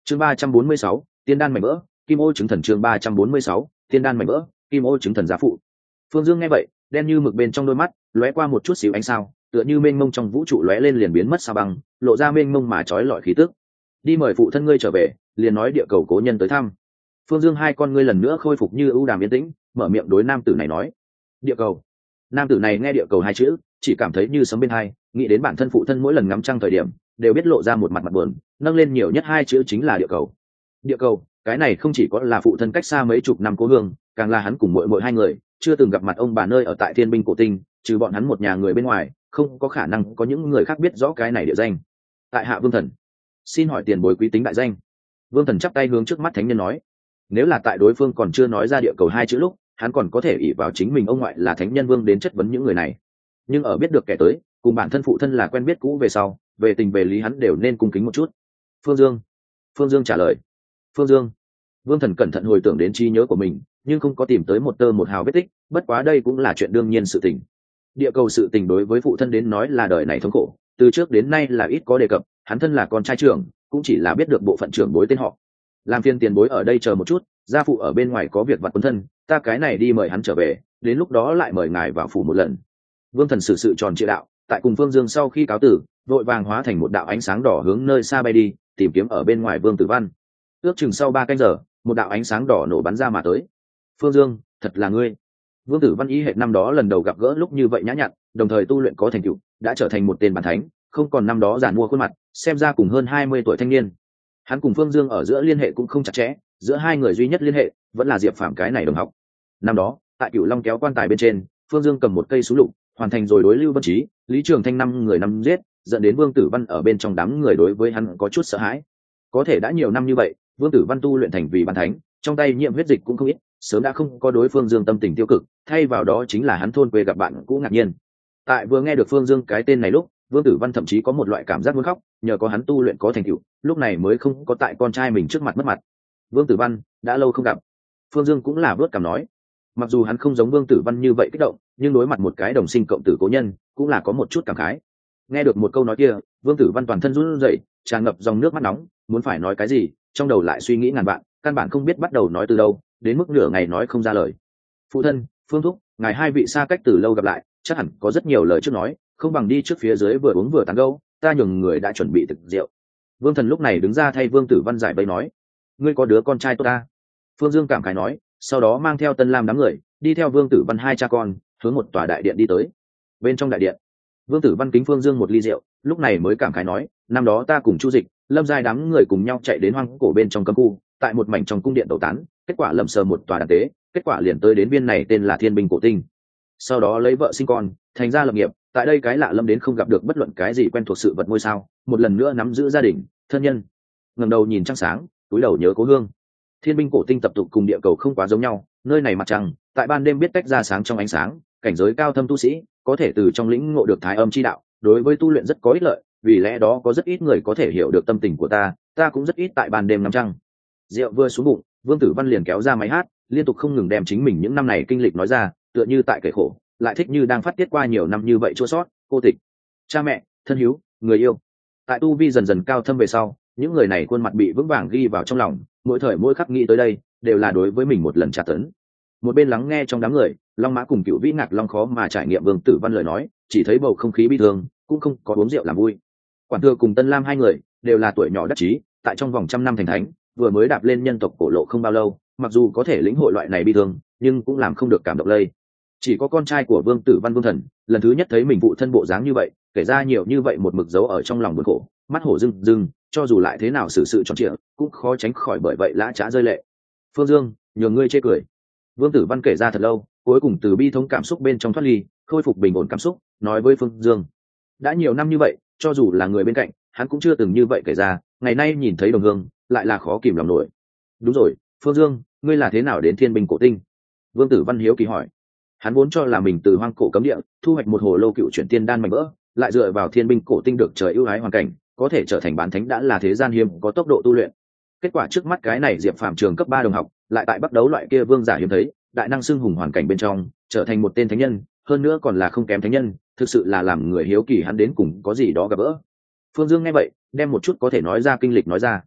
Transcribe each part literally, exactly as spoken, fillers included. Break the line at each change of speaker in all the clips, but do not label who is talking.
chương ba trăm bốn mươi sáu tiên đan mảnh vỡ kim ô chứng thần. chương ba trăm bốn mươi sáu tiên đan mảnh vỡ kim ô chứng thần giá phụ. Phương Dương nghe vậy, đen như mực bên trong đôi mắt lóe qua một chút xíu ánh sao, tựa như mênh mông trong vũ trụ lóe lên liền biến mất sao băng, lộ ra mênh mông mà trói lọi khí tức. Đi mời phụ thân ngươi trở về, liền nói địa cầu cố nhân tới thăm. Phương Dương hai con ngươi lần nữa khôi phục như ưu đàm yên tĩnh, mở miệng đối nam tử này nói: địa cầu. Nam tử này nghe địa cầu hai chữ, chỉ cảm thấy như sấm bên hai, nghĩ đến bản thân phụ thân mỗi lần ngắm trăng thời điểm đều biết lộ ra một mặt mặt buồn, nâng lên nhiều nhất hai chữ chính là địa cầu. Địa cầu, cái này không chỉ có là phụ thân cách xa mấy chục năm cố hương, càng là hắn cùng muội muội hai người chưa từng gặp mặt ông bà nơi ở tại Thiên Binh Cổ Tinh, trừ bọn hắn một nhà người bên ngoài, không có khả năng có những người khác biết rõ cái này địa danh. Tại hạ Vương Thần, xin hỏi tiền bối quý tính đại danh. Vương Thần chắp tay hướng trước mắt thánh nhân nói. Nếu là tại đối phương còn chưa nói ra địa cầu hai chữ lúc, hắn còn có thể ỷ vào chính mình ông ngoại là thánh nhân vương đến chất vấn những người này, nhưng ở biết được kẻ tới cùng bản thân phụ thân là quen biết cũ về sau, về tình về lý hắn đều nên cung kính một chút. Phương Dương. Phương Dương trả lời. Phương Dương. Vương Thần cẩn thận hồi tưởng đến trí nhớ của mình, nhưng không có tìm tới một tơ một hào vết tích, bất quá đây cũng là chuyện đương nhiên sự tình. Địa cầu sự tình đối với phụ thân đến nói là đời này thống khổ, từ trước đến nay là ít có đề cập, hắn thân là con trai trưởng, cũng chỉ là biết được bộ phận trưởng bối tên họ. Làm phiền tiền bối ở đây chờ một chút, gia phụ ở bên ngoài có việc vặt quân thân, ta cái này đi mời hắn trở về, đến lúc đó lại mời ngài vào phủ một lần. Vương Thần xử sự tròn trịa đạo, tại cùng Phương Dương sau khi cáo tử, vội vàng hóa thành một đạo ánh sáng đỏ hướng nơi xa bay đi, tìm kiếm ở bên ngoài Vương Tử Văn. Ước chừng sau ba canh giờ, một đạo ánh sáng đỏ nổ bắn ra mà tới. Phương Dương, thật là ngươi. Vương Tử Văn ý hệt năm đó lần đầu gặp gỡ lúc như vậy nhã nhặn, đồng thời tu luyện có thành tựu, đã trở thành một tên bản thánh, không còn năm đó giản mua khuôn mặt, xem ra cùng hơn hai mươi tuổi thanh niên. Hắn cùng Phương Dương ở giữa liên hệ cũng không chặt chẽ, giữa hai người duy nhất liên hệ vẫn là Diệp Phàm cái này đồng học. Năm đó, tại Cửu Long kéo quan tài bên trên, Phương Dương cầm một cây súng lục, hoàn thành rồi đối Lưu Vân Trí, Lý Trường Thanh năm người năm giết, dẫn đến Vương Tử Văn ở bên trong đám người đối với hắn có chút sợ hãi. Có thể đã nhiều năm như vậy, Vương Tử Văn tu luyện thành vì bản thánh, trong tay nhiễm huyết dịch cũng không ít, sớm đã không có đối Phương Dương tâm tình tiêu cực, thay vào đó chính là hắn thôn quê gặp bạn cũ ngạc nhiên. Tại vừa nghe được Phương Dương cái tên này lúc, Vương Tử Văn thậm chí có một loại cảm giác muốn khóc, nhờ có hắn tu luyện có thành tựu, lúc này mới không có tại con trai mình trước mặt mất mặt. Vương Tử Văn, đã lâu không gặp. Phương Dương cũng là vớt cảm nói. Mặc dù hắn không giống Vương Tử Văn như vậy kích động, nhưng đối mặt một cái đồng sinh cộng tử cố nhân, cũng là có một chút cảm khái. Nghe được một câu nói kia, Vương Tử Văn toàn thân run rẩy, tràn ngập dòng nước mắt nóng, muốn phải nói cái gì, trong đầu lại suy nghĩ ngàn vạn, căn bản không biết bắt đầu nói từ đâu, đến mức nửa ngày nói không ra lời. Phụ thân, Phương thúc, ngài hai vị xa cách từ lâu gặp lại, chắc hẳn có rất nhiều lời trước nói, không bằng đi trước phía dưới vừa uống vừa tán gẫu, ta nhường người đã chuẩn bị thực rượu. Vương Thần lúc này đứng ra thay Vương Tử Văn giải bày nói, ngươi có đứa con trai tốt ta. Phương Dương cảm khái nói, sau đó mang theo Tân Lam đám người, đi theo Vương Tử Văn hai cha con, hướng một tòa đại điện đi tới. Bên trong đại điện, Vương Tử Văn kính Phương Dương một ly rượu, lúc này mới cảm khái nói, năm đó ta cùng Chu Dịch, Lâm Giai đám người cùng nhau chạy đến hoang cổ bên trong cấm khu, tại một mảnh trong cung điện tẩu tán, kết quả lầm sờ một tòa đàn tế, kết quả liền tới đến viên này tên là Thiên Binh Cổ Tinh. Sau đó lấy vợ sinh con, thành ra lập nghiệp, tại đây cái lạ lâm đến không gặp được bất luận cái gì quen thuộc sự vật ngôi sao, một lần nữa nắm giữ gia đình, thân nhân. Ngẩng đầu nhìn trăng sáng, túi đầu nhớ cố hương. Thiên Binh Cổ Tinh tập tục cùng địa cầu không quá giống nhau, nơi này mặt trăng, tại ban đêm biết tách ra sáng trong ánh sáng, cảnh giới cao thâm tu sĩ, có thể từ trong lĩnh ngộ được thái âm chi đạo, đối với tu luyện rất có ích lợi, vì lẽ đó có rất ít người có thể hiểu được tâm tình của ta, ta cũng rất ít tại ban đêm ngắm trăng. Rượu vừa xuống bụng, Vương Tử Văn liền kéo ra máy hát, liên tục không ngừng đem chính mình những năm này kinh lịch nói ra, tựa như tại kể khổ, lại thích như đang phát tiết qua nhiều năm như vậy chua sót, cô tịch, cha mẹ, thân hiếu, người yêu. Tại tu vi dần dần cao thâm về sau, những người này khuôn mặt bị vững vàng ghi vào trong lòng, mỗi thời mỗi khắc nghĩ tới đây, đều là đối với mình một lần tra tấn. Một bên lắng nghe trong đám người, Long Mã cùng Cửu Vĩ Ngạc Long khó mà trải nghiệm Vương Tử Văn lời nói, chỉ thấy bầu không khí bi thương, cũng không có uống rượu làm vui. Quản Thừa cùng Tân Lam hai người đều là tuổi nhỏ đắc chí, tại trong vòng trăm năm thành thánh, vừa mới đạp lên nhân tộc cổ lộ không bao lâu, mặc dù có thể lĩnh hội loại này bi thương, nhưng cũng làm không được cảm động lây. Chỉ có con trai của Vương Tử Văn Vương Thần, lần thứ nhất thấy mình phụ thân bộ dáng như vậy, kể ra nhiều như vậy một mực dấu ở trong lòng buồn khổ, mắt hổ rưng rưng, cho dù lại thế nào xử sự tròn trịa, cũng khó tránh khỏi bởi vậy lã chã rơi lệ. Phương Dương, nhường ngươi chê cười. Vương Tử Văn kể ra thật lâu, cuối cùng từ bi thống cảm xúc bên trong thoát ly, khôi phục bình ổn cảm xúc, nói với Phương Dương, đã nhiều năm như vậy, cho dù là người bên cạnh, hắn cũng chưa từng như vậy kể ra, ngày nay nhìn thấy đồng hương, lại là khó kìm lòng nổi. Đúng rồi, Phương Dương, ngươi là thế nào đến Thiên Binh Cổ Tinh? Vương Tử Văn hiếu kỳ hỏi. Hắn vốn cho là mình từ hoang cổ cấm địa thu hoạch một hồ lô cựu chuyển tiên đan mạnh vỡ, lại dựa vào Thiên Binh Cổ Tinh được trời ưu ái hoàn cảnh, có thể trở thành bán thánh đã là thế gian hiếm có tốc độ tu luyện. Kết quả trước mắt cái này Diệp Phàm trường cấp ba đồng học, lại tại bắt đấu loại kia vương giả hiếm thấy, đại năng xưng hùng hoàn cảnh bên trong, trở thành một tên thánh nhân, hơn nữa còn là không kém thánh nhân, thực sự là làm người hiếu kỳ hắn đến cùng có gì đó gặp gỡ. Phương Dương nghe vậy, đem một chút có thể nói ra kinh lịch nói ra.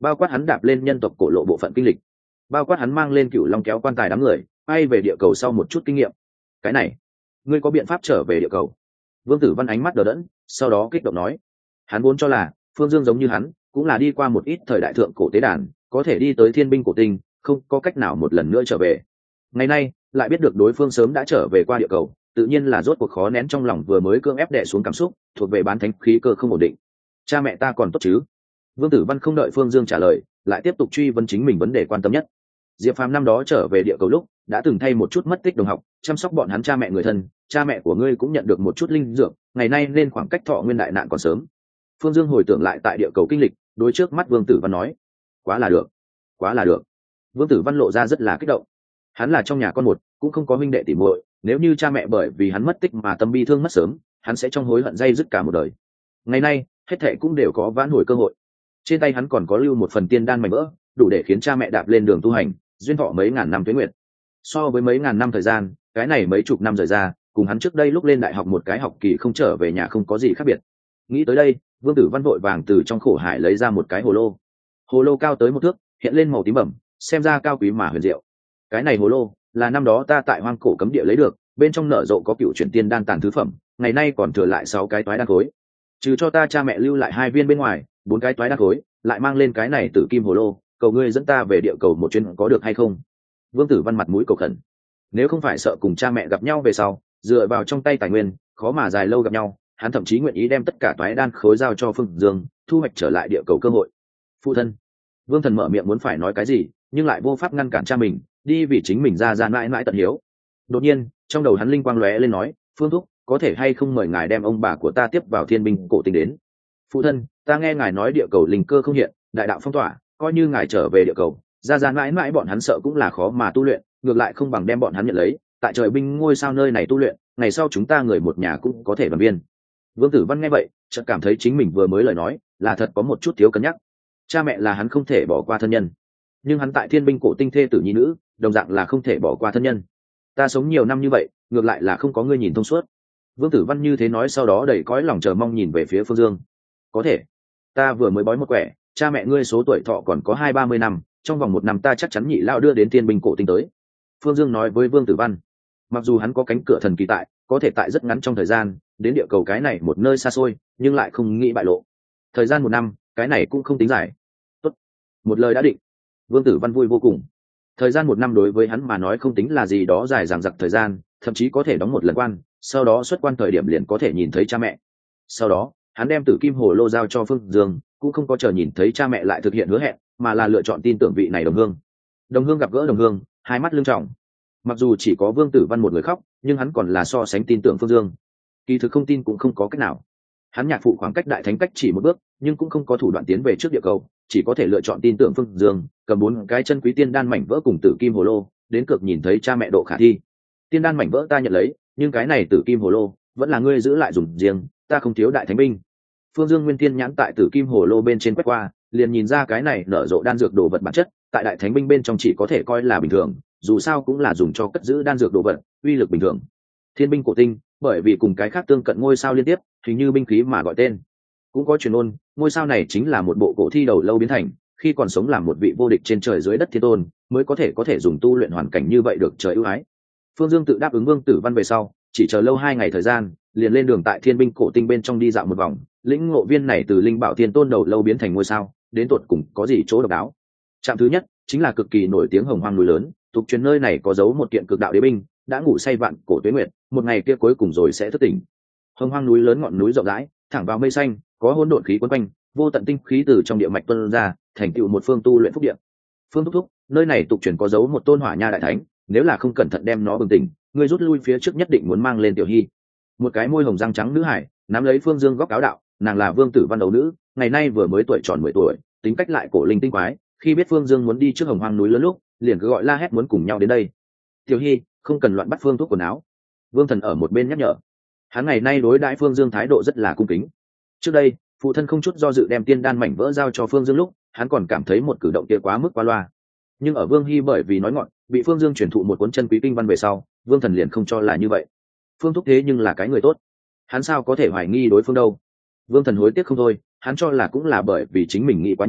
bao quát hắn đạp lên nhân tộc cổ lộ bộ phận kinh lịch, bao quát hắn mang lên cựu long kéo quan tài đám người bay về địa cầu sau một chút kinh nghiệm. Cái này, ngươi có biện pháp trở về địa cầu? Vương Tử Văn ánh mắt đờ đẫn, sau đó kích động nói. Hắn vốn cho là Phương Dương giống như hắn, cũng là đi qua một ít thời đại thượng cổ tế đàn, có thể đi tới thiên binh cổ tinh, không có cách nào một lần nữa trở về. Ngày nay lại biết được đối phương sớm đã trở về qua địa cầu, tự nhiên là rốt cuộc khó nén trong lòng vừa mới cưỡng ép đè xuống cảm xúc, thuộc về bán thánh khí cơ không ổn định. Cha mẹ ta còn tốt chứ? Vương Tử Văn không đợi Phương Dương trả lời, lại tiếp tục truy vấn chính mình vấn đề quan tâm nhất. Diệp Phàm năm đó trở về địa cầu lúc đã từng thay một chút mất tích đồng học chăm sóc bọn hắn cha mẹ người thân, cha mẹ của ngươi cũng nhận được một chút linh dược, ngày nay nên khoảng cách thọ nguyên đại nạn còn sớm. Phương Dương hồi tưởng lại tại địa cầu kinh lịch, đối trước mắt Vương Tử Văn nói. Quá là được, quá là được. Vương Tử Văn lộ ra rất là kích động. Hắn là trong nhà con một, cũng không có huynh đệ tỉ muội, nếu như cha mẹ bởi vì hắn mất tích mà tâm bi thương mất sớm, hắn sẽ trong hối hận dây dứt cả một đời. Ngày nay hết thệ cũng đều có vãn hồi cơ hội. Trên tay hắn còn có lưu một phần tiên đan mảnh vỡ, đủ để khiến cha mẹ đạp lên đường tu hành, duyên thọ mấy ngàn năm tuế nguyệt. So với mấy ngàn năm thời gian, cái này mấy chục năm rời ra, cùng hắn trước đây lúc lên đại học một cái học kỳ không trở về nhà không có gì khác biệt. Nghĩ tới đây, Vương Tử Văn vội vàng từ trong khổ hải lấy ra một cái hồ lô. Hồ lô cao tới một thước, hiện lên màu tím bẩm, xem ra cao quý mà huyền diệu. Cái này hồ lô là năm đó ta tại hoang cổ cấm địa lấy được, bên trong nở rộ có cựu chuyển tiên đan tàn thứ phẩm, ngày nay còn thừa lại sáu cái toái đan khối. Trừ cho ta cha mẹ lưu lại hai viên bên ngoài, bốn cái toái đan khối, lại mang lên cái này tử kim hồ lô, cầu ngươi dẫn ta về địa cầu một chuyến có được hay không? Vương Tử Văn mặt mũi cầu khẩn. Nếu không phải sợ cùng cha mẹ gặp nhau về sau, dựa vào trong tay tài nguyên, khó mà dài lâu gặp nhau, hắn thậm chí nguyện ý đem tất cả toái đan khối giao cho Phương Dương, thu hoạch trở lại địa cầu cơ hội. Phụ thân. Vương Thần mở miệng muốn phải nói cái gì, nhưng lại vô pháp ngăn cản cha mình, đi vì chính mình ra ra mãi mãi tận hiếu. Đột nhiên, trong đầu hắn linh quang lóe lên nói, Phương thúc, có thể hay không mời ngài đem ông bà của ta tiếp vào thiên binh cổ tinh đến? Phụ thân, ta nghe ngài nói địa cầu linh cơ không hiện, đại đạo phong tỏa, coi như ngài trở về địa cầu, ra ra mãi mãi bọn hắn sợ cũng là khó mà tu luyện, ngược lại không bằng đem bọn hắn nhận lấy, tại trời binh ngôi sao nơi này tu luyện, ngày sau chúng ta người một nhà cũng có thể đoàn viên. Vương Tử Văn nghe vậy, chợt cảm thấy chính mình vừa mới lời nói là thật có một chút thiếu cân nhắc. Cha mẹ là hắn không thể bỏ qua thân nhân, nhưng hắn tại thiên binh cổ tinh thê tử nhi nữ, đồng dạng là không thể bỏ qua thân nhân. Ta sống nhiều năm như vậy, ngược lại là không có ngươi nhìn thông suốt. Vương Tử Văn như thế nói, sau đó đầy cõi lòng chờ mong nhìn về phía Phương Dương. Có thể, ta vừa mới bói một quẻ, cha mẹ ngươi số tuổi thọ còn có hai ba mươi năm, trong vòng một năm ta chắc chắn nhị lao đưa đến thiên binh cổ tinh tới. Phương Dương nói với Vương Tử Văn. Mặc dù hắn có cánh cửa thần kỳ tại, có thể tại rất ngắn trong thời gian đến địa cầu cái này một nơi xa xôi, nhưng lại không nghĩ bại lộ. Thời gian một năm, cái này cũng không tính dài. Tốt, một lời đã định. Vương Tử Văn vui vô cùng. Thời gian một năm đối với hắn mà nói không tính là gì đó dài dằng dặc thời gian, thậm chí có thể đóng một lần quan, sau đó xuất quan thời điểm liền có thể nhìn thấy cha mẹ. Sau đó hắn đem tử kim hồ lô giao cho Phương Dương, cũng không có chờ nhìn thấy cha mẹ lại thực hiện hứa hẹn, mà là lựa chọn tin tưởng vị này đồng hương. Đồng hương gặp gỡ đồng hương, hai mắt lưng trọng. Mặc dù chỉ có Vương Tử Văn một người khóc, nhưng hắn còn là so sánh tin tưởng Phương Dương. Kỳ thực không tin cũng không có cách nào. Hắn nhạc phụ khoảng cách đại thánh cách chỉ một bước, nhưng cũng không có thủ đoạn tiến về trước địa cầu, chỉ có thể lựa chọn tin tưởng Phương Dương, cầm bốn cái chân quý tiên đan mảnh vỡ cùng tử kim hồ lô, đến cực nhìn thấy cha mẹ độ khả thi. Tiên đan mảnh vỡ ta nhận lấy, nhưng cái này tử kim hồ lô vẫn là ngươi giữ lại dùng riêng, ta không thiếu đại thánh binh. Phương Dương nguyên tiên nhãn tại tử kim hồ lô bên trên quét qua, liền nhìn ra cái này nở rộ đan dược đồ vật bản chất, tại đại thánh binh bên trong chỉ có thể coi là bình thường, dù sao cũng là dùng cho cất giữ đan dược đồ vật, uy lực bình thường. Thiên binh cổ tinh, bởi vì cùng cái khác tương cận ngôi sao liên tiếp, hình như binh khí mà gọi tên. Cũng có truyền ôn, ngôi sao này chính là một bộ cổ thi đầu lâu biến thành, khi còn sống làm một vị vô địch trên trời dưới đất thiên tôn, mới có thể có thể dùng tu luyện hoàn cảnh như vậy được trời ưu ái. Phương Dương tự đáp ứng Vương Tử Văn về sau, chỉ chờ lâu hai ngày thời gian, liền lên đường tại thiên binh cổ tinh bên trong đi dạo một vòng, lĩnh ngộ viên này từ linh bảo thiên tôn đầu lâu biến thành ngôi sao, đến tột cùng có gì chỗ độc đáo. Trạm thứ nhất chính là cực kỳ nổi tiếng Hồng Hoang núi lớn, tục truyền nơi này có giấu một kiện cực đạo đế binh, đã ngủ say vạn cổ tuế nguyệt, một ngày kia cuối cùng rồi sẽ thức tỉnh. Hồng Hoang núi lớn ngọn núi rộng rãi, thẳng vào mây xanh, có hỗn độn khí quấn quanh, vô tận tinh khí từ trong địa mạch tuôn ra, thành tựu một phương tu luyện phúc địa. Phương thúc thúc, nơi này tục truyền có giấu một tôn hỏa nha đại thánh, nếu là không cẩn thận đem nó bừng tỉnh, ngươi rút lui phía trước nhất định muốn mang lên tiểu hy. Một cái môi hồng răng trắng nữ hải nắm lấy Phương Dương góc áo đạo, nàng là Vương Tử Văn đấu nữ, ngày nay vừa mới tuổi tròn mười tuổi, tính cách lại cổ linh tinh quái, khi biết Phương Dương muốn đi trước Hồng Hoang núi lớn lúc, liền cứ gọi la hét muốn cùng nhau đến đây. Tiểu hy, không cần loạn bắt Phương thúc quần áo. Vương Thần ở một bên nhắc nhở. Hắn ngày nay đối đãi Phương Dương thái độ rất là cung kính. Trước đây, phụ thân không chút do dự đem tiên đan mảnh vỡ giao cho Phương Dương lúc, hắn còn cảm thấy một cử động kia quá mức qua loa. Nhưng ở Vương Hy bởi vì nói ngọn, bị Phương Dương truyền thụ một cuốn chân quý kinh văn về sau, Vương Thần liền không cho là như vậy. Phương thúc thế nhưng là cái người tốt, hắn sao có thể hoài nghi đối phương đâu. Vương Thần hối tiếc không thôi, hắn cho là cũng là bởi vì chính mình nghĩ quá nhiều,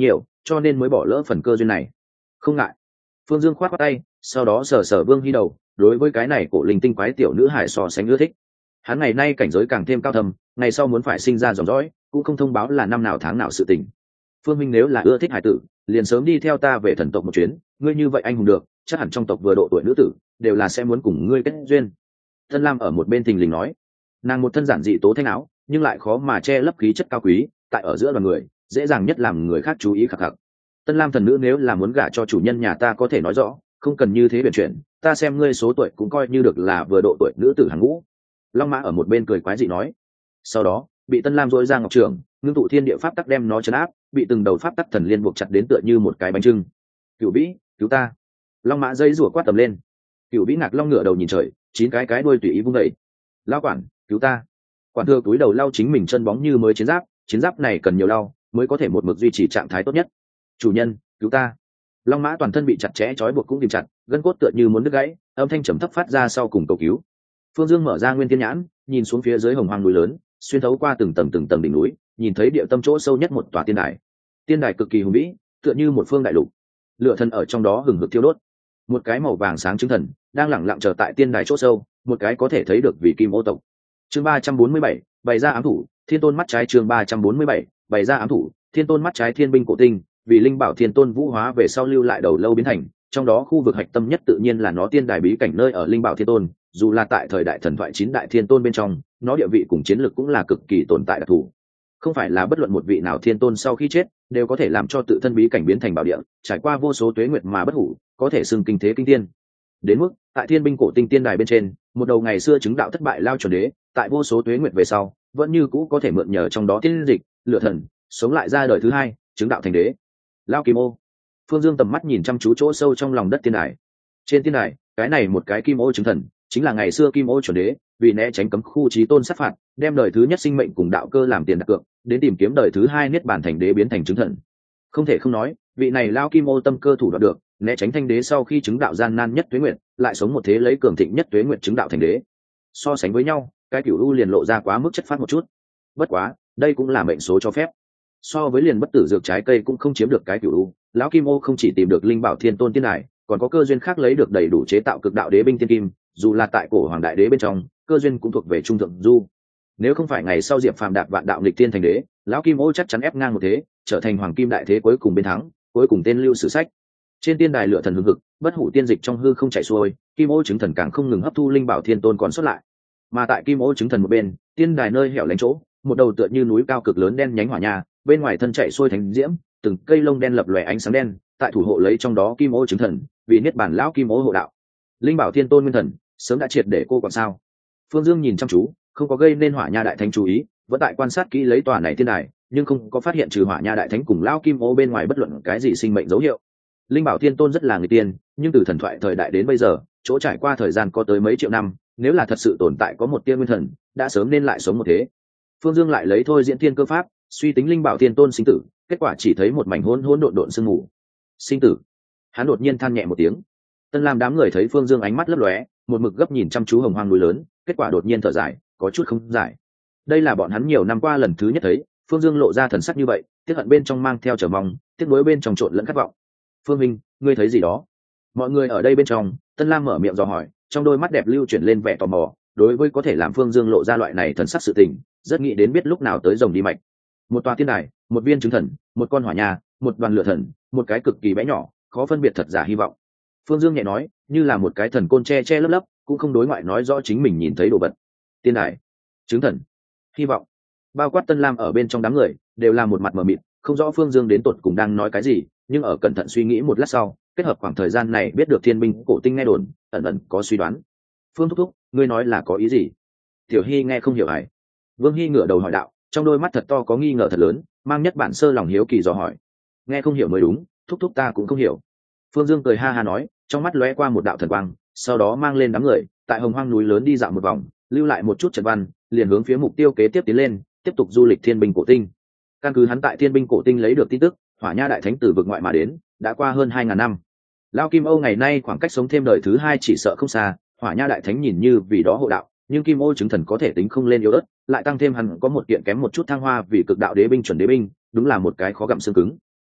cho nên mới bỏ lỡ phần cơ duyên này. Không ngại. Phương Dương khoát khoát tay, sau đó sờ sờ Vương Hy đầu, đối với cái này cổ linh tinh quái tiểu nữ hải so sánh ưa thích. Hắn ngày nay cảnh giới càng thêm cao thâm, ngày sau muốn phải sinh ra dòng dõi cũng không thông báo là năm nào tháng nào sự tình. Phương Minh nếu là ưa thích hải tử, liền sớm đi theo ta về thần tộc một chuyến, ngươi như vậy anh hùng được, chắc hẳn trong tộc vừa độ tuổi nữ tử đều là sẽ muốn cùng ngươi kết duyên. Tân Lam ở một bên thình lình nói, nàng một thân giản dị tố thanh áo, nhưng lại khó mà che lấp khí chất cao quý, tại ở giữa đoàn người, dễ dàng nhất làm người khác chú ý khắc khắc. Tân Lam thần nữ nếu là muốn gả cho chủ nhân nhà ta có thể nói rõ, không cần như thế biển chuyện, ta xem ngươi số tuổi cũng coi như được là vừa độ tuổi nữ tử hàng ngũ. Long Mã ở một bên cười quái dị nói. Sau đó, bị Tân Lam dội ra ngọc trường, ngưng tụ thiên địa pháp tắc đem nó trấn áp, bị từng đầu pháp tắc thần liên buộc chặt đến tựa như một cái bánh trưng. Cửu Vĩ, cứu ta! Long Mã dây rủa quát tầm lên. Cửu Vĩ ngạc long ngửa đầu nhìn trời, chín cái cái đuôi tùy ý vung đẩy. Lao quản, cứu ta! Quản thừa túi đầu lau chính mình chân bóng như mới chiến giáp, chiến giáp này cần nhiều lau mới có thể một mực duy trì trạng thái tốt nhất. Chủ nhân, cứu ta! Long Mã toàn thân bị chặt chẽ trói buộc cũng kìm chặt, gân cốt tựa như muốn đứt gãy, âm thanh trầm thấp phát ra sau cùng cầu cứu. Phương Dương mở ra nguyên thiên nhãn, nhìn xuống phía dưới hồng hoang núi lớn, xuyên thấu qua từng tầng từng tầng đỉnh núi, nhìn thấy địa tâm chỗ sâu nhất một tòa tiên đài. Tiên đài cực kỳ hùng vĩ, tựa như một phương đại lục. Lửa thần ở trong đó hừng hực thiêu đốt. Một cái màu vàng sáng chứng thần đang lẳng lặng chờ tại tiên đài chỗ sâu, một cái có thể thấy được vì kim ô tộc. Chương ba trăm bốn mươi bảy, bày ra ám thủ, Thiên Tôn mắt trái chương ba trăm bốn mươi bảy, bày ra ám thủ, Thiên Tôn mắt trái thiên binh cổ tinh, vì linh bảo Thiên Tôn vũ hóa về sau lưu lại đầu lâu biến thành, trong đó khu vực hạch tâm nhất tự nhiên là nó tiên đài bí cảnh nơi ở linh bảo Thiên Tôn, dù là tại thời đại thần thoại chín đại Thiên Tôn bên trong, nó địa vị cùng chiến lược cũng là cực kỳ tồn tại đặc thù. Không phải là bất luận một vị nào Thiên Tôn sau khi chết đều có thể làm cho tự thân bí cảnh biến thành bảo địa, trải qua vô số tuế nguyệt mà bất hủ, có thể xưng kinh thế kinh tiên. Đến mức tại thiên binh cổ tinh tiên đài bên trên, một đầu ngày xưa chứng đạo thất bại lao chuẩn đế, tại vô số tuế nguyệt về sau, vẫn như cũ có thể mượn nhờ trong đó tiên dịch, lựa thần, sống lại ra đời thứ hai, chứng đạo thành đế. Lao kim ô. Phương Dương tầm mắt nhìn chăm chú chỗ sâu trong lòng đất tiên đài. Trên tiên đài, cái này một cái kim ô chứng thần, chính là ngày xưa kim ô chuẩn đế, vì né tránh cấm khu chí tôn sát phạt, đem đời thứ nhất sinh mệnh cùng đạo cơ làm tiền đặt cược, đến tìm kiếm đời thứ hai niết bàn thành đế biến thành chứng thần. Không thể không nói, vị này lao kim ô tâm cơ thủ đoạn được, né tránh thanh đế sau khi chứng đạo gian nan nhất tuế nguyệt, lại sống một thế lấy cường thịnh nhất tuế nguyệt chứng đạo thành đế. So sánh với nhau, cái cửu u liền lộ ra quá mức chất phát một chút. Bất quá, đây cũng là mệnh số cho phép. So với liền bất tử dược trái cây cũng không chiếm được cái cửu u, lão kim ô không chỉ tìm được linh bảo Thiên Tôn tiên đài, còn có cơ duyên khác lấy được đầy đủ chế tạo cực đạo đế binh tiên kim, dù là tại cổ hoàng đại đế bên trong, cơ duyên cũng thuộc về trung thượng du. Nếu không phải ngày sau Diệp Phàm đạt vạn đạo nghịch tiên thành đế, lão kim ô chắc chắn ép ngang một thế, trở thành hoàng kim đại thế cuối cùng bên thắng, cuối cùng tên lưu sử sách. Trên tiên đài lửa thần hưng hực, bất hủ tiên dịch trong hư không chảy xuôi, kim ô chứng thần càng không ngừng hấp thu linh bảo Thiên Tôn còn xuất lại. Mà tại kim ô chứng thần một bên, tiên đài nơi hẻo lánh chỗ, một đầu tựa như núi cao cực lớn đen nhánh hỏa nha, bên ngoài thân chảy xuôi thánh diễm, từng cây lông đen lập lòe ánh sáng đen, tại thủ hộ lấy trong đó kim ô chứng thần, vì niết bản lão kim ô hộ đạo. Linh bảo Thiên Tôn nguyên thần, sớm đã triệt để cô còn sao? Phương Dương nhìn chăm chú, không có gây nên hỏa nha đại thánh chú ý, vẫn tại quan sát kỹ lấy tòa này tiên đài, nhưng không có phát hiện trừ hỏa nha đại thánh cùng lão kim ô bên ngoài bất luận cái gì sinh mệnh dấu hiệu. Linh bảo Thiên Tôn rất là người tiên, nhưng từ thần thoại thời đại đến bây giờ, chỗ trải qua thời gian có tới mấy triệu năm, nếu là thật sự tồn tại có một tiên nguyên thần, đã sớm nên lại sống một thế. Phương Dương lại lấy thôi diễn thiên cơ pháp, suy tính linh bảo Thiên Tôn sinh tử, kết quả chỉ thấy một mảnh hỗn hỗn độn độn sương mù. Sinh tử. Hắn đột nhiên than nhẹ một tiếng. Tân Lam đám người thấy Phương Dương ánh mắt lấp lóe, một mực gấp nhìn chăm chú hồng hoang núi lớn, kết quả đột nhiên thở dài, có chút không giải. Đây là bọn hắn nhiều năm qua lần thứ nhất thấy Phương Dương lộ ra thần sắc như vậy, tiếc hận bên trong mang theo chờ mong, tiếc nuối bên trong trộn lẫn khát vọng. Phương Minh, ngươi thấy gì đó? Mọi người ở đây bên trong, Tân Lam mở miệng dò hỏi, trong đôi mắt đẹp lưu chuyển lên vẻ tò mò, đối với có thể làm Phương Dương lộ ra loại này thần sắc sự tình, rất nghĩ đến biết lúc nào tới rồng đi mạch. Một tòa tiên đài, một viên chứng thần, một con hỏa nha, một đoàn lửa thần, một cái cực kỳ bé nhỏ, khó phân biệt thật giả hy vọng. Phương Dương nhẹ nói, như là một cái thần côn che che lấp lấp, cũng không đối ngoại nói rõ chính mình nhìn thấy đồ vật. Tiên đài, chứng thần, hy vọng, bao quát Tân Lam ở bên trong đám người, đều là một mặt mờ mịt, không rõ Phương Dương đến tột cùng đang nói cái gì, nhưng ở cẩn thận suy nghĩ một lát sau, kết hợp khoảng thời gian này biết được thiên binh cổ tinh nghe đồn, ẩn ẩn có suy đoán. Phương thúc thúc, ngươi nói là có ý gì? Tiểu Hy nghe không hiểu hài. Vương Hy ngửa đầu hỏi đạo, trong đôi mắt thật to có nghi ngờ thật lớn, mang nhất bản sơ lòng hiếu kỳ dò hỏi. Nghe không hiểu mới đúng, thúc thúc ta cũng không hiểu. Phương Dương cười ha ha nói, trong mắt lóe qua một đạo thần quang, sau đó mang lên đám người, tại hồng hoang núi lớn đi dạo một vòng, lưu lại một chút trận văn, liền hướng phía mục tiêu kế tiếp tiến lên, tiếp tục du lịch thiên binh cổ tinh. Căn cứ hắn tại thiên binh cổ tinh lấy được tin tức, hỏa nha đại thánh từ vực ngoại mà đến, đã qua hơn hai ngàn năm. Lao Kim Âu ngày nay khoảng cách sống thêm đời thứ hai chỉ sợ không xa, hỏa nha đại thánh nhìn như vì đó hộ đạo, nhưng Kim Ô chứng thần có thể tính không lên yếu ớt, lại tăng thêm hắn có một kiện kém một chút thăng hoa vì cực đạo đế binh chuẩn đế binh, đúng là một cái khó gặm xương cứng.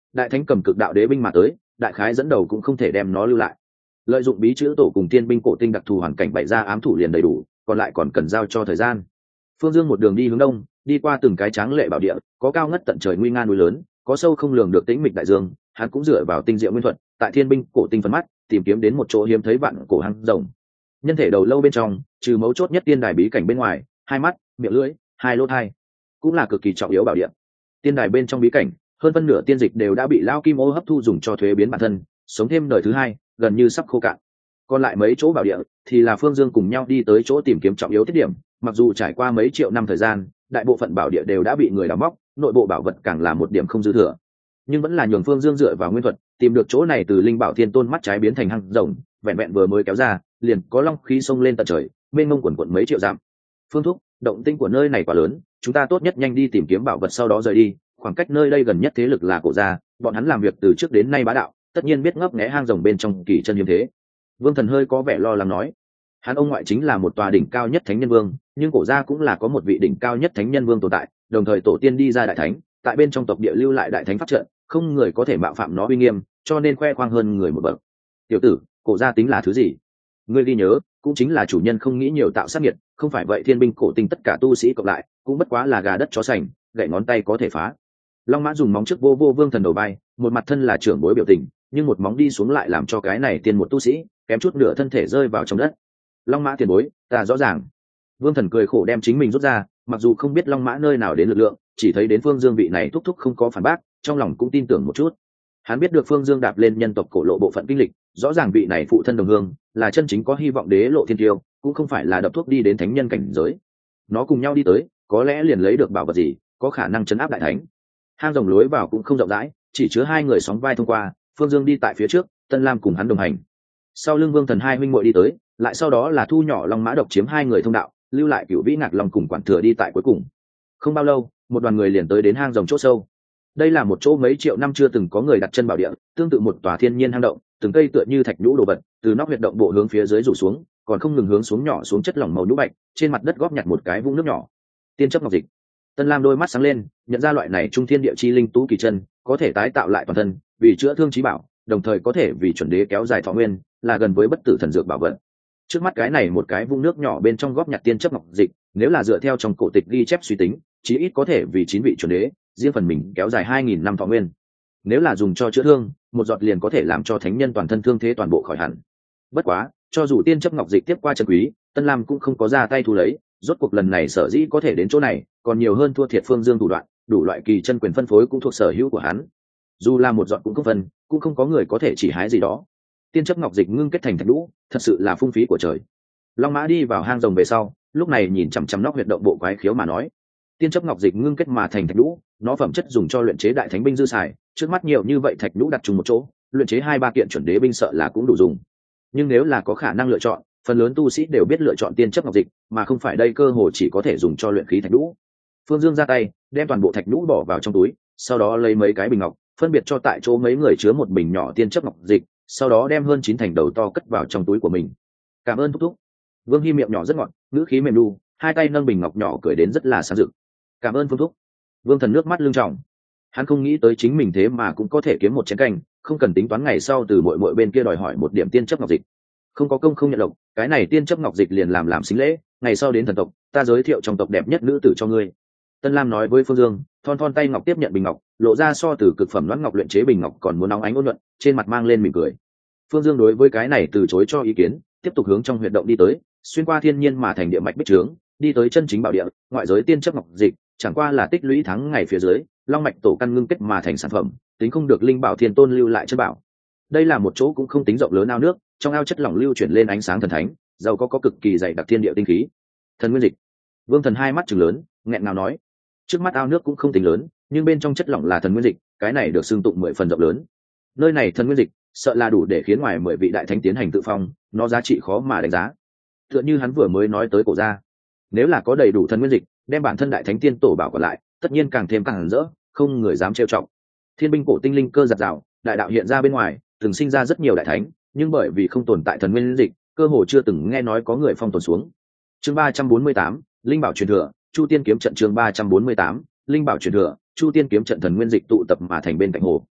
đại thánh cầm cực đạo đế binh mà tới, đại khái dẫn đầu cũng không thể đem nó lưu lại. Lợi dụng bí chữ tổ cùng tiên binh cổ tinh đặc thù hoàn cảnh bày ra ám thủ liền đầy đủ, còn lại còn cần giao cho thời gian. Phương Dương một đường đi hướng đông, đi qua từng cái tráng lệ bảo địa, có cao ngất tận trời nguy nga núi lớn, có sâu không lường được tĩnh mịch đại dương. Hắn cũng dựa vào tinh diệu nguyên thuật, tại thiên binh cổ tinh phấn mắt, tìm kiếm đến một chỗ hiếm thấy vạn cổ hang rồng. Nhân thể đầu lâu bên trong, trừ mấu chốt nhất tiên đài bí cảnh bên ngoài, hai mắt, miệng lưỡi, hai lỗ tai, cũng là cực kỳ trọng yếu bảo địa. Tiên đài bên trong bí cảnh, hơn phân nửa tiên dịch đều đã bị lão kim ô hấp thu dùng cho thuế biến bản thân, sống thêm đời thứ hai, gần như sắp khô cạn. Còn lại mấy chỗ bảo địa thì là Phương Dương cùng nhau đi tới chỗ tìm kiếm trọng yếu tiết điểm, mặc dù trải qua mấy triệu năm thời gian, đại bộ phận bảo địa đều đã bị người đào móc, nội bộ bảo vật càng là một điểm không dư thừa, nhưng vẫn là nhường Phương Dương dựa vào nguyên thuật tìm được chỗ này từ linh bảo thiên tôn mắt trái biến thành hang rồng, vẹn vẹn vừa mới kéo ra liền có long khí xông lên tận trời, mênh mông quần quận mấy triệu dặm. Phương thúc, động tĩnh của nơi này quá lớn, chúng ta tốt nhất nhanh đi tìm kiếm bảo vật sau đó rời đi. Khoảng cách nơi đây gần nhất thế lực là cổ gia, bọn hắn làm việc từ trước đến nay bá đạo, tất nhiên biết ngấp nghé hang rồng bên trong kỳ chân hiếm thế. Vương Thần hơi có vẻ lo lắng nói, hắn ông ngoại chính là một tòa đỉnh cao nhất thánh nhân vương, nhưng cổ gia cũng là có một vị đỉnh cao nhất thánh nhân vương tồn tại, đồng thời tổ tiên đi ra đại thánh, tại bên trong tộc địa lưu lại đại thánh pháp trận, không người có thể mạo phạm nó uy nghiêm, cho nên khoe khoang hơn người một bậc. Tiểu tử, cổ gia tính là thứ gì? Ngươi ghi nhớ, cũng chính là chủ nhân không nghĩ nhiều tạo sát nghiệt, không phải vậy thiên binh cổ tinh tất cả tu sĩ cộng lại cũng bất quá là gà đất chó sành, gậy ngón tay có thể phá. Long Mã dùng móng trước vô vô Vương Thần đầu bay, một mặt thân là trưởng bối biểu tình, nhưng một móng đi xuống lại làm cho cái này tiên một tu sĩ kém chút nửa thân thể rơi vào trong đất. Long Mã tiền bối, ta rõ ràng. Vương Thần cười khổ đem chính mình rút ra, mặc dù không biết Long Mã nơi nào đến lực lượng, chỉ thấy đến Phương Dương vị này thúc thúc không có phản bác, trong lòng cũng tin tưởng một chút. Hắn biết được Phương Dương đạp lên nhân tộc cổ lộ bộ phận kinh lịch, rõ ràng vị này phụ thân đồng hương là chân chính có hy vọng đế lộ thiên tiêu, cũng không phải là đập thuốc đi đến thánh nhân cảnh giới. Nó cùng nhau đi tới, có lẽ liền lấy được bảo vật gì, có khả năng chấn áp đại thánh. Hang rồng lối vào cũng không rộng rãi, chỉ chứa hai người sóng vai thông qua, Phương Dương đi tại phía trước, Tân Lam cùng hắn đồng hành. Sau lưng Vương Thần hai huynh muội đi tới, lại sau đó là Thu Nhỏ Long Mã độc chiếm hai người thông đạo, lưu lại Cửu Vĩ Ngạc Long cùng Quản Thừa đi tại cuối cùng. Không bao lâu, một đoàn người liền tới đến hang rồng chỗ sâu. Đây là một chỗ mấy triệu năm chưa từng có người đặt chân bảo địa, tương tự một tòa thiên nhiên hang động, từng cây tựa như thạch nhũ đồ vật, từ nóc huyệt động bộ hướng phía dưới rủ xuống, còn không ngừng hướng xuống nhỏ xuống chất lỏng màu nhũ bạch, trên mặt đất góp nhặt một cái vũng nước nhỏ. Tiên chấp ngọc dịch. Tân Lam đôi mắt sáng lên, nhận ra loại này trung thiên địa chi linh tú kỳ chân, có thể tái tạo lại toàn thân, vì chữa thương chí bảo, đồng thời có thể vì chuẩn đế kéo dài thọ nguyên, là gần với bất tử thần dược bảo vật. Trước mắt cái này một cái vũng nước nhỏ bên trong góp nhặt tiên chấp ngọc dịch, nếu là dựa theo trong cổ tịch ghi chép suy tính, chí ít có thể vì chín vị chuẩn đế, riêng phần mình kéo dài hai nghìn năm thọ nguyên. Nếu là dùng cho chữa thương, một giọt liền có thể làm cho thánh nhân toàn thân thương thế toàn bộ khỏi hẳn. Bất quá, cho dù tiên chấp ngọc dịch tiếp qua chân quý, Tân Lam cũng không có ra tay thu lấy, rốt cuộc lần này sở dĩ có thể đến chỗ này, còn nhiều hơn thua thiệt Phương Dương thủ đoạn, đủ loại kỳ chân quyền phân phối cũng thuộc sở hữu của hắn. Dù là một giọt cũng không phân, cũng không có người có thể chỉ hái gì đó. Tiên chấp ngọc dịch ngưng kết thành thạch lũ, thật sự là phung phí của trời. Long Mã đi vào hang rồng về sau, lúc này nhìn chằm chằm nóc huyệt động bộ quái khiếu mà nói, tiên chấp ngọc dịch ngưng kết mà thành thạch lũ, nó phẩm chất dùng cho luyện chế đại thánh binh dư xài, trước mắt nhiều như vậy thạch lũ đặt chung một chỗ, luyện chế hai ba kiện chuẩn đế binh sợ là cũng đủ dùng. Nhưng nếu là có khả năng lựa chọn, phần lớn tu sĩ đều biết lựa chọn tiên chấp ngọc dịch, mà không phải đây cơ hồ chỉ có thể dùng cho luyện khí thạch lũ. Phương Dương ra tay, đem toàn bộ thạch lũ bỏ vào trong túi, sau đó lấy mấy cái bình ngọc, phân biệt cho tại chỗ mấy người chứa một bình nhỏ tiên chấp ngọc dịch, sau đó đem hơn chín thành đầu to cất vào trong túi của mình. Cảm ơn thúc thúc. Vương Hi miệng nhỏ rất ngọt, ngữ khí mềm nu, hai tay nâng bình ngọc nhỏ cười đến rất là sáng rực. Cảm ơn Phương thúc. Vương Thần nước mắt lưng tròng. Hắn không nghĩ tới chính mình thế mà cũng có thể kiếm một chén canh, không cần tính toán ngày sau từ muội muội bên kia đòi hỏi một điểm tiên chấp ngọc dịch. Không có công không nhận lộc, cái này tiên chấp ngọc dịch liền làm làm xính lễ, ngày sau đến thần tộc, ta giới thiệu trong tộc đẹp nhất nữ tử cho ngươi. Tân Lam nói với Phương Dương, thon thon tay ngọc tiếp nhận bình ngọc, lộ ra so từ cực phẩm loãng ngọc luyện chế bình ngọc còn muốn nóng ánh ôn nhuận, trên mặt mang lên mỉm cười. Phương Dương đối với cái này từ chối cho ý kiến, tiếp tục hướng trong huyệt động đi tới, xuyên qua thiên nhiên mà thành địa mạch bích trướng, đi tới chân chính bảo địa, ngoại giới tiên chấp ngọc dịch, chẳng qua là tích lũy tháng ngày phía dưới, long mạch tổ căn ngưng kết mà thành sản phẩm, tính không được linh bảo thiên tôn lưu lại chân bảo. Đây là một chỗ cũng không tính rộng lớn ao nước, trong ao chất lỏng lưu chuyển lên ánh sáng thần thánh, giàu có có cực kỳ dày đặc thiên địa tinh khí. Thần nguyên dịch. Vương Thần hai mắt trừng lớn, nghẹn ngào nói, trước mắt ao nước cũng không tính lớn, nhưng bên trong chất lỏng là thần nguyên dịch, cái này được xưng tụng mười phần rộng lớn. Nơi này thần nguyên dịch, sợ là đủ để khiến ngoài mười vị đại thánh tiến hành tự phong, nó giá trị khó mà đánh giá. Tựa như hắn vừa mới nói tới cổ gia, nếu là có đầy đủ thần nguyên dịch, đem bản thân đại thánh tiên tổ bảo còn lại, tất nhiên càng thêm càng rỡ, không người dám trêu chọc. Thiên binh cổ tinh linh cơ giật rào, đại đạo hiện ra bên ngoài, từng sinh ra rất nhiều đại thánh, nhưng bởi vì không tồn tại thần nguyên dịch, cơ hồ chưa từng nghe nói có người phong tồn xuống. Chương ba trăm bốn mươi tám, linh bảo truyền thừa, Chu Tiên kiếm trận. Chương ba trăm bốn mươi tám, linh bảo truyền thừa, Chu Tiên kiếm trận. Thần nguyên dịch tụ tập mà thành bên cạnh hồ.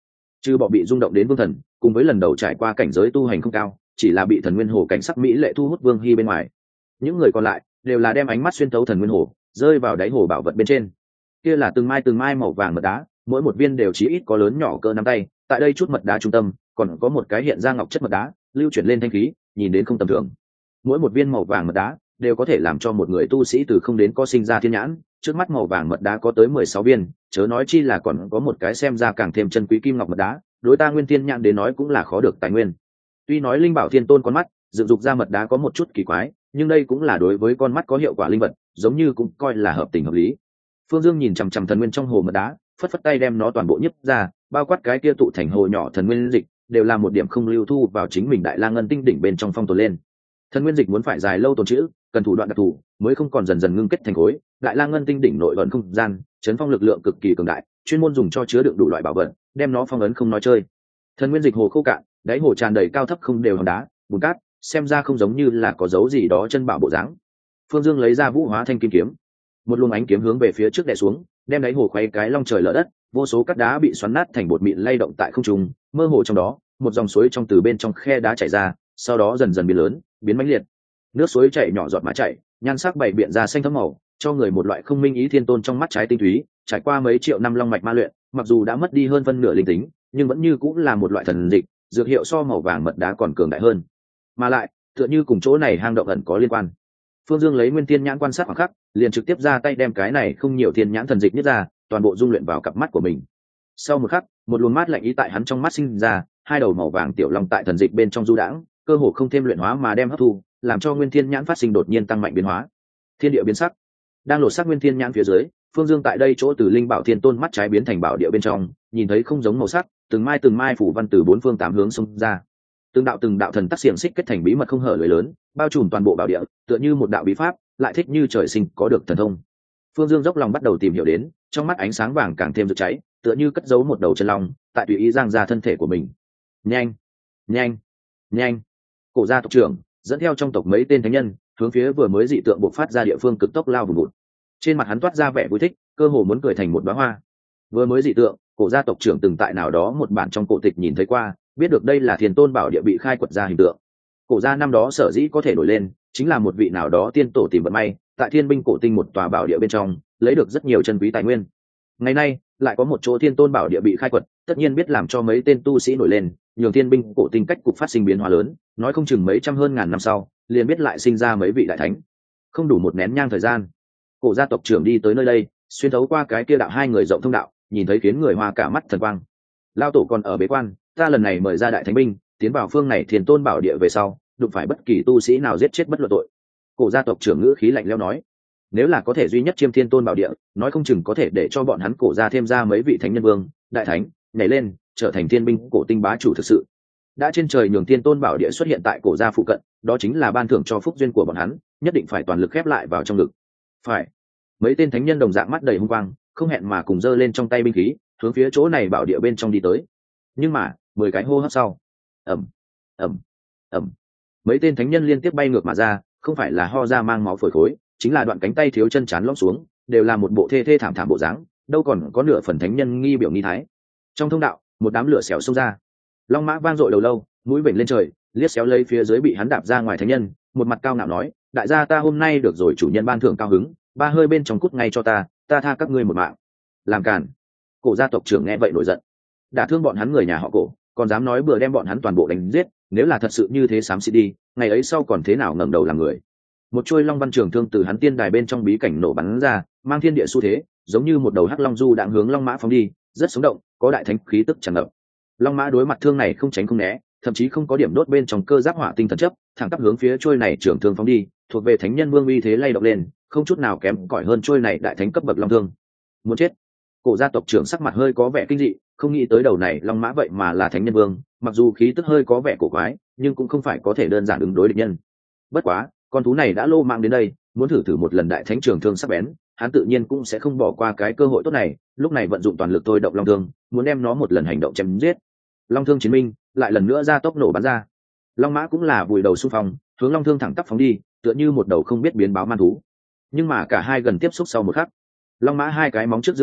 trừ bỏ bị rung động đến vương thần cùng với lần đầu trải qua cảnh giới tu hành không cao chỉ là bị thần nguyên hồ cảnh sắc mỹ lệ thu hút vương hy bên ngoài, những người còn lại đều là đem ánh mắt xuyên thấu thần nguyên hồ rơi vào đáy hồ bảo vật bên trên. Kia là từng mai từng mai màu vàng mật đá, mỗi một viên đều chỉ ít có lớn nhỏ cỡ nắm tay, tại đây chút mật đá trung tâm còn có một cái hiện ra ngọc chất mật đá lưu chuyển lên thanh khí, nhìn đến không tầm thường. Mỗi một viên màu vàng mật đá đều có thể làm cho một người tu sĩ từ không đến có sinh ra thiên nhãn, trước mắt màu vàng mật đá có tới mười sáu viên, chớ nói chi là còn có một cái xem ra càng thêm chân quý kim ngọc mật đá, đối ta nguyên thiên nhãn đến nói cũng là khó được tài nguyên. Tuy nói linh bảo thiên tôn con mắt dựng dục ra mật đá có một chút kỳ quái, nhưng đây cũng là đối với con mắt có hiệu quả linh vật, giống như cũng coi là hợp tình hợp lý. Phương Dương nhìn chằm chằm thần nguyên trong hồ mật đá, phất phất tay đem nó toàn bộ nhấc ra, bao quát cái kia tụ thành hồ nhỏ thần nguyên dịch, đều là một điểm không lưu thu vào chính mình đại la ngân tinh đỉnh bên trong phong tồn lên. Thần nguyên dịch muốn phải dài lâu tồn trữ, cần thủ đoạn đặc thù mới không còn dần dần ngưng kết thành khối. Đại la ngân tinh đỉnh nội ẩn không gian, chấn phong lực lượng cực kỳ cường đại, chuyên môn dùng cho chứa đựng đủ loại bảo vật, đem nó phong ấn không nói chơi. Thần nguyên dịch hồ khô cạn, đáy hồ tràn đầy cao thấp không đều hòn đá, bùn cát, xem ra không giống như là có dấu gì đó chân bảo bộ dáng. Phương Dương lấy ra vũ hóa thanh kim kiếm, một luồng ánh kiếm hướng về phía trước đè xuống, đem đáy hồ khoay cái long trời lở đất, vô số cát đá bị xoắn nát thành bột mịn lay động tại không trung, mơ hồ trong đó một dòng suối trong từ bên trong khe đá chảy ra, sau đó dần dần biến lớn, biến mãnh liệt. Nước suối chảy nhỏ giọt mà chảy, nhan sắc bảy biện ra xanh thẫm màu, cho người một loại không minh ý thiên tôn trong mắt trái tinh túy. Trải qua mấy triệu năm long mạch ma luyện, mặc dù đã mất đi hơn phân nửa linh tính, nhưng vẫn như cũng là một loại thần dịch, dược hiệu so màu vàng mật đá còn cường đại hơn. Mà lại, tựa như cùng chỗ này hang động ẩn có liên quan. Phương Dương lấy nguyên thiên nhãn quan sát khoảng khắc, liền trực tiếp ra tay đem cái này không nhiều thiên nhãn thần dịch nhất ra, toàn bộ dung luyện vào cặp mắt của mình. Sau một khắc, một luồng mát lạnh ý tại hắn trong mắt sinh ra, hai đầu màu vàng tiểu long tại thần dịch bên trong du đãng, cơ hồ không thêm luyện hóa mà đem hấp thu, làm cho nguyên thiên nhãn phát sinh đột nhiên tăng mạnh biến hóa. Thiên địa biến sắc, đang lột sắc nguyên thiên nhãn phía dưới, Phương Dương tại đây chỗ từ linh bảo thiên tôn mắt trái biến thành bảo địa bên trong, nhìn thấy không giống màu sắc, từng mai từng mai phủ văn từ bốn phương tám hướng xông ra. Từng đạo từng đạo thần tắc xiềng xích kết thành bí mật không hở lưới lớn, bao trùm toàn bộ bảo địa, tựa như một đạo bí pháp, lại thích như trời sinh có được thần thông. Phương Dương dốc lòng bắt đầu tìm hiểu đến, trong mắt ánh sáng vàng càng thêm rực cháy, tựa như cất giấu một đầu chân long, tại tùy ý giang ra thân thể của mình. Nhanh, nhanh, nhanh! Cổ gia tộc trưởng dẫn theo trong tộc mấy tên thánh nhân, hướng phía vừa mới dị tượng bộc phát ra địa phương cực tốc lao vùn vụt. Trên mặt hắn toát ra vẻ vui thích, cơ hồ muốn cười thành một đóa hoa. Vừa mới dị tượng, cổ gia tộc trưởng từng tại nào đó một bản trong cổ tịch nhìn thấy qua, biết được đây là Thiên Tôn bảo địa bị khai quật ra hình tượng. Cổ gia năm đó sở dĩ có thể nổi lên, chính là một vị nào đó tiên tổ tìm vận may, tại Thiên binh cổ tinh một tòa bảo địa bên trong, lấy được rất nhiều chân quý tài nguyên. Ngày nay, lại có một chỗ Thiên Tôn bảo địa bị khai quật, tất nhiên biết làm cho mấy tên tu sĩ nổi lên, nhường Thiên binh cổ tinh cách cục phát sinh biến hóa lớn, nói không chừng mấy trăm hơn ngàn năm sau, liền biết lại sinh ra mấy vị đại thánh. Không đủ một nén nhang thời gian, cổ gia tộc trưởng đi tới nơi đây, xuyên thấu qua cái kia đạo hai người rộng thông đạo, nhìn thấy khiến người hoa cả mắt thần quang. Lao tổ còn ở bế quan, ta lần này mời ra đại thánh binh, tiến vào phương này Thiên Tôn bảo địa về sau, đụng phải bất kỳ tu sĩ nào giết chết bất luận tội. Cổ gia tộc trưởng ngữ khí lạnh lẽo nói, nếu là có thể duy nhất chiêm Thiên Tôn bảo địa, nói không chừng có thể để cho bọn hắn cổ gia thêm ra mấy vị thánh nhân vương, đại thánh, nhảy lên, trở thành thiên binh cổ tinh bá chủ thực sự. Đã trên trời nhường Thiên Tôn bảo địa xuất hiện tại cổ gia phụ cận, đó chính là ban thưởng cho phúc duyên của bọn hắn, nhất định phải toàn lực khép lại vào trong ngực. Phải. Mấy tên thánh nhân đồng dạng mắt đầy hung quang, không hẹn mà cùng giơ lên trong tay binh khí, hướng phía chỗ này bảo địa bên trong đi tới. Nhưng mà, mười cái hô hấp sau, ầm, ầm, ầm, mấy tên thánh nhân liên tiếp bay ngược mà ra, không phải là ho ra mang máu phổi khối, chính là đoạn cánh tay thiếu chân chán lõm xuống, đều là một bộ thê thê thảm thảm bộ dáng, đâu còn có nửa phần thánh nhân nghi biểu nghi thái. Trong thông đạo, một đám lửa xẻo xông ra, long mã vang dội đầu lâu, mũi vểnh lên trời, liếc xéo lấy phía dưới bị hắn đạp ra ngoài thánh nhân, một mặt cao ngạo nói, đại gia ta hôm nay được rồi chủ nhân ban thưởng cao hứng, ba hơi bên trong cút ngay cho ta, ta tha các ngươi một mạng. Làm càn! Cổ gia tộc trưởng nghe vậy nổi giận, đả thương bọn hắn người nhà họ cổ, còn dám nói bừa đem bọn hắn toàn bộ đánh giết, nếu là thật sự như thế xám xịt đi, ngày ấy sau còn thế nào ngẩng đầu làm người. Một chuôi long văn trường thương từ hắn tiên đài bên trong bí cảnh nổ bắn ra, mang thiên địa xu thế, giống như một đầu hắc long du đang hướng long mã phóng đi, rất sống động, có đại thánh khí tức tràn ngập. Long mã đối mặt thương này không tránh không né, thậm chí không có điểm đốt bên trong cơ giáp hỏa tinh thần chấp, thẳng tắp hướng phía chuôi này trường thương phóng đi, thuộc về thánh nhân vương uy thế lay động lên, không chút nào kém cỏi hơn chuôi này đại thánh cấp bậc long thương. Muốn chết! Cổ gia tộc trưởng sắc mặt hơi có vẻ kinh dị, không nghĩ tới đầu này long mã vậy mà là thánh nhân vương, mặc dù khí tức hơi có vẻ cổ quái, nhưng cũng không phải có thể đơn giản ứng đối địch nhân. Bất quá, con thú này đã lô mạng đến đây, muốn thử thử một lần đại thánh trường thương sắc bén, hắn tự nhiên cũng sẽ không bỏ qua cái cơ hội tốt này, lúc này vận dụng toàn lực thôi động long thương, muốn đem nó một lần hành động chém giết. Long thương chiến minh lại lần nữa ra tốc nổ bắn ra, long mã cũng là vùi đầu xung phong, hướng long thương thẳng tắp phóng đi, tựa như một đầu không biết biến báo man thú. Nhưng mà cả hai gần tiếp xúc sau một khắc, long mã hai cái móng trước dương lên,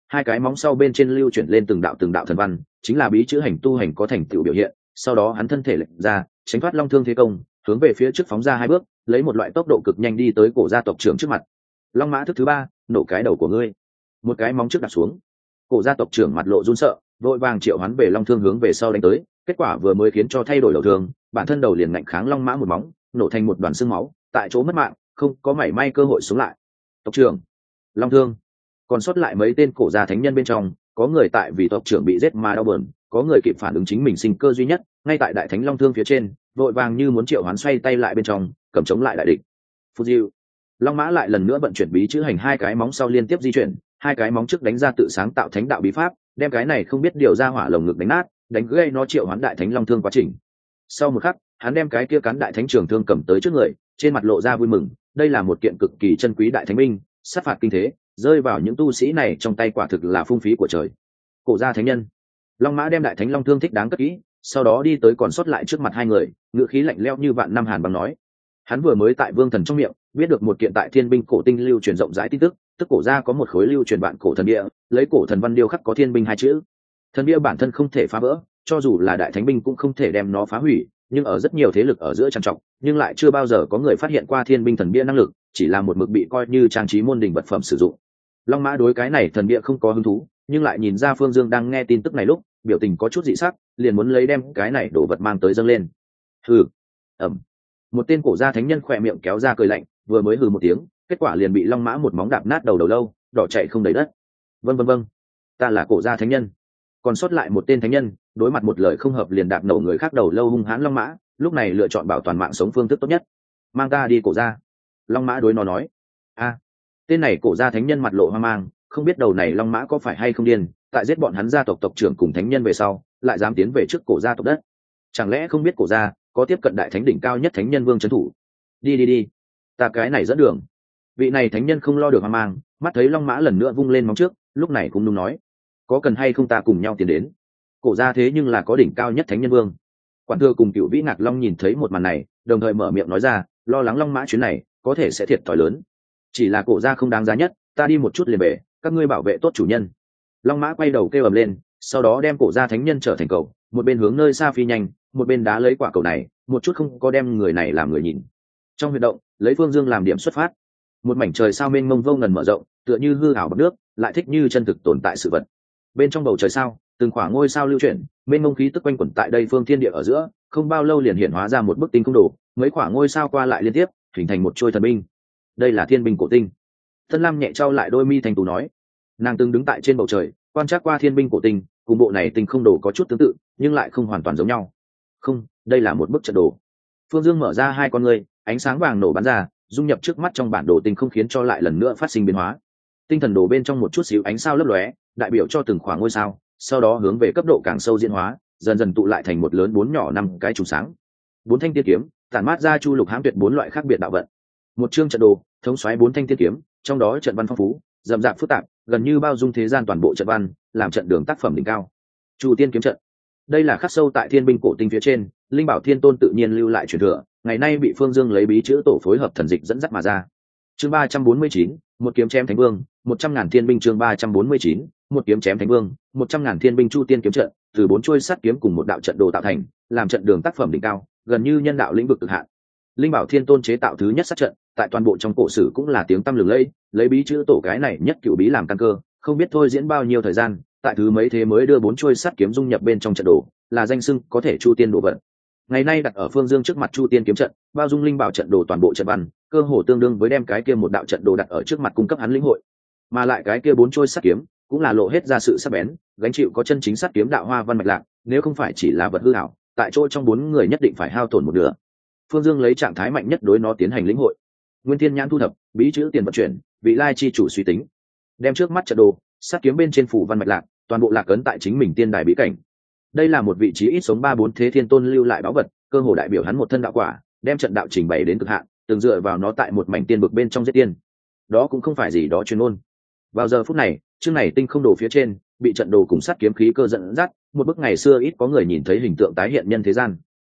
hai cái móng sau bên trên lưu chuyển lên từng đạo từng đạo thần văn, chính là bí chữ hành tu hành có thành tựu biểu hiện. Sau đó hắn thân thể lệch ra, tránh thoát long thương thế công, hướng về phía trước phóng ra hai bước, lấy một loại tốc độ cực nhanh đi tới cổ gia tộc trưởng trước mặt. Long mã thức thứ ba, nổ cái đầu của ngươi. Một cái móng trước đặt xuống. Cổ gia tộc trưởng mặt lộ run sợ, vội vàng triệu hoán về long thương hướng về sau đánh tới. Kết quả vừa mới khiến cho thay đổi đầu thương, bản thân đầu liền ngạnh kháng long mã một móng, nổ thành một đoàn xương máu, tại chỗ mất mạng, không có mảy may cơ hội sống lại. Tộc trưởng, long thương. Còn sót lại mấy tên cổ gia thánh nhân bên trong, có người tại vì tộc trưởng bị giết mà đau buồn, có người kịp phản ứng chính mình sinh cơ duy nhất, ngay tại đại thánh long thương phía trên, vội vàng như muốn triệu hoán xoay tay lại bên trong, cầm chống lại đại địch. Phù diêu. Long mã lại lần nữa vận chuyển bí chữ hành hai cái móng sau liên tiếp di chuyển, hai cái móng trước đánh ra tự sáng tạo thánh đạo bí pháp, đem cái này không biết điều ra hỏa lồng ngực đánh nát, đánh gây nó triệu hoán đại thánh long thương quá trình. Sau một khắc, hắn đem cái kia cán đại thánh trường thương cầm tới trước người, trên mặt lộ ra vui mừng, đây là một kiện cực kỳ chân quý đại thánh binh, sát phạt kinh thế, rơi vào những tu sĩ này trong tay quả thực là phung phí của trời. Cổ gia thánh nhân. Long mã đem đại thánh long thương thích đáng cất kỹ, sau đó đi tới còn sót lại trước mặt hai người, ngữ khí lạnh lẽo như vạn năm hàn băng nói: hắn vừa mới tại vương thần trong miệng biết được một kiện tại thiên binh cổ tinh lưu truyền rộng rãi tin tức, tức cổ gia có một khối lưu truyền vạn cổ thần bia, lấy cổ thần văn điêu khắc có thiên binh hai chữ. Thần bia bản thân không thể phá vỡ, cho dù là đại thánh binh cũng không thể đem nó phá hủy, nhưng ở rất nhiều thế lực ở giữa trang trọng, nhưng lại chưa bao giờ có người phát hiện qua thiên binh thần bia năng lực, chỉ là một mực bị coi như trang trí môn đình vật phẩm sử dụng. Long mã đối cái này thần bia không có hứng thú, nhưng lại nhìn ra Phương Dương đang nghe tin tức này lúc biểu tình có chút dị sắc, liền muốn lấy đem cái này đổ vật mang tới dâng lên. Hừ. Ẩm. Một tên cổ gia thánh nhân khỏe miệng kéo ra cười lạnh, vừa mới hừ một tiếng, kết quả liền bị long mã một móng đạp nát đầu đầu lâu, đỏ chạy không đầy đất. Vâng vâng vâng, ta là cổ gia thánh nhân. Còn sót lại một tên thánh nhân, đối mặt một lời không hợp liền đạp nổ người khác đầu lâu hung hãn long mã, lúc này lựa chọn bảo toàn mạng sống phương thức tốt nhất. Mang ta đi cổ gia. Long mã đối nó nói. A, tên này cổ gia thánh nhân mặt lộ hoang mang, không biết đầu này long mã có phải hay không điên, tại giết bọn hắn gia tộc tộc trưởng cùng thánh nhân về sau, lại dám tiến về trước cổ gia tộc đất. Chẳng lẽ không biết cổ gia có tiếp cận đại thánh đỉnh cao nhất thánh nhân vương trấn thủ? Đi đi đi, ta cái này dẫn đường. Vị này thánh nhân không lo được hoang mang, mắt thấy long mã lần nữa vung lên móng trước, lúc này cũng đúng nói: có cần hay không ta cùng nhau tiến đến? Cổ gia thế nhưng là có đỉnh cao nhất thánh nhân vương. Quản thừa cùng cựu vĩ ngạc long nhìn thấy một màn này, đồng thời mở miệng nói ra, lo lắng long mã chuyến này có thể sẽ thiệt thòi lớn. Chỉ là cổ gia không đáng giá nhất, ta đi một chút liền về, các ngươi bảo vệ tốt chủ nhân. Long mã quay đầu kêu ầm lên, sau đó đem cổ gia thánh nhân trở thành cầu, một bên hướng nơi xa phi nhanh, một bên đá lấy quả cầu này, một chút không có đem người này làm người nhìn. Trong huy động, lấy Phương Dương làm điểm xuất phát, một mảnh trời sao mênh mông vô ngần mở rộng, tựa như hư ảo bọt nước, lại thích như chân thực tồn tại sự vật. Bên trong bầu trời sao, từng khoảng ngôi sao lưu chuyển, mênh mông khí tức quanh quẩn tại đây phương thiên địa ở giữa, không bao lâu liền hiện hóa ra một bức tinh không đồ, mấy khoảng ngôi sao qua lại liên tiếp, hình thành một trôi thần binh. Đây là thiên binh cổ tinh. Tân Lam nhẹ trao lại đôi mi thành tú nói, nàng từng đứng tại trên bầu trời, quan trắc qua thiên binh cổ tinh, cùng bộ này tinh không đồ có chút tương tự, nhưng lại không hoàn toàn giống nhau. Không, đây là một bức trận đồ. Phương Dương mở ra hai con ngươi, ánh sáng vàng nổ bắn ra, dung nhập trước mắt trong bản đồ tinh không, khiến cho lại lần nữa phát sinh biến hóa. Tinh thần đồ bên trong một chút xíu ánh sao lấp lóe, đại biểu cho từng khoảng ngôi sao, sau đó hướng về cấp độ càng sâu diễn hóa, dần dần tụ lại thành một lớn bốn nhỏ năm cái trùng sáng. Bốn thanh tiên kiếm, tản mát ra chu lục hãm tuyệt bốn loại khác biệt đạo vận. Một chương trận đồ, thống soái bốn thanh tiên kiếm, trong đó trận văn phong phú, rậm rạp phức tạp, gần như bao dung thế gian toàn bộ trận văn, làm trận đường tác phẩm đỉnh cao. Chu tiên kiếm trận. Đây là khắc sâu tại thiên binh cổ tinh phía trên, linh bảo thiên tôn tự nhiên lưu lại truyền thừa, ngày nay bị Phương Dương lấy bí chữ tổ phối hợp thần dịch dẫn dắt mà ra. Chương ba trăm bốn mươi chín, một kiếm chém thánh vương, một trăm ngàn thiên binh. Chương ba trăm bốn mươi chín, một kiếm chém thánh vương, một trăm ngàn thiên binh. Chu tiên kiếm trận từ bốn chuôi sắt kiếm cùng một đạo trận đồ tạo thành, làm trận đường tác phẩm đỉnh cao, gần như nhân đạo lĩnh vực cực hạn. Linh bảo thiên tôn chế tạo thứ nhất sát trận, tại toàn bộ trong cổ sử cũng là tiếng tăm lừng lẫy, lấy bí chữ tổ cái này nhất cửu bí làm căn cơ, không biết thôi diễn bao nhiêu thời gian, tại thứ mấy thế mới đưa bốn chuôi sắt kiếm dung nhập bên trong trận đồ, là danh xưng có thể chu tiên đồ vật. Ngày nay đặt ở Phương Dương trước mặt chu tiên kiếm trận, bao dung linh bảo trận đồ toàn bộ trận văn, cơ hồ tương đương với đem cái kia một đạo trận đồ đặt ở trước mặt cung cấp hắn lĩnh hội. Mà lại cái kia bốn chuôi sắt kiếm cũng là lộ hết ra sự sắc bén, gánh chịu có chân chính sắt kiếm đạo hoa văn mạch lạc, nếu không phải chỉ là vật hư ảo, tại chỗ trong bốn người nhất định phải hao tổn một nửa. Phương Dương lấy trạng thái mạnh nhất đối nó tiến hành lĩnh hội. Nguyên Thiên Nhãn thu thập, bí chữ tiền vận chuyển, vị lai chi chủ suy tính, đem trước mắt trận đồ, sắt kiếm bên trên phủ văn mạch lạc, toàn bộ lạc ấn tại chính mình tiên đài bí cảnh. Đây là một vị trí ít sống ba bốn thế thiên tôn lưu lại báu vật, cơ hồ đại biểu hắn một thân đạo quả, đem trận đạo trình bày đến cực hạn, từng dựa vào nó tại một mảnh tiên vực bên trong giết tiên. Đó cũng không phải gì đó chuyên môn. Vào giờ phút này, chương này tinh không đồ phía trên, bị trận đồ cùng sắt kiếm khí cơ dẫn dắt, một bức ngày xưa ít có người nhìn thấy hình tượng tái hiện nhân thế gian.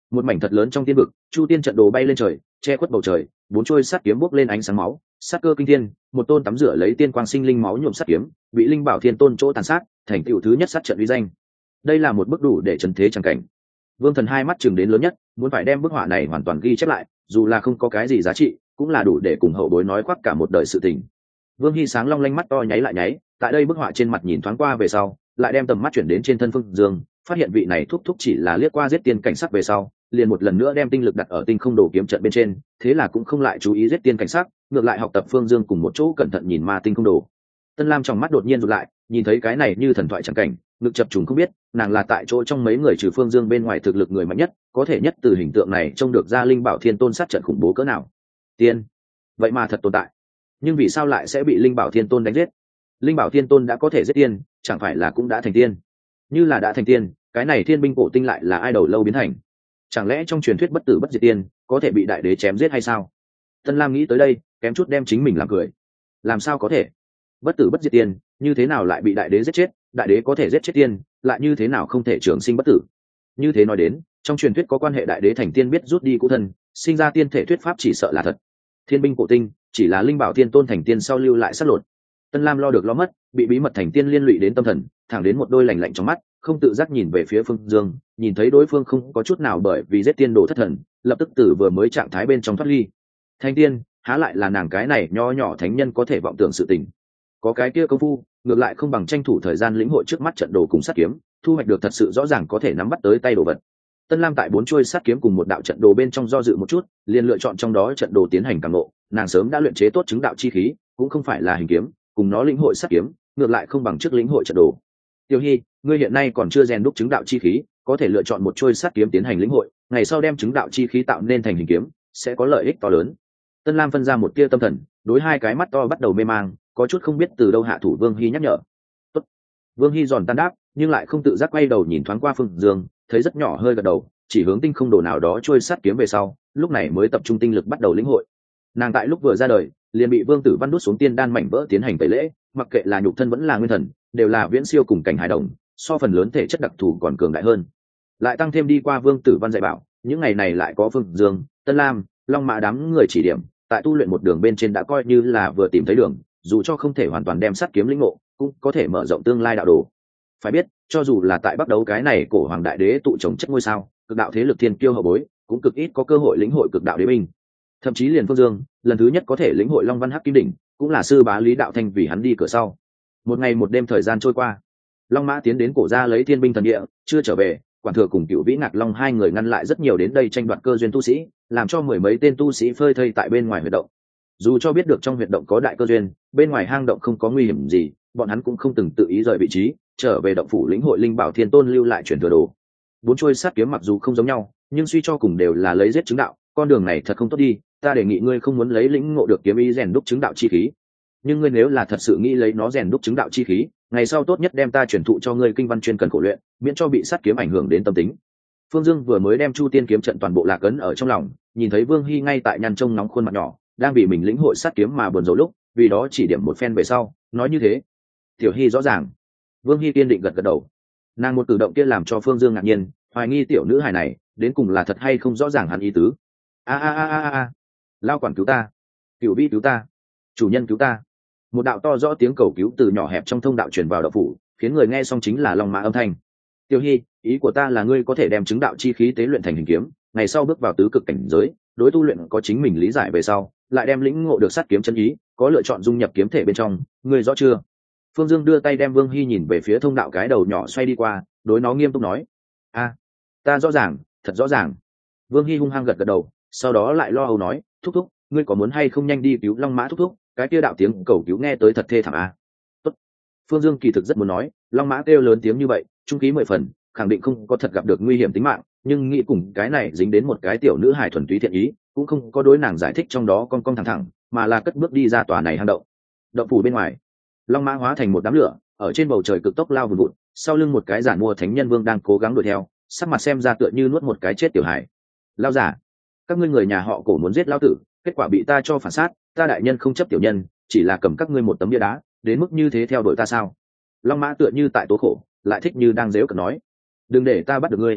Một mảnh thật lớn trong tiên vực, chu tiên trận đồ bay lên trời, che khuất bầu trời, bốn trôi sắt kiếm bốc lên ánh sáng máu, sát cơ kinh thiên, một tôn tắm rửa lấy tiên quang sinh linh máu nhuộm sắt kiếm, bị linh bảo thiên tôn chỗ tàn sát, thành tựu thứ nhất sát trận uy danh. Đây là một bức đủ để trần thế chẳng cảnh. Vương Thần hai mắt chừng đến lớn nhất, muốn phải đem bức họa này hoàn toàn ghi chép lại, dù là không có cái gì giá trị, cũng là đủ để cùng hậu bối nói khoác cả một đời sự tình. Vương Hy sáng long lanh mắt to nháy lại nháy, tại đây bức họa trên mặt nhìn thoáng qua về sau, lại đem tầm mắt chuyển đến trên thân Phương Dương, phát hiện vị này thúc thúc chỉ là liếc qua giết tiên cảnh sắc về sau, liền một lần nữa đem tinh lực đặt ở tinh không đồ kiếm trận bên trên, thế là cũng không lại chú ý giết tiên cảnh sắc, ngược lại học tập Phương Dương cùng một chỗ cẩn thận nhìn ma tinh không đồ. Tân Lam trong mắt đột nhiên rụt lại, nhìn thấy cái này như thần thoại chẳng cảnh, ngực chập trùng không biết, nàng là tại chỗ trong mấy người trừ Phương Dương bên ngoài thực lực người mạnh nhất, có thể nhất từ hình tượng này trông được ra linh bảo thiên tôn sát trận khủng bố cỡ nào. Tiên, vậy mà thật tồn tại, nhưng vì sao lại sẽ bị linh bảo thiên tôn đánh giết? Linh bảo thiên tôn đã có thể giết tiên, chẳng phải là cũng đã thành tiên? Như là đã thành tiên, cái này thiên binh cổ tinh lại là ai đầu lâu biến thành? Chẳng lẽ trong truyền thuyết bất tử bất diệt tiên có thể bị đại đế chém giết hay sao? Tân Lam nghĩ tới đây, kém chút đem chính mình làm cười. Làm sao có thể? Bất tử bất diệt tiên, như thế nào lại bị đại đế giết chết? Đại đế có thể giết chết tiên, lại như thế nào không thể trường sinh bất tử? Như thế nói đến, trong truyền thuyết có quan hệ đại đế thành tiên biết rút đi cũ thân, sinh ra tiên thể thuyết pháp chỉ sợ là thật. Thiên binh cổ tinh chỉ là linh bảo thiên tôn thành tiên sau lưu lại sát lột. Tân Lam lo được lo mất, bị bí mật thành tiên liên lụy đến tâm thần, thẳng đến một đôi lạnh lạnh trong mắt, không tự giác nhìn về phía Phương Dương, nhìn thấy đối phương không có chút nào bởi vì giết tiên đồ thất thần, lập tức từ vừa mới trạng thái bên trong thoát ly. Thành tiên, há lại là nàng cái này nho nhỏ thánh nhân có thể vọng tưởng sự tình. Có cái kia công phu, ngược lại không bằng tranh thủ thời gian lĩnh hội trước mắt trận đồ cùng sát kiếm, thu hoạch được thật sự rõ ràng có thể nắm bắt tới tay đồ vật. Tân Lam tại bốn chuôi sát kiếm cùng một đạo trận đồ bên trong do dự một chút, liền lựa chọn trong đó trận đồ tiến hành cảm ngộ, nàng sớm đã luyện chế tốt chứng đạo chi khí, cũng không phải là hình kiếm, cùng nó lĩnh hội sát kiếm, ngược lại không bằng trước lĩnh hội trận đồ. Tiêu Hy, ngươi hiện nay còn chưa rèn đúc chứng đạo chi khí, có thể lựa chọn một chuôi sát kiếm tiến hành lĩnh hội, ngày sau đem chứng đạo chi khí tạo nên thành hình kiếm, sẽ có lợi ích to lớn. Tân Lam phân ra một tia tâm thần, đối hai cái mắt to bắt đầu mê mang, có chút không biết từ đâu hạ thủ Vương Hy nhắc nhở. Tốt. Vương Hy giòn tan đáp, nhưng lại không tự giác quay đầu nhìn thoáng qua Phương Dương, thấy rất nhỏ hơi gật đầu, chỉ hướng tinh không đồ nào đó trôi sát kiếm về sau, lúc này mới tập trung tinh lực bắt đầu lĩnh hội. Nàng tại lúc vừa ra đời, liền bị Vương Tử Văn đút xuống tiên đan mảnh vỡ tiến hành tẩy lễ, mặc kệ là nhục thân vẫn là nguyên thần, đều là viễn siêu cùng cảnh hải đồng, so phần lớn thể chất đặc thù còn cường đại hơn. Lại tăng thêm đi qua Vương Tử Văn dạy bảo, những ngày này lại có Phương Dương, Tân Lam, Long Mã đám người chỉ điểm, tại tu luyện một đường bên trên đã coi như là vừa tìm thấy đường, dù cho không thể hoàn toàn đem sát kiếm lĩnh ngộ, cũng có thể mở rộng tương lai đạo đồ. Phải biết, cho dù là tại bắt đầu cái này cổ hoàng đại đế tụ trồng chất ngôi sao, cực đạo thế lực thiên kiêu hậu bối, cũng cực ít có cơ hội lĩnh hội cực đạo đế binh. Thậm chí liền Phương Dương, lần thứ nhất có thể lĩnh hội Long Văn Hắc Kim đỉnh, cũng là sư bá Lý Đạo Thanh vì hắn đi cửa sau. Một ngày một đêm thời gian trôi qua, Long Mã tiến đến cổ gia lấy thiên binh thần địa, chưa trở về, quản thừa cùng Cựu Vĩ Ngạc Long hai người ngăn lại rất nhiều đến đây tranh đoạt cơ duyên tu sĩ, làm cho mười mấy tên tu sĩ phơi thây tại bên ngoài huyệt động. Dù cho biết được trong huyệt động có đại cơ duyên, bên ngoài hang động không có nguy hiểm gì, bọn hắn cũng không từng tự ý rời vị trí, trở về động phủ lĩnh hội linh bảo thiên tôn lưu lại truyền thừa đồ. Bốn chuôi sát kiếm mặc dù không giống nhau, nhưng suy cho cùng đều là lấy giết chứng đạo, con đường này thật không tốt đi, ta đề nghị ngươi không muốn lấy lĩnh ngộ được kiếm ý rèn đúc chứng đạo chi khí. Nhưng ngươi nếu là thật sự nghĩ lấy nó rèn đúc chứng đạo chi khí, ngày sau tốt nhất đem ta truyền thụ cho ngươi kinh văn chuyên cần khổ luyện, miễn cho bị sát kiếm ảnh hưởng đến tâm tính. Phương Dương vừa mới đem Chu Tiên kiếm trận toàn bộ lạc ấn ở trong lòng, nhìn thấy Vương Hy ngay tại nhăn trông nóng khuôn mặt nhỏ, đang bị mình lĩnh hội sát kiếm mà buồn rầu lúc, vì đó chỉ điểm một phen về sau, nói như thế. Tiểu Hy rõ ràng. Vương Hy kiên định gật gật đầu. Nàng một cử động kia làm cho Phương Dương ngạc nhiên, hoài nghi tiểu nữ hài này đến cùng là thật hay không rõ ràng hắn ý tứ. A a a a a, lao quản cứu ta, Cửu Vi cứu ta, chủ nhân cứu ta. Một đạo to rõ tiếng cầu cứu từ nhỏ hẹp trong thông đạo truyền vào động phủ, khiến người nghe xong chính là Long Mã âm thanh. Tiêu Hy, ý của ta là ngươi có thể đem chứng đạo chi khí tế luyện thành hình kiếm, ngày sau bước vào tứ cực cảnh giới, đối tu luyện có chính mình lý giải về sau, lại đem lĩnh ngộ được sát kiếm chân ý, có lựa chọn dung nhập kiếm thể bên trong, ngươi rõ chưa? Phương Dương đưa tay đem Vương Hy nhìn về phía thông đạo cái đầu nhỏ xoay đi qua, đối nó nghiêm túc nói: "A, ta rõ ràng, thật rõ ràng." Vương Hy hung hăng gật gật đầu, sau đó lại lo âu nói: "Thúc thúc, ngươi có muốn hay không nhanh đi cứu Long Mã thúc thúc, cái kia đạo tiếng cầu cứu nghe tới thật thê thảm a." Tốt. Phương Dương kỳ thực rất muốn nói, Long Mã kêu lớn tiếng như vậy, trung khí mười phần, khẳng định không có thật gặp được nguy hiểm tính mạng, nhưng nghĩ cùng cái này dính đến một cái tiểu nữ hài thuần túy thiện ý, cũng không có đối nàng giải thích trong đó con con thẳng thẳng, mà là cất bước đi ra tòa này hang động. Động phủ bên ngoài, Long Mã hóa thành một đám lửa, ở trên bầu trời cực tốc lao vùn vụt, sau lưng một cái giản mua thánh nhân vương đang cố gắng đuổi theo, sắc mặt xem ra tựa như nuốt một cái chết tiểu hải. Lao giả, các ngươi người nhà họ Cổ muốn giết lão tử, kết quả bị ta cho phản sát, ta đại nhân không chấp tiểu nhân, chỉ là cầm các ngươi một tấm bia đá, đến mức như thế theo đuổi ta sao? Long Mã tựa như tại tố khổ, lại thích như đang giễu cợt nói: "Đừng để ta bắt được ngươi."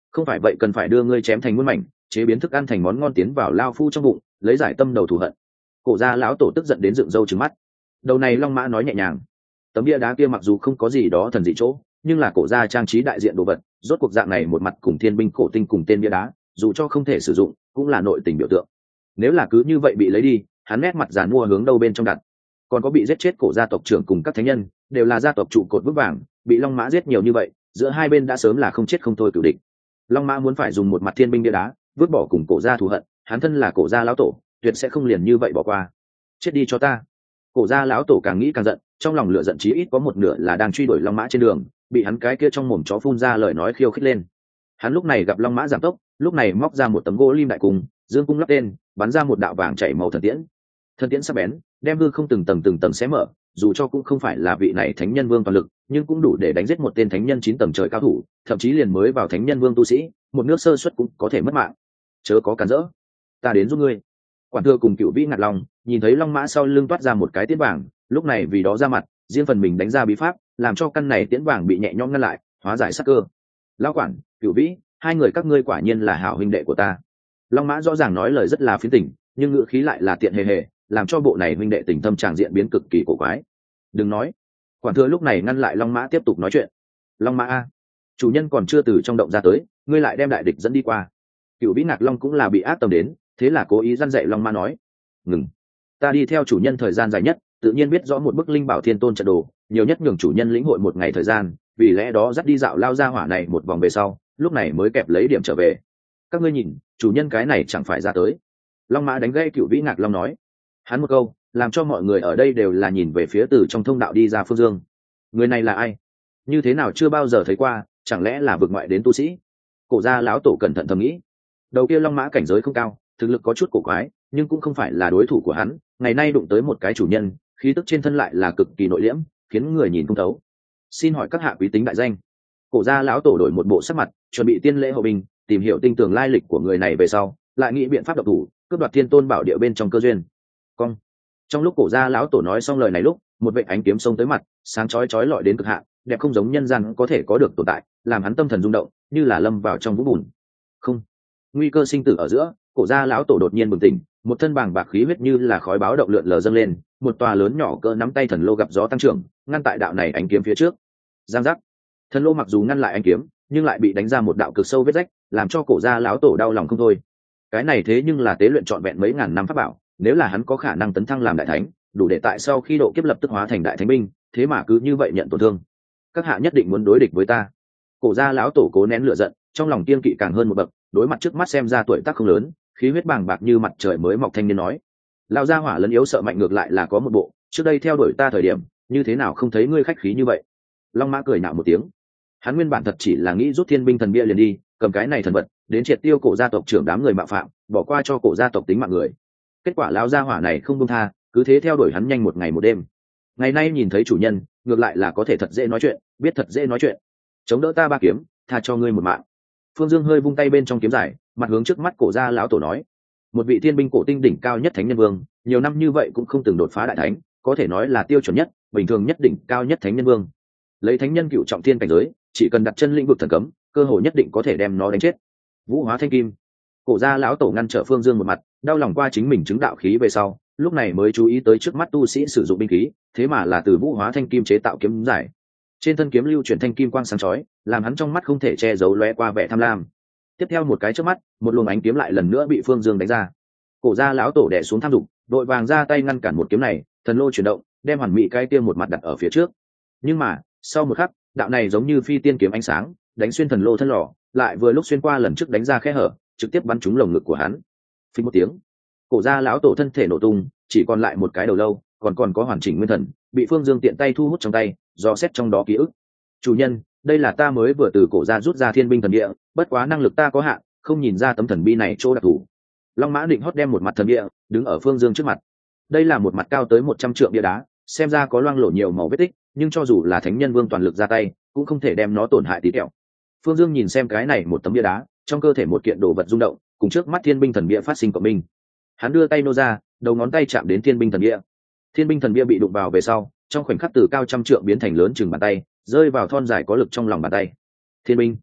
không phải vậy cần phải đưa ngươi chém thành muôn mảnh, chế biến thức ăn thành món ngon tiến vào lao phu trong bụng, lấy giải tâm đầu thù hận. Cổ gia lão tổ tức giận đến dựng râu trừng mắt. Đầu này Long Mã nói nhẹ nhàng, tấm bia đá kia mặc dù không có gì đó thần dị chỗ, nhưng là cổ gia trang trí đại diện đồ vật, rốt cuộc dạng này một mặt cùng thiên binh cổ tinh cùng tên bia đá, dù cho không thể sử dụng cũng là nội tình biểu tượng. Nếu là cứ như vậy bị lấy đi, hắn nét mặt giàn mua hướng đâu bên trong đặt. Còn có bị giết chết cổ gia tộc trưởng cùng các thánh nhân, đều là gia tộc trụ cột vững vàng, bị Long Mã giết nhiều như vậy, giữa hai bên đã sớm là không chết không thôi cửu địch. Long Mã muốn phải dùng một mặt thiên binh bia đá vứt bỏ cùng cổ gia thù hận, hắn thân là cổ gia lão tổ, tuyệt sẽ không liền như vậy bỏ qua. Chết đi cho ta. Cổ gia lão tổ càng nghĩ càng giận, trong lòng lửa giận chí ít có một nửa là đang truy đuổi Long Mã trên đường, bị hắn cái kia trong mồm chó phun ra lời nói khiêu khích lên. Hắn lúc này gặp Long Mã giảm tốc, lúc này móc ra một tấm gỗ lim đại cung, dương cung lắp tên, bắn ra một đạo vàng chảy màu thần tiễn. Thần tiễn sắc bén, đem hư không từng tầng từng tầng xé mở, dù cho cũng không phải là vị này thánh nhân vương toàn lực, nhưng cũng đủ để đánh giết một tên thánh nhân chín tầng trời cao thủ, thậm chí liền mới vào thánh nhân vương tu sĩ, một nước sơ suất cũng có thể mất mạng. Chớ có cản rỡ, ta đến giúp ngươi. Quản thừa cùng Cựu Vĩ ngạc lòng, nhìn thấy Long Mã sau lưng toát ra một cái tiễn vàng, lúc này vì đó ra mặt, riêng phần mình đánh ra bí pháp, làm cho căn này tiễn vàng bị nhẹ nhõm ngăn lại, hóa giải sát cơ. Lão quản, Cựu Vĩ, hai người các ngươi quả nhiên là hảo huynh đệ của ta. Long Mã rõ ràng nói lời rất là phiến tình, nhưng ngữ khí lại là tiện hề hề, làm cho bộ này huynh đệ tình thâm tràng diện biến cực kỳ cổ quái. Đừng nói. Quản thừa lúc này ngăn lại Long Mã tiếp tục nói chuyện. Long Mã a, chủ nhân còn chưa từ trong động ra tới, ngươi lại đem đại địch dẫn đi qua. Cựu Vĩ ngạc long cũng là bị ác tâm đến, thế là cố ý răn dạy Long Mã nói, ngừng, ta đi theo chủ nhân thời gian dài nhất, tự nhiên biết rõ một bức linh bảo thiên tôn trận đồ, nhiều nhất nhường chủ nhân lĩnh hội một ngày thời gian, vì lẽ đó dắt đi dạo lao ra hỏa này một vòng về sau, lúc này mới kẹp lấy điểm trở về. Các ngươi nhìn, chủ nhân cái này chẳng phải ra tới. Long Mã đánh gây Cựu Vĩ ngạc long nói, hắn một câu làm cho mọi người ở đây đều là nhìn về phía từ trong thông đạo đi ra Phương Dương. Người này là ai? Như thế nào chưa bao giờ thấy qua, chẳng lẽ là vực ngoại đến tu sĩ? Cổ gia lão tổ cẩn thận thầm nghĩ. Đầu kia Long Mã cảnh giới không cao, thực lực có chút cổ quái, nhưng cũng không phải là đối thủ của hắn. Ngày nay đụng tới một cái chủ nhân, khí tức trên thân lại là cực kỳ nội liễm, khiến người nhìn không thấu. Xin hỏi các hạ quý tính đại danh? Cổ gia lão tổ đổi một bộ sắc mặt, chuẩn bị tiên lễ hậu binh, tìm hiểu tinh tường lai lịch của người này về sau, lại nghĩ biện pháp độc thủ, cướp đoạt thiên tôn bảo địa bên trong cơ duyên. Cong. Trong lúc cổ gia lão tổ nói xong lời này lúc, một vệ ánh kiếm xông tới mặt, sáng chói chói lọi đến cực hạn, đẹp không giống nhân gian có thể có được tồn tại, làm hắn tâm thần rung động, như là lâm vào trong vũng bùn. Không, nguy cơ sinh tử ở giữa, cổ gia lão tổ đột nhiên bừng tỉnh, một thân bàng bạc khí huyết như là khói báo động lượn lờ dâng lên, một tòa lớn nhỏ cỡ nắm tay thần lô gặp gió tăng trưởng, ngăn tại đạo này ánh kiếm phía trước. Giang giác. Thần lô mặc dù ngăn lại ánh kiếm, nhưng lại bị đánh ra một đạo cực sâu vết rách, làm cho cổ gia lão tổ đau lòng không thôi. Cái này thế nhưng là tế luyện trọn vẹn mấy ngàn năm pháp bảo, nếu là hắn có khả năng tấn thăng làm đại thánh, đủ để tại sau khi độ kiếp lập tức hóa thành đại thánh binh, thế mà cứ như vậy nhận tổn thương. Các hạ nhất định muốn đối địch với ta. Cổ gia lão tổ cố nén lửa giận, trong lòng kiên kỵ càng hơn một bậc, đối mặt trước mắt xem ra tuổi tác không lớn, khí huyết bàng bạc như mặt trời mới mọc thanh niên nói, lão gia hỏa lấn yếu sợ mạnh ngược lại là có một bộ, trước đây theo đuổi ta thời điểm, như thế nào không thấy ngươi khách khí như vậy. Long Mã cười nạo một tiếng, hắn nguyên bản thật chỉ là nghĩ rút thiên binh thần bia liền đi, cầm cái này thần vật đến triệt tiêu cổ gia tộc trưởng đám người mạo phạm, bỏ qua cho cổ gia tộc tính mạng người. Kết quả lão gia hỏa này không buông tha, cứ thế theo đuổi hắn nhanh một ngày một đêm. Ngày nay nhìn thấy chủ nhân, ngược lại là có thể thật dễ nói chuyện, biết thật dễ nói chuyện. Chống đỡ ta ba kiếm, tha cho ngươi một mạng. Phương Dương hơi vung tay bên trong kiếm dài, mặt hướng trước mắt cổ gia lão tổ nói, một vị thiên binh cổ tinh đỉnh cao nhất thánh nhân vương, nhiều năm như vậy cũng không từng đột phá đại thánh, có thể nói là tiêu chuẩn nhất, bình thường nhất đỉnh cao nhất thánh nhân vương. Lấy thánh nhân cựu trọng thiên cảnh giới, chỉ cần đặt chân lĩnh vực thần cấm, cơ hội nhất định có thể đem nó đánh chết. Vũ hóa thanh kim. Cổ gia lão tổ ngăn trở Phương Dương một mặt, đau lòng qua chính mình chứng đạo khí về sau, lúc này mới chú ý tới trước mắt tu sĩ sử dụng binh khí, thế mà là từ vũ hóa thanh kim chế tạo kiếm giải. Trên thân kiếm lưu chuyển thanh kim quang sáng chói, làm hắn trong mắt không thể che giấu lóe qua vẻ tham lam. Tiếp theo một cái chớp mắt, một luồng ánh kiếm lại lần nữa bị Phương Dương đánh ra. Cổ gia lão tổ đè xuống tham dục, đội vàng ra tay ngăn cản một kiếm này, thần lô chuyển động, đem hoàn mỹ cái kia một mặt đặt ở phía trước. Nhưng mà, sau một khắc, đạo này giống như phi tiên kiếm ánh sáng, đánh xuyên thần lô thân lò, lại vừa lúc xuyên qua lần trước đánh ra khe hở, trực tiếp bắn trúng lồng ngực của hắn. Phình một tiếng, cổ gia lão tổ thân thể nổ tung, chỉ còn lại một cái đầu lâu, còn còn có hoàn chỉnh nguyên thần, bị Phương Dương tiện tay thu hút trong tay, dò xét trong đó ký ức. Chủ nhân, đây là ta mới vừa từ cổ gia rút ra thiên binh thần địa, bất quá năng lực ta có hạn, không nhìn ra tấm thần bi này chỗ đặc thù. Long Mã định hót đem một mặt thần địa, đứng ở Phương Dương trước mặt. Đây là một mặt cao tới một trăm trượng bia đá, xem ra có loang lổ nhiều màu vết tích, nhưng cho dù là thánh nhân vương toàn lực ra tay, cũng không thể đem nó tổn hại tí tẹo. Phương Dương nhìn xem cái này một tấm bia đá, trong cơ thể một kiện đồ vật rung động, cùng trước mắt thiên binh thần bia phát sinh cộng minh. Hắn đưa tay nô ra, đầu ngón tay chạm đến thiên binh thần bia. Thiên binh thần bia bị đụng vào về sau, trong khoảnh khắc từ cao trăm trượng biến thành lớn chừng bàn tay, rơi vào thon dài có lực trong lòng bàn tay. Thiên binh,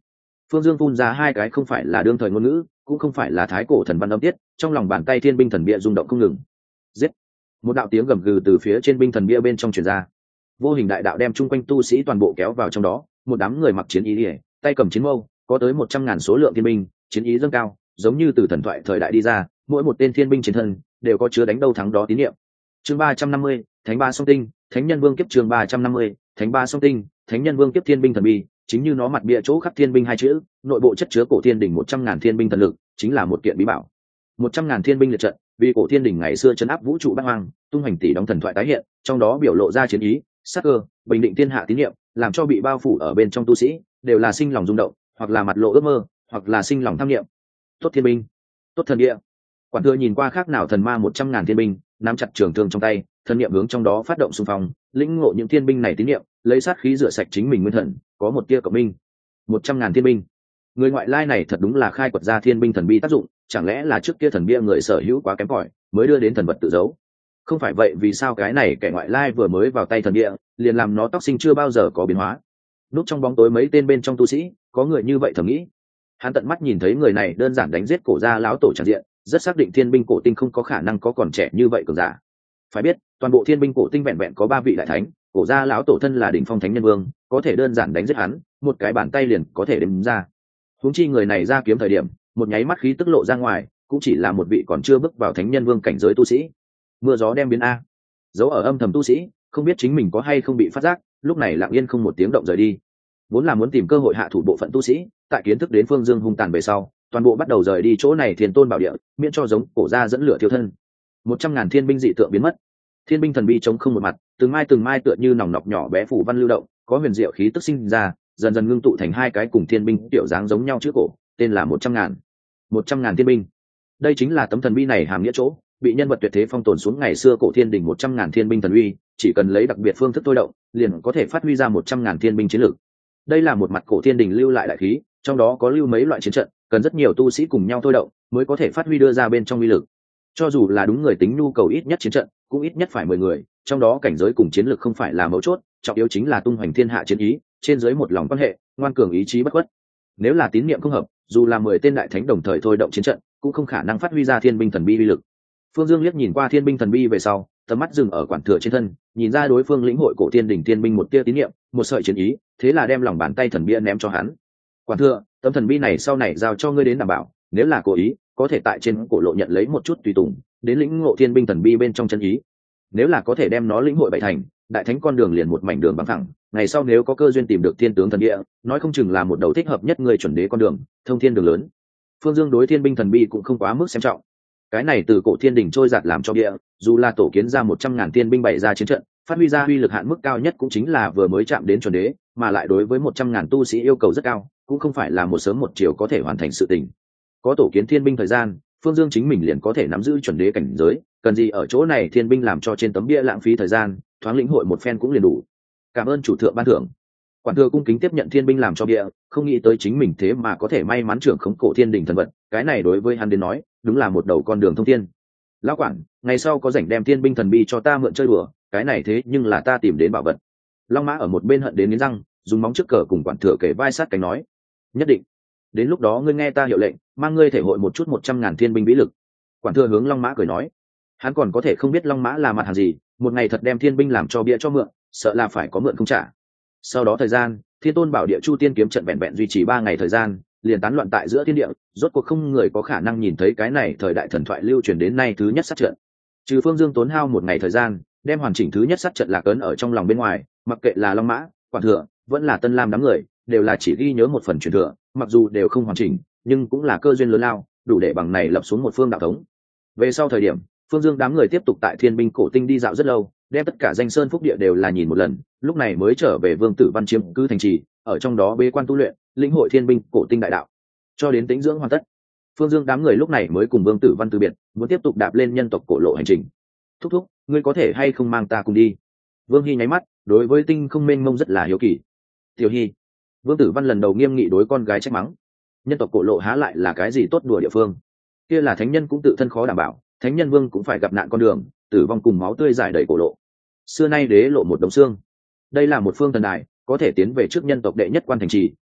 Phương Dương phun ra hai cái không phải là đương thời ngôn ngữ, cũng không phải là thái cổ thần văn âm tiết, trong lòng bàn tay thiên binh thần bia rung động không ngừng. Giết! Một đạo tiếng gầm gừ từ phía trên binh thần bia bên trong truyền ra. Vô hình đại đạo đem chung quanh tu sĩ toàn bộ kéo vào trong đó, một đám người mặc chiến y liễu, tay cầm chiến mâu, có tới một trăm ngàn số lượng thiên binh, chiến ý dâng cao, giống như từ thần thoại thời đại đi ra, mỗi một tên thiên binh chiến thân đều có chứa đánh đâu thắng đó tín niệm. Chương ba trăm năm mươi, Thánh Ba Song Tinh, Thánh Nhân Vương kiếp chương ba trăm năm mươi, Thánh Ba Song Tinh, Thánh Nhân Vương kiếp thiên binh thần bi, chính như nó mặt bia chỗ khắc thiên binh hai chữ, nội bộ chất chứa cổ thiên đỉnh một trăm ngàn thiên binh thần lực, chính là một kiện bí bảo. Một trăm ngàn thiên binh liệt trận, vì cổ thiên đỉnh ngày xưa trấn áp vũ trụ bát hoang, tung hành tỷ đóng thần thoại tái hiện, trong đó biểu lộ ra chiến ý, sắc cơ, bình định thiên hạ tín niệm, làm cho bị bao phủ ở bên trong tu sĩ đều là sinh lòng rung động, hoặc là mặt lộ ước mơ, hoặc là sinh lòng tham niệm. Tốt thiên binh, tốt thần địa. Quản thừa nhìn qua khác nào thần ma một trăm ngàn thiên binh, nắm chặt trường thương trong tay, thần niệm hướng trong đó phát động xung phong, lĩnh ngộ những thiên binh này tín niệm, lấy sát khí rửa sạch chính mình nguyên thần, có một tia cộng minh. Một trăm ngàn thiên binh, người ngoại lai này thật đúng là khai quật ra thiên binh thần bi tác dụng, chẳng lẽ là trước kia thần bia người sở hữu quá kém cỏi, mới đưa đến thần vật tự giấu? Không phải vậy vì sao cái này kẻ ngoại lai vừa mới vào tay thần bia, liền làm nó tóc sinh chưa bao giờ có biến hóa? Núp trong bóng tối mấy tên bên trong tu sĩ, có người như vậy thầm nghĩ. Hắn tận mắt nhìn thấy người này đơn giản đánh giết cổ gia lão tổ tràn diện, rất xác định thiên binh cổ tinh không có khả năng có còn trẻ như vậy cường giả. Phải biết, toàn bộ thiên binh cổ tinh vẹn vẹn có ba vị đại thánh, cổ gia lão tổ thân là đỉnh phong thánh nhân vương, có thể đơn giản đánh giết hắn, một cái bàn tay liền có thể đếm ra. Huống chi người này ra kiếm thời điểm, một nháy mắt khí tức lộ ra ngoài, cũng chỉ là một vị còn chưa bước vào thánh nhân vương cảnh giới tu sĩ. Mưa gió đem biến a. Giấu ở âm thầm tu sĩ, không biết chính mình có hay không bị phát giác, lúc này lặng yên không một tiếng động rời đi. Vốn là muốn tìm cơ hội hạ thủ bộ phận tu sĩ, tại kiến thức đến Phương Dương hung tàn về sau, toàn bộ bắt đầu rời đi chỗ này thiên tôn bảo địa, miễn cho giống cổ gia dẫn lửa thiêu thân. Một trăm ngàn thiên binh dị tượng biến mất, thiên binh thần bi chống không một mặt, từng mai từng mai tựa như nòng nọc nhỏ bé phủ văn lưu động, có huyền diệu khí tức sinh ra, dần dần ngưng tụ thành hai cái cùng thiên binh tiểu dáng giống nhau chữ cổ, tên là một trăm ngàn. Một trăm ngàn thiên binh, đây chính là tấm thần bi này hàm nghĩa chỗ, bị nhân vật tuyệt thế phong tồn xuống ngày xưa cổ thiên đỉnh một trăm ngàn thiên binh thần uy, chỉ cần lấy đặc biệt phương thức thôi động, liền có thể phát huy ra một trăm ngàn thiên binh chiến lược. Đây là một mặt cổ thiên đỉnh lưu lại đại khí, trong đó có lưu mấy loại chiến trận, cần rất nhiều tu sĩ cùng nhau thôi động mới có thể phát huy đưa ra bên trong uy lực. Cho dù là đúng người tính nhu cầu ít nhất chiến trận, cũng ít nhất phải mười người, trong đó cảnh giới cùng chiến lược không phải là mấu chốt, trọng yếu chính là tung hoành thiên hạ chiến ý, trên dưới một lòng quan hệ, ngoan cường ý chí bất khuất. Nếu là tín niệm không hợp, dù là mười tên đại thánh đồng thời thôi động chiến trận, cũng không khả năng phát huy ra thiên binh thần bi uy lực. Phương Dương liếc nhìn qua thiên binh thần bi về sau, tầm mắt dừng ở quản thừa trên thân, nhìn ra đối phương lĩnh hội cổ thiên đỉnh thiên binh một tia tín niệm, một sợi chiến ý, thế là đem lòng bàn tay thần bia ném cho hắn. Quản thừa, tấm thần bi này sau này giao cho ngươi đến đảm bảo, nếu là cố ý, có thể tại trên cổ lộ nhận lấy một chút tùy tùng, đến lĩnh ngộ thiên binh thần bi bên trong chân ý. Nếu là có thể đem nó lĩnh hội bảy thành, đại thánh con đường liền một mảnh đường bằng thẳng, ngày sau nếu có cơ duyên tìm được thiên tướng thần địa, nói không chừng là một đầu thích hợp nhất người chuẩn đế con đường, thông thiên đường lớn. Phương Dương đối thiên binh thần bi cũng không quá mức xem trọng. Cái này từ cổ thiên đỉnh trôi giạt làm cho địa, dù là tổ kiến ra một trăm ngàn thiên binh bày ra chiến trận, phát huy ra uy lực hạn mức cao nhất cũng chính là vừa mới chạm đến chuẩn đế, mà lại đối với một trăm ngàn tu sĩ yêu cầu rất cao, cũng không phải là một sớm một chiều có thể hoàn thành sự tình. Có tổ kiến thiên binh thời gian, Phương Dương chính mình liền có thể nắm giữ chuẩn đế cảnh giới, cần gì ở chỗ này thiên binh làm cho trên tấm bia lãng phí thời gian, thoáng lĩnh hội một phen cũng liền đủ. Cảm ơn chủ thượng ban thưởng. Quản thừa cung kính tiếp nhận thiên binh làm cho bia, không nghĩ tới chính mình thế mà có thể may mắn trưởng khống cổ thiên đỉnh thần vật, cái này đối với hắn đến nói, đúng là một đầu con đường thông thiên. Lão quản, ngày sau có rảnh đem thiên binh thần bi cho ta mượn chơi đùa, cái này thế nhưng là ta tìm đến bảo vật. Long Mã ở một bên hận đến nghiến răng, dùng móng trước cờ cùng quản thừa kể vai sát cánh nói, nhất định. Đến lúc đó ngươi nghe ta hiệu lệnh, mang ngươi thể hội một chút một trăm ngàn thiên binh vĩ lực. Quản thừa hướng Long Mã cười nói, hắn còn có thể không biết Long Mã là mặt hàng gì, một ngày thật đem thiên binh làm cho bia cho mượn, sợ là phải có mượn không trả. Sau đó thời gian, Thiên Tôn Bảo Địa Chu Tiên kiếm trận vẹn vẹn duy trì ba ngày thời gian, liền tán loạn tại giữa thiên địa, rốt cuộc không người có khả năng nhìn thấy cái này thời đại thần thoại lưu truyền đến nay thứ nhất sát trận. Trừ Phương Dương tốn hao một ngày thời gian, đem hoàn chỉnh thứ nhất sát trận lạc ấn ở trong lòng bên ngoài, mặc kệ là Long Mã, Quản thừa, vẫn là Tân Lam đám người, đều là chỉ ghi nhớ một phần truyền thừa, mặc dù đều không hoàn chỉnh, nhưng cũng là cơ duyên lớn lao, đủ để bằng này lập xuống một phương đạo thống. Về sau thời điểm, Phương Dương đám người tiếp tục tại Thiên Binh Cổ Tinh đi dạo rất lâu, đem tất cả danh sơn phúc địa đều là nhìn một lần, lúc này mới trở về Vương Tử Văn chiếm cư thành trì, ở trong đó bế quan tu luyện, lĩnh hội Thiên Binh Cổ Tinh đại đạo, cho đến tĩnh dưỡng hoàn tất. Phương Dương đám người lúc này mới cùng Vương Tử Văn từ biệt, muốn tiếp tục đạp lên nhân tộc cổ lộ hành trình. Thúc thúc, ngươi có thể hay không mang ta cùng đi? Vương Hy nháy mắt, đối với tinh không mênh mông rất là hiếu kỳ. Tiểu Hy. Vương Tử Văn lần đầu nghiêm nghị đối con gái trách mắng. Nhân tộc cổ lộ há lại là cái gì tốt đùa địa phương? Kia là thánh nhân cũng tự thân khó đảm bảo, thánh nhân vương cũng phải gặp nạn con đường, tử vong cùng máu tươi giải đầy cổ lộ. Xưa nay đế lộ một đống xương. Đây là một phương thần đài, có thể tiến về trước nhân tộc đệ nhất quan thành trì,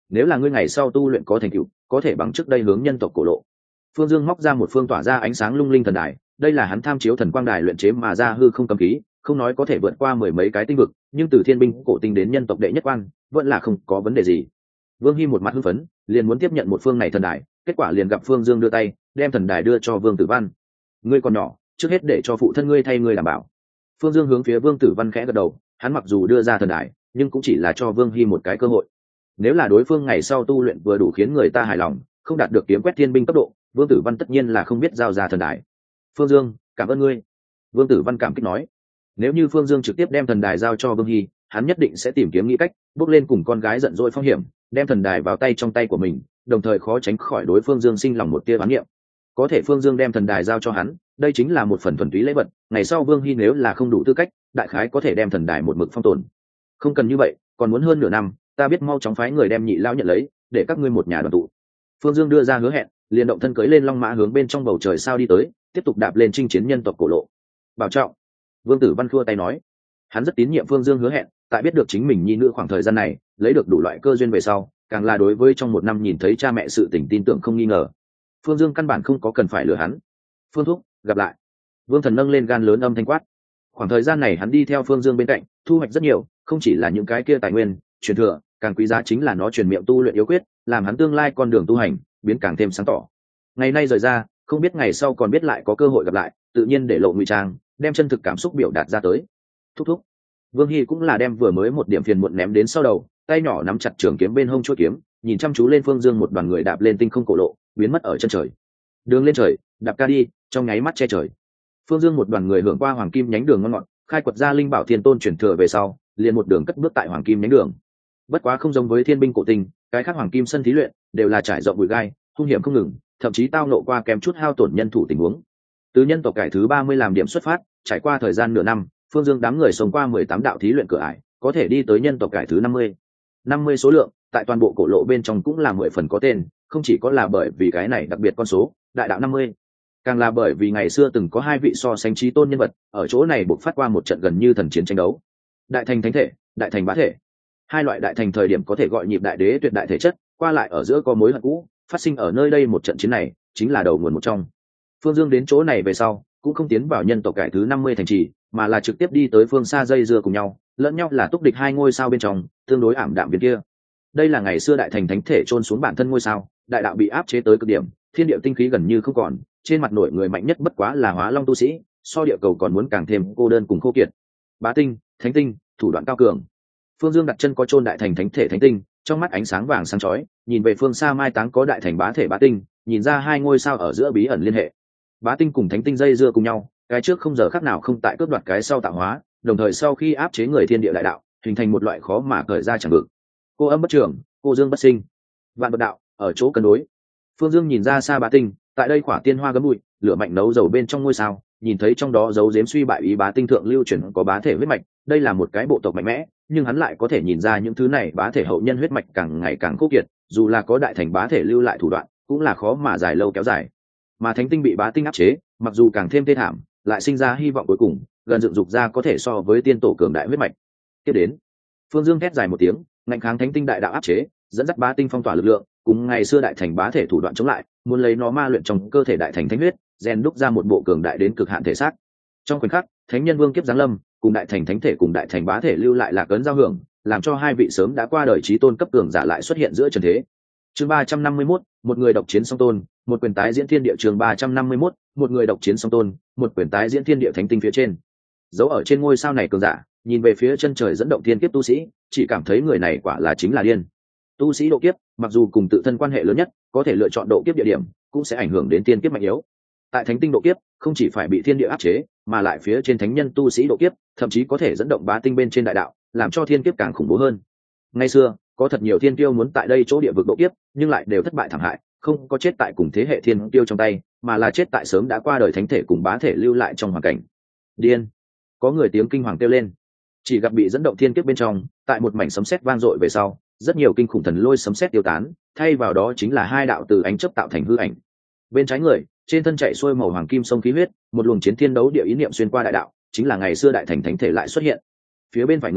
nếu là ngươi ngày sau tu luyện có thành tựu, có thể bằng trước đây hướng nhân tộc cổ lộ. Phương Dương móc ra một phương tỏa ra ánh sáng lung linh thần đài, đây là hắn tham chiếu thần quang đài luyện chế mà ra hư không cấm kỹ, không nói có thể vượt qua mười mấy cái tinh vực, nhưng từ thiên binh cổ tinh đến nhân tộc đệ nhất quan, vẫn là không có vấn đề gì. Vương Hi một mặt hưng phấn, liền muốn tiếp nhận một phương này thần đài, kết quả liền gặp Phương Dương đưa tay, đem thần đài đưa cho Vương Tử Văn. Ngươi còn nhỏ, trước hết để cho phụ thân ngươi thay ngươi đảm bảo. Phương Dương hướng phía Vương Tử Văn khẽ gật đầu, hắn mặc dù đưa ra thần đài, nhưng cũng chỉ là cho Vương Hi một cái cơ hội. Nếu là đối phương ngày sau tu luyện vừa đủ khiến người ta hài lòng, không đạt được kiếm quét thiên binh cấp độ, Vương Tử Văn tất nhiên là không biết giao ra thần đài. Phương Dương, cảm ơn ngươi. Vương Tử Văn cảm kích nói. Nếu như Phương Dương trực tiếp đem thần đài giao cho Vương Hi, hắn nhất định sẽ tìm kiếm nghĩ cách bước lên cùng con gái giận dỗi phong hiểm, đem thần đài vào tay trong tay của mình, đồng thời khó tránh khỏi đối Phương Dương sinh lòng một tia oán niệm. Có thể Phương Dương đem thần đài giao cho hắn, đây chính là một phần thuần túy lễ vật, ngày sau Vương Hi nếu là không đủ tư cách, đại khái có thể đem thần đài một mực phong tồn. Không cần như vậy, còn muốn hơn nửa năm, ta biết mau chóng phái người đem nhị lão nhận lấy, để các ngươi một nhà đoàn tụ. Phương Dương đưa ra hứa hẹn, liền động thân cưỡi lên long mã hướng bên trong bầu trời sao đi tới, tiếp tục đạp lên chinh chiến nhân tộc cổ lộ. Bảo trọng. Vương Tử Văn khua tay nói. Hắn rất tín nhiệm Phương Dương hứa hẹn, tại biết được chính mình nhi nữ khoảng thời gian này lấy được đủ loại cơ duyên về sau, càng là đối với trong một năm nhìn thấy cha mẹ sự tình tin tưởng không nghi ngờ. Phương Dương căn bản không có cần phải lừa hắn. Phương thúc, gặp lại. Vương Thần nâng lên gan lớn âm thanh quát. Khoảng thời gian này hắn đi theo Phương Dương bên cạnh, thu hoạch rất nhiều, không chỉ là những cái kia tài nguyên truyền thừa, càng quý giá chính là nó truyền miệng tu luyện yếu quyết, làm hắn tương lai con đường tu hành biến càng thêm sáng tỏ. Ngày nay rời ra, không biết ngày sau còn biết lại có cơ hội gặp lại, tự nhiên để lộ ngụy trang, đem chân thực cảm xúc biểu đạt ra tới. Thúc thúc. Vương Hi cũng là đem vừa mới một điểm phiền muộn ném đến sau đầu, tay nhỏ nắm chặt trường kiếm bên hông chuôi kiếm, nhìn chăm chú lên Phương Dương một đoàn người đạp lên tinh không cổ lộ, biến mất ở chân trời. Đường lên trời, đạp ca đi, trong nháy mắt che trời. Phương Dương một đoàn người hưởng qua hoàng kim nhánh đường ngon ngọt, khai quật ra linh bảo thiên tôn truyền thừa về sau, liền một đường cất bước tại hoàng kim nhánh đường. Bất quá không giống với thiên binh cổ tinh, cái khác hoàng kim sân thí luyện đều là trải rộng bụi gai, hung hiểm không ngừng, thậm chí tao nộ qua kém chút hao tổn nhân thủ tình huống. Từ nhân tộc cải thứ ba mươi làm điểm xuất phát, trải qua thời gian nửa năm, Phương Dương đám người sống qua mười tám đạo thí luyện cửa ải, có thể đi tới nhân tộc cải thứ năm mươi. năm mươi số lượng, tại toàn bộ cổ lộ bên trong cũng là mười phần có tên, không chỉ có là bởi vì cái này đặc biệt con số, đại đạo năm mươi, càng là bởi vì ngày xưa từng có hai vị so sánh trí tôn nhân vật, ở chỗ này buộc phát qua một trận gần như thần chiến tranh đấu. Đại thành thánh thể, đại thành bá thể. Hai loại đại thành thời điểm có thể gọi nhịp đại đế tuyệt đại thể chất, qua lại ở giữa có mối hận cũ, phát sinh ở nơi đây một trận chiến này, chính là đầu nguồn một trong. Phương Dương đến chỗ này về sau, cũng không tiến vào nhân tộc cải thứ năm mươi thành trì, mà là trực tiếp đi tới phương xa dây dưa cùng nhau, lẫn nhau là túc địch hai ngôi sao bên trong, tương đối ảm đạm bên kia. Đây là ngày xưa đại thành thánh thể chôn xuống bản thân ngôi sao, đại đạo bị áp chế tới cực điểm, thiên địa tinh khí gần như không còn, trên mặt nổi người mạnh nhất bất quá là hóa long tu sĩ, so địa cầu còn muốn càng thêm cô đơn cùng khô kiệt. Bá tinh, thánh tinh, thủ đoạn cao cường. Phương Dương đặt chân có chôn đại thành thánh thể thánh tinh, trong mắt ánh sáng vàng sáng chói, nhìn về phương xa mai táng có đại thành bá thể bá tinh, nhìn ra hai ngôi sao ở giữa bí ẩn liên hệ. Bá tinh cùng thánh tinh dây dưa cùng nhau, cái trước không giờ khác nào không tại cướp đoạt cái sau tạo hóa, đồng thời sau khi áp chế người thiên địa đại đạo, hình thành một loại khó mà cởi ra chẳng vực. Cô âm bất trưởng, cô dương bất sinh, vạn bất đạo ở chỗ cân đối. Phương Dương nhìn ra xa bá tinh, tại đây khỏa tiên hoa gấm bụi, lửa mạnh nấu dầu bên trong ngôi sao, nhìn thấy trong đó dấu giếm suy bại ý bá tinh thượng lưu chuyển có bá thể huyết mạch, đây là một cái bộ tộc mạnh mẽ, nhưng hắn lại có thể nhìn ra những thứ này bá thể hậu nhân huyết mạch càng ngày càng khô kiệt, dù là có đại thành bá thể lưu lại thủ đoạn, cũng là khó mà dài lâu kéo dài. Mà thánh tinh bị bá tinh áp chế, mặc dù càng thêm thê thảm, lại sinh ra hy vọng cuối cùng, gần dựng dục ra có thể so với tiên tổ cường đại huyết mạch. Tiếp đến, Phương Dương thét dài một tiếng, ngạnh kháng thánh tinh đại đạo áp chế, dẫn dắt bá tinh phong tỏa lực lượng, cùng ngày xưa đại thành bá thể thủ đoạn chống lại, muốn lấy nó ma luyện trong cơ thể đại thành thánh huyết, rèn đúc ra một bộ cường đại đến cực hạn thể xác. Trong khoảnh khắc, thánh nhân vương kiếp giáng lâm, cùng đại thành thánh thể cùng đại thành bá thể lưu lại lạc ấn giao hưởng, làm cho hai vị sớm đã qua đời chí tôn cấp cường giả lại xuất hiện giữa trần thế. Chương ba trăm năm mươi mốt, một người độc chiến song tôn, một quyền tái diễn thiên địa. Chương ba trăm năm mươi mốt, một người độc chiến song tôn, một quyền tái diễn thiên địa thánh tinh phía trên. Dấu ở trên ngôi sao này cường giả, nhìn về phía chân trời dẫn động thiên kiếp tu sĩ, chỉ cảm thấy người này quả là chính là điên. Tu sĩ độ kiếp, mặc dù cùng tự thân quan hệ lớn nhất, có thể lựa chọn độ kiếp địa điểm, cũng sẽ ảnh hưởng đến thiên kiếp mạnh yếu. Tại thánh tinh độ kiếp, không chỉ phải bị thiên địa áp chế, mà lại phía trên thánh nhân tu sĩ độ kiếp, thậm chí có thể dẫn động bá tinh bên trên đại đạo, làm cho thiên kiếp càng khủng bố hơn. Ngày xưa, có thật nhiều thiên kiêu muốn tại đây chỗ địa vực độ kiếp, nhưng lại đều thất bại thảm hại, không có chết tại cùng thế hệ thiên kiêu trong tay, mà là chết tại sớm đã qua đời thánh thể cùng bá thể lưu lại trong hoàn cảnh. Điên! Có người tiếng kinh hoàng kêu lên. Chỉ gặp bị dẫn động thiên kiếp bên trong, tại một mảnh sấm sét vang dội về sau, rất nhiều kinh khủng thần lôi sấm sét tiêu tán, thay vào đó chính là hai đạo từ ánh chớp tạo thành hư ảnh. Bên trái người, trên thân chạy xuôi màu hoàng kim sông khí huyết, một luồng chiến thiên đấu địa ý niệm xuyên qua đại đạo, chính là ngày xưa đại thành thánh thể lại xuất hiện. Phía bên phải người,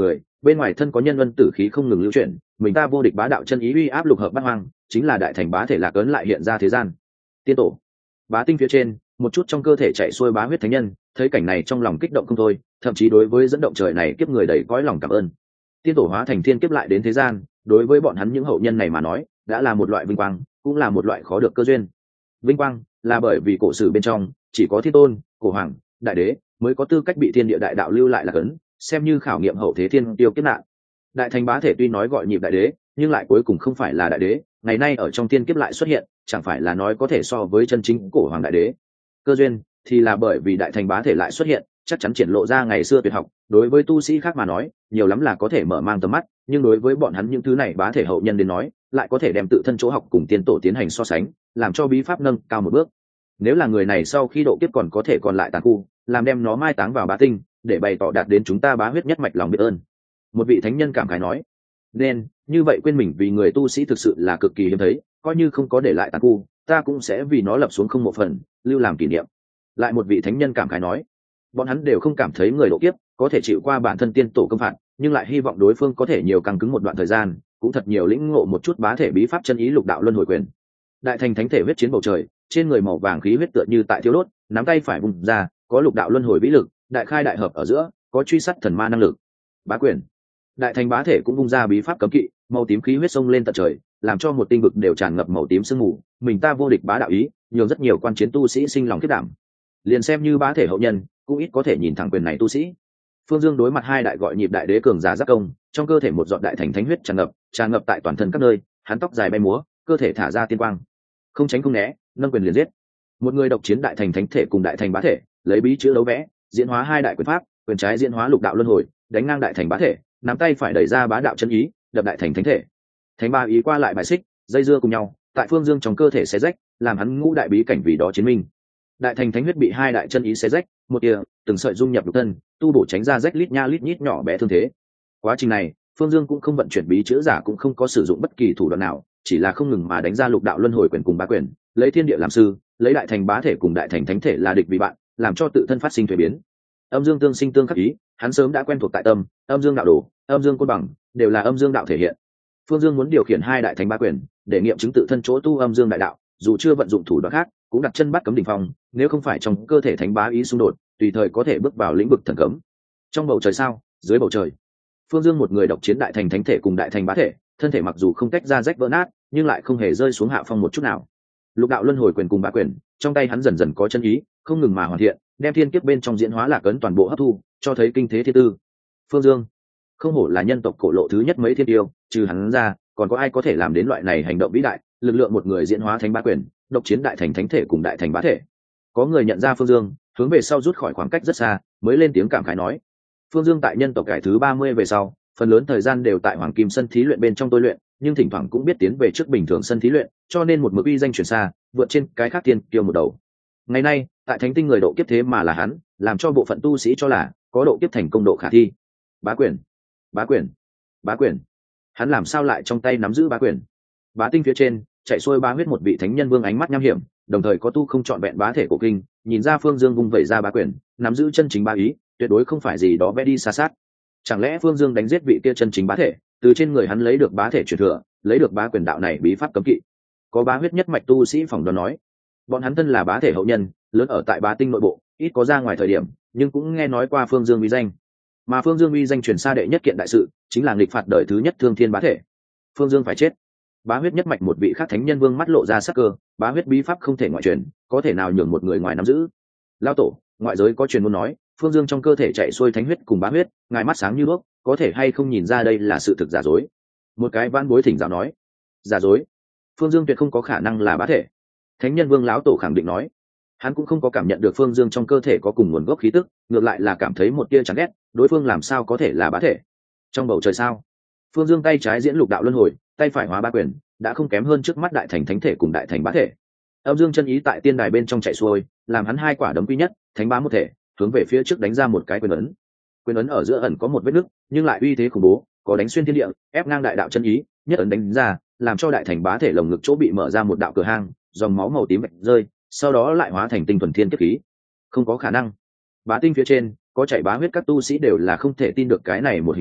bên ngoài thân có nhân ân tử khí không ngừng lưu chuyển, mình ta vô địch bá đạo chân ý uy áp lục hợp bát hoang, chính là đại thành bá thể lạc ấn lại hiện ra thế gian. Tiên tổ, bá tinh phía trên, một chút trong cơ thể chạy xuôi bá huyết thánh nhân, thấy cảnh này trong lòng kích động không thôi, thậm chí đối với dẫn động trời này kiếp người đầy cõi lòng cảm ơn. Tiên tổ hóa thành thiên kiếp lại đến thế gian, đối với bọn hắn những hậu nhân này mà nói, đã là một loại vinh quang, cũng là một loại khó được cơ duyên. Vinh quang là bởi vì cổ sử bên trong chỉ có thiên tôn, cổ hoàng, đại đế mới có tư cách bị thiên địa đại đạo lưu lại là cấn, xem như khảo nghiệm hậu thế thiên tiêu kiếp nạn. Đại thành bá thể tuy nói gọi nhịp đại đế, nhưng lại cuối cùng không phải là đại đế, ngày nay ở trong thiên kiếp lại xuất hiện, chẳng phải là nói có thể so với chân chính cổ hoàng đại đế. Cơ duyên thì là bởi vì đại thành bá thể lại xuất hiện, chắc chắn triển lộ ra ngày xưa tuyệt học, đối với tu sĩ khác mà nói, nhiều lắm là có thể mở mang tầm mắt, nhưng đối với bọn hắn những thứ này bá thể hậu nhân đến nói, lại có thể đem tự thân chỗ học cùng tiên tổ tiến hành so sánh, làm cho bí pháp nâng cao một bước. Nếu là người này sau khi độ kiếp còn có thể còn lại tàn khu, làm đem nó mai táng vào bá tinh, để bày tỏ đạt đến chúng ta bá huyết nhất mạch lòng biết ơn. Một vị thánh nhân cảm khái nói, nên như vậy quên mình vì người tu sĩ thực sự là cực kỳ hiếm thấy, coi như không có để lại tàn khu, ta cũng sẽ vì nó lập xuống không một phần, lưu làm kỷ niệm. Lại một vị thánh nhân cảm khái nói, bọn hắn đều không cảm thấy người độ kiếp có thể chịu qua bản thân tiên tổ công phạt, nhưng lại hy vọng đối phương có thể nhiều căng cứng một đoạn thời gian, cũng thật nhiều lĩnh ngộ một chút bá thể bí pháp chân ý lục đạo luân hồi quyền. Đại thành thánh thể huyết chiến bầu trời, trên người màu vàng khí huyết tựa như tại thiếu đốt, nắm tay phải vùng ra, có lục đạo luân hồi vĩ lực, đại khai đại hợp ở giữa, có truy sát thần ma năng lực. Bá quyền, đại thành bá thể cũng vung ra bí pháp cấm kỵ, màu tím khí huyết sông lên tận trời, làm cho một tinh vực đều tràn ngập màu tím sương mù, mình ta vô địch bá đạo ý, nhường rất nhiều quan chiến tu sĩ sinh lòng kết đảm. Liền xem như bá thể hậu nhân, cũng ít có thể nhìn thẳng quyền này tu sĩ. Phương Dương đối mặt hai đại gọi nhịp đại đế cường giả giác công, trong cơ thể một giọt đại thành thánh huyết tràn ngập, tràn ngập tại toàn thân các nơi, hắn tóc dài bay múa, cơ thể thả ra tiên quang, không tránh không né, nâng quyền liền giết. Một người độc chiến đại thành thánh thể cùng đại thành bá thể, lấy bí chữ đấu vẽ, diễn hóa hai đại quyền pháp, quyền trái diễn hóa lục đạo luân hồi, đánh ngang đại thành bá thể, nắm tay phải đẩy ra bá đạo chân ý, đập đại thành thánh thể. Thánh ba ý qua lại bài xích, dây dưa cùng nhau, tại Phương Dương trong cơ thể xé rách, làm hắn ngũ đại bí cảnh vì đó chiến minh. Đại thành thánh huyết bị hai đại chân ý xé rách, một tia từng sợi dung nhập lục thân, tu bổ tránh ra rách lít nha lít nhít nhỏ bé thương thế. Quá trình này, Phương Dương cũng không vận chuyển bí chữ giả, cũng không có sử dụng bất kỳ thủ đoạn nào, chỉ là không ngừng mà đánh ra lục đạo luân hồi quyền cùng bá quyền, lấy thiên địa làm sư, lấy đại thành bá thể cùng đại thành thánh thể là địch vì bạn, làm cho tự thân phát sinh thuế biến. Âm dương tương sinh tương khắc ý, hắn sớm đã quen thuộc tại tâm, âm dương đạo đồ, âm dương côn bằng, đều là âm dương đạo thể hiện. Phương Dương muốn điều khiển hai đại thành bá quyền, để nghiệm chứng tự thân chỗ tu âm dương đại đạo, dù chưa vận dụng thủ đoạn khác, cũng đặt chân bắt cấm đỉnh phong, nếu không phải trong cơ thể thánh bá ý xung đột, tùy thời có thể bước vào lĩnh vực thần cấm. Trong bầu trời sao, dưới bầu trời, Phương Dương một người độc chiến đại thành thánh thể cùng đại thành bá thể, thân thể mặc dù không tách ra rách vỡ nát, nhưng lại không hề rơi xuống hạ phong một chút nào. Lục đạo luân hồi quyền cùng bá quyền, trong tay hắn dần dần có chân ý, không ngừng mà hoàn thiện, đem thiên kiếp bên trong diễn hóa lạc ấn toàn bộ hấp thu, cho thấy kinh thế thiên tư. Phương Dương, không hổ là nhân tộc cổ lộ thứ nhất mấy thiên tiêu, trừ hắn ra, còn có ai có thể làm đến loại này hành động vĩ đại, lực lượng một người diễn hóa thánh bá quyền, độc chiến đại thành thánh thể cùng đại thành bá thể. Có người nhận ra Phương Dương, hướng về sau rút khỏi khoảng cách rất xa, mới lên tiếng cảm khái nói: Phương Dương tại nhân tộc cải thứ ba mươi về sau, phần lớn thời gian đều tại Hoàng Kim sân thí luyện bên trong tôi luyện, nhưng thỉnh thoảng cũng biết tiến về trước bình thường sân thí luyện, cho nên một mực uy danh truyền xa, vượt trên cái khác tiên kiêu một đầu. Ngày nay, tại Thánh Tinh người độ kiếp thế mà là hắn, làm cho bộ phận tu sĩ cho là có độ kiếp thành công độ khả thi. Bá quyền, bá quyền, bá quyền. Hắn làm sao lại trong tay nắm giữ bá quyền? Bá tinh phía trên, chạy xuôi bá huyết một vị thánh nhân vương ánh mắt nham hiểm, đồng thời có tu không trọn vẹn bá thể cổ kinh, nhìn ra Phương Dương vung vẩy ra bá quyền, nắm giữ chân chính bá ý, tuyệt đối không phải gì đó vẽ đi xa sát. Chẳng lẽ Phương Dương đánh giết vị kia chân chính bá thể, từ trên người hắn lấy được bá thể truyền thừa, lấy được bá quyền đạo này bí pháp cấm kỵ? Có bá huyết nhất mạch tu sĩ phỏng đoán nói, bọn hắn thân là bá thể hậu nhân, lớn ở tại bá tinh nội bộ, ít có ra ngoài thời điểm, nhưng cũng nghe nói qua Phương Dương uy danh. Mà Phương Dương uy danh truyền xa đệ nhất kiện đại sự, chính là nghịch phạt đời thứ nhất thương thiên bá thể. Phương Dương phải chết. Bá huyết nhất mạch một vị khác thánh nhân vương mắt lộ ra sắc cơ, bá huyết bí pháp không thể ngoại truyền, có thể nào nhường một người ngoài nắm giữ? Lao tổ, ngoại giới có truyền muốn nói, Phương Dương trong cơ thể chạy xuôi thánh huyết cùng bá huyết, ngài mắt sáng như đuốc, có thể hay không nhìn ra đây là sự thực giả dối? Một cái van bối thỉnh giáo nói. Giả dối? Phương Dương tuyệt không có khả năng là bá thể. Thánh nhân vương lão tổ khẳng định nói. Hắn cũng không có cảm nhận được Phương Dương trong cơ thể có cùng nguồn gốc khí tức, ngược lại là cảm thấy một tia chán ghét, đối phương làm sao có thể là bá thể? Trong bầu trời sao, Phương Dương tay trái diễn lục đạo luân hồi, tay phải hóa bá quyền, đã không kém hơn trước mắt đại thành thánh thể cùng đại thành bá thể. Âm dương chân ý tại tiên đài bên trong chạy xuôi, làm hắn hai quả đấm quy nhất, thánh bá một thể, hướng về phía trước đánh ra một cái quyền ấn. Quyền ấn ở giữa ẩn có một vết nứt, nhưng lại uy thế khủng bố, có đánh xuyên thiên địa, ép ngang đại đạo chân ý, nhất ấn đánh ra, làm cho đại thành bá thể lồng ngực chỗ bị mở ra một đạo cửa hang, dòng máu màu tím vạch rơi, sau đó lại hóa thành tinh thuần thiên kiếp khí. Không có khả năng. Bá tinh phía trên, có chảy bá huyết các tu sĩ đều là không thể tin được cái này một hình tượng,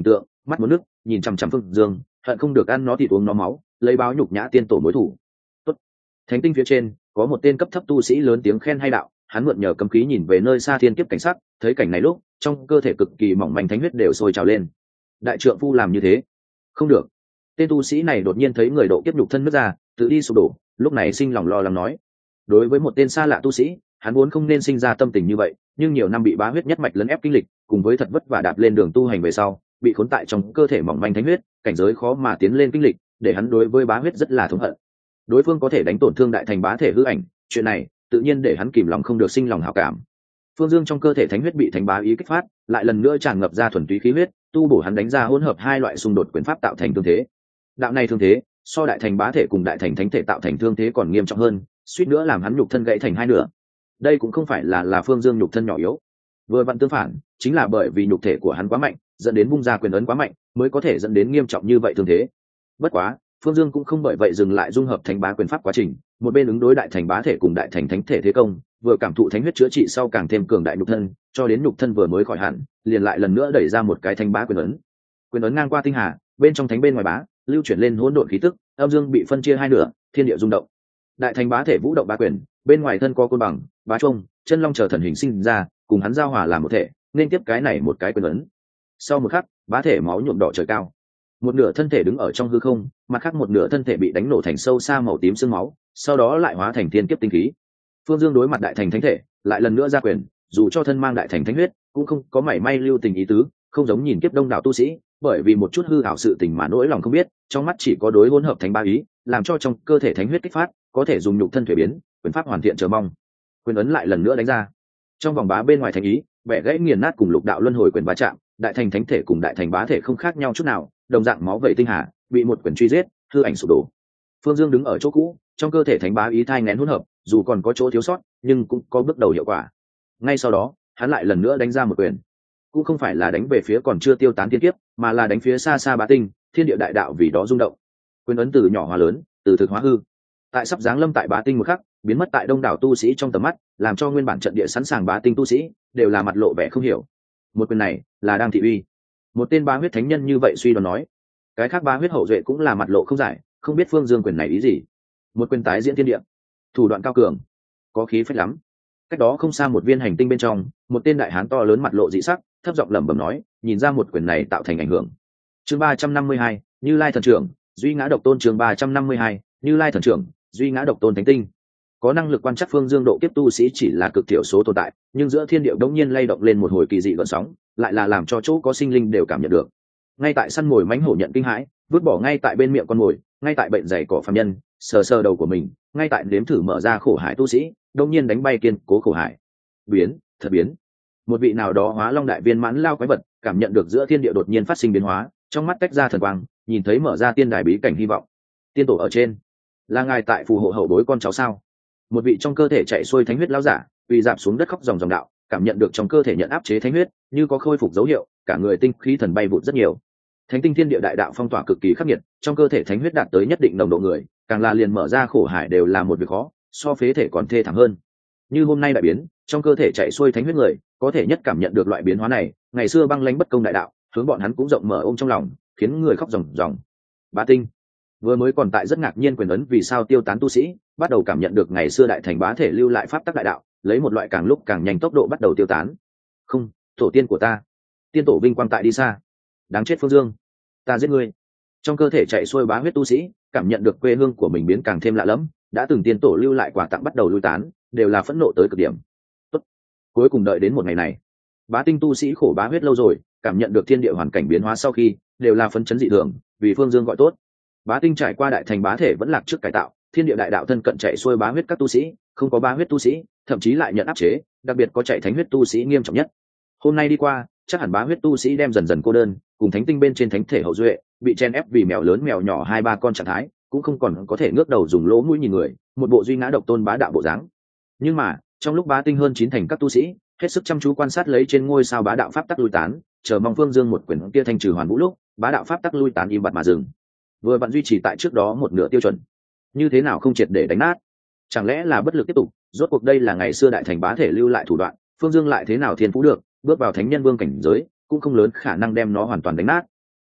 mắt muốn nước, nhìn chằm chằm Phương Dương, hận không được ăn nó thịt uống nó máu, lấy báo nhục nhã tiên tổ mối thủ. Tốt. Thánh tinh phía trên có một tên cấp thấp tu sĩ lớn tiếng khen hay đạo, hắn mượn nhờ cấm khí nhìn về nơi xa thiên kiếp cảnh sắc, thấy cảnh này lúc trong cơ thể cực kỳ mỏng manh thánh huyết đều sôi trào lên. Đại trượng phu làm như thế không được. Tên tu sĩ này đột nhiên thấy người độ kiếp nhục thân nứt ra, tự đi sụp đổ, lúc này sinh lòng lo lắng nói. Đối với một tên xa lạ tu sĩ, hắn vốn không nên sinh ra tâm tình như vậy, nhưng nhiều năm bị bá huyết nhất mạch lấn ép kinh lịch, cùng với thật vất vả đạp lên đường tu hành về sau, bị khốn tại trong cơ thể mỏng manh thánh huyết, cảnh giới khó mà tiến lên kinh lịch, để hắn đối với bá huyết rất là thống hận. Đối phương có thể đánh tổn thương đại thành bá thể hư ảnh, chuyện này tự nhiên để hắn kìm lòng không được sinh lòng hảo cảm. Phương Dương trong cơ thể thánh huyết bị thánh bá ý kích phát, lại lần nữa tràn ngập ra thuần túy khí huyết, tu bổ hắn đánh ra hỗn hợp hai loại xung đột quyền pháp tạo thành thương thế. Đạo này thương thế, so đại thành bá thể cùng đại thành thánh thể tạo thành thương thế còn nghiêm trọng hơn, suýt nữa làm hắn nhục thân gãy thành hai nửa. Đây cũng không phải là là Phương Dương nhục thân nhỏ yếu, vừa vặn tương phản, chính là bởi vì nhục thể của hắn quá mạnh, dẫn đến bung ra quyền ấn quá mạnh, mới có thể dẫn đến nghiêm trọng như vậy thương thế. Bất quá, Phương Dương cũng không bởi vậy dừng lại dung hợp thánh bá quyền pháp quá trình, một bên ứng đối đại thành bá thể cùng đại thành thánh thể thế công, vừa cảm thụ thánh huyết chữa trị sau càng thêm cường đại nhục thân, cho đến nhục thân vừa mới khỏi hẳn, liền lại lần nữa đẩy ra một cái thánh bá quyền ấn. Quyền ấn ngang qua tinh hà, bên trong thánh bên ngoài bá, lưu chuyển lên hỗn độn khí tức, âm dương bị phân chia hai nửa, thiên địa rung động. Đại thành bá thể vũ động bá quyền, bên ngoài thân có côn bằng, bá trung, chân long chờ thần hình sinh ra, cùng hắn giao hòa làm một thể, nên tiếp cái này một cái quyền ấn. Sau một khắc, bá thể máu nhuộm đỏ trời cao. Một nửa thân thể đứng ở trong hư không, mặt khác một nửa thân thể bị đánh nổ thành sâu xa màu tím xương máu, sau đó lại hóa thành thiên kiếp tinh khí. Phương Dương đối mặt đại thành thánh thể, lại lần nữa ra quyền, dù cho thân mang đại thành thánh huyết, cũng không có mảy may lưu tình ý tứ, không giống nhìn kiếp đông đảo tu sĩ, bởi vì một chút hư ảo sự tình mà nỗi lòng không biết, trong mắt chỉ có đối hỗn hợp thánh ba ý, làm cho trong cơ thể thánh huyết kích phát, có thể dùng nhục thân thuế biến, quyền pháp hoàn thiện chờ mong. Quyền ấn lại lần nữa đánh ra. Trong vòng bá bên ngoài thánh ý, bẻ gãy nghiền nát cùng lục đạo luân hồi quyền va chạm, đại thành thánh thể cùng đại thành bá thể không khác nhau chút nào, đồng dạng máu vẩy tinh hà, bị một quyền truy giết, hư ảnh sụp đổ. Phương Dương đứng ở chỗ cũ, trong cơ thể thánh bá ý thai nghén hỗn hợp, dù còn có chỗ thiếu sót, nhưng cũng có bước đầu hiệu quả. Ngay sau đó, hắn lại lần nữa đánh ra một quyền, cũng không phải là đánh về phía còn chưa tiêu tán thiên kiếp, mà là đánh phía xa xa bá tinh, thiên địa đại đạo vì đó rung động. Quyền ấn từ nhỏ hóa lớn, từ thực hóa hư. Tại sắp giáng lâm tại bá tinh một khắc, biến mất tại đông đảo tu sĩ trong tầm mắt, làm cho nguyên bản trận địa sẵn sàng bá tinh tu sĩ đều là mặt lộ vẻ không hiểu. Một quyền này là đang thị uy. Một tên bá huyết thánh nhân như vậy suy đoán nói. Cái khác bá huyết hậu duệ cũng là mặt lộ không giải, không biết Phương Dương quyền này ý gì. Một quyền tái diễn thiên địa, thủ đoạn cao cường, có khí phách lắm. Cách đó không xa một viên hành tinh bên trong, một tên đại hán to lớn mặt lộ dị sắc, thấp giọng lẩm bẩm nói, nhìn ra một quyền này tạo thành ảnh hưởng. Chương ba trăm năm mươi hai, Như Lai thần trưởng, duy ngã độc tôn. Chương ba trăm năm mươi hai, Như Lai thần trưởng, duy ngã độc tôn thánh tinh. Có năng lực quan trắc Phương Dương độ kiếp tu sĩ chỉ là cực thiểu số tồn tại, nhưng giữa thiên địa đống nhiên lay động lên một hồi kỳ dị gợn sóng, lại là làm cho chỗ có sinh linh đều cảm nhận được. Ngay tại săn mồi mãnh hổ nhận kinh hãi, vứt bỏ ngay tại bên miệng con mồi, ngay tại bệnh dày cỏ phàm nhân, sờ sờ đầu của mình, ngay tại nếm thử mở ra khổ hải tu sĩ, đống nhiên đánh bay kiên cố khổ hải. Biến, thật biến. Một vị nào đó hóa long đại viên mãn lao quái vật, cảm nhận được giữa thiên địa đột nhiên phát sinh biến hóa, trong mắt tách ra thần quang, nhìn thấy mở ra tiên đài bí cảnh hy vọng. Tiên tổ ở trên, là ngài tại phù hộ hậu bối con cháu sao? Một vị trong cơ thể chạy xuôi thánh huyết lão giả, quỳ rạp xuống đất khóc ròng ròng đạo, cảm nhận được trong cơ thể nhận áp chế thánh huyết, như có khôi phục dấu hiệu, cả người tinh khí thần bay vụt rất nhiều. Thánh tinh thiên địa đại đạo phong tỏa cực kỳ khắc nghiệt, trong cơ thể thánh huyết đạt tới nhất định nồng độ người, càng là liền mở ra khổ hải đều là một việc khó, so phế thể còn thê thảm hơn. Như hôm nay đại biến, trong cơ thể chạy xuôi thánh huyết người, có thể nhất cảm nhận được loại biến hóa này, ngày xưa băng lãnh bất công đại đạo, hướng bọn hắn cũng rộng mở ôm trong lòng, khiến người khóc ròng ròng. Bá tinh vừa mới còn tại rất ngạc nhiên quyền ấn vì sao tiêu tán tu sĩ, bắt đầu cảm nhận được ngày xưa đại thành bá thể lưu lại pháp tắc đại đạo, lấy một loại càng lúc càng nhanh tốc độ bắt đầu tiêu tán. Không, tổ tiên của ta, tiên tổ vinh quang tại đi xa, đáng chết Phương Dương, ta giết ngươi. Trong cơ thể chạy xuôi bá huyết tu sĩ, cảm nhận được quê hương của mình biến càng thêm lạ lẫm, đã từng tiên tổ lưu lại quà tặng bắt đầu lui tán, đều là phẫn nộ tới cực điểm. Tốt, cuối cùng đợi đến một ngày này. Bá tinh tu sĩ khổ bá huyết lâu rồi, cảm nhận được thiên địa hoàn cảnh biến hóa sau khi, đều là phấn chấn dị thường, vì Phương Dương gọi tốt. Bá tinh trải qua đại thành bá thể vẫn lạc trước cải tạo, thiên địa đại đạo thân cận chạy xuôi bá huyết các tu sĩ, không có bá huyết tu sĩ, thậm chí lại nhận áp chế, đặc biệt có chạy thánh huyết tu sĩ nghiêm trọng nhất. Hôm nay đi qua, chắc hẳn bá huyết tu sĩ đem dần dần cô đơn, cùng thánh tinh bên trên thánh thể hậu duệ, bị chen ép vì mèo lớn mèo nhỏ hai ba con trạng thái, cũng không còn có thể ngước đầu dùng lỗ mũi nhìn người, một bộ duy ngã độc tôn bá đạo bộ dáng. Nhưng mà, trong lúc bá tinh hơn chín thành các tu sĩ, hết sức chăm chú quan sát lấy trên ngôi sao bá đạo pháp tắc lui tán, chờ mong Phương Dương một quyền kia thanh trừ hoàn vũ lúc, bá đạo pháp tắc lui tán im bặt mà dừng. Vừa bạn duy trì tại trước đó một nửa tiêu chuẩn, như thế nào không triệt để đánh nát? Chẳng lẽ là bất lực tiếp tục? Rốt cuộc đây là ngày xưa đại thành bá thể lưu lại thủ đoạn, Phương Dương lại thế nào thiên phú được, bước vào thánh nhân vương cảnh giới, cũng không lớn khả năng đem nó hoàn toàn đánh nát.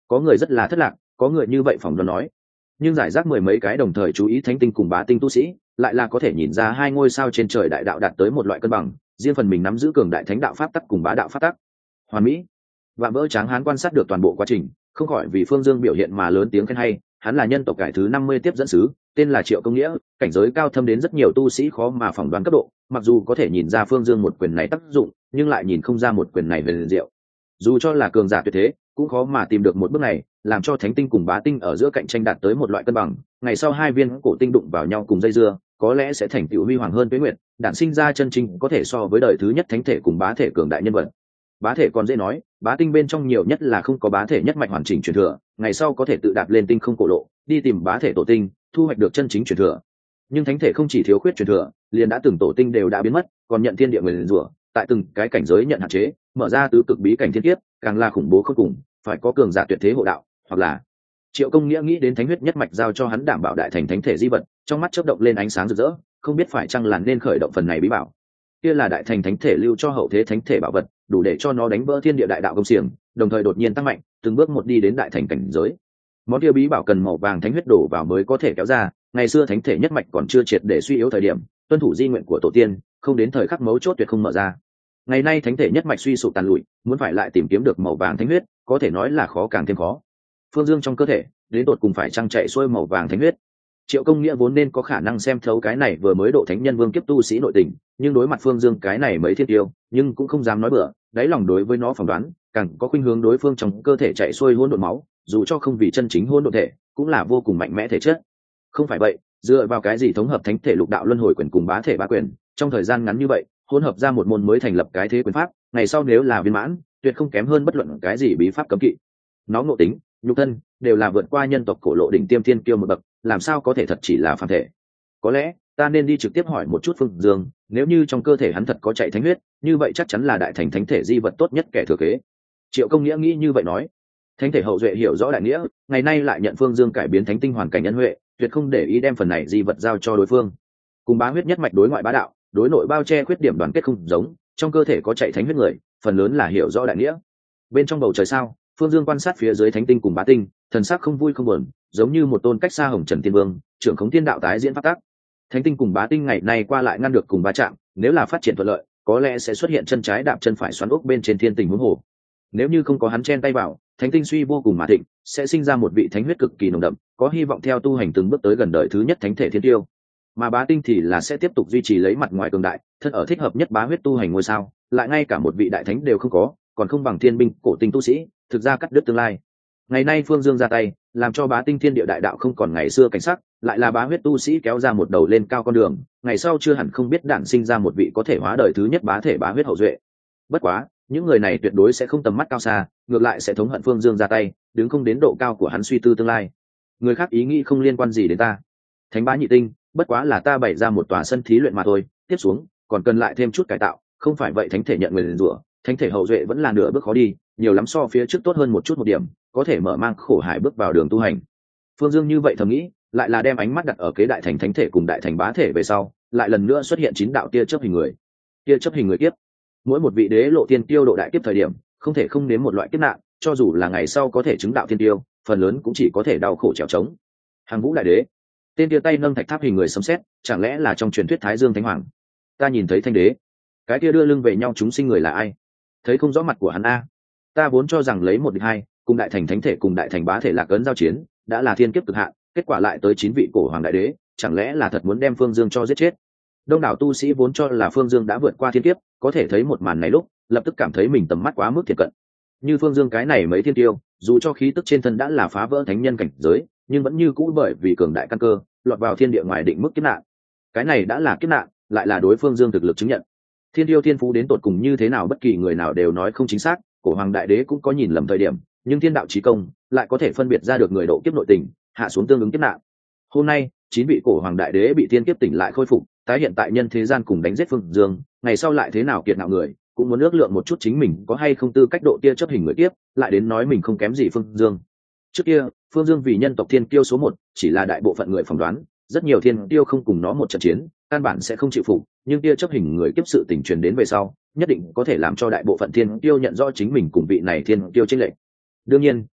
Có người rất là thất lạc, có người như vậy phỏng đoán nói, nhưng giải rác mười mấy cái đồng thời chú ý thánh tinh cùng bá tinh tu sĩ lại là có thể nhìn ra hai ngôi sao trên trời đại đạo đạt tới một loại cân bằng, riêng phần mình nắm giữ cường đại thánh đạo pháp tắc cùng bá đạo pháp tắc hoàn mỹ. Vạn vỡ Tráng Hán quan sát được toàn bộ quá trình, không khỏi vì Phương Dương biểu hiện mà lớn tiếng khen hay. Hắn là nhân tộc cải thứ năm mươi tiếp dẫn sứ, tên là Triệu Công Nghĩa, cảnh giới cao thâm đến rất nhiều tu sĩ khó mà phỏng đoán cấp độ, mặc dù có thể nhìn ra Phương Dương một quyền này tác dụng, nhưng lại nhìn không ra một quyền này về liền diệu. Dù cho là cường giả tuyệt thế, cũng khó mà tìm được một bước này, làm cho thánh tinh cùng bá tinh ở giữa cạnh tranh đạt tới một loại cân bằng. Ngày sau hai viên cổ tinh đụng vào nhau cùng dây dưa, có lẽ sẽ thành tựu huy hoàng hơn tuế nguyệt, đản sinh ra chân chính có thể so với đời thứ nhất thánh thể cùng bá thể cường đại nhân vật. Bá thể còn dễ nói, bá tinh bên trong nhiều nhất là không có bá thể nhất mạch hoàn chỉnh truyền thừa, ngày sau có thể tự đạp lên tinh không cổ lộ, đi tìm bá thể tổ tinh, thu hoạch được chân chính truyền thừa. Nhưng thánh thể không chỉ thiếu khuyết truyền thừa, liền đã từng tổ tinh đều đã biến mất, còn nhận thiên địa nguyền rủa, tại từng cái cảnh giới nhận hạn chế, mở ra tứ cực bí cảnh thiên kiếp, càng là khủng bố không cùng, phải có cường giả tuyệt thế hộ đạo, hoặc là Triệu Công Nghĩa nghĩ đến thánh huyết nhất mạch giao cho hắn đảm bảo đại thành thánh thể di vật, trong mắt chớp động lên ánh sáng rực rỡ, không biết phải chăng là nên khởi động phần này bí bảo. Kia là đại thành thánh thể lưu cho hậu thế thánh thể bảo vật, đủ để cho nó đánh vỡ thiên địa đại đạo công xiềng, đồng thời đột nhiên tăng mạnh, từng bước một đi đến đại thành cảnh giới. Món kia bí bảo cần màu vàng thánh huyết đổ vào mới có thể kéo ra, ngày xưa thánh thể nhất mạch còn chưa triệt để suy yếu thời điểm, tuân thủ di nguyện của tổ tiên, không đến thời khắc mấu chốt tuyệt không mở ra. Ngày nay thánh thể nhất mạch suy sụp tàn lụi, muốn phải lại tìm kiếm được màu vàng thánh huyết, có thể nói là khó càng thêm khó. Phương Dương trong cơ thể, đến tột cùng phải trăng chạy xuôi màu vàng thánh huyết. Triệu Công Nghĩa vốn nên có khả năng xem thấu cái này vừa mới độ thánh nhân vương kiếp tu sĩ nội tình, nhưng đối mặt Phương Dương cái này mấy thiên tiêu, nhưng cũng không dám nói bừa, đáy lòng đối với nó phỏng đoán, càng có khuynh hướng đối phương trong cơ thể chạy xuôi hỗn độn máu, dù cho không vì chân chính hỗn độn thể, cũng là vô cùng mạnh mẽ thể chất. Không phải vậy, dựa vào cái gì thống hợp thánh thể lục đạo luân hồi quyền cùng bá thể bá quyền, trong thời gian ngắn như vậy, hỗn hợp ra một môn mới thành lập cái thế quyền pháp, ngày sau nếu là viên mãn, tuyệt không kém hơn bất luận cái gì bí pháp cấm kỵ. Nó ngộ tính, nhục thân đều là vượt qua nhân tộc cổ lộ đỉnh tiêm thiên kiêu một bậc, làm sao có thể thật chỉ là phàm thể. Có lẽ ta nên đi trực tiếp hỏi một chút Phương Dương, nếu như trong cơ thể hắn thật có chạy thánh huyết, như vậy chắc chắn là đại thành thánh thể di vật tốt nhất kẻ thừa kế. Triệu Công Nghĩa nghĩ như vậy nói. Thánh thể hậu duệ hiểu rõ đại nghĩa, ngày nay lại nhận Phương Dương cải biến thánh tinh hoàn cảnh nhân huệ, tuyệt không để ý đem phần này di vật giao cho đối phương. Cùng bá huyết nhất mạch đối ngoại bá đạo, đối nội bao che khuyết điểm đoàn kết không giống, trong cơ thể có chạy thánh huyết người, phần lớn là hiểu rõ đại nghĩa. Bên trong bầu trời sao, Phương Dương quan sát phía dưới thánh tinh cùng bá tinh, thần sắc không vui không buồn, giống như một tôn cách xa hồng trần tiên vương, trưởng khống thiên đạo tái diễn pháp tắc. Thánh tinh cùng bá tinh ngày nay qua lại ngăn được cùng va chạm, nếu là phát triển thuận lợi, có lẽ sẽ xuất hiện chân trái đạp chân phải xoắn ốc bên trên thiên tình huống hồ. Nếu như không có hắn chen tay vào, thánh tinh suy vô cùng mà thịnh, sẽ sinh ra một vị thánh huyết cực kỳ nồng đậm, có hy vọng theo tu hành từng bước tới gần đời thứ nhất thánh thể thiên tiêu. Mà bá tinh thì là sẽ tiếp tục duy trì lấy mặt ngoài cường đại, thân ở thích hợp nhất bá huyết tu hành ngôi sao, lại ngay cả một vị đại thánh đều không có, còn không bằng thiên binh cổ tinh tu sĩ, thực ra cắt đứt tương lai. Ngày nay Phương Dương ra tay, làm cho bá tinh thiên địa đại đạo không còn ngày xưa cảnh sắc, lại là bá huyết tu sĩ kéo ra một đầu lên cao con đường, ngày sau chưa hẳn không biết đản sinh ra một vị có thể hóa đời thứ nhất bá thể bá huyết hậu duệ. Bất quá, những người này tuyệt đối sẽ không tầm mắt cao xa, ngược lại sẽ thống hận Phương Dương ra tay, đứng không đến độ cao của hắn suy tư tương lai. Người khác ý nghĩ không liên quan gì đến ta. Thánh bá nhị tinh, bất quá là ta bày ra một tòa sân thí luyện mà thôi, tiếp xuống còn cần lại thêm chút cải tạo, không phải vậy thánh thể nhận nguyền rủa, thánh thể hậu duệ vẫn là nửa bước khó đi, nhiều lắm so phía trước tốt hơn một chút một điểm, có thể mở mang khổ hải bước vào đường tu hành. Phương Dương như vậy thầm nghĩ, lại là đem ánh mắt đặt ở kế đại thành thánh thể cùng đại thành bá thể về sau, lại lần nữa xuất hiện chín đạo tia chớp hình người. Tia chớp hình người kiếp, mỗi một vị đế lộ tiên tiêu độ đại kiếp thời điểm, không thể không nếm một loại kiếp nạn, cho dù là ngày sau có thể chứng đạo tiên tiêu, phần lớn cũng chỉ có thể đau khổ trèo trống. Hàng Vũ đại đế, tên tia tay nâng thạch tháp hình người sấm sét, chẳng lẽ là trong truyền thuyết Thái Dương Thánh Hoàng? Ta nhìn thấy thanh đế, cái tia đưa lưng về nhau chúng sinh người là ai? Thấy không rõ mặt của hắn a. Ta vốn cho rằng lấy một địch hai, cùng đại thành thánh thể cùng đại thành bá thể lạc ấn giao chiến, đã là thiên kiếp cực hạn, kết quả lại tới chín vị cổ hoàng đại đế, chẳng lẽ là thật muốn đem Phương Dương cho giết chết? Đông đảo tu sĩ vốn cho là Phương Dương đã vượt qua thiên kiếp, có thể thấy một màn này lúc, lập tức cảm thấy mình tầm mắt quá mức thiệt cận. Như Phương Dương cái này mấy thiên tiêu, dù cho khí tức trên thân đã là phá vỡ thánh nhân cảnh giới, nhưng vẫn như cũ bởi vì cường đại căn cơ, lọt vào thiên địa ngoài định mức kiếp nạn. Cái này đã là kiếp nạn, lại là đối Phương Dương thực lực chứng nhận. Thiên tiêu thiên phú đến tột cùng như thế nào bất kỳ người nào đều nói không chính xác, cổ hoàng đại đế cũng có nhìn lầm thời điểm, nhưng thiên đạo chí công lại có thể phân biệt ra được người độ kiếp nội tình, hạ xuống tương ứng kiếp nạn. Hôm nay chín vị cổ hoàng đại đế bị thiên kiếp tỉnh lại khôi phục, tái hiện tại nhân thế gian cùng đánh giết Phương Dương, ngày sau lại thế nào kiệt ngạo người, cũng muốn ước lượng một chút chính mình có hay không tư cách độ tia chấp hình người tiếp, lại đến nói mình không kém gì Phương Dương. Trước kia Phương Dương vì nhân tộc thiên kiêu số một, chỉ là đại bộ phận người phỏng đoán, rất nhiều thiên kiêu không cùng nó một trận chiến, căn bản sẽ không chịu phục, nhưng tia chấp hình người kiếp sự tình truyền đến về sau, nhất định có thể làm cho đại bộ phận thiên kiêu nhận rõ chính mình cùng vị này thiên kiêu chênh lệch. Đương nhiên,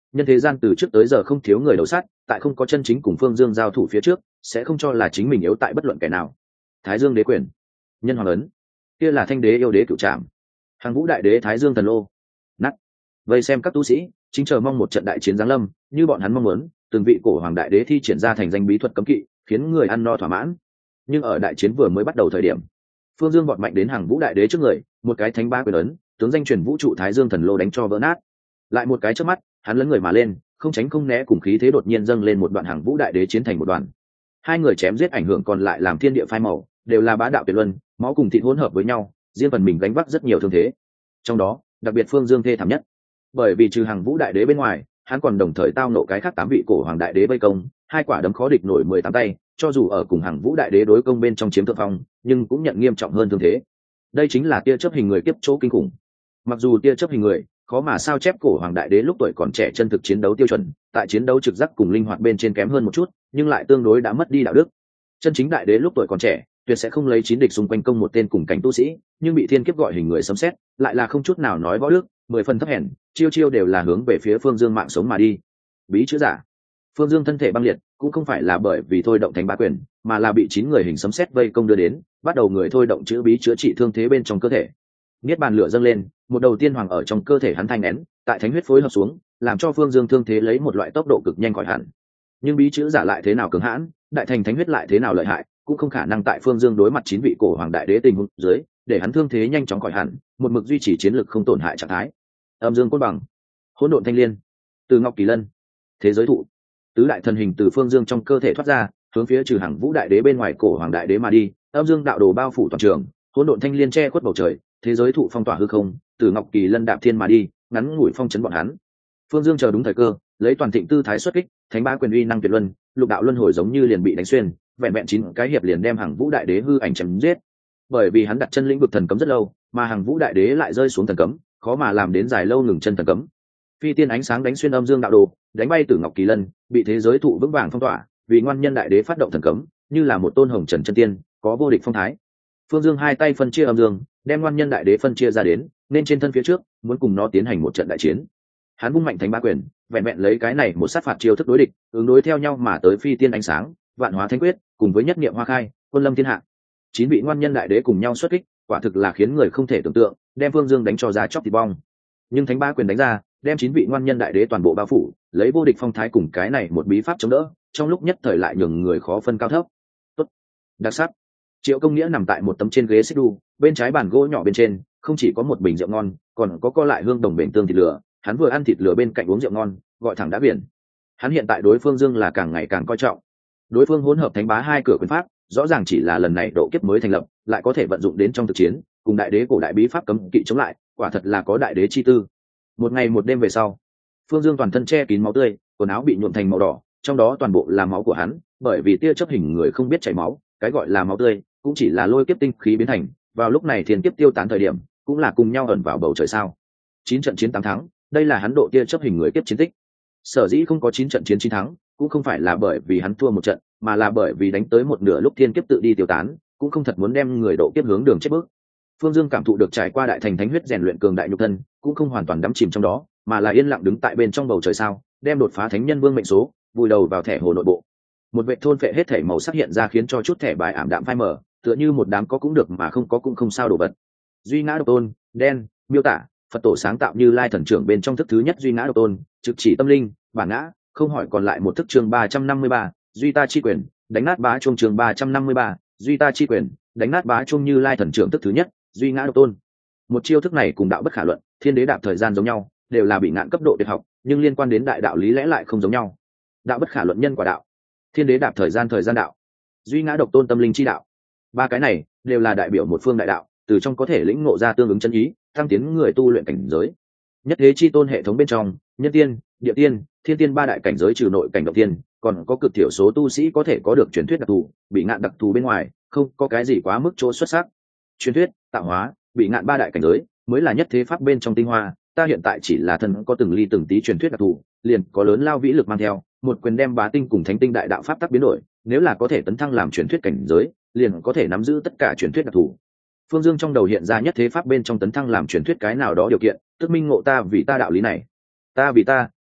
nhân thế gian từ trước tới giờ không thiếu người đầu sát, tại không có chân chính cùng Phương Dương giao thủ phía trước sẽ không cho là chính mình yếu tại bất luận kẻ nào. Thái Dương đế quyền, nhân hoàng ấn, kia là thanh đế yêu đế cửu trảm, hàng vũ đại đế Thái Dương thần lô. Nát. Vây xem các tu sĩ chính chờ mong một trận đại chiến giáng lâm, như bọn hắn mong muốn, từng vị cổ hoàng đại đế thi triển ra thành danh bí thuật cấm kỵ, khiến người ăn no thỏa mãn. Nhưng ở đại chiến vừa mới bắt đầu thời điểm, Phương Dương vọt mạnh đến hàng vũ đại đế trước người, một cái thánh ba quyền ấn, tướng danh truyền vũ trụ Thái Dương thần lô đánh cho vỡ nát. Lại một cái chớp mắt, hắn lấn người mà lên, không tránh không né, cùng khí thế đột nhiên dâng lên một đoạn hàng vũ đại đế chiến thành một đoàn. Hai người chém giết ảnh hưởng còn lại làm thiên địa phai màu, đều là bá đạo tuyệt luân, máu cùng thịt hỗn hợp với nhau, riêng phần mình gánh vác rất nhiều thương thế. Trong đó, đặc biệt Phương Dương thê thảm nhất, bởi vì trừ hàng vũ đại đế bên ngoài, hắn còn đồng thời tao nộ cái khác tám vị cổ hoàng đại đế vây công, hai quả đấm khó địch nổi mười tám tay, cho dù ở cùng hàng vũ đại đế đối công bên trong chiếm thượng phong, nhưng cũng nhận nghiêm trọng hơn thương thế. Đây chính là tia chớp hình người kiếp chỗ kinh khủng. Mặc dù tia chớp hình người khó mà sao chép cổ hoàng đại đế lúc tuổi còn trẻ chân thực chiến đấu tiêu chuẩn, tại chiến đấu trực giác cùng linh hoạt bên trên kém hơn một chút, nhưng lại tương đối đã mất đi đạo đức. Chân chính đại đế lúc tuổi còn trẻ tuyệt sẽ không lấy chín địch xung quanh công một tên cùng cảnh tu sĩ, nhưng bị thiên kiếp gọi hình người sấm xét, lại là không chút nào nói võ đức, mười phần thấp hèn, chiêu chiêu đều là hướng về phía Phương Dương mạng sống mà đi. Bí chữ giả, Phương Dương thân thể băng liệt, cũng không phải là bởi vì thôi động thánh bá quyền, mà là bị chín người hình sấm xét vây công đưa đến, bắt đầu người thôi động chữ bí chữa trị thương thế bên trong cơ thể. Niết bàn lửa dâng lên, một đầu tiên hoàng ở trong cơ thể hắn thanh nén, tại thánh huyết phối hợp xuống, làm cho Phương Dương thương thế lấy một loại tốc độ cực nhanh khỏi hẳn. Nhưng bí chữ giả lại thế nào cường hãn, đại thành thánh huyết lại thế nào lợi hại, cũng không khả năng tại Phương Dương đối mặt chín vị cổ hoàng đại đế tình huống dưới, để hắn thương thế nhanh chóng khỏi hẳn, một mực duy trì chiến lực không tổn hại trạng thái. Âm dương côn bằng, hỗn độn thanh liên, từ ngọc kỳ lân, thế giới thụ, tứ đại thần hình từ Phương Dương trong cơ thể thoát ra, hướng phía trừ hàng vũ đại đế bên ngoài cổ hoàng đại đế mà đi. Âm dương đạo đồ bao phủ toàn trường, hỗn độn thanh liên che khuất bầu trời, thế giới thụ phong tỏa hư không, từ ngọc kỳ lân đạp thiên mà đi, ngắn ngủi phong chấn bọn hắn. Phương Dương chờ đúng thời cơ, lấy toàn thịnh tư thái xuất kích, thánh bá quyền uy năng tuyệt luân, lục đạo luân hồi giống như liền bị đánh xuyên, vẹn vẹn chín cái hiệp liền đem hàng vũ đại đế hư ảnh chém giết. Bởi vì hắn đặt chân lĩnh vực thần cấm rất lâu, mà hàng vũ đại đế lại rơi xuống thần cấm, khó mà làm đến dài lâu ngừng chân thần cấm. Phi tiên ánh sáng đánh xuyên âm dương đạo đồ, đánh bay Tử Ngọc Kỳ Lân, bị thế giới thụ vững vàng phong tỏa, vì ngoan nhân đại đế phát động thần cấm, như là một tôn hồng trần chân tiên, có vô địch phong thái. Phương Dương hai tay phân chia âm dương, đem ngoan nhân đại đế phân chia ra đến, nên trên thân phía trước, muốn cùng nó tiến hành một trận đại chiến. Hắn vung mạnh thánh ba quyền, vẹn vẹn lấy cái này một sát phạt chiêu thức đối địch, ứng đối theo nhau mà tới phi tiên ánh sáng, vạn hóa thánh quyết, cùng với nhất niệm hoa khai, quân lâm thiên hạ. Chín vị ngoan nhân đại đế cùng nhau xuất kích, quả thực là khiến người không thể tưởng tượng, đem Phương Dương đánh cho giá chóc thịt bong. Nhưng thánh ba quyền đánh ra, đem chín vị ngoan nhân đại đế toàn bộ bao phủ, lấy vô địch phong thái cùng cái này một bí pháp chống đỡ, trong lúc nhất thời lại nhường người khó phân cao thấp. Tốt, đặc sắc. Triệu Công Nghĩa nằm tại một tấm trên ghế xích đu, bên trái bàn gỗ nhỏ bên trên, không chỉ có một bình rượu ngon, còn có co lại hương đồng bền tương thịt lửa. Hắn vừa ăn thịt lửa bên cạnh uống rượu ngon, gọi thẳng đã biển. Hắn hiện tại đối Phương Dương là càng ngày càng coi trọng. Đối phương hỗn hợp thánh bá hai cửa quyền pháp, rõ ràng chỉ là lần này độ kiếp mới thành lập, lại có thể vận dụng đến trong thực chiến, cùng đại đế cổ đại bí pháp cấm kỵ chống lại, quả thật là có đại đế chi tư. Một ngày một đêm về sau, Phương Dương toàn thân che kín máu tươi, quần áo bị nhuộm thành màu đỏ, trong đó toàn bộ là máu của hắn, bởi vì tia chớp hình người không biết chảy máu, cái gọi là máu tươi cũng chỉ là lôi kiếp tinh khí biến thành. Vào lúc này thiên kiếp tiêu tán thời điểm, cũng là cùng nhau ẩn vào bầu trời sao. Chín trận chiến tám thắng, đây là hắn độ tia chớp hình người kiếp chiến tích. Sở dĩ không có chín trận chiến chín thắng, cũng không phải là bởi vì hắn thua một trận, mà là bởi vì đánh tới một nửa lúc thiên kiếp tự đi tiêu tán, cũng không thật muốn đem người độ kiếp hướng đường chết bước. Phương Dương cảm thụ được trải qua đại thành thánh huyết rèn luyện cường đại nhục thân, cũng không hoàn toàn đắm chìm trong đó, mà là yên lặng đứng tại bên trong bầu trời sao, đem đột phá thánh nhân vương mệnh số, vùi đầu vào thẻ hồ nội bộ. Một vệ thôn phệ hết thể màu sắc hiện ra, khiến cho chút thẻ bài ảm đạm phai mờ, tựa như một đám có cũng được mà không có cũng không sao đồ vật. Duy ngã độc tôn, đen, miêu tả, Phật tổ sáng tạo Như Lai thần trưởng bên trong thức thứ nhất duy ngã độc tôn, trực chỉ tâm linh, bản ngã, không hỏi còn lại một thức chương ba trăm năm mươi ba, duy ta chi quyền, đánh nát bá chuông chương ba trăm năm mươi ba, duy ta chi quyền, đánh nát bá chuông Như Lai thần trưởng thức thứ nhất, duy ngã độc tôn. Một chiêu thức này cùng đạo bất khả luận, thiên đế đạp thời gian giống nhau, đều là bị ngạn cấp độ tuyệt học, nhưng liên quan đến đại đạo lý lẽ lại không giống nhau. Đạo bất khả luận nhân quả đạo, thiên đế đạp thời gian thời gian đạo, duy ngã độc tôn tâm linh chi đạo. Ba cái này đều là đại biểu một phương đại đạo, từ trong có thể lĩnh ngộ ra tương ứng chân ý, tăng tiến người tu luyện cảnh giới. Nhất thế chi tôn hệ thống bên trong, nhân tiên, địa tiên, thiên tiên ba đại cảnh giới trừ nội cảnh động tiên, còn có cực thiểu số tu sĩ có thể có được truyền thuyết đặc thù, bị ngạn đặc thù bên ngoài, không có cái gì quá mức chỗ xuất sắc. Truyền thuyết, tạo hóa, bị ngạn ba đại cảnh giới mới là nhất thế pháp bên trong tinh hoa. Ta hiện tại chỉ là thân có từng ly từng tí truyền thuyết đặc thù, liền có lớn lao vĩ lực mang theo, một quyền đem bá tinh cùng thánh tinh đại đạo pháp tắc biến đổi, nếu là có thể tấn thăng làm truyền thuyết cảnh giới, liền có thể nắm giữ tất cả truyền thuyết đặc thù. Phương Dương trong đầu hiện ra nhất thế pháp bên trong tấn thăng làm truyền thuyết cái nào đó điều kiện, tức minh ngộ ta vì ta đạo lý này. Ta vì ta,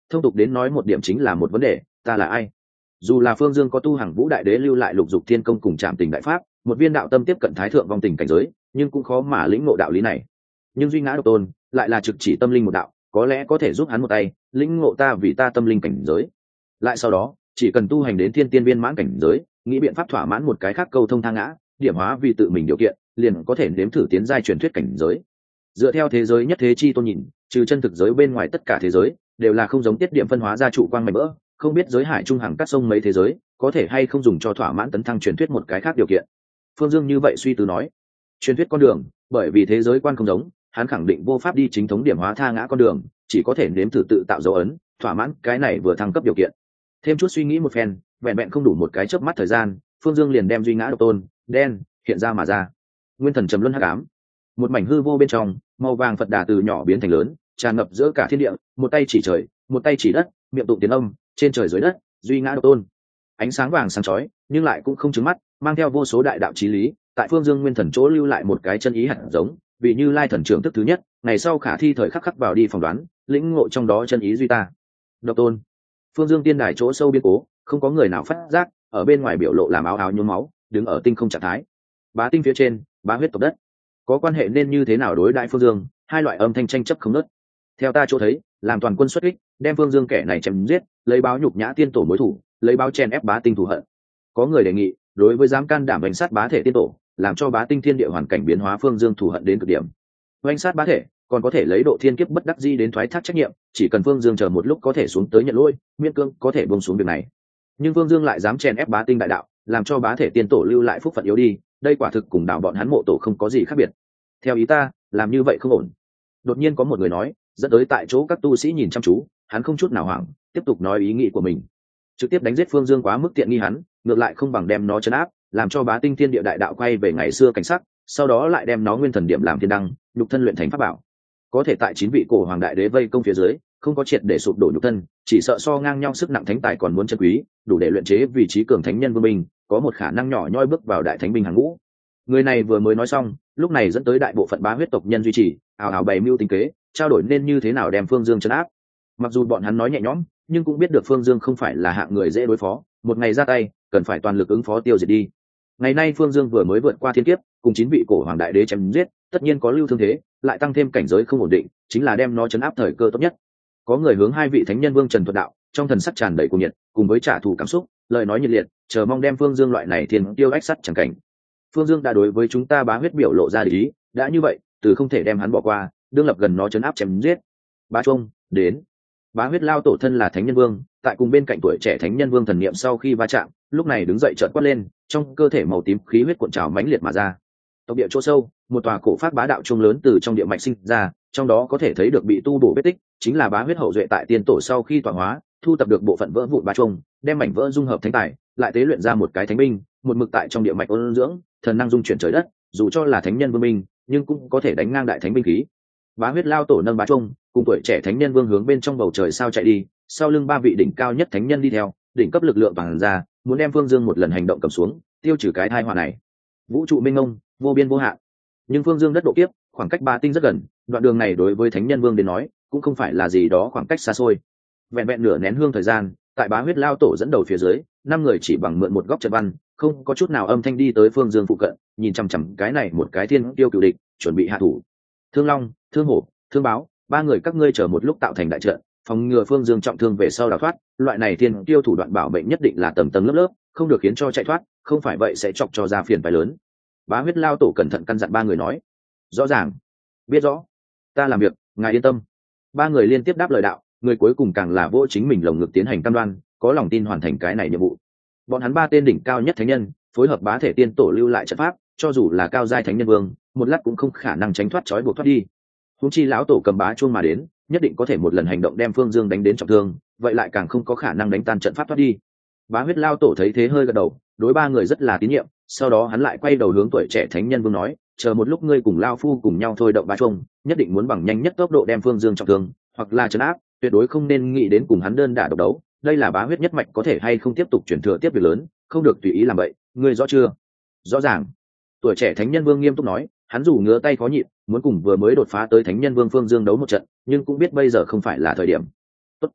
thông tục đến nói một điểm chính là một vấn đề, ta là ai? Dù là Phương Dương có tu hàng Vũ Đại Đế lưu lại Lục Dục Thiên Công cùng Trảm Tình Đại Pháp, một viên đạo tâm tiếp cận thái thượng vong tình cảnh giới, nhưng cũng khó mà lĩnh ngộ đạo lý này. Nhưng duy ngã độc tôn lại là trực chỉ tâm linh một đạo, có lẽ có thể giúp hắn một tay lĩnh ngộ ta vì ta tâm linh cảnh giới. Lại sau đó, chỉ cần tu hành đến thiên tiên viên mãn cảnh giới, nghĩ biện pháp thỏa mãn một cái khác câu thông thang ngã, điểm hóa vì tự mình điều kiện, liền có thể nếm thử tiến giai truyền thuyết cảnh giới. Dựa theo thế giới nhất thế chi tôn nhìn, trừ chân thực giới bên ngoài tất cả thế giới đều là không giống tiết điểm phân hóa ra trụ quang mảnh vỡ, không biết giới hải trung hàng các sông mấy thế giới có thể hay không dùng cho thỏa mãn tấn thăng truyền thuyết một cái khác điều kiện. Phương Dương như vậy suy tư nói, truyền thuyết con đường, bởi vì thế giới quan không giống, hắn khẳng định vô pháp đi chính thống điểm hóa tha ngã con đường, chỉ có thể nếm thử tự tạo dấu ấn, thỏa mãn cái này vừa thăng cấp điều kiện. Thêm chút suy nghĩ một phen, vẹn vẹn không đủ một cái chớp mắt thời gian, Phương Dương liền đem duy ngã độc tôn đen hiện ra mà ra. Nguyên thần trầm luân hắc ám, một mảnh hư vô bên trong, màu vàng Phật đà từ nhỏ biến thành lớn, tràn ngập giữa cả thiên địa, một tay chỉ trời, một tay chỉ đất, miệng tụng tiếng âm, trên trời dưới đất, duy ngã độc tôn. Ánh sáng vàng sáng chói, nhưng lại cũng không trứng mắt, mang theo vô số đại đạo chí lý, tại Phương Dương nguyên thần chỗ lưu lại một cái chân ý hạt giống, vì Như Lai thần trưởng thức thứ nhất, ngày sau khả thi thời khắc khắc vào đi phỏng đoán, lĩnh ngộ trong đó chân ý duy ta. Độc tôn. Phương Dương tiên đài chỗ sâu biên cố, không có người nào phát giác, ở bên ngoài biểu lộ làm áo áo nhuốm máu, đứng ở tinh không trạng thái. Bá tinh phía trên, bá huyết tộc đất. Có quan hệ nên như thế nào đối đãi Phương Dương, hai loại âm thanh tranh chấp không ngớt. Theo ta chỗ thấy, làm toàn quân xuất kích, đem Phương Dương kẻ này chém giết, lấy báo nhục nhã tiên tổ mối thủ, lấy báo chen ép bá tinh thù hận. Có người đề nghị, đối với dám can đảm đánh sát bá thể tiên tổ, làm cho bá tinh thiên địa hoàn cảnh biến hóa Phương Dương thù hận đến cực điểm. Đánh sát bá thể, còn có thể lấy độ thiên kiếp bất đắc di đến thoái thác trách nhiệm, chỉ cần Phương Dương chờ một lúc có thể xuống tới nhận lỗi, miễn cương có thể buông xuống việc này. Nhưng Phương Dương lại dám chen ép bá tinh đại đạo, làm cho bá thể tiên tổ lưu lại phúc phận yếu đi, đây quả thực cùng đảo bọn hắn mộ tổ không có gì khác biệt. Theo ý ta, làm như vậy không ổn. Đột nhiên có một người nói, dẫn tới tại chỗ các tu sĩ nhìn chăm chú, hắn không chút nào hoảng, tiếp tục nói ý nghĩ của mình. Trực tiếp đánh giết Phương Dương quá mức tiện nghi hắn, ngược lại không bằng đem nó trấn áp, làm cho bá tinh thiên địa đại đạo quay về ngày xưa cảnh sắc, sau đó lại đem nó nguyên thần điểm làm thiên đăng, nhục thân luyện thành pháp bảo. Có thể tại chín vị cổ hoàng đại đế vây công phía dưới, không có triệt để sụp đổ nhục thân, chỉ sợ so ngang nhau sức nặng thánh tài còn muốn chân quý, đủ để luyện chế vị trí cường thánh nhân vương binh, có một khả năng nhỏ nhoi bước vào đại thánh binh hàng ngũ. Người này vừa mới nói xong, lúc này dẫn tới đại bộ phận bá huyết tộc nhân duy trì, ảo ảo bày mưu tính kế, trao đổi nên như thế nào đem Phương Dương trấn áp. Mặc dù bọn hắn nói nhẹ nhõm, nhưng cũng biết được Phương Dương không phải là hạng người dễ đối phó, một ngày ra tay, cần phải toàn lực ứng phó tiêu diệt đi. Ngày nay Phương Dương vừa mới vượt qua thiên kiếp, cùng chín vị cổ hoàng đại đế chém giết, tất nhiên có lưu thương thế, lại tăng thêm cảnh giới không ổn định, chính là đem nó trấn áp thời cơ tốt nhất. Có người hướng hai vị thánh nhân vương Trần Thuật Đạo, trong thần sắc tràn đầy cuồng nhiệt, cùng với trả thù cảm xúc, lời nói nhiệt liệt, chờ mong đem Phương Dương loại này thiên tiêu ách sắt chẳng cảnh. Phương Dương đã đối với chúng ta bá huyết biểu lộ ra để ý, đã như vậy, từ không thể đem hắn bỏ qua, đương lập gần nó trấn áp chém giết. Bá Trung, đến. Bá huyết lao tổ thân là thánh nhân vương, tại cùng bên cạnh tuổi trẻ thánh nhân vương thần niệm sau khi va chạm, lúc này đứng dậy trợn quát lên, trong cơ thể màu tím khí huyết cuộn trào mãnh liệt mà ra. Tộc địa chỗ sâu, một tòa cổ phát bá đạo trung lớn từ trong địa mạch sinh ra, trong đó có thể thấy được bị tu bổ vết tích, chính là bá huyết hậu duệ tại tiên tổ sau khi tọa hóa, thu tập được bộ phận vỡ vụn bá trung, đem mảnh vỡ dung hợp thánh tài, lại tế luyện ra một cái thánh binh, một mực tại trong địa mạch ôn dưỡng, thần năng dung chuyển trời đất, dù cho là thánh nhân vương binh, nhưng cũng có thể đánh ngang đại thánh binh khí. Bá huyết lao tổ nâng bá trung, cùng tuổi trẻ thánh nhân vương hướng bên trong bầu trời sao chạy đi, sau lưng ba vị đỉnh cao nhất thánh nhân đi theo, đỉnh cấp lực lượng bằng ra, muốn đem Phương Dương một lần hành động cầm xuống, tiêu trừ cái tai họa này. Vũ trụ minh mông, vô biên vô hạn. Nhưng Phương Dương đất độ kiếp, khoảng cách ba tinh rất gần, đoạn đường này đối với thánh nhân vương đến nói, cũng không phải là gì đó khoảng cách xa xôi. Vẹn vẹn nửa nén hương thời gian, tại bá huyết lao tổ dẫn đầu phía dưới, năm người chỉ bằng mượn một góc trận văn, không có chút nào âm thanh đi tới Phương Dương phụ cận, nhìn chằm chằm cái này một cái thiên tiêu cựu địch, chuẩn bị hạ thủ. Thương Long, Thương Hổ, Thương Báo, ba người các ngươi chờ một lúc tạo thành đại trận, phòng ngừa Phương Dương trọng thương về sau đào thoát. Loại này thiên tiêu thủ đoạn bảo mệnh nhất định là tầng tầng lớp lớp, không được khiến cho chạy thoát, không phải vậy sẽ chọc cho ra phiền phải lớn. Bá huyết lao tổ cẩn thận căn dặn ba người nói. Rõ ràng, biết rõ, ta làm việc, ngài yên tâm. Ba người liên tiếp đáp lời đạo, người cuối cùng càng là vô chính mình lồng ngực tiến hành cam đoan, có lòng tin hoàn thành cái này nhiệm vụ. Bọn hắn ba tên đỉnh cao nhất thánh nhân, phối hợp bá thể tiên tổ lưu lại trận pháp, cho dù là cao giai thánh nhân vương, một lát cũng không khả năng tránh thoát trói buộc thoát đi. Huống chi lão tổ cầm bá chuông mà đến, nhất định có thể một lần hành động đem Phương Dương đánh đến trọng thương, vậy lại càng không có khả năng đánh tan trận pháp thoát đi. Bá huyết lao tổ thấy thế hơi gật đầu, đối ba người rất là tín nhiệm, sau đó hắn lại quay đầu hướng tuổi trẻ thánh nhân vương nói, chờ một lúc ngươi cùng lao phu cùng nhau thôi động bá chuông, nhất định muốn bằng nhanh nhất tốc độ đem Phương Dương trọng thương, hoặc là trấn áp, tuyệt đối không nên nghĩ đến cùng hắn đơn đả độc đấu, đây là bá huyết nhất mạch có thể hay không tiếp tục chuyển thừa tiếp việc lớn, không được tùy ý làm vậy, ngươi rõ chưa? Rõ ràng. Tuổi trẻ thánh nhân vương nghiêm túc nói, hắn dù ngứa tay khó nhịn, muốn cùng vừa mới đột phá tới thánh nhân vương Phương Dương đấu một trận, nhưng cũng biết bây giờ không phải là thời điểm. Tốt.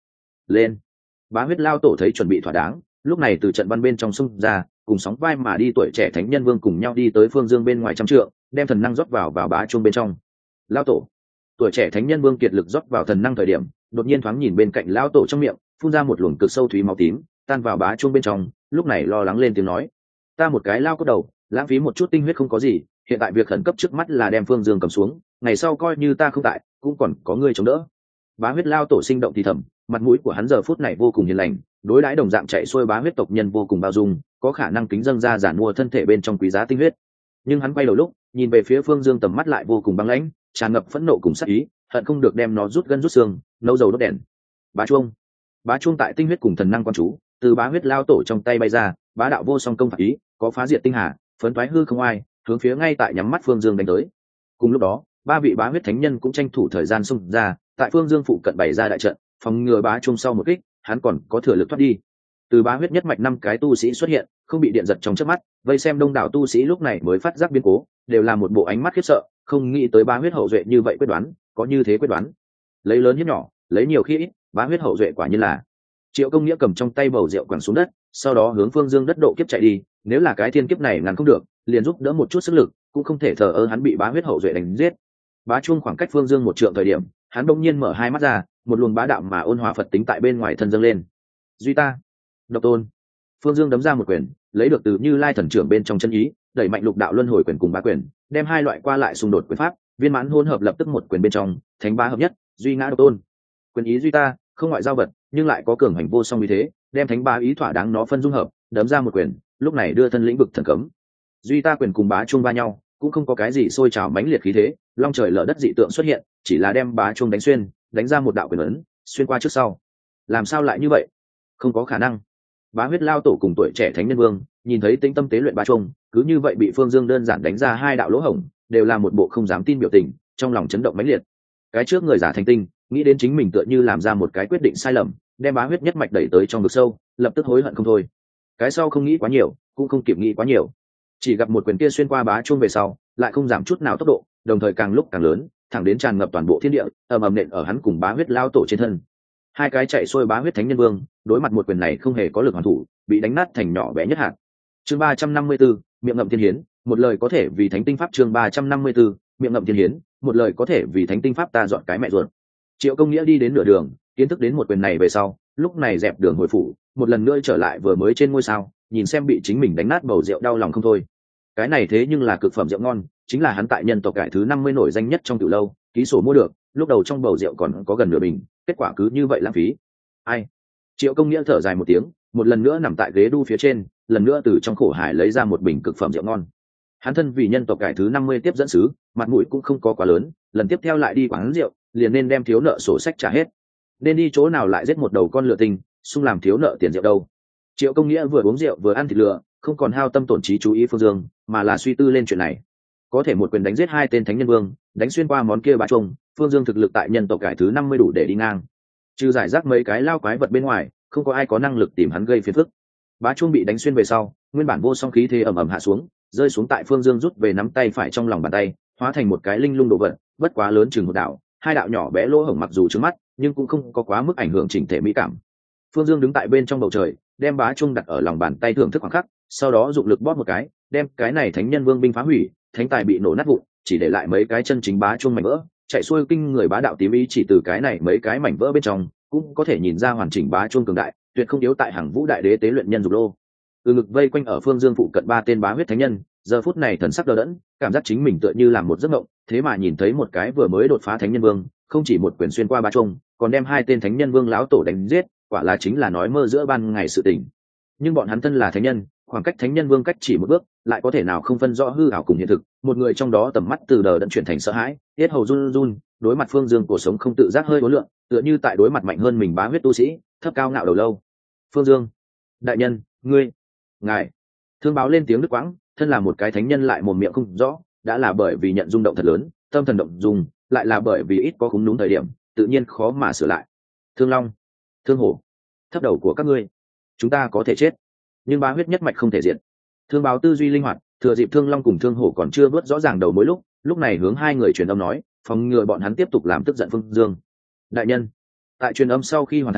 lên. Bá huyết lao tổ thấy chuẩn bị thỏa đáng, lúc này từ trận văn bên trong xung ra, cùng sóng vai mà đi tuổi trẻ thánh nhân vương cùng nhau đi tới phương dương bên ngoài trăm trượng, đem thần năng rót vào vào bá chuông bên trong. Lao tổ, tuổi trẻ thánh nhân vương kiệt lực rót vào thần năng thời điểm, đột nhiên thoáng nhìn bên cạnh lao tổ trong miệng, phun ra một luồng cực sâu thúy máu tím, tan vào bá chuông bên trong, lúc này lo lắng lên tiếng nói: ta một cái lao cốt đầu, lãng phí một chút tinh huyết không có gì, hiện tại việc khẩn cấp trước mắt là đem phương dương cầm xuống, ngày sau coi như ta không tại cũng còn có người chống đỡ. Bá huyết lao tổ sinh động thì thầm, mặt mũi của hắn giờ phút này vô cùng hiền lành, đối đãi đồng dạng chạy xuôi bá huyết tộc nhân vô cùng bao dung, có khả năng kính dâng ra giản mua thân thể bên trong quý giá tinh huyết. Nhưng hắn quay đầu lúc nhìn về phía phương dương, tầm mắt lại vô cùng băng lãnh, tràn ngập phẫn nộ cùng sát ý, hận không được đem nó rút gân rút xương, nấu dầu đốt đèn. Bá chuông, bá chuông tại tinh huyết cùng thần năng quan chú từ bá huyết lao tổ trong tay bay ra, bá đạo vô song công phạt ý, có phá diệt tinh hà, phấn thoái hư không ai, hướng phía ngay tại nhắm mắt phương dương đánh tới. Cùng lúc đó, ba vị bá huyết thánh nhân cũng tranh thủ thời gian xung ra, tại phương dương phụ cận bày ra đại trận, phòng ngừa bá chuông sau một kích hắn còn có thừa lực thoát đi. Từ bá huyết nhất mạch năm cái tu sĩ xuất hiện, không bị điện giật trong chớp mắt, vây xem đông đảo tu sĩ lúc này mới phát giác biến cố, đều là một bộ ánh mắt khiếp sợ, không nghĩ tới bá huyết hậu duệ như vậy quyết đoán, có như thế quyết đoán, lấy lớn hiếp nhỏ, lấy nhiều khi ít, bá huyết hậu duệ quả nhiên là. Triệu Công Nghĩa cầm trong tay bầu rượu quẳng xuống đất, sau đó hướng phương dương đất độ kiếp chạy đi, nếu là cái thiên kiếp này ngăn không được, liền giúp đỡ một chút sức lực, cũng không thể thờ ơ hắn bị bá huyết hậu duệ đánh giết. Bá chuông khoảng cách phương dương một trượng thời điểm, hắn bỗng nhiên mở hai mắt ra, một luồng bá đạo mà ôn hòa Phật tính tại bên ngoài thân dâng lên. Duy ta, độc tôn. Phương dương đấm ra một quyền, lấy được từ Như Lai thần trưởng bên trong chân ý, đẩy mạnh lục đạo luân hồi quyền cùng bá quyền, đem hai loại qua lại xung đột quyền pháp viên mãn hỗn hợp lập tức một quyền bên trong, thánh bá hợp nhất, duy ngã độc tôn. Quyền ý duy ta, không ngoại giao vật, nhưng lại có cường hành vô song uy thế, đem thánh bá ý thỏa đáng nó phân dung hợp, đấm ra một quyền, lúc này đưa thân lĩnh vực thần cấm. Duy ta quyền cùng bá chuông va nhau, cũng không có cái gì sôi trào mãnh liệt khí thế, long trời lở đất dị tượng xuất hiện, chỉ là đem bá chuông đánh xuyên, đánh ra một đạo quyền ấn, xuyên qua trước sau. Làm sao lại như vậy? Không có khả năng. Bá huyết lao tổ cùng tuổi trẻ thánh nhân vương nhìn thấy tĩnh tâm tế luyện bá chuông, cứ như vậy bị phương dương đơn giản đánh ra hai đạo lỗ hổng, đều là một bộ không dám tin biểu tình, trong lòng chấn động mãnh liệt. Cái trước người giả thành tinh, nghĩ đến chính mình tựa như làm ra một cái quyết định sai lầm, đem bá huyết nhất mạch đẩy tới trong vực sâu, lập tức hối hận không thôi. Cái sau không nghĩ quá nhiều, cũng không kịp nghĩ quá nhiều, chỉ gặp một quyền kia xuyên qua bá chuông về sau, lại không giảm chút nào tốc độ, đồng thời càng lúc càng lớn, thẳng đến tràn ngập toàn bộ thiên địa, ầm ầm nện ở hắn cùng bá huyết lao tổ trên thân. Hai cái chạy xuôi bá huyết thánh nhân vương đối mặt một quyền này không hề có lực hoàn thủ, bị đánh nát thành nhỏ bé nhất hạt. Chương ba trăm năm mươi tư, miệng ngậm thiên hiến, một lời có thể vì thánh tinh pháp. Chương ba trăm năm mươi tư, miệng ngậm thiên hiến, một lời có thể vì thánh tinh pháp. Ta dọn cái mẹ ruột. Triệu Công Nghĩa đi đến nửa đường, kiến thức đến một quyền này về sau, lúc này dẹp đường hồi phủ, một lần nữa trở lại vừa mới trên ngôi sao, nhìn xem bị chính mình đánh nát bầu rượu đau lòng không thôi. Cái này thế nhưng là cực phẩm rượu ngon, chính là hắn tại nhân tộc cải thứ năm mươi nổi danh nhất trong tiểu lâu, ký sổ mua được, lúc đầu trong bầu rượu còn có gần nửa bình, kết quả cứ như vậy lãng phí. Ai? Triệu Công Nghĩa thở dài một tiếng, một lần nữa nằm tại ghế đu phía trên, lần nữa từ trong khổ hải lấy ra một bình cực phẩm rượu ngon. Hắn thân vì nhân tộc cải thứ năm mươi tiếp dẫn sứ, mặt mũi cũng không có quá lớn, lần tiếp theo lại đi quán rượu, liền nên đem thiếu nợ sổ sách trả hết. Nên đi chỗ nào lại giết một đầu con lựa tình, xung làm thiếu nợ tiền rượu đâu. Triệu Công Nghĩa vừa uống rượu vừa ăn thịt lừa, không còn hao tâm tổn trí chú ý phương dương, mà là suy tư lên chuyện này. Có thể một quyền đánh giết hai tên thánh nhân vương, đánh xuyên qua món kia bá chuông, phương dương thực lực tại nhân tộc cải thứ năm mươi đủ để đi ngang. Trừ giải rác mấy cái lao quái vật bên ngoài, không có ai có năng lực tìm hắn gây phiền phức. Bá chuông bị đánh xuyên về sau, nguyên bản vô song khí thế ầm ầm hạ xuống, rơi xuống tại phương dương rút về nắm tay phải trong lòng bàn tay, hóa thành một cái linh lung đồ vật, bất quá lớn chừng một đạo, hai đạo nhỏ bé lỗ hổng mặc dù trướng mắt, nhưng cũng không có quá mức ảnh hưởng chỉnh thể mỹ cảm. Phương Dương đứng tại bên trong bầu trời, đem bá chuông đặt ở lòng bàn tay thưởng thức khoảng khắc, sau đó dụng lực bóp một cái, đem cái này thánh nhân vương binh phá hủy, thánh tài bị nổ nát vụn, chỉ để lại mấy cái chân chính bá chuông mảnh vỡ, chạy xuôi kinh người bá đạo tím ý chỉ từ cái này mấy cái mảnh vỡ bên trong, cũng có thể nhìn ra hoàn chỉnh bá chuông cường đại, tuyệt không yếu tại hàng vũ đại đế tế luyện nhân dục lô. Từ ngực vây quanh ở Phương Dương phụ cận ba tên bá huyết thánh nhân, giờ phút này thần sắc đờ đẫn, cảm giác chính mình tựa như làm một giấc mộng, thế mà nhìn thấy một cái vừa mới đột phá thánh nhân vương, không chỉ một quyền xuyên qua bá chuông, còn đem hai tên thánh nhân vương lão tổ đánh giết, quả là chính là nói mơ giữa ban ngày sự tình. Nhưng bọn hắn thân là thánh nhân, khoảng cách thánh nhân vương cách chỉ một bước, lại có thể nào không phân rõ hư ảo cùng hiện thực. Một người trong đó tầm mắt từ đờ đẫn chuyển thành sợ hãi, tiết hầu run run, đối mặt Phương Dương cổ sống không tự giác hơi uốn lượn, tựa như tại đối mặt mạnh hơn mình bá huyết tu sĩ, thấp cao ngạo đầu lâu. Phương Dương, đại nhân, ngươi, ngài. Thương báo lên tiếng đứt quãng, thân là một cái thánh nhân lại mồm miệng không rõ, đã là bởi vì nhận rung động thật lớn, tâm thần động dung, lại là bởi vì ít có khúng đúng thời điểm, tự nhiên khó mà sửa lại. Thương Long, Thương Hổ, thấp đầu của các ngươi, chúng ta có thể chết, nhưng bá huyết nhất mạch không thể diệt. Thương báo tư duy linh hoạt, thừa dịp Thương Long cùng Thương Hổ còn chưa bước rõ ràng đầu mối lúc, lúc này hướng hai người truyền âm nói, phòng ngừa bọn hắn tiếp tục làm tức giận Phương Dương. Đại nhân, tại truyền âm sau khi hoàn thành,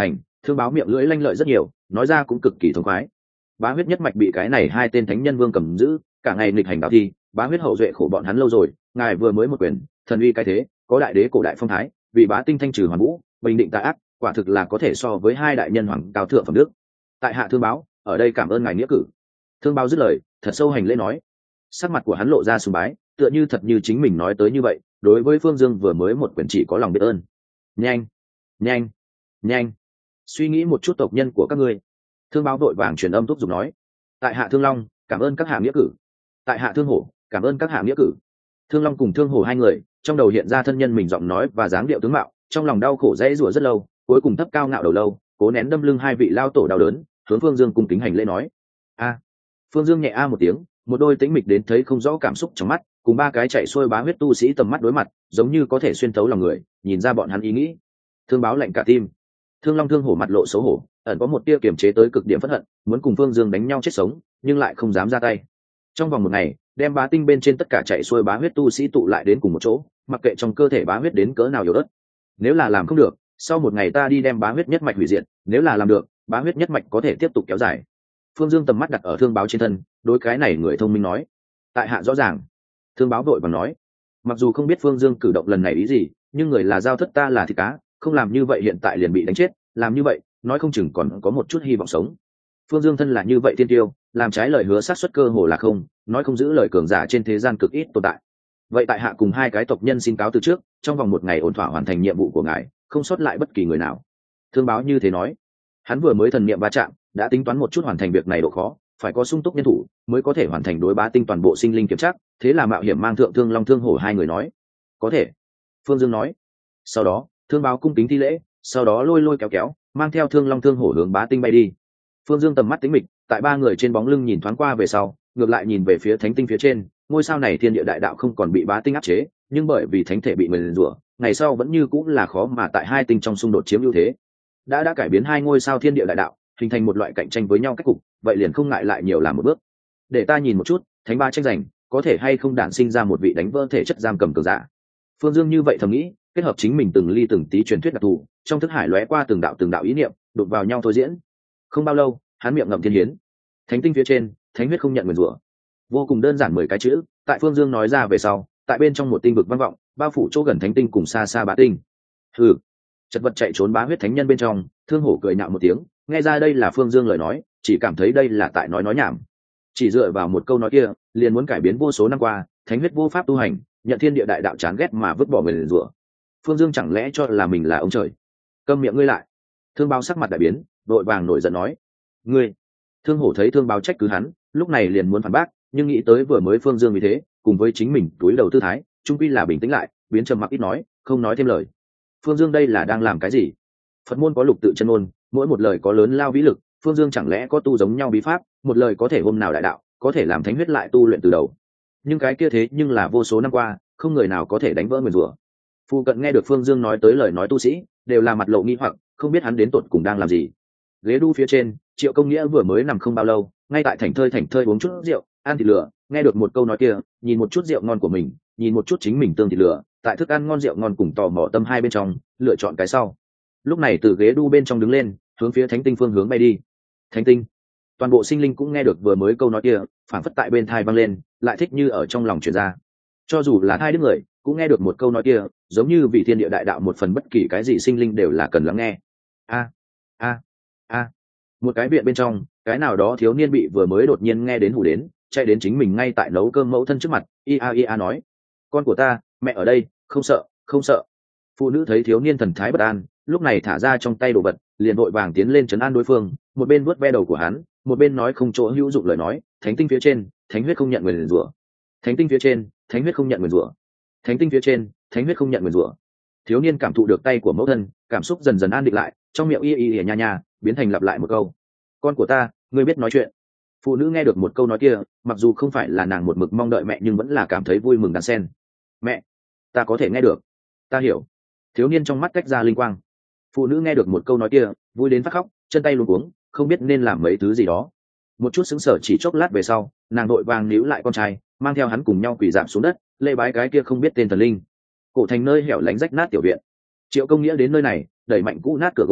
Thương Báo miệng lưỡi lanh lợi rất nhiều, nói ra cũng cực kỳ thống khoái. Bá huyết nhất mạch bị cái này hai tên thánh nhân vương cầm giữ, cả ngày nghịch hành đạo thi, bá huyết hậu duệ khổ bọn hắn lâu rồi, ngài vừa mới một quyền, thần uy cái thế, có đại đế cổ đại phong thái, vì bá tinh thanh trừ hoàn vũ, bình định tà ác, quả thực là có thể so với hai đại nhân hoàng cao thượng phẩm đức. Tại hạ Thương Báo, ở đây cảm ơn ngài nghĩa cử. Thương Báo dứt lời, thật sâu hành lễ nói. Sắc mặt của hắn lộ ra sùng bái, tựa như thật như chính mình nói tới như vậy, đối với Phương Dương vừa mới một quyền chỉ có lòng biết ơn. Nhanh, nhanh, nhanh, suy nghĩ một chút tộc nhân của các ngươi. Thương Báo vội vàng truyền âm thúc giục nói. Tại hạ Thương Long, cảm ơn các hạ nghĩa cử. Tại hạ Thương Hổ, cảm ơn các hạ nghĩa cử. Thương Long cùng Thương Hổ hai người, trong đầu hiện ra thân nhân mình giọng nói và dáng điệu tướng mạo, trong lòng đau khổ dãy rủa rất lâu, cuối cùng thấp cao ngạo đầu lâu, cố nén đâm lưng hai vị lao tổ đau đớn, hướng Phương Dương cung kính hành lễ nói. A. Phương Dương nhẹ a một tiếng, một đôi tĩnh mịch đến thấy không rõ cảm xúc trong mắt, cùng ba cái chạy xuôi bá huyết tu sĩ tầm mắt đối mặt, giống như có thể xuyên thấu lòng người, nhìn ra bọn hắn ý nghĩ. Thương Báo lạnh cả tim. Thương Long Thương Hổ mặt lộ xấu hổ, ẩn có một tia kiềm chế tới cực điểm phẫn hận, muốn cùng Phương Dương đánh nhau chết sống, nhưng lại không dám ra tay. Trong vòng một ngày, đem bá tinh bên trên tất cả chạy xuôi bá huyết tu sĩ tụ lại đến cùng một chỗ, mặc kệ trong cơ thể bá huyết đến cỡ nào yếu ớt. Nếu là làm không được, sau một ngày ta đi đem bá huyết nhất mạch hủy diệt, nếu là làm được, bá huyết nhất mạch có thể tiếp tục kéo dài. Phương Dương tầm mắt đặt ở Thương Báo trên thân, đối cái này người thông minh nói. Tại hạ rõ ràng. Thương Báo đội và nói. Mặc dù không biết Phương Dương cử động lần này ý gì, nhưng người là giao thất, ta là thịt cá, không làm như vậy hiện tại liền bị đánh chết, làm như vậy, nói không chừng còn có một chút hy vọng sống. Phương Dương thân là như vậy tiên tiêu, làm trái lời hứa sát suất cơ hồ là không, nói không giữ lời cường giả trên thế gian cực ít tồn tại. Vậy tại hạ cùng hai cái tộc nhân xin cáo từ trước, trong vòng một ngày ổn thỏa hoàn thành nhiệm vụ của ngài, không sót lại bất kỳ người nào. Thương Báo như thế nói. Hắn vừa mới thần niệm va chạm, đã tính toán một chút hoàn thành việc này độ khó, phải có sung túc nhân thủ mới có thể hoàn thành đối bá tinh toàn bộ sinh linh kiểm tra, thế là mạo hiểm mang thượng Thương Long Thương Hổ hai người nói. Có thể. Phương Dương nói. Sau đó, Thương Báo cung kính thi lễ, sau đó lôi lôi kéo kéo, mang theo Thương Long Thương Hổ hướng bá tinh bay đi. Phương Dương tầm mắt tĩnh mịch, tại ba người trên bóng lưng nhìn thoáng qua về sau, ngược lại nhìn về phía thánh tinh phía trên, ngôi sao này thiên địa đại đạo không còn bị bá tinh áp chế, nhưng bởi vì thánh thể bị nguyền rủa, ngày sau vẫn như cũng là khó mà tại hai tinh trong xung đột chiếm ưu thế. Đã đã cải biến hai ngôi sao thiên địa đại đạo, hình thành một loại cạnh tranh với nhau cách cục, vậy liền không ngại lại nhiều làm một bước. Để ta nhìn một chút, thánh ba tranh giành, có thể hay không đản sinh ra một vị đánh vỡ thể chất giam cầm cường giả. Phương Dương như vậy thầm nghĩ, kết hợp chính mình từng ly từng tí truyền thuyết đặc thù, trong thức hải lóe qua từng đạo từng đạo ý niệm, đột vào nhau thôi diễn. Không bao lâu, hắn miệng ngậm thiên hiến. Thánh tinh phía trên, thánh huyết không nhận nguyền rủa. Vô cùng đơn giản mười cái chữ, tại Phương Dương nói ra về sau, tại bên trong một tinh vực vang vọng, bao phủ chỗ gần thánh tinh cùng xa xa bá tinh. Hừ. Chật vật chạy trốn bá huyết thánh nhân bên trong, Thương Hổ cười nhạo một tiếng, nghe ra đây là Phương Dương lời nói, chỉ cảm thấy đây là tại nói nói nhảm. Chỉ dựa vào một câu nói kia, liền muốn cải biến vô số năm qua, thánh huyết vô pháp tu hành, nhận thiên địa đại đạo chán ghét mà vứt bỏ nguyền rủa. Phương Dương chẳng lẽ cho là mình là ông trời? Câm miệng ngươi lại. Thương Báo sắc mặt đại biến, đội vàng nổi giận nói. Ngươi. Thương Hổ thấy Thương Báo trách cứ hắn, lúc này liền muốn phản bác, nhưng nghĩ tới vừa mới Phương Dương như thế, cùng với chính mình túi đầu tư thái, trung quy là bình tĩnh lại, biến trầm mặc ít nói, không nói thêm lời. Phương Dương đây là đang làm cái gì? Phật môn có lục tự chân ngôn, mỗi một lời có lớn lao vĩ lực, Phương Dương chẳng lẽ có tu giống nhau bí pháp, một lời có thể hôm nào đại đạo, có thể làm thánh huyết lại tu luyện từ đầu. Nhưng cái kia thế nhưng là vô số năm qua, không người nào có thể đánh vỡ nguyền rủa. Phu cận nghe được Phương Dương nói tới lời nói tu sĩ, đều là mặt lộ nghi hoặc, không biết hắn đến tột cùng đang làm gì. Ghế đu phía trên, Triệu Công Nghĩa vừa mới nằm không bao lâu, ngay tại thảnh thơi thảnh thơi uống chút rượu, ăn thịt lửa, nghe được một câu nói kia, nhìn một chút rượu ngon của mình, nhìn một chút chính mình tương thịt lửa, tại thức ăn ngon rượu ngon cùng tò mò tâm hai bên trong, lựa chọn cái sau. Lúc này từ ghế đu bên trong đứng lên, hướng phía thánh tinh phương hướng bay đi. Thánh tinh, toàn bộ sinh linh cũng nghe được vừa mới câu nói kia, phảng phất tại bên thai vang lên, lại thích như ở trong lòng truyền ra. Cho dù là hai đứa người, cũng nghe được một câu nói kia, giống như vì thiên địa đại đạo một phần bất kỳ cái gì sinh linh đều là cần lắng nghe. A a a một cái viện bên trong, cái nào đó thiếu niên bị vừa mới đột nhiên nghe đến hù đến, chạy đến chính mình ngay tại nấu cơm mẫu thân trước mặt, ia ia nói: con của ta, mẹ ở đây, không sợ, không sợ. Phụ nữ thấy thiếu niên thần thái bất an, lúc này thả ra trong tay đồ vật, liền vội vàng tiến lên trấn an đối phương, một bên vuốt ve đầu của hắn, một bên nói không chỗ hữu dụng lời nói: thánh tinh phía trên, thánh huyết không nhận nguyền rủa. Thánh tinh phía trên, thánh huyết không nhận nguyền rủa. Thánh tinh phía trên, thánh huyết không nhận nguyền rủa. Thiếu niên cảm thụ được tay của mẫu thân, cảm xúc dần dần an định lại, trong miệng y y y nha nha, biến thành lặp lại một câu: con của ta, ngươi biết nói chuyện. Phụ nữ nghe được một câu nói kia, mặc dù không phải là nàng một mực mong đợi mẹ, nhưng vẫn là cảm thấy vui mừng đan sen. Mẹ, ta có thể nghe được, ta hiểu. Thiếu niên trong mắt cách ra linh quang. Phụ nữ nghe được một câu nói kia, vui đến phát khóc, chân tay luống cuống, không biết nên làm mấy thứ gì đó. Một chút sững sờ, chỉ chốc lát về sau, nàng đội vàng níu lại con trai, mang theo hắn cùng nhau quỳ rạp xuống đất, lê bái cái kia không biết tên thần linh. Cổ thành nơi hẻo lánh rách nát tiểu viện. Triệu Công Nghĩa đến nơi này, đẩy mạnh cũ nát cửa gỗ,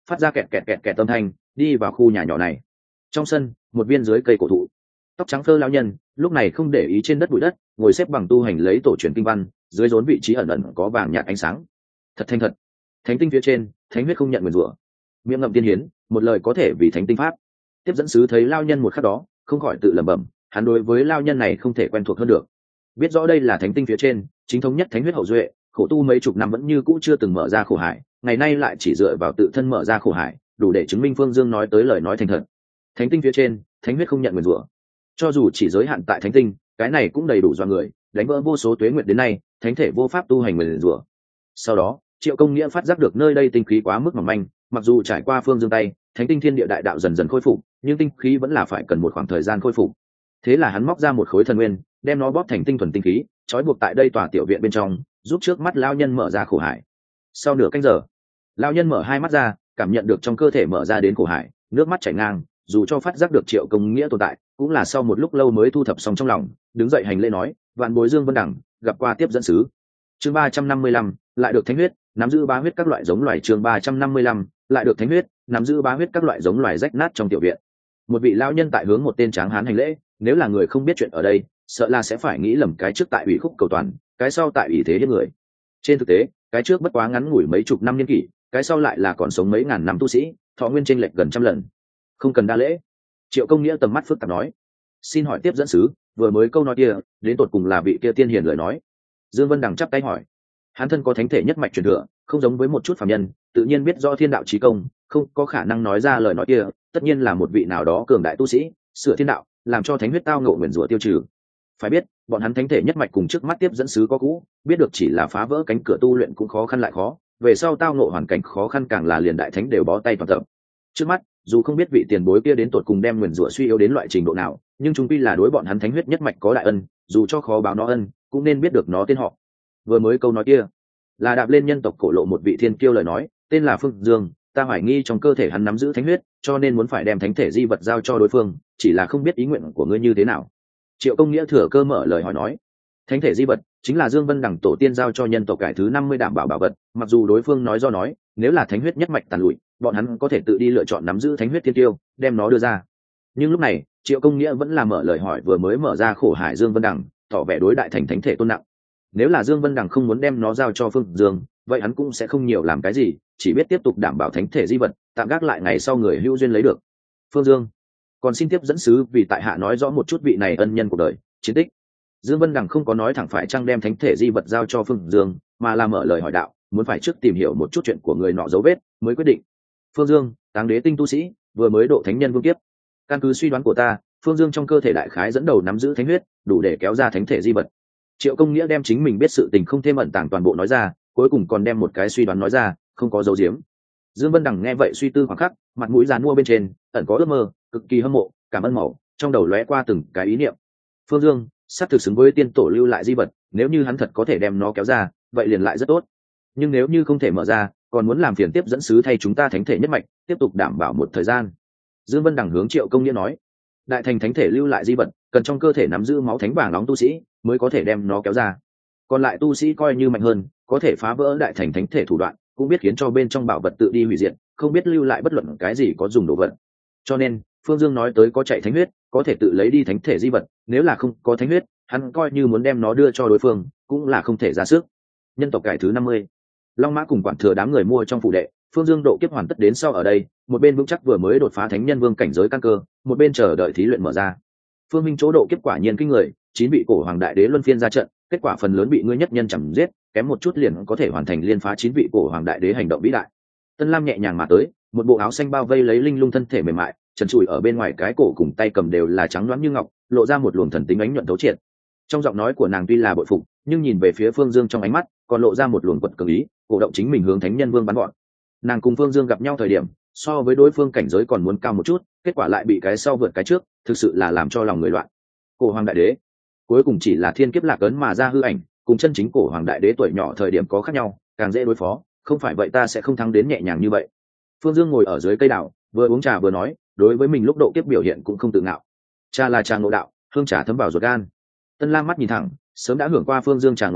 phát ra kẹt kẹt kẹt kẹt âm thanh, đi vào khu nhà nhỏ này. Trong sân, một viên dưới cây cổ thụ, tóc trắng phơ lão nhân lúc này không để ý trên đất bụi đất, ngồi xếp bằng tu hành lấy tổ truyền kinh văn, dưới rốn vị trí ẩn ẩn có vàng nhạt ánh sáng. Thật thanh thật. Thánh tinh phía trên, thánh huyết không nhận nguyền rủa. Miệng ngậm tiên hiến, một lời có thể vì thánh tinh pháp. Tiếp dẫn sứ thấy lão nhân một khắc đó, không khỏi tự lẩm bẩm, hắn đối với lão nhân này không thể quen thuộc hơn được. Biết rõ đây là thánh tinh phía trên, chính thống nhất thánh huyết hậu duệ, khổ tu mấy chục năm vẫn như cũ chưa từng mở ra khổ hải, ngày nay lại chỉ dựa vào tự thân mở ra khổ hải, đủ để chứng minh Phương Dương nói tới lời nói thành thật. Thánh tinh phía trên, thánh huyết không nhận nguyền rủa. Cho dù chỉ giới hạn tại thánh tinh, cái này cũng đầy đủ do người, đánh vỡ vô số tuế nguyệt đến nay, thánh thể vô pháp tu hành nguyền rủa. Sau đó, Triệu Công Nghĩa phát giác được nơi đây tinh khí quá mức mỏng manh, mặc dù trải qua Phương Dương tay, thánh tinh thiên địa đại đạo dần dần khôi phục, nhưng tinh khí vẫn là phải cần một khoảng thời gian khôi phục. Thế là hắn móc ra một khối thần nguyên, đem nó bóp thành tinh thuần tinh khí, trói buộc tại đây tòa tiểu viện bên trong, giúp trước mắt lão nhân mở ra khổ hải. Sau nửa canh giờ, lão nhân mở hai mắt ra, cảm nhận được trong cơ thể mở ra đến khổ hải, nước mắt chảy ngang, dù cho phát giác được Triệu Công Nghĩa tồn tại, cũng là sau một lúc lâu mới thu thập xong trong lòng, đứng dậy hành lễ nói, vạn bối Dương Vân Đẳng, gặp qua tiếp dẫn sứ. Chương ba trăm năm mươi lăm, lại được thánh huyết, nắm giữ bá huyết các loại giống loài. Chương ba trăm năm mươi lăm, lại được thánh huyết, nắm giữ bá huyết các loại giống loài rách nát trong tiểu viện. Một vị lão nhân tại hướng một tên tráng hán hành lễ, nếu là người không biết chuyện ở đây, sợ là sẽ phải nghĩ lầm cái trước tại ủy khúc cầu toàn, cái sau tại ủy thế hiếp người. Trên thực tế, cái trước bất quá ngắn ngủi mấy chục năm niên kỷ, cái sau lại là còn sống mấy ngàn năm tu sĩ, thọ nguyên chênh lệch gần trăm lần. Không cần đa lễ. Triệu Công Nghĩa tầm mắt phức tạp nói, xin hỏi tiếp dẫn sứ, vừa mới câu nói kia đến tột cùng là vị kia tiên hiền lời nói. Dương Vân Đằng chắp tay hỏi, hắn thân có thánh thể nhất mạch truyền thừa, không giống với một chút phàm nhân, tự nhiên biết do thiên đạo chí công, không có khả năng nói ra lời nói kia, tất nhiên là một vị nào đó cường đại tu sĩ, sửa thiên đạo, làm cho thánh huyết tao ngộ nguyền rủa tiêu trừ. Phải biết, bọn hắn thánh thể nhất mạch cùng trước mắt tiếp dẫn sứ có cũ, biết được chỉ là phá vỡ cánh cửa tu luyện cũng khó khăn lại khó, về sau tao ngộ hoàn cảnh khó khăn càng là liền đại thánh đều bó tay toàn tập. Trước mắt, dù không biết vị tiền bối kia đến tột cùng đem nguyền rủa suy yếu đến loại trình độ nào, nhưng chúng quy là đối bọn hắn thánh huyết nhất mạch có đại ân, dù cho khó báo nó ân, cũng nên biết được nó tên họ. Vừa mới câu nói kia là đạp lên nhân tộc cổ lộ một vị thiên kiêu lời nói, tên là Phương Dương, ta hoài nghi trong cơ thể hắn nắm giữ thánh huyết, cho nên muốn phải đem thánh thể di vật giao cho đối phương, chỉ là không biết ý nguyện của ngươi như thế nào. Triệu Công Nghĩa thừa cơ mở lời hỏi nói, thánh thể di vật chính là Dương Vân Đẳng tổ tiên giao cho nhân tộc cải thứ năm mươi đảm bảo bảo vật, mặc dù đối phương nói do nói, nếu là thánh huyết nhất mạch tàn lụi, bọn hắn có thể tự đi lựa chọn nắm giữ thánh huyết thiên tiêu, đem nó đưa ra. Nhưng lúc này, Triệu Công Nghĩa vẫn là mở lời hỏi vừa mới mở ra khổ hải Dương Vân Đẳng, tỏ vẻ đối đại thành thánh thể tôn nặng. Nếu là Dương Vân Đẳng không muốn đem nó giao cho Phương Dương, vậy hắn cũng sẽ không nhiều làm cái gì, chỉ biết tiếp tục đảm bảo thánh thể di vật, tạm gác lại ngày sau người hữu duyên lấy được. Phương Dương, còn xin tiếp dẫn sứ vì tại hạ nói rõ một chút vị này ân nhân cuộc đời, chiến tích. Dương Vân Đẳng không có nói thẳng phải chăng đem thánh thể di vật giao cho Phương Dương, mà là mở lời hỏi đạo, muốn phải trước tìm hiểu một chút chuyện của người nọ dấu vết mới quyết định. Phương Dương, Táng Đế tinh tu sĩ, vừa mới độ thánh nhân vương kiếp. Căn cứ suy đoán của ta, Phương Dương trong cơ thể đại khái dẫn đầu nắm giữ thánh huyết, đủ để kéo ra thánh thể di vật. Triệu Công Nghĩa đem chính mình biết sự tình không thêm ẩn tàng toàn bộ nói ra, cuối cùng còn đem một cái suy đoán nói ra, không có dấu diếm. Dương Vân Đằng nghe vậy suy tư khoảng khắc, mặt mũi giàn mua bên trên ẩn có ước mơ, cực kỳ hâm mộ, cảm ơn mẫu, trong đầu lóe qua từng cái ý niệm. Phương Dương sắp thực xứng với tiên tổ lưu lại di vật, nếu như hắn thật có thể đem nó kéo ra, vậy liền lại rất tốt. Nhưng nếu như không thể mở ra, còn muốn làm phiền tiếp dẫn sứ thay chúng ta thánh thể nhất mạch, tiếp tục đảm bảo một thời gian. Dương Vân Đằng hướng Triệu Công Nghĩa nói, đại thành thánh thể lưu lại di vật, cần trong cơ thể nắm giữ máu thánh vàng nóng tu sĩ mới có thể đem nó kéo ra. Còn lại tu sĩ coi như mạnh hơn, có thể phá vỡ đại thành thánh thể thủ đoạn, cũng biết khiến cho bên trong bảo vật tự đi hủy diệt, không biết lưu lại bất luận cái gì có dùng đồ vật. Cho nên, Phương Dương nói tới có chạy thánh huyết, có thể tự lấy đi thánh thể di vật, nếu là không có thánh huyết, hắn coi như muốn đem nó đưa cho đối phương, cũng là không thể ra sức. Nhân tộc cải thứ năm mươi, Long Mã cùng quản thừa đám người mua trong phủ đệ, Phương Dương độ kiếp hoàn tất đến sau ở đây, một bên vững chắc vừa mới đột phá thánh nhân vương cảnh giới căn cơ, một bên chờ đợi thí luyện mở ra. Phương Minh chỗ độ kiếp quả nhiên kinh người, chín vị cổ hoàng đại đế luân phiên ra trận, kết quả phần lớn bị ngươi nhất nhân chẳng giết, kém một chút liền có thể hoàn thành liên phá chín vị cổ hoàng đại đế hành động vĩ đại. Tân Lam nhẹ nhàng mà tới, một bộ áo xanh bao vây lấy linh lung thân thể mềm mại, trần trụi ở bên ngoài cái cổ cùng tay cầm đều là trắng loáng như ngọc, lộ ra một luồng thần tính ánh nhuận thấu triệt. Trong giọng nói của nàng tuy là bội phục, nhưng nhìn về phía Phương Dương trong ánh mắt còn lộ ra một luồng quật cường ý, cổ động chính mình hướng thánh nhân vương bắn gọn. Nàng cùng Phương Dương gặp nhau thời điểm, so với đối phương cảnh giới còn muốn cao một chút, kết quả lại bị cái sau vượt cái trước, thực sự là làm cho lòng người loạn. Cổ hoàng đại đế cuối cùng chỉ là thiên kiếp lạc ấn mà ra hư ảnh, cùng chân chính cổ hoàng đại đế tuổi nhỏ thời điểm có khác nhau, càng dễ đối phó, không phải vậy ta sẽ không thắng đến nhẹ nhàng như vậy. Phương Dương ngồi ở dưới cây đào, vừa uống trà vừa nói, đối với mình lúc độ kiếp biểu hiện cũng không tự ngạo. Trà là trà ngộ đạo, hương trà thấm vào ruột gan. Tân Lam mắt nhìn thẳng, sớm đã hưởng qua Phương Dương trà ngộ đạo,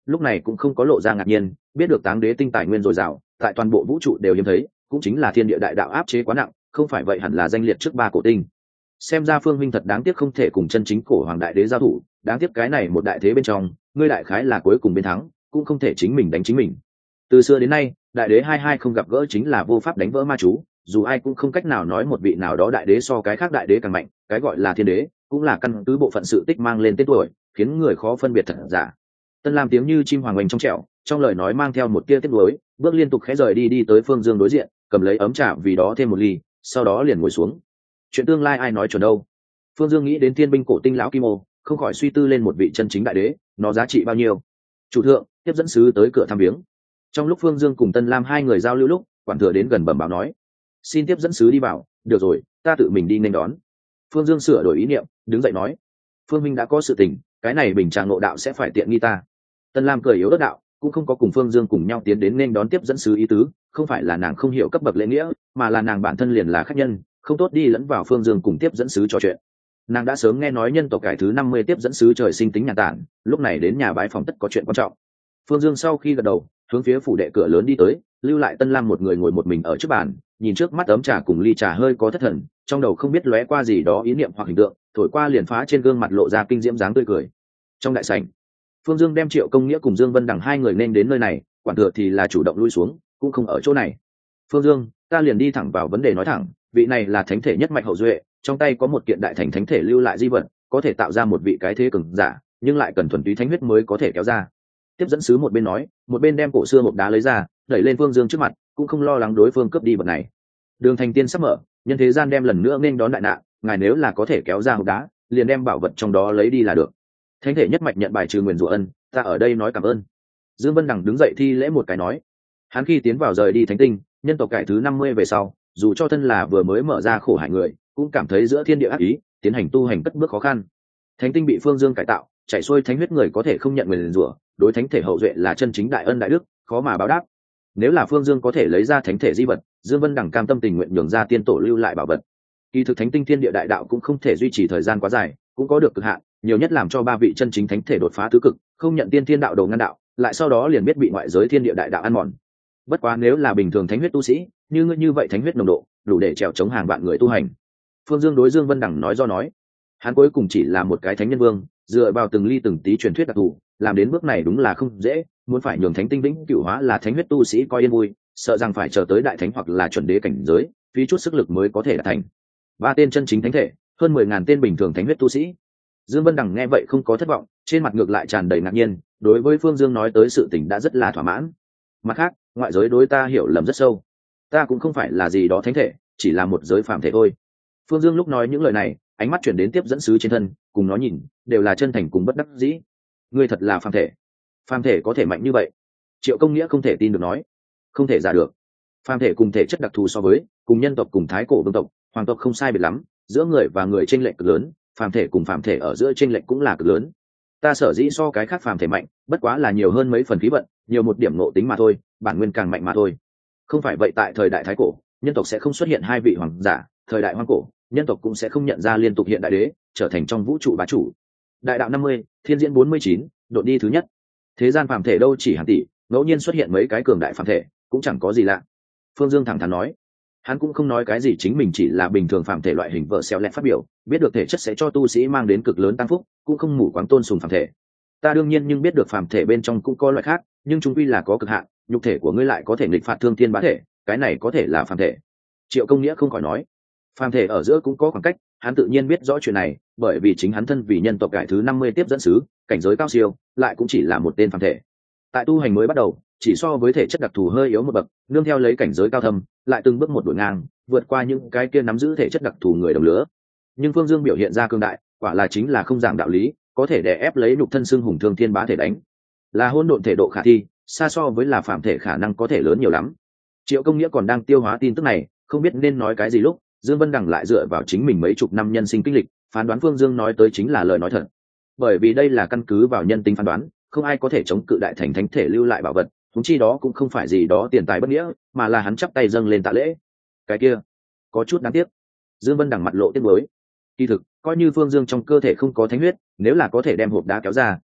lúc này cũng không có lộ ra ngạc nhiên, biết được táng đế tinh tài nguyên dồi dào, tại toàn bộ vũ trụ đều hiếm thấy, cũng chính là thiên địa đại đạo áp chế quá nặng, không phải vậy hẳn là danh liệt trước ba cổ tinh. Xem ra Phương Minh thật đáng tiếc không thể cùng chân chính cổ hoàng đại đế giao thủ, đáng tiếc cái này một đại thế bên trong, ngươi đại khái là cuối cùng bên thắng, cũng không thể chính mình đánh chính mình. Từ xưa đến nay, đại đế hai hai không gặp gỡ chính là vô pháp đánh vỡ ma chú, dù ai cũng không cách nào nói một vị nào đó đại đế so cái khác đại đế càng mạnh, cái gọi là thiên đế cũng là căn cứ bộ phận sự tích mang lên tên tuổi, khiến người khó phân biệt thật giả. Tân Lam tiếng như chim hoàng oanh trong trẻo, trong lời nói mang theo một tia tiếc nuối, bước liên tục khẽ rời đi đi tới Phương Dương đối diện, cầm lấy ấm trà vì đó thêm một ly, sau đó liền ngồi xuống. Chuyện tương lai ai nói chuẩn đâu? Phương Dương nghĩ đến thiên binh cổ tinh lão Kim Ô, không khỏi suy tư lên một vị chân chính đại đế, nó giá trị bao nhiêu. Chủ thượng, tiếp dẫn sứ tới cửa thăm viếng. Trong lúc Phương Dương cùng Tân Lam hai người giao lưu lúc, quản thừa đến gần bẩm báo nói: xin tiếp dẫn sứ đi vào. Được rồi, ta tự mình đi nên đón. Phương Dương sửa đổi ý niệm, đứng dậy nói: Phương Minh đã có sự tình, cái này bình trà ngộ đạo sẽ phải tiện nghi ta. Tân Lam cười yếu ớt đạo, cũng không có cùng Phương Dương cùng nhau tiến đến nên đón tiếp dẫn sứ ý tứ, không phải là nàng không hiểu cấp bậc lễ nghĩa, mà là nàng bản thân liền là khách nhân, không tốt đi lẫn vào Phương Dương cùng tiếp dẫn sứ trò chuyện. Nàng đã sớm nghe nói nhân tộc cải thứ năm mươi tiếp dẫn sứ trời sinh tính nhàn tản, lúc này đến nhà bái phòng tất có chuyện quan trọng. Phương Dương sau khi gật đầu, hướng phía phủ đệ cửa lớn đi tới, lưu lại Tân Lam một người ngồi một mình ở trước bàn, nhìn trước mắt ấm trà cùng ly trà hơi có thất thần, trong đầu không biết lóe qua gì đó ý niệm hoặc hình tượng, thổi qua liền phá trên gương mặt lộ ra kinh diễm dáng tươi cười. Trong đại sảnh, Phương Dương đem Triệu Công Nghĩa cùng Dương Vân Đằng hai người nên đến nơi này, quản thừa thì là chủ động lui xuống, cũng không ở chỗ này. Phương Dương, ta liền đi thẳng vào vấn đề nói thẳng, vị này là thánh thể nhất mạch hậu duệ, trong tay có một kiện đại thành thánh thể lưu lại di vật, có thể tạo ra một vị cái thế cường giả, nhưng lại cần thuần túy thánh huyết mới có thể kéo ra. Tiếp dẫn sứ một bên nói, một bên đem cổ xưa hộp đá lấy ra, đẩy lên Phương Dương trước mặt, cũng không lo lắng đối phương cướp đi vật này. Đường thành tiên sắp mở, nhân thế gian đem lần nữa nên đón đại nạn, ngài nếu là có thể kéo ra hộp đá, liền đem bảo vật trong đó lấy đi là được. Thánh thể nhất mạch nhận bài trừ nguyền rủa ân, ta ở đây nói cảm ơn. Dương Vân Đằng đứng dậy thi lễ một cái nói, hắn khi tiến vào rời đi thánh tinh, nhân tộc cải thứ năm mươi về sau, dù cho thân là vừa mới mở ra khổ hại người, cũng cảm thấy giữa thiên địa ác ý, tiến hành tu hành cất bước khó khăn. Thánh tinh bị Phương Dương cải tạo, chảy xuôi thánh huyết người có thể không nhận nguyền rủa, đối thánh thể hậu duệ là chân chính đại ân đại đức, khó mà báo đáp. Nếu là Phương Dương có thể lấy ra thánh thể di vật, Dương Vân Đằng cam tâm tình nguyện nhường ra tiên tổ lưu lại bảo vật. Kỳ thực thánh tinh thiên địa đại đạo cũng không thể duy trì thời gian quá dài, cũng có được cực hạn, nhiều nhất làm cho ba vị chân chính thánh thể đột phá tứ cực, không nhận tiên thiên đạo đầu ngăn đạo, lại sau đó liền biết bị ngoại giới thiên địa đại đạo ăn mòn. Bất quá nếu là bình thường thánh huyết tu sĩ, như ngươi như vậy thánh huyết nồng độ, đủ để trèo chống hàng vạn người tu hành. Phương Dương đối Dương Vân Đằng nói do nói, hắn cuối cùng chỉ là một cái thánh nhân vương, dựa vào từng ly từng tí truyền thuyết đặc thù, làm đến bước này đúng là không dễ, muốn phải nhường thánh tinh vĩnh cửu hóa là thánh huyết tu sĩ coi yên vui, sợ rằng phải chờ tới đại thánh hoặc là chuẩn đế cảnh giới, phí chút sức lực mới có thể đạt thành. Ba tên chân chính thánh thể, hơn mười ngàn tên bình thường thánh huyết tu sĩ. Dương Vân Đằng nghe vậy không có thất vọng, trên mặt ngược lại tràn đầy ngạc nhiên, đối với Phương Dương nói tới sự tình đã rất là thỏa mãn. Mặt khác, ngoại giới đối ta hiểu lầm rất sâu, ta cũng không phải là gì đó thánh thể, chỉ là một giới phàm thể thôi. Phương Dương lúc nói những lời này, ánh mắt chuyển đến tiếp dẫn sứ trên thân, cùng nó nhìn, đều là chân thành cùng bất đắc dĩ. Ngươi thật là phàm thể, phàm thể có thể mạnh như vậy? Triệu Công Nghĩa không thể tin được nói, không thể giả được. Phàm thể cùng thể chất đặc thù so với, cùng nhân tộc cùng thái cổ vương tộc, hoàng tộc không sai biệt lắm, giữa người và người chênh lệch cực lớn, phàm thể cùng phàm thể ở giữa chênh lệch cũng là cực lớn. Ta sở dĩ so cái khác phàm thể mạnh, bất quá là nhiều hơn mấy phần khí vận, nhiều một điểm ngộ tính mà thôi, bản nguyên càng mạnh mà thôi. Không phải vậy tại thời đại thái cổ, nhân tộc sẽ không xuất hiện hai vị hoàng giả, thời đại hoang cổ, nhân tộc cũng sẽ không nhận ra liên tục hiện đại đế, trở thành trong vũ trụ bá chủ. Đại đạo năm mươi, thiên diễn bốn mươi chín, đột đi thứ nhất. Thế gian phàm thể đâu chỉ hàng tỷ, ngẫu nhiên xuất hiện mấy cái cường đại phàm thể, cũng chẳng có gì lạ. Phương Dương thẳng thắn nói, hắn cũng không nói cái gì chính mình chỉ là bình thường phàm thể loại hình vợ xéo lẹt phát biểu, biết được thể chất sẽ cho tu sĩ mang đến cực lớn tăng phúc, cũng không mù quáng tôn sùng phàm thể. Ta đương nhiên nhưng biết được phàm thể bên trong cũng có loại khác, nhưng chúng quy là có cực hạn, nhục thể của ngươi lại có thể nghịch phạt thương thiên bá thể, cái này có thể là phàm thể. Triệu Công Nghĩa không khỏi nói, phàm thể ở giữa cũng có khoảng cách, hắn tự nhiên biết rõ chuyện này, bởi vì chính hắn thân vì nhân tộc cải thứ năm mươi tiếp dẫn sứ, cảnh giới cao siêu, lại cũng chỉ là một tên phàm thể. Tại tu hành mới bắt đầu, chỉ so với thể chất đặc thù hơi yếu một bậc, nương theo lấy cảnh giới cao thâm, lại từng bước một đuổi ngang, vượt qua những cái kia nắm giữ thể chất đặc thù người đồng lứa. Nhưng Phương Dương biểu hiện ra cương đại, quả là chính là không giảng đạo lý, có thể đè ép lấy nhục thân xương hùng thương thiên bá thể đánh, là hỗn độn thể độ khả thi, xa so với là phàm thể khả năng có thể lớn nhiều lắm. Triệu Công Nghĩa còn đang tiêu hóa tin tức này, không biết nên nói cái gì lúc, Dương Vân Đằng lại dựa vào chính mình mấy chục năm nhân sinh kinh lịch, phán đoán Phương Dương nói tới chính là lời nói thật. Bởi vì đây là căn cứ vào nhân tính phán đoán, không ai có thể chống cự đại thành thánh thể lưu lại bảo vật, huống chi đó cũng không phải gì đó tiền tài bất nghĩa, mà là hắn chắp tay dâng lên tạ lễ. Cái kia, có chút đáng tiếc. Dương Vân Đằng mặt lộ tiếc nuối. Kỳ thực, coi như Phương Dương trong cơ thể không có thánh huyết, nếu là có thể đem hộp đá kéo ra,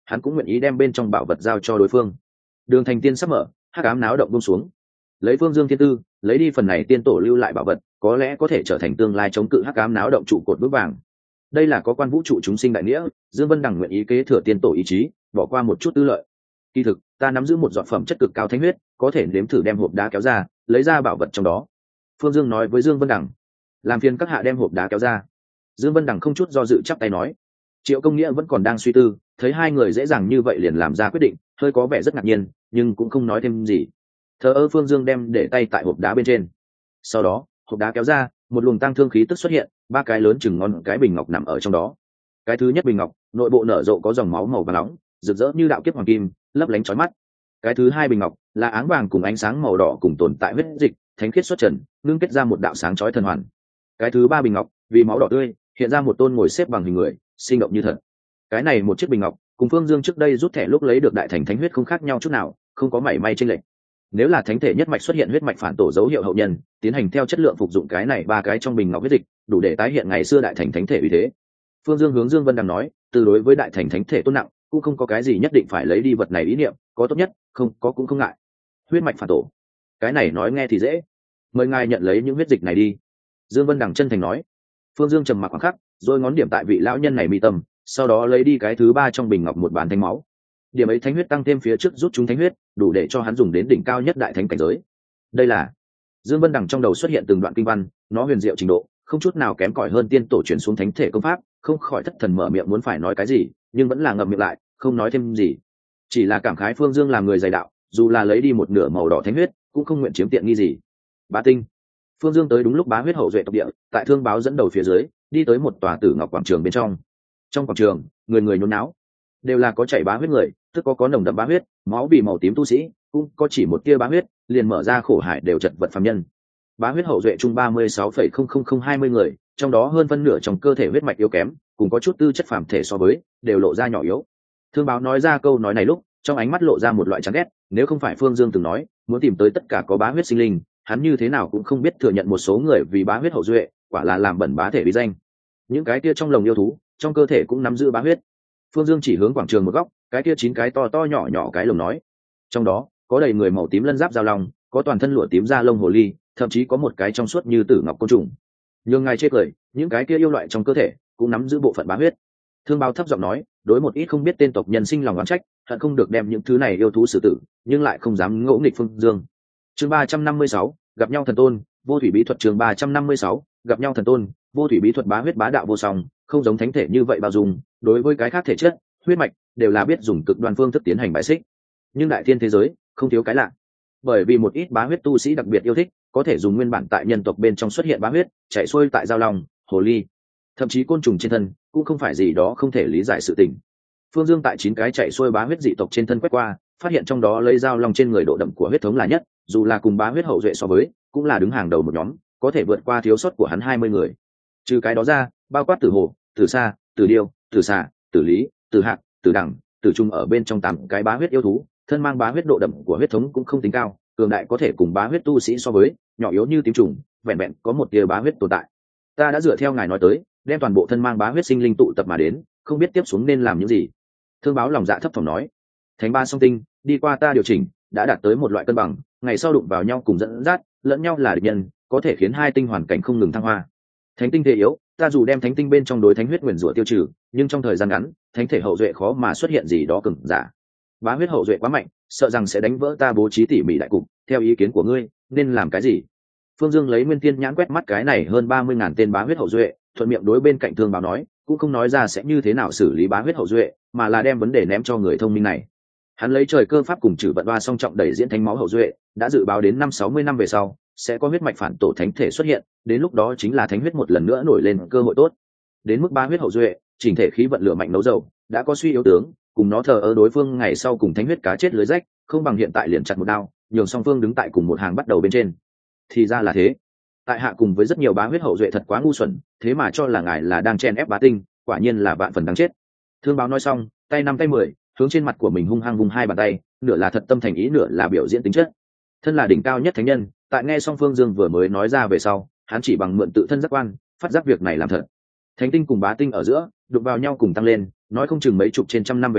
hắn cũng nguyện ý đem bên trong bảo vật giao cho đối phương. Đường thành tiên sắp mở, hắc ám náo động buông xuống, lấy Phương Dương thiên tư, lấy đi phần này tiên tổ lưu lại bảo vật, có lẽ có thể trở thành tương lai chống cự hắc ám náo động trụ cột vững vàng. Đây là có quan vũ trụ chúng sinh đại nghĩa, Dương Vân Đằng nguyện ý kế thừa tiên tổ ý chí, bỏ qua một chút tư lợi. Kỳ thực, ta nắm giữ một giọt phẩm chất cực cao thánh huyết, có thể nếm thử đem hộp đá kéo ra, lấy ra bảo vật trong đó. Phương Dương nói với Dương Vân Đằng. Làm phiền các hạ đem hộp đá kéo ra. Dương Vân Đằng không chút do dự chắp tay nói. Triệu Công Nghĩa vẫn còn đang suy tư, thấy hai người dễ dàng như vậy liền làm ra quyết định, hơi có vẻ rất ngạc nhiên, nhưng cũng không nói thêm gì. Thờ ơ Phương Dương đem để tay tại hộp đá bên trên. Sau đó, hộp đá kéo ra, một luồng tăng thương khí tức xuất hiện, ba cái lớn chừng ngón cái bình ngọc nằm ở trong đó. Cái thứ nhất bình ngọc, nội bộ nở rộ có dòng máu màu vàng nóng, rực rỡ như đạo kiếp hoàng kim, lấp lánh chói mắt. Cái thứ hai bình ngọc là áng vàng cùng ánh sáng màu đỏ cùng tồn tại huyết dịch, thánh khiết xuất trần, ngưng kết ra một đạo sáng chói thần hoàn. Cái thứ ba bình ngọc vì máu đỏ tươi, hiện ra một tôn ngồi xếp bằng hình người, sinh động như thật. Cái này một chiếc bình ngọc cùng Phương Dương trước đây rút thẻ lúc lấy được đại thành thánh huyết không khác nhau chút nào, không có mảy may chênh lệch. Nếu là thánh thể nhất mạch xuất hiện huyết mạch phản tổ dấu hiệu hậu nhân, tiến hành theo chất lượng phục dụng cái này ba cái trong bình ngọc huyết dịch, đủ để tái hiện ngày xưa đại thành thánh thể uy thế. Phương Dương hướng Dương Vân Đằng nói, từ đối với đại thành thánh thể tôn nặng, cũng không có cái gì nhất định phải lấy đi vật này ý niệm, có tốt nhất, không có cũng không ngại. Huyết mạch phản tổ, cái này nói nghe thì dễ, mời ngài nhận lấy những huyết dịch này đi. Dương Vân Đằng chân thành nói. Phương Dương trầm mặc khoảng khắc, rồi ngón điểm tại vị lão nhân này mi tâm, sau đó lấy đi cái thứ ba trong bình ngọc một bàn thánh máu. Điểm ấy thánh huyết tăng thêm phía trước rút chúng thánh huyết, đủ để cho hắn dùng đến đỉnh cao nhất đại thánh cảnh giới. Đây là Dương Vân Đằng trong đầu xuất hiện từng đoạn kinh văn, nó huyền diệu trình độ không chút nào kém cỏi hơn tiên tổ truyền xuống thánh thể công pháp, không khỏi thất thần mở miệng muốn phải nói cái gì, nhưng vẫn là ngậm miệng lại, không nói thêm gì. Chỉ là cảm khái Phương Dương làm người dày đạo, dù là lấy đi một nửa màu đỏ thánh huyết, cũng không nguyện chiếm tiện nghi gì. Bá Tinh, Phương Dương tới đúng lúc bá huyết hậu duệ tộc địa, tại thương báo dẫn đầu phía dưới, đi tới một tòa tử ngọc quảng trường bên trong. Trong quảng trường, người người nhốn náo, đều là có chảy bá huyết người, tức có có nồng đậm bá huyết, máu bị màu tím tu sĩ, cũng có chỉ một tia bá huyết, liền mở ra khổ hải đều chật vật phàm nhân. Bá huyết hậu duệ chung ba mươi sáu phẩy không không không hai mươi người, trong đó hơn phân nửa trong cơ thể huyết mạch yếu kém, cùng có chút tư chất phàm thể so với, đều lộ ra nhỏ yếu. Thương báo nói ra câu nói này lúc, trong ánh mắt lộ ra một loại chán ghét, nếu không phải Phương Dương từng nói, muốn tìm tới tất cả có bá huyết sinh linh, hắn như thế nào cũng không biết thừa nhận một số người vì bá huyết hậu duệ, quả là làm bẩn bá thể uy danh. Những cái kia trong lồng yêu thú, trong cơ thể cũng nắm giữ bá huyết. Phương Dương chỉ hướng quảng trường một góc, cái kia chín cái to to nhỏ nhỏ cái lồng nói, trong đó có đầy người màu tím lân giáp giao long, có toàn thân lụa tím da lông hồ ly, thậm chí có một cái trong suốt như tử ngọc côn trùng. Nhưng ngài chê cười, những cái kia yêu loại trong cơ thể cũng nắm giữ bộ phận bá huyết. Thương báo thấp giọng nói, đối một ít không biết tên tộc nhân sinh lòng oán trách, hận không được đem những thứ này yêu thú xử tử, nhưng lại không dám ngỗ nghịch Phương Dương. Chương ba trăm năm mươi sáu, gặp nhau thần tôn, vô thủy bí thuật. Chương ba trăm năm mươi sáu, gặp nhau thần tôn, vô thủy bí thuật. Bá huyết bá đạo vô song, không giống thánh thể như vậy bao dung, đối với cái khác thể chất, huyết mạch đều là biết dùng cực đoan phương thức tiến hành bài xích. Nhưng đại thiên thế giới không thiếu cái lạ, bởi vì một ít bá huyết tu sĩ đặc biệt yêu thích, có thể dùng nguyên bản tại nhân tộc bên trong xuất hiện bá huyết, chạy xuôi tại giao long, hồ ly, thậm chí côn trùng trên thân, cũng không phải gì đó không thể lý giải sự tình. Phương Dương tại chín cái chạy xuôi bá huyết dị tộc trên thân quét qua, phát hiện trong đó lấy giao long trên người độ đậm của huyết thống là nhất, dù là cùng bá huyết hậu duệ so với, cũng là đứng hàng đầu một nhóm, có thể vượt qua thiếu sót của hắn hai mươi người. Trừ cái đó ra, bao quát tử hồ, tử sa, tử điêu, tử xà, tử lý, tử hạc, tử đẳng, tử trung ở bên trong tám cái bá huyết yêu thú, thân mang bá huyết độ đậm của huyết thống cũng không tính cao, cường đại có thể cùng bá huyết tu sĩ so với, nhỏ yếu như tím trùng, vẹn vẹn có một tia bá huyết tồn tại. Ta đã dựa theo ngài nói tới, đem toàn bộ thân mang bá huyết sinh linh tụ tập mà đến, không biết tiếp xuống nên làm những gì. Thương báo lòng dạ thấp thỏm nói, thánh ba song tinh đi qua ta điều chỉnh, đã đạt tới một loại cân bằng, ngày sau đụng vào nhau cùng dẫn dắt, lẫn nhau là địch nhân, có thể khiến hai tinh hoàn cảnh không ngừng thăng hoa. Thánh tinh thể yếu, ta dù đem thánh tinh bên trong đối thánh huyết nguyền rủa tiêu trừ, nhưng trong thời gian ngắn, thánh thể hậu duệ khó mà xuất hiện gì đó cường giả. Bá huyết hậu duệ quá mạnh, sợ rằng sẽ đánh vỡ ta bố trí tỉ mỉ đại cục, theo ý kiến của ngươi, nên làm cái gì? Phương Dương lấy nguyên tiên nhãn quét mắt cái này hơn ba mươi ngàn tên bá huyết hậu duệ, thuận miệng đối bên cạnh Thương báo nói, cũng không nói ra sẽ như thế nào xử lý bá huyết hậu duệ, mà là đem vấn đề ném cho người thông minh này. Hắn lấy trời cơ pháp cùng trừ vận hoa song trọng đẩy diễn thánh máu hậu duệ, đã dự báo đến năm sáu mươi năm về sau sẽ có huyết mạch phản tổ thánh thể xuất hiện, đến lúc đó chính là thánh huyết một lần nữa nổi lên cơ hội tốt. Đến mức bá huyết hậu duệ, chỉnh thể khí vận lửa mạnh nấu dầu, đã có suy yếu tướng, cùng nó thờ ơ đối phương ngày sau cùng thánh huyết cá chết lưới rách, không bằng hiện tại liền chặt một đao, nhường song phương đứng tại cùng một hàng bắt đầu bên trên. Thì ra là thế. Tại hạ cùng với rất nhiều bá huyết hậu duệ thật quá ngu xuẩn, thế mà cho là ngài là đang chen ép bá tinh, quả nhiên là vạn phần đáng chết. Thương báo nói xong, tay năm tay mười, hướng trên mặt của mình hung hăng vung hai bàn tay, nửa là thật tâm thành ý, nửa là biểu diễn tính chất. Thân là đỉnh cao nhất thánh nhân, tại nghe xong Phương Dương vừa mới nói ra về sau, hắn chỉ bằng mượn tự thân giác quan, phát giác việc này làm thật. Thánh tinh cùng bá tinh ở giữa, đụng vào nhau cùng tăng lên, nói không chừng mấy chục trên trăm năm về sau,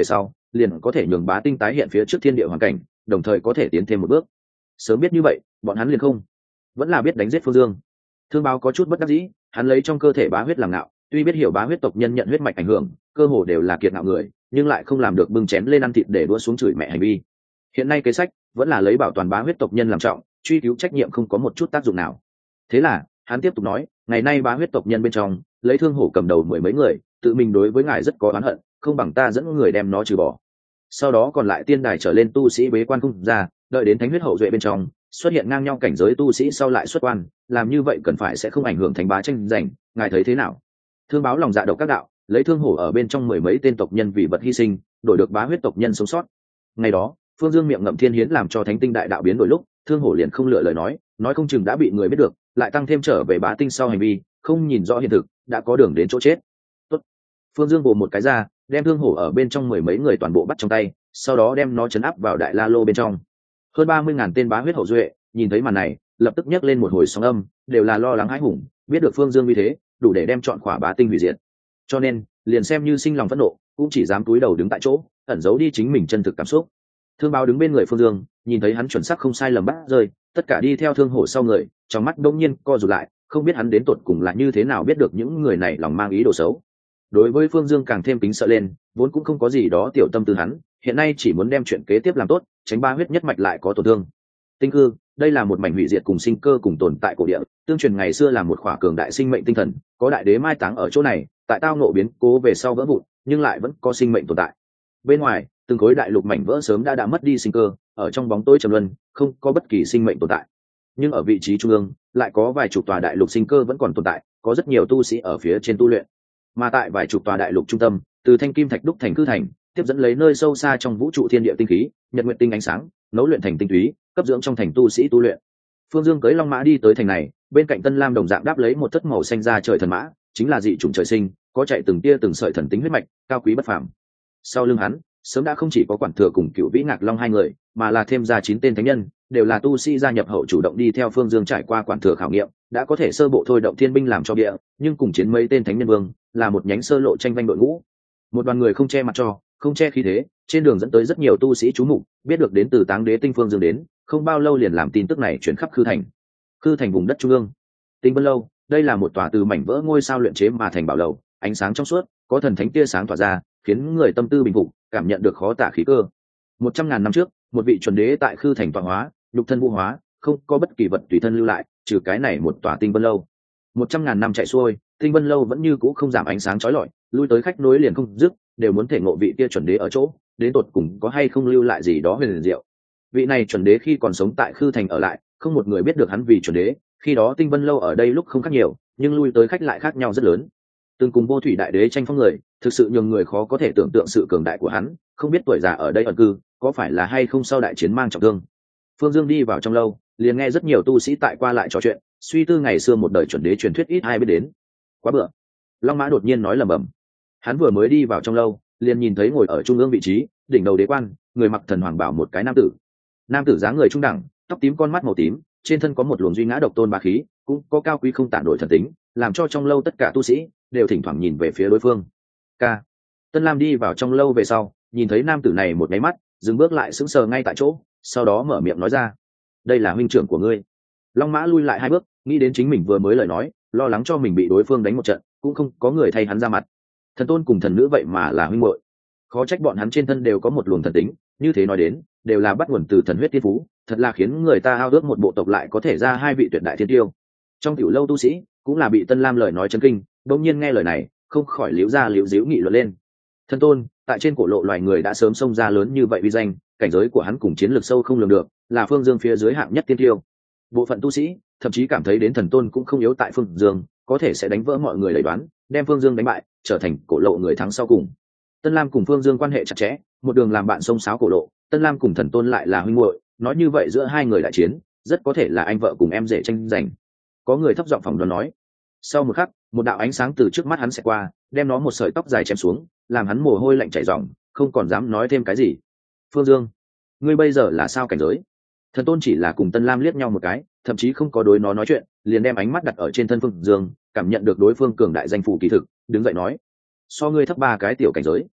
liền có thể nhường bá tinh tái hiện phía trước thiên địa hoàn cảnh, đồng thời có thể tiến thêm một bước. Sớm biết như vậy, bọn hắn liền không vẫn là biết đánh giết Phương Dương. Thương Báo có chút bất đắc dĩ, hắn lấy trong cơ thể bá huyết làm ngạo, tuy biết hiểu bá huyết tộc nhân nhận huyết mạch ảnh hưởng, cơ hồ đều là kiệt ngạo người, nhưng lại không làm được bưng chén lên ăn thịt để đua xuống chửi mẹ hành vi. Hiện nay kế sách vẫn là lấy bảo toàn bá huyết tộc nhân làm trọng, truy cứu trách nhiệm không có một chút tác dụng nào. Thế là hắn tiếp tục nói, ngày nay bá huyết tộc nhân bên trong lấy Thương Hổ cầm đầu mười mấy người, tự mình đối với ngài rất có oán hận, không bằng ta dẫn người đem nó trừ bỏ. Sau đó còn lại tiên đài trở lên tu sĩ bế quan không ra, đợi đến thánh huyết hậu duệ bên trong xuất hiện ngang nhau cảnh giới tu sĩ sau lại xuất quan, làm như vậy cần phải sẽ không ảnh hưởng thánh bá tranh giành, ngài thấy thế nào? Thương Báo lòng dạ độc các đạo, lấy Thương Hổ ở bên trong mười mấy tên tộc nhân vì vật hy sinh, đổi được bá huyết tộc nhân sống sót. Ngày đó Phương Dương miệng ngậm thiên hiến làm cho thánh tinh đại đạo biến đổi lúc, Thương Hổ liền không lựa lời nói, nói không chừng đã bị người biết được, lại tăng thêm trở về bá tinh sau hành vi không nhìn rõ hiện thực, đã có đường đến chỗ chết. Tốt. Phương Dương bổ một cái ra, đem Thương Hổ ở bên trong mười mấy người toàn bộ bắt trong tay, sau đó đem nó chấn áp vào đại la lô bên trong. Hơn ba mươi ngàn tên bá huyết hậu duệ nhìn thấy màn này, lập tức nhấc lên một hồi sóng âm, đều là lo lắng hãi hùng, biết được Phương Dương như thế đủ để đem chọn khỏa bá tinh hủy diệt, cho nên liền xem như sinh lòng phẫn nộ cũng chỉ dám túi đầu đứng tại chỗ, ẩn giấu đi chính mình chân thực cảm xúc. Thương Báo đứng bên người Phương Dương, nhìn thấy hắn chuẩn xác không sai lầm bắt rơi, tất cả đi theo Thương Hổ sau người, trong mắt đông nhiên co rụt lại, không biết hắn đến tột cùng là như thế nào biết được những người này lòng mang ý đồ xấu. Đối với Phương Dương càng thêm kính sợ lên, vốn cũng không có gì đó tiểu tâm tư hắn, hiện nay chỉ muốn đem chuyện kế tiếp làm tốt, tránh ba huyết nhất mạch lại có tổn thương. Tinh cư, đây là một mảnh hủy diệt cùng sinh cơ cùng tồn tại cổ địa, tương truyền ngày xưa là một khỏa cường đại sinh mệnh tinh thần, có đại đế mai táng ở chỗ này, tại tao nộ biến cố về sau vỡ vụn, nhưng lại vẫn có sinh mệnh tồn tại. Bên ngoài, từng khối đại lục mảnh vỡ sớm đã đã mất đi sinh cơ, ở trong bóng tối trầm luân, không có bất kỳ sinh mệnh tồn tại. Nhưng ở vị trí trung ương, lại có vài chục tòa đại lục sinh cơ vẫn còn tồn tại, có rất nhiều tu sĩ ở phía trên tu luyện. Mà tại vài chục tòa đại lục trung tâm, từ thanh kim thạch đúc thành cư thành, tiếp dẫn lấy nơi sâu xa trong vũ trụ thiên địa tinh khí, nhật nguyệt tinh ánh sáng, nấu luyện thành tinh túy, cấp dưỡng trong thành tu sĩ tu luyện. Phương Dương cưỡi long mã đi tới thành này, bên cạnh Tân Lam đồng dạng đáp lấy một thất màu xanh da trời thần mã, chính là dị chủng trời sinh, có chạy từng tia từng sợi thần tính huyết mạch, cao quý bất phàm. Sau lưng hắn, sớm đã không chỉ có quản thừa cùng cựu vĩ ngạc long hai người, mà là thêm ra chín tên thánh nhân, đều là tu sĩ gia nhập hậu chủ động đi theo Phương Dương trải qua quản thừa khảo nghiệm, đã có thể sơ bộ thôi động thiên binh làm cho địa, nhưng cùng chiến mấy tên thánh nhân vương, là một nhánh sơ lộ tranh vanh đội ngũ. Một đoàn người không che mặt cho, không che khí thế, trên đường dẫn tới rất nhiều tu sĩ chú mục, biết được đến từ Táng Đế Tinh Phương Dương đến, không bao lâu liền làm tin tức này chuyển khắp Khư Thành. Khư Thành vùng đất trung ương, Tinh Vân Lâu, đây là một tòa từ mảnh vỡ ngôi sao luyện chế mà thành bảo lầu, ánh sáng trong suốt, có thần thánh tia sáng tỏa ra, khiến người tâm tư bình phục, cảm nhận được khó tả khí cơ. Một trăm ngàn năm trước, một vị chuẩn đế tại Khư Thành tọa hóa, nhục thân vũ hóa, không có bất kỳ vật tùy thân lưu lại, trừ cái này một tòa Tinh Vân Lâu. Một trăm ngàn năm chạy xuôi, Tinh Vân Lâu vẫn như cũ không giảm ánh sáng chói lọi, lui tới khách nối liền không dứt, đều muốn thể ngộ vị kia chuẩn đế ở chỗ, đến tột cùng có hay không lưu lại gì đó huyền diệu. Vị này chuẩn đế khi còn sống tại Khư Thành ở lại, không một người biết được hắn vì chuẩn đế, khi đó Tinh Vân Lâu ở đây lúc không khác nhiều, nhưng lui tới khách lại khác nhau rất lớn. Từng cùng Vô Thủy đại đế tranh phong người, thực sự nhường người khó có thể tưởng tượng sự cường đại của hắn, không biết tuổi già ở đây ẩn cư, có phải là hay không sau đại chiến mang trọng thương. Phương Dương đi vào trong lâu, liền nghe rất nhiều tu sĩ tại qua lại trò chuyện, suy tư ngày xưa một đời chuẩn đế truyền thuyết ít ai biết đến. Quá bựa. Long Mã đột nhiên nói lẩm bẩm. Hắn vừa mới đi vào trong lâu, liền nhìn thấy ngồi ở trung ương vị trí, đỉnh đầu đế quan, người mặc thần hoàng bảo một cái nam tử. Nam tử dáng người trung đẳng, tóc tím con mắt màu tím, trên thân có một luồng duy ngã độc tôn bá khí, cũng có cao quý không tản nổi thần tính, làm cho trong lâu tất cả tu sĩ đều thỉnh thoảng nhìn về phía đối phương. K. Tân Lam đi vào trong lâu về sau, nhìn thấy nam tử này một cái mắt, dừng bước lại sững sờ ngay tại chỗ, sau đó mở miệng nói ra: "Đây là huynh trưởng của ngươi." Long Mã lui lại hai bước, nghĩ đến chính mình vừa mới lời nói, lo lắng cho mình bị đối phương đánh một trận, cũng không có người thay hắn ra mặt. Thần tôn cùng thần nữ vậy mà là huynh muội, khó trách bọn hắn trên thân đều có một luồng thần tính, như thế nói đến, đều là bắt nguồn từ thần huyết thiên phú, thật là khiến người ta ao ước một bộ tộc lại có thể ra hai vị tuyệt đại thiên tiêu. Trong tiểu lâu tu sĩ cũng là bị Tân Lam lời nói chấn kinh, đột nhiên nghe lời này, không khỏi liễu ra liễu díu nghị luận lên. Thần tôn, tại trên cổ lộ loài người đã sớm xông ra lớn như vậy uy danh, cảnh giới của hắn cùng chiến lược sâu không lường được, là Phương Dương phía dưới hạng nhất thiên tiêu. Bộ phận tu sĩ thậm chí cảm thấy đến thần tôn cũng không yếu tại Phương Dương, có thể sẽ đánh vỡ mọi người lời đoán, đem Phương Dương đánh bại, trở thành cổ lộ người thắng sau cùng. Tân Lam cùng Phương Dương quan hệ chặt chẽ, một đường làm bạn sông sáo cổ lộ, Tân Lam cùng thần tôn lại là huynh muội, nói như vậy giữa hai người đại chiến, rất có thể là anh vợ cùng em rể tranh giành. Có người thấp giọng phỏng đoán nói. Sau một khắc, một đạo ánh sáng từ trước mắt hắn sẽ qua, đem nó một sợi tóc dài chém xuống, làm hắn mồ hôi lạnh chảy ròng, không còn dám nói thêm cái gì. Phương Dương, ngươi bây giờ là sao cảnh giới? Thần tôn chỉ là cùng Tân Lam liếc nhau một cái, thậm chí không có đối nó nói chuyện, liền đem ánh mắt đặt ở trên thân Phương Dương, cảm nhận được đối phương cường đại danh phủ kỳ thực, đứng dậy nói: so ngươi thấp ba cái tiểu cảnh giới.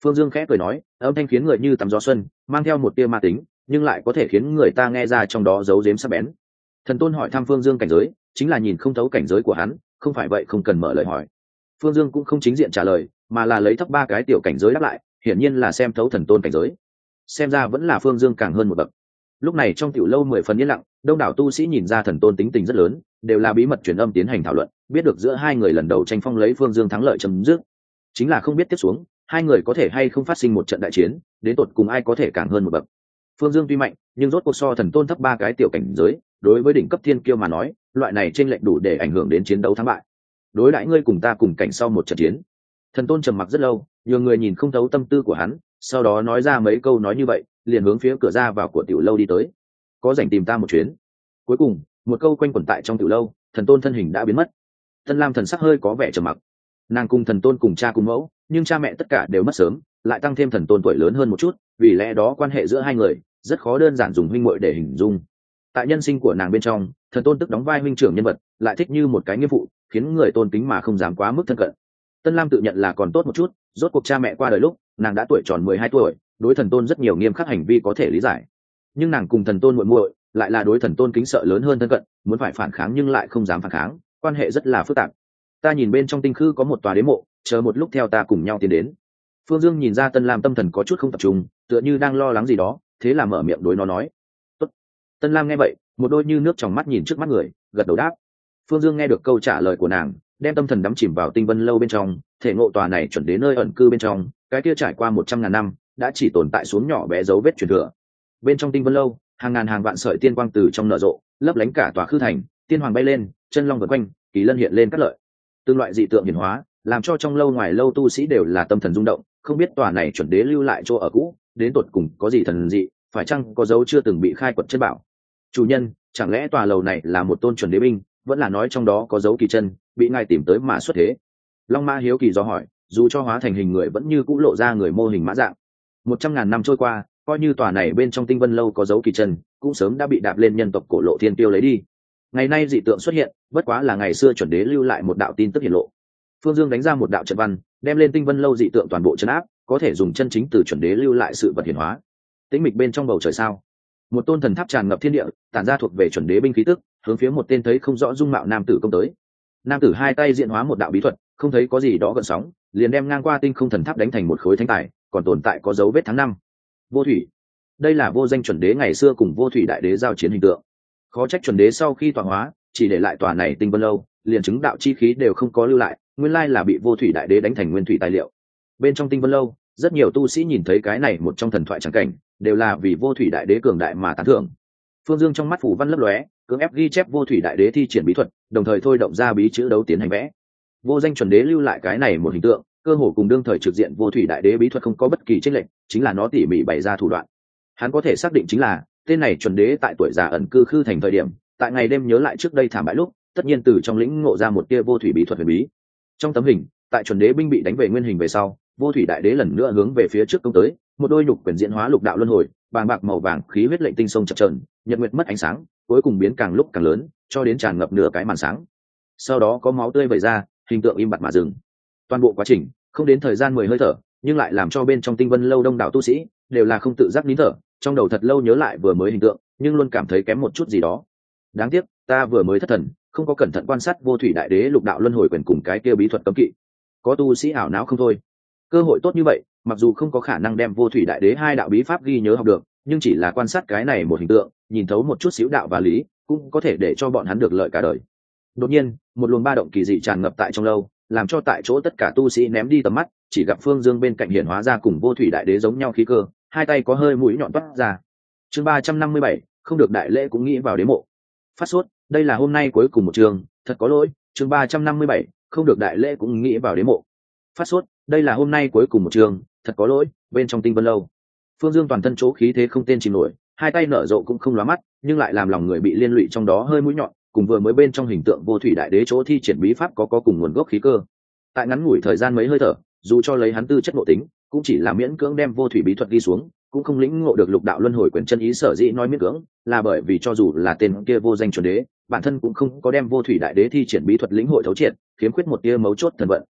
Phương Dương khẽ cười nói, âm thanh khiến người như tắm gió xuân, mang theo một tia ma tính, nhưng lại có thể khiến người ta nghe ra trong đó giấu giếm sắc bén. Thần Tôn hỏi thăm Phương Dương cảnh giới, chính là nhìn không thấu cảnh giới của hắn, không phải vậy không cần mở lời hỏi. Phương Dương cũng không chính diện trả lời, mà là lấy thấp ba cái tiểu cảnh giới đáp lại, hiển nhiên là xem thấu Thần Tôn cảnh giới. Xem ra vẫn là Phương Dương càng hơn một bậc. Lúc này trong tiểu lâu mười phần yên lặng, đông đảo tu sĩ nhìn ra Thần Tôn tính tình rất lớn, đều là bí mật truyền âm tiến hành thảo luận, biết được giữa hai người lần đầu tranh phong lấy Phương Dương thắng lợi chấm dứt, chính là không biết tiếp xuống hai người có thể hay không phát sinh một trận đại chiến, đến tột cùng ai có thể càng hơn một bậc. Phương Dương tuy mạnh, nhưng rốt cuộc so Thần Tôn thấp ba cái tiểu cảnh giới, đối với đỉnh cấp thiên kiêu mà nói, loại này chênh lệch đủ để ảnh hưởng đến chiến đấu thắng bại. Đối đãi ngươi cùng ta cùng cảnh sau một trận chiến. Thần Tôn trầm mặc rất lâu, nhiều người nhìn không thấu tâm tư của hắn, sau đó nói ra mấy câu nói như vậy, liền hướng phía cửa ra vào của tiểu lâu đi tới. Có rảnh tìm ta một chuyến. Cuối cùng, một câu quanh quẩn tại trong tiểu lâu, Thần Tôn thân hình đã biến mất. Tân Lam thần sắc hơi có vẻ trầm mặc. Nàng cùng Thần Tôn cùng cha cùng mẫu, nhưng cha mẹ tất cả đều mất sớm, lại tăng thêm Thần Tôn tuổi lớn hơn một chút, vì lẽ đó quan hệ giữa hai người rất khó đơn giản dùng huynh muội để hình dung. Tại nhân sinh của nàng bên trong, Thần Tôn tức đóng vai huynh trưởng nhân vật, lại thích như một cái nghĩa phụ, khiến người tôn kính mà không dám quá mức thân cận. Tân Lam tự nhận là còn tốt một chút, rốt cuộc cha mẹ qua đời lúc nàng đã tuổi tròn mười hai tuổi, đối Thần Tôn rất nhiều nghiêm khắc hành vi có thể lý giải. Nhưng nàng cùng Thần Tôn muội muội lại là đối Thần Tôn kính sợ lớn hơn thân cận, muốn phải phản kháng nhưng lại không dám phản kháng, quan hệ rất là phức tạp. Ta nhìn bên trong tinh khư có một tòa đế mộ, chờ một lúc theo ta cùng nhau tiến đến. Phương Dương nhìn ra Tân Lam tâm thần có chút không tập trung, tựa như đang lo lắng gì đó, thế là mở miệng đối nó nói. Tốt. Tân Lam nghe vậy, một đôi như nước trong mắt nhìn trước mắt người, gật đầu đáp. Phương Dương nghe được câu trả lời của nàng, đem tâm thần đắm chìm vào tinh vân lâu bên trong, thể ngộ tòa này chuẩn đến nơi ẩn cư bên trong, cái kia trải qua một trăm ngàn năm, đã chỉ tồn tại xuống nhỏ bé dấu vết truyền thừa. Bên trong tinh vân lâu, hàng ngàn hàng vạn sợi tiên quang từ trong nở rộ, lấp lánh cả tòa khư thành, tiên hoàng bay lên, chân long vần quanh, kỳ lân hiện lên cát lợi. Từng loại dị tượng hiển hóa, làm cho trong lâu ngoài lâu tu sĩ đều là tâm thần rung động, không biết tòa này chuẩn đế lưu lại chỗ ở cũ, đến tột cùng có gì thần dị, phải chăng có dấu chưa từng bị khai quật chân bảo. Chủ nhân, chẳng lẽ tòa lầu này là một tôn chuẩn đế binh, vẫn là nói trong đó có dấu kỳ chân, bị ngài tìm tới mà xuất thế. Long Ma hiếu kỳ do hỏi, dù cho hóa thành hình người vẫn như cũ lộ ra người mô hình mã dạng. Một trăm ngàn năm trôi qua, coi như tòa này bên trong tinh vân lâu có dấu kỳ chân, cũng sớm đã bị đạp lên nhân tộc cổ lộ thiên tiêu lấy đi. Ngày nay dị tượng xuất hiện, bất quá là ngày xưa chuẩn đế lưu lại một đạo tin tức hiển lộ. Phương Dương đánh ra một đạo trận văn, đem lên tinh vân lâu dị tượng toàn bộ chấn áp, có thể dùng chân chính từ chuẩn đế lưu lại sự vật hiển hóa. Tĩnh mịch bên trong bầu trời sao, một tôn thần tháp tràn ngập thiên địa, tản ra thuộc về chuẩn đế binh khí tức, hướng phía một tên thấy không rõ dung mạo nam tử công tới. Nam tử hai tay diện hóa một đạo bí thuật, không thấy có gì đó gợn sóng, liền đem ngang qua tinh không thần tháp đánh thành một khối thánh tài, còn tồn tại có dấu vết tháng năm. Vô thủy, đây là vô danh chuẩn đế ngày xưa cùng vô thủy đại đế giao chiến hình tượng. Khó trách chuẩn đế sau khi tọa hóa, chỉ để lại tòa này tinh vân lâu, liền chứng đạo chi khí đều không có lưu lại, nguyên lai là bị vô thủy đại đế đánh thành nguyên thủy tài liệu. Bên trong tinh vân lâu, rất nhiều tu sĩ nhìn thấy cái này một trong thần thoại trắng cảnh, đều là vì vô thủy đại đế cường đại mà tán thưởng. Phương Dương trong mắt phủ văn lấp lóe, cưỡng ép ghi chép vô thủy đại đế thi triển bí thuật, đồng thời thôi động ra bí chữ đấu tiến hành vẽ. Vô danh chuẩn đế lưu lại cái này một hình tượng, cơ hồ cùng đương thời trực diện vô thủy đại đế bí thuật không có bất kỳ chênh lệch, chính là nó tỉ mỉ bày ra thủ đoạn. Hắn có thể xác định chính là tên này chuẩn đế tại tuổi già ẩn cư khư thành thời điểm, tại ngày đêm nhớ lại trước đây thảm bại lúc, tất nhiên từ trong lĩnh ngộ ra một tia vô thủy bí thuật huyền bí. Trong tấm hình, tại chuẩn đế binh bị đánh về nguyên hình về sau, vô thủy đại đế lần nữa hướng về phía trước công tới, một đôi nhục quyền diễn hóa lục đạo luân hồi, bàng bạc màu vàng khí huyết lệnh tinh sông chập chờn, nhật nguyệt mất ánh sáng, cuối cùng biến càng lúc càng lớn, cho đến tràn ngập nửa cái màn sáng. Sau đó có máu tươi vẩy ra, hình tượng im bặt mà dừng. Toàn bộ quá trình không đến thời gian mười hơi thở, nhưng lại làm cho bên trong tinh vân lâu đông đảo tu sĩ đều là không tự giác nín thở, trong đầu thật lâu nhớ lại vừa mới hình tượng, nhưng luôn cảm thấy kém một chút gì đó. Đáng tiếc, ta vừa mới thất thần, không có cẩn thận quan sát vô thủy đại đế lục đạo luân hồi quyền cùng cái kia bí thuật cấm kỵ. Có tu sĩ ảo não không thôi. Cơ hội tốt như vậy, mặc dù không có khả năng đem vô thủy đại đế hai đạo bí pháp ghi nhớ học được, nhưng chỉ là quan sát cái này một hình tượng, nhìn thấu một chút xíu đạo và lý, cũng có thể để cho bọn hắn được lợi cả đời. Đột nhiên, một luồng ba động kỳ dị tràn ngập tại trong lâu, làm cho tại chỗ tất cả tu sĩ ném đi tầm mắt, chỉ gặp Phương Dương bên cạnh hiển hóa ra cùng vô thủy đại đế giống nhau khí cơ, hai tay có hơi mũi nhọn toát ra. Chương ba trăm năm mươi bảy, không được đại lễ cũng nghĩ vào đế mộ. Phát sốt, đây là hôm nay cuối cùng một chương, thật có lỗi. Chương ba trăm năm mươi bảy, không được đại lễ cũng nghĩ vào đế mộ. Phát sốt, đây là hôm nay cuối cùng một chương, thật có lỗi. Bên trong tinh vân lâu, Phương Dương toàn thân chỗ khí thế không tên chìm nổi, hai tay nở rộ cũng không lóa mắt, nhưng lại làm lòng người bị liên lụy trong đó hơi mũi nhọn, cùng vừa mới bên trong hình tượng vô thủy đại đế chỗ thi triển bí pháp có có cùng nguồn gốc khí cơ. Tại ngắn ngủi thời gian mấy hơi thở, dù cho lấy hắn tư chất nội tính, cũng chỉ là miễn cưỡng đem vô thủy bí thuật ghi xuống, cũng không lĩnh ngộ được lục đạo luân hồi quyền chân ý. Sở dĩ nói miễn cưỡng, là bởi vì cho dù là tên kia vô danh chuẩn đế, bản thân cũng không có đem vô thủy đại đế thi triển bí thuật lĩnh hội thấu triệt, khiếm khuyết một tia mấu chốt thần vận.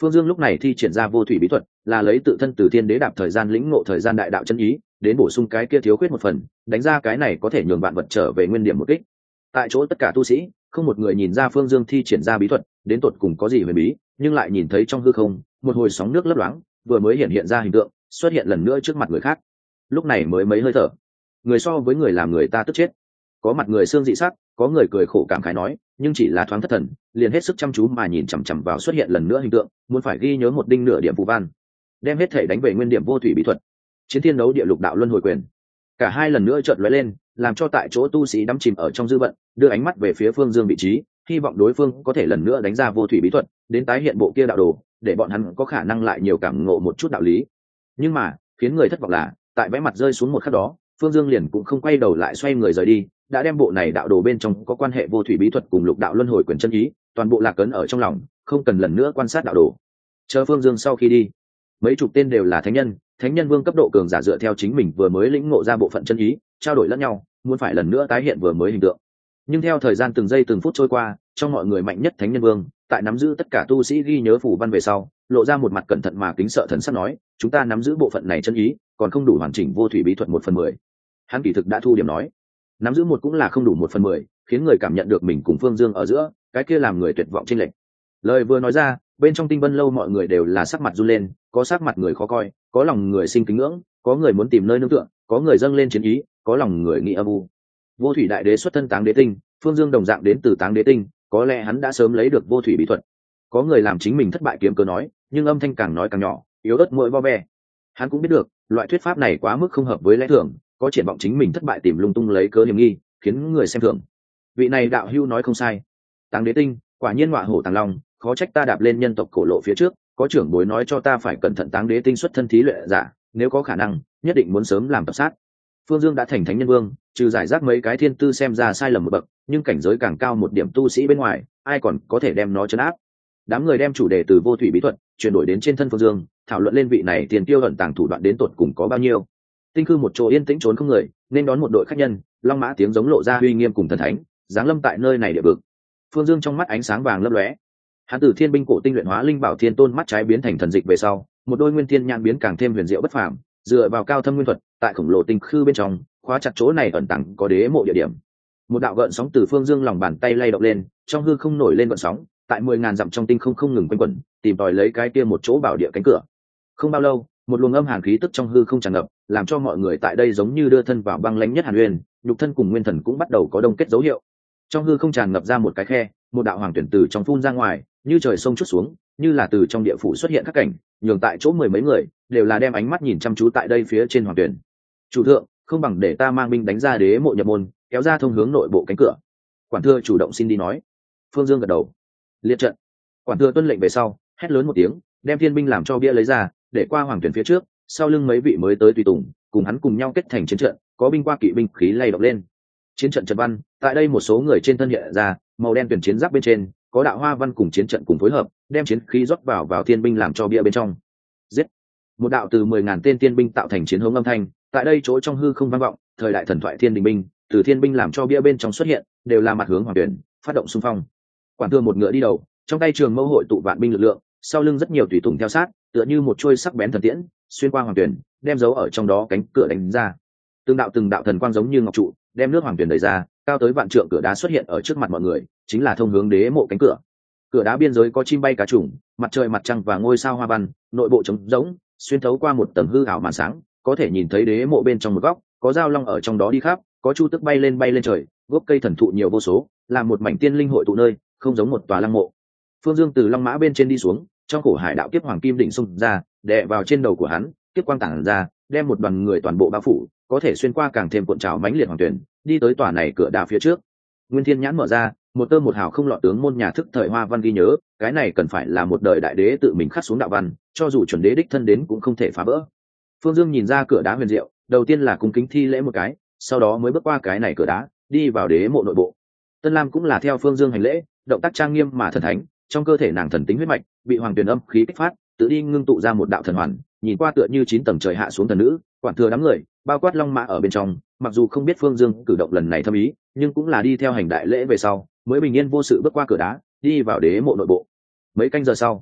Phương Dương lúc này thi triển ra vô thủy bí thuật, là lấy tự thân từ thiên đế đạp thời gian lĩnh ngộ thời gian đại đạo chân ý, đến bổ sung cái kia thiếu khuyết một phần, đánh ra cái này có thể nhường vạn vật trở về nguyên điểm một kích. Tại chỗ tất cả tu sĩ, không một người nhìn ra Phương Dương thi triển ra bí thuật, đến tột cùng có gì huyền bí, nhưng lại nhìn thấy trong hư không, một hồi sóng nước lấp loáng, vừa mới hiện hiện ra hình tượng, xuất hiện lần nữa trước mặt người khác. Lúc này mới mấy hơi thở, người so với người làm người ta tức chết. Có mặt người xương dị sắc, có người cười khổ cảm khái nói, nhưng chỉ là thoáng thất thần, liền hết sức chăm chú mà nhìn chằm chằm vào xuất hiện lần nữa hình tượng, muốn phải ghi nhớ một đinh nửa điểm phù văn, đem hết thể đánh về nguyên điểm vô thủy bí thuật. Chiến thiên đấu địa lục đạo luân hồi quyền, cả hai lần nữa chợt lóe lên, làm cho tại chỗ tu sĩ đắm chìm ở trong dư vận, đưa ánh mắt về phía Phương Dương vị trí, hy vọng đối phương có thể lần nữa đánh ra vô thủy bí thuật, đến tái hiện bộ kia đạo đồ, để bọn hắn có khả năng lại nhiều cảm ngộ một chút đạo lý. Nhưng mà khiến người thất vọng là, tại vẽ mặt rơi xuống một khắc đó, Phương Dương liền cũng không quay đầu lại xoay người rời đi, đã đem bộ này đạo đồ bên trong có quan hệ vô thủy bí thuật cùng lục đạo luân hồi quyền chân ý, toàn bộ lạc ấn ở trong lòng, không cần lần nữa quan sát đạo đồ. Chờ Phương Dương sau khi đi, mấy chục tên đều là thánh nhân, thánh nhân vương cấp độ cường giả dựa theo chính mình vừa mới lĩnh ngộ ra bộ phận chân ý, trao đổi lẫn nhau, muốn phải lần nữa tái hiện vừa mới hình tượng. Nhưng theo thời gian từng giây từng phút trôi qua, trong mọi người mạnh nhất thánh nhân vương, tại nắm giữ tất cả tu sĩ ghi nhớ phủ văn về sau, lộ ra một mặt cẩn thận mà kính sợ thần sắc nói, chúng ta nắm giữ bộ phận này chân ý, còn không đủ hoàn chỉnh vô thủy bí thuật một phần mười. Hắn kỳ thực đã thu điểm nói, nắm giữ một cũng là không đủ một phần mười, khiến người cảm nhận được mình cùng Phương Dương ở giữa cái kia làm người tuyệt vọng chênh lệch. Lời vừa nói ra, bên trong Tinh Vân lâu mọi người đều là sắc mặt run lên, có sắc mặt người khó coi, có lòng người sinh kính ngưỡng, có người muốn tìm nơi nương tựa, có người dâng lên chiến ý, có lòng người nghĩ âm u. Vô thủy đại đế xuất thân Táng Đế Tinh, Phương Dương đồng dạng đến từ Táng Đế Tinh, có lẽ hắn đã sớm lấy được vô thủy bí thuật. Có người làm chính mình thất bại kiếm cớ nói, nhưng âm thanh càng nói càng nhỏ, yếu ớt mỗi vo ve. Hắn cũng biết được, loại thuyết pháp này quá mức không hợp với lẽ thường, có triển vọng chính mình thất bại tìm lung tung lấy cớ hiểm nghi, khiến người xem thường. Vị này đạo hưu nói không sai, Táng Đế Tinh, quả nhiên ngọa hổ tàng long, khó trách ta đạp lên nhân tộc cổ lộ phía trước, có trưởng bối nói cho ta phải cẩn thận Táng Đế Tinh xuất thân thí luyện giả, nếu có khả năng, nhất định muốn sớm làm tập sát. Phương Dương đã thành thánh nhân vương, trừ giải rác mấy cái thiên tư xem ra sai lầm một bậc, nhưng cảnh giới càng cao một điểm tu sĩ bên ngoài, ai còn có thể đem nó trấn áp. Đám người đem chủ đề từ vô thủy bí thuật chuyển đổi đến trên thân Phương Dương, thảo luận lên vị này tiền tiêu ẩn tàng thủ đoạn đến tột cùng có bao nhiêu. Tinh Cư một chỗ yên tĩnh trốn không người, nên đón một đội khách nhân, long mã tiếng giống lộ ra uy nghiêm cùng thần thánh, giáng lâm tại nơi này địa vực. Phương Dương trong mắt ánh sáng vàng lấp lóe. Hắn từ thiên binh cổ tinh luyện hóa linh bảo thiên tôn mắt trái biến thành thần dịch về sau, một đôi nguyên thiên nhãn biến càng thêm huyền diệu bất phàm, dựa vào cao thâm nguyên thuật, tại khổng lồ tinh khư bên trong, khóa chặt chỗ này ẩn tàng có đế mộ địa điểm. Một đạo gợn sóng từ Phương Dương lòng bàn tay lay động lên, trong hư không nổi lên gợn sóng, tại mười ngàn dặm trong tinh không không ngừng quanh quẩn, tìm tòi lấy cái kia một chỗ bảo địa cánh cửa. Không bao lâu, một luồng âm hàn khí tức trong hư không tràn ngập, làm cho mọi người tại đây giống như đưa thân vào băng lãnh nhất hàn uyên, nhục thân cùng nguyên thần cũng bắt đầu có đông kết dấu hiệu. Trong hư không tràn ngập ra một cái khe, một đạo hoàng tuyển từ trong phun ra ngoài, như trời sông chút xuống, như là từ trong địa phủ xuất hiện các cảnh, nhường tại chỗ mười mấy người đều là đem ánh mắt nhìn chăm chú tại đây phía trên hoàng tuyển. Chủ thượng, không bằng để ta mang binh đánh ra đế mộ nhập môn, kéo ra thông hướng nội bộ cánh cửa. Quản thưa chủ động xin đi nói. Phương Dương gật đầu. Liệt trận. Quản thưa tuân lệnh về sau, hét lớn một tiếng, đem thiên binh làm cho bia lấy ra, để qua hoàng tuyển phía trước, sau lưng mấy vị mới tới tùy tùng, cùng hắn cùng nhau kết thành chiến trận, có binh qua kỵ binh khí lay động lên. Chiến trận trận văn, tại đây một số người trên thân hiện ra, màu đen tuyển chiến giáp bên trên, có đạo hoa văn cùng chiến trận cùng phối hợp, đem chiến khí rót vào vào thiên binh làm cho bia bên trong. Giết! Một đạo từ mười ngàn tên thiên binh tạo thành chiến hống âm thanh, tại đây chỗ trong hư không vang vọng, thời đại thần thoại thiên đình binh, từ thiên binh làm cho bia bên trong xuất hiện, đều là mặt hướng hoàng tuyển, phát động xung phong. Quản thương một ngựa đi đầu, trong tay trường mâu hội tụ vạn binh lực lượng, sau lưng rất nhiều tùy tùng theo sát, tựa như một chuôi sắc bén thần tiễn, xuyên qua hoàng tuyển, đem dấu ở trong đó cánh cửa đánh ra. Từng đạo từng đạo thần quang giống như ngọc trụ, đem nước hoàng tuyển đẩy ra, cao tới vạn trượng cửa đá xuất hiện ở trước mặt mọi người, chính là thông hướng đế mộ cánh cửa. Cửa đá biên giới có chim bay cá trùng, mặt trời mặt trăng và ngôi sao hoa văn, nội bộ trống rỗng, xuyên thấu qua một tầng hư ảo màn sáng, có thể nhìn thấy đế mộ bên trong một góc, có dao long ở trong đó đi khắp, có chu tức bay lên bay lên trời, gốc cây thần thụ nhiều vô số, là một mảnh tiên linh hội tụ nơi, không giống một tòa lăng mộ. Phương Dương từ long mã bên trên đi xuống, trong cổ hải đạo kiếp hoàng kim đỉnh xung ra, đè vào trên đầu của hắn, kiếp quang tản ra, đem một đoàn người toàn bộ bao phủ, có thể xuyên qua càng thêm cuộn trào mãnh liệt hoàng tuyển, đi tới tòa này cửa đá phía trước. Nguyên Thiên nhãn mở ra, một tơ một hào không lọt tướng môn nhà thức thời hoa văn ghi nhớ, cái này cần phải là một đời đại đế tự mình khắc xuống đạo văn, cho dù chuẩn đế đích thân đến cũng không thể phá vỡ. Phương Dương nhìn ra cửa đá huyền diệu, đầu tiên là cung kính thi lễ một cái, sau đó mới bước qua cái này cửa đá, đi vào đế mộ nội bộ. Tân Lam cũng là theo Phương Dương hành lễ, động tác trang nghiêm mà thần thánh, trong cơ thể nàng thần tính huyết mạch bị hoàng tuyển âm khí kích phát, tự đi ngưng tụ ra một đạo thần hoàn, nhìn qua tựa như chín tầng trời hạ xuống thần nữ, quản thừa đám người, bao quát long mã ở bên trong, mặc dù không biết Phương Dương cử động lần này thâm ý, nhưng cũng là đi theo hành đại lễ về sau, mới bình yên vô sự bước qua cửa đá, đi vào đế mộ nội bộ. Mấy canh giờ sau,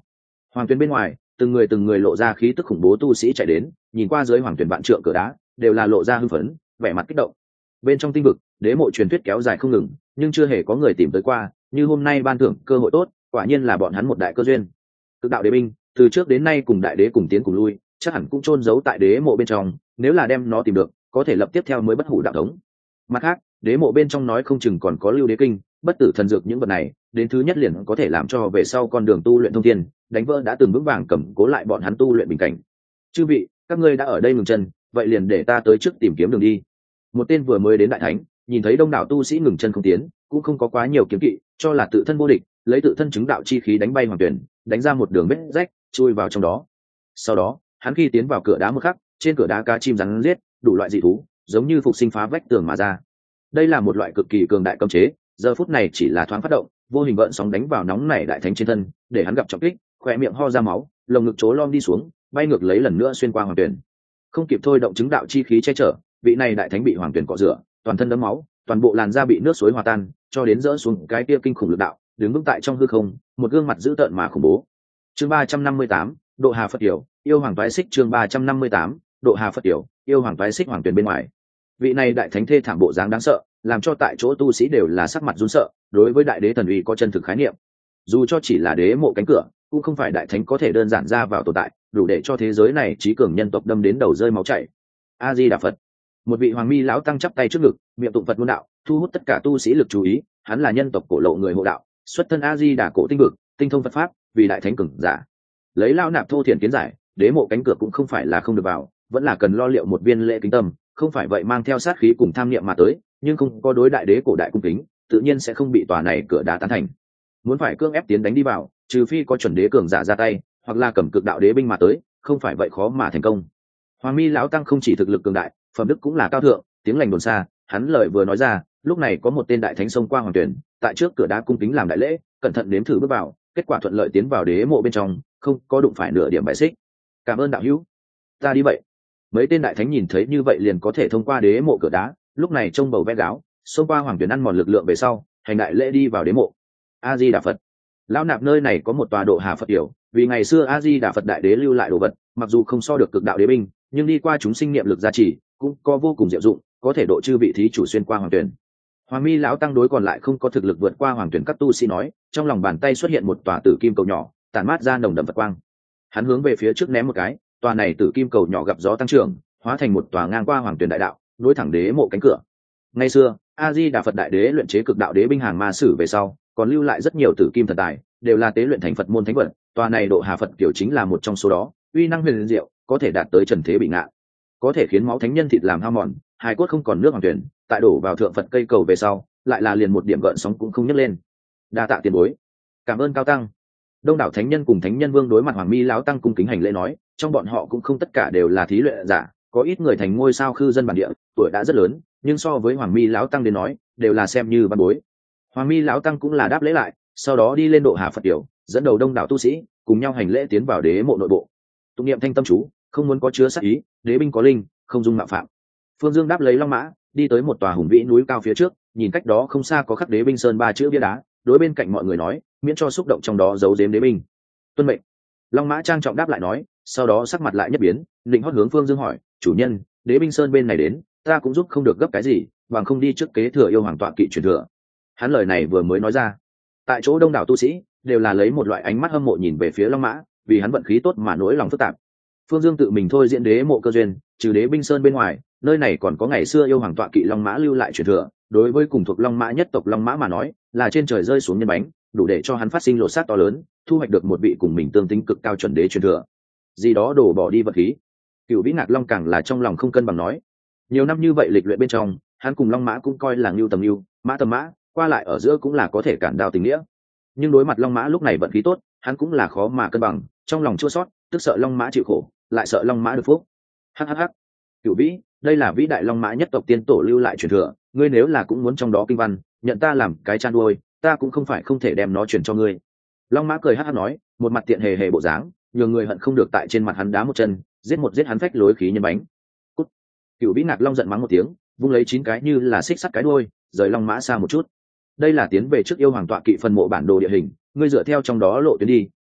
Hoàng tuyển bên ngoài, từng người từng người lộ ra khí tức khủng bố tu sĩ chạy đến, nhìn qua dưới hoàng tuyển vạn trượng cửa đá, đều là lộ ra hưng phấn, vẻ mặt kích động. Bên trong tinh vực, đế mộ truyền thuyết kéo dài không ngừng, nhưng chưa hề có người tìm tới qua, như hôm nay ban thưởng cơ hội tốt, quả nhiên là bọn hắn một đại cơ duyên. Cực đạo đế binh, từ trước đến nay cùng đại đế cùng tiến cùng lui, chắc hẳn cũng chôn giấu tại đế mộ bên trong, nếu là đem nó tìm được, có thể lập tiếp theo mới bất hủ đạo thống. Mặt khác, đế mộ bên trong nói không chừng còn có lưu đế kinh, bất tử thần dược những vật này, đến thứ nhất liền có thể làm cho về sau con đường tu luyện thông thiên, đánh vỡ đã từng vững vàng cầm cố lại bọn hắn tu luyện bình cảnh. Chư vị, các ngươi đã ở đây ngừng chân, vậy liền để ta tới trước tìm kiếm đường đi. Một tên vừa mới đến đại thánh, nhìn thấy đông đảo tu sĩ ngừng chân không tiến, cũng không có quá nhiều kiếm kỵ, cho là tự thân vô địch, lấy tự thân chứng đạo chi khí đánh bay hoàng tuyển, đánh ra một đường vết rách, chui vào trong đó. Sau đó, hắn khi tiến vào cửa đá một khắc, trên cửa đá cá chim rắn giết, đủ loại dị thú, giống như phục sinh phá vách tường mà ra. Đây là một loại cực kỳ cường đại cấm chế, giờ phút này chỉ là thoáng phát động, vô hình gợn sóng đánh vào nóng nảy đại thánh trên thân, để hắn gặp trọng kích, khóe miệng ho ra máu, lồng ngực chố lom đi xuống, bay ngược lấy lần nữa xuyên qua hoàng tuyển. Không kịp thôi động chứng đạo chi khí che chở, vị này đại thánh bị hoàng tuyển cọ rửa, toàn thân đẫm máu, toàn bộ làn da bị nước suối hòa tan, cho đến rỡ xuống cái kia kinh khủng lực đạo, đứng vững tại trong hư không, một gương mặt dữ tợn mà khủng bố. Chương ba trăm năm mươi tám, Độ Hà Phật Tiểu, yêu hoàng toái xích. Chương ba trăm năm mươi tám, Độ Hà Phật Tiểu, yêu hoàng toái xích. Hoàng tuyển bên ngoài, vị này đại thánh thê thảm bộ dáng đáng sợ, làm cho tại chỗ tu sĩ đều là sắc mặt run sợ, đối với đại đế thần uy có chân thực khái niệm. Dù cho chỉ là đế mộ cánh cửa, cũng không phải đại thánh có thể đơn giản ra vào tồn tại, đủ để cho thế giới này trí cường nhân tộc đâm đến đầu rơi máu chảy. A Di Đà Phật. Một vị hoàng mi lão tăng chắp tay trước ngực, miệng tụng Phật ngôn đạo, thu hút tất cả tu sĩ lực chú ý. Hắn là nhân tộc cổ lộ người hộ đạo, xuất thân A Di Đà cổ tinh vực, tinh thông Phật pháp, vì đại thánh cường giả. Lấy lao nạp thô thiển kiến giải, đế mộ cánh cửa cũng không phải là không được vào, vẫn là cần lo liệu một viên lễ kính tâm, không phải vậy mang theo sát khí cùng tham niệm mà tới, nhưng không có đối đại đế cổ đại cung kính, tự nhiên sẽ không bị tòa này cửa đá tán thành. Muốn phải cưỡng ép tiến đánh đi vào, trừ phi có chuẩn đế cường giả ra tay, hoặc là cầm cực đạo đế binh mà tới, không phải vậy khó mà thành công. Hoàng mi lão tăng không chỉ thực lực cường đại, phẩm đức cũng là cao thượng, tiếng lành đồn xa. Hắn lời vừa nói ra, lúc này có một tên đại thánh xông qua hoàng tuyển, tại trước cửa đá cung kính làm đại lễ, cẩn thận nếm thử bước vào, kết quả thuận lợi tiến vào đế mộ bên trong, không có đụng phải nửa điểm bại xích. Cảm ơn đạo hữu, ta đi vậy. Mấy tên đại thánh nhìn thấy như vậy liền có thể thông qua đế mộ cửa đá, lúc này trông bầu ve gáo, xông qua hoàng tuyển ăn mòn lực lượng về sau, hành đại lễ đi vào đế mộ. A Di Đà Phật. Lão nạp nơi này có một tòa Độ Hà Phật Tiểu, vì ngày xưa A Di Đà Phật đại đế lưu lại đồ vật, mặc dù không so được cực đạo đế binh, nhưng đi qua chúng sinh niệm lực gia trì, cũng có vô cùng diệu dụng, có thể độ chư vị thí chủ xuyên qua hoàng tuyển. Hoàng mi lão tăng đối còn lại không có thực lực vượt qua hoàng tuyển các tu sĩ nói, trong lòng bàn tay xuất hiện một tòa tử kim cầu nhỏ, tản mát ra nồng đậm Phật quang. Hắn hướng về phía trước ném một cái, tòa này tử kim cầu nhỏ gặp gió tăng trưởng, hóa thành một tòa ngang qua hoàng tuyển đại đạo, nối thẳng đế mộ cánh cửa. Ngày xưa, A Di Đà Phật đại đế luyện chế cực đạo đế binh hàng ma sử về sau, còn lưu lại rất nhiều tử kim thần tài, đều là tế luyện thành Phật môn thánh vật. Tòa này Độ Hà Phật Tiểu chính là một trong số đó, uy năng huyền diệu, có thể đạt tới trần thế bị ngạ, có thể khiến máu thánh nhân thịt làm hao mòn, hai cốt không còn nước hoàng tuyển, tại đổ vào thượng Phật cây cầu về sau, lại là liền một điểm gợn sóng cũng không nhấc lên. Đa tạ tiền bối, cảm ơn cao tăng. Đông đảo thánh nhân cùng thánh nhân vương đối mặt Hoàng mi lão tăng cung kính hành lễ nói, trong bọn họ cũng không tất cả đều là thí luyện giả, có ít người thành ngôi sao khư dân bản địa, tuổi đã rất lớn, nhưng so với Hoàng mi lão tăng đến nói, đều là xem như văn bối. Hoàng mi lão tăng cũng là đáp lễ lại, sau đó đi lên Độ Hà Phật Tiểu, dẫn đầu đông đảo tu sĩ cùng nhau hành lễ tiến vào đế mộ nội bộ. Tụng niệm thanh tâm chú, không muốn có chứa sát ý, đế binh có linh, không dung mạo phạm. Phương Dương đáp lấy long mã, đi tới một tòa hùng vĩ núi cao phía trước, nhìn cách đó không xa có khắc đế binh sơn ba chữ bia đá, đối bên cạnh mọi người nói, miễn cho xúc động trong đó giấu giếm đế binh. Tuân mệnh. Long mã trang trọng đáp lại nói, sau đó sắc mặt lại nhất biến, định hót hướng Phương Dương hỏi, chủ nhân, đế binh sơn bên này đến, ta cũng giúp không được gấp cái gì, bằng không đi trước kế thừa yêu hoàng tọa kỵ truyền thừa. Hắn lời này vừa mới nói ra, tại chỗ đông đảo tu sĩ đều là lấy một loại ánh mắt hâm mộ nhìn về phía long mã, vì hắn vận khí tốt mà nỗi lòng phức tạp. Phương Dương tự mình thôi diễn đế mộ cơ duyên, trừ đế binh sơn bên ngoài, nơi này còn có ngày xưa yêu hoàng tọa kỵ long mã lưu lại truyền thừa, đối với cùng thuộc long mã nhất tộc long mã mà nói, là trên trời rơi xuống nhân bánh, đủ để cho hắn phát sinh lột xác to lớn, thu hoạch được một vị cùng mình tương tính cực cao chuẩn đế truyền thừa. Gì đó đổ bỏ đi vật khí. Cửu Vĩ Ngạc Long càng là trong lòng không cân bằng nói, nhiều năm như vậy lịch luyện bên trong, hắn cùng long mã cũng coi là ngưu tầm ngưu, mã tầm mã, qua lại ở giữa cũng là có thể cản đao tình nghĩa. Nhưng đối mặt long mã lúc này vận khí tốt, hắn cũng là khó mà cân bằng, trong lòng chua xót, tức sợ long mã chịu khổ, lại sợ long mã được phúc. Hắc hắc hắc. Cửu Vĩ, đây là vĩ đại long mã nhất tộc tiên tổ lưu lại truyền thừa, ngươi nếu là cũng muốn trong đó kinh văn, nhận ta làm cái chăn nuôi, ta cũng không phải không thể đem nó truyền cho ngươi. Long mã cười hắc hắc nói, một mặt tiện hề hề bộ dáng, nhiều người hận không được tại trên mặt hắn đá một chân, giết một giết hắn phách lối khí nhân bánh. Cút. Cửu Vĩ Ngạc Long giận mắng một tiếng, vung lấy chín cái như là xích sắt cái đuôi, rời long mã xa một chút. Đây là tiến về trước yêu hoàng tọa kỵ phân mộ bản đồ địa hình, ngươi dựa theo trong đó lộ tuyến đi,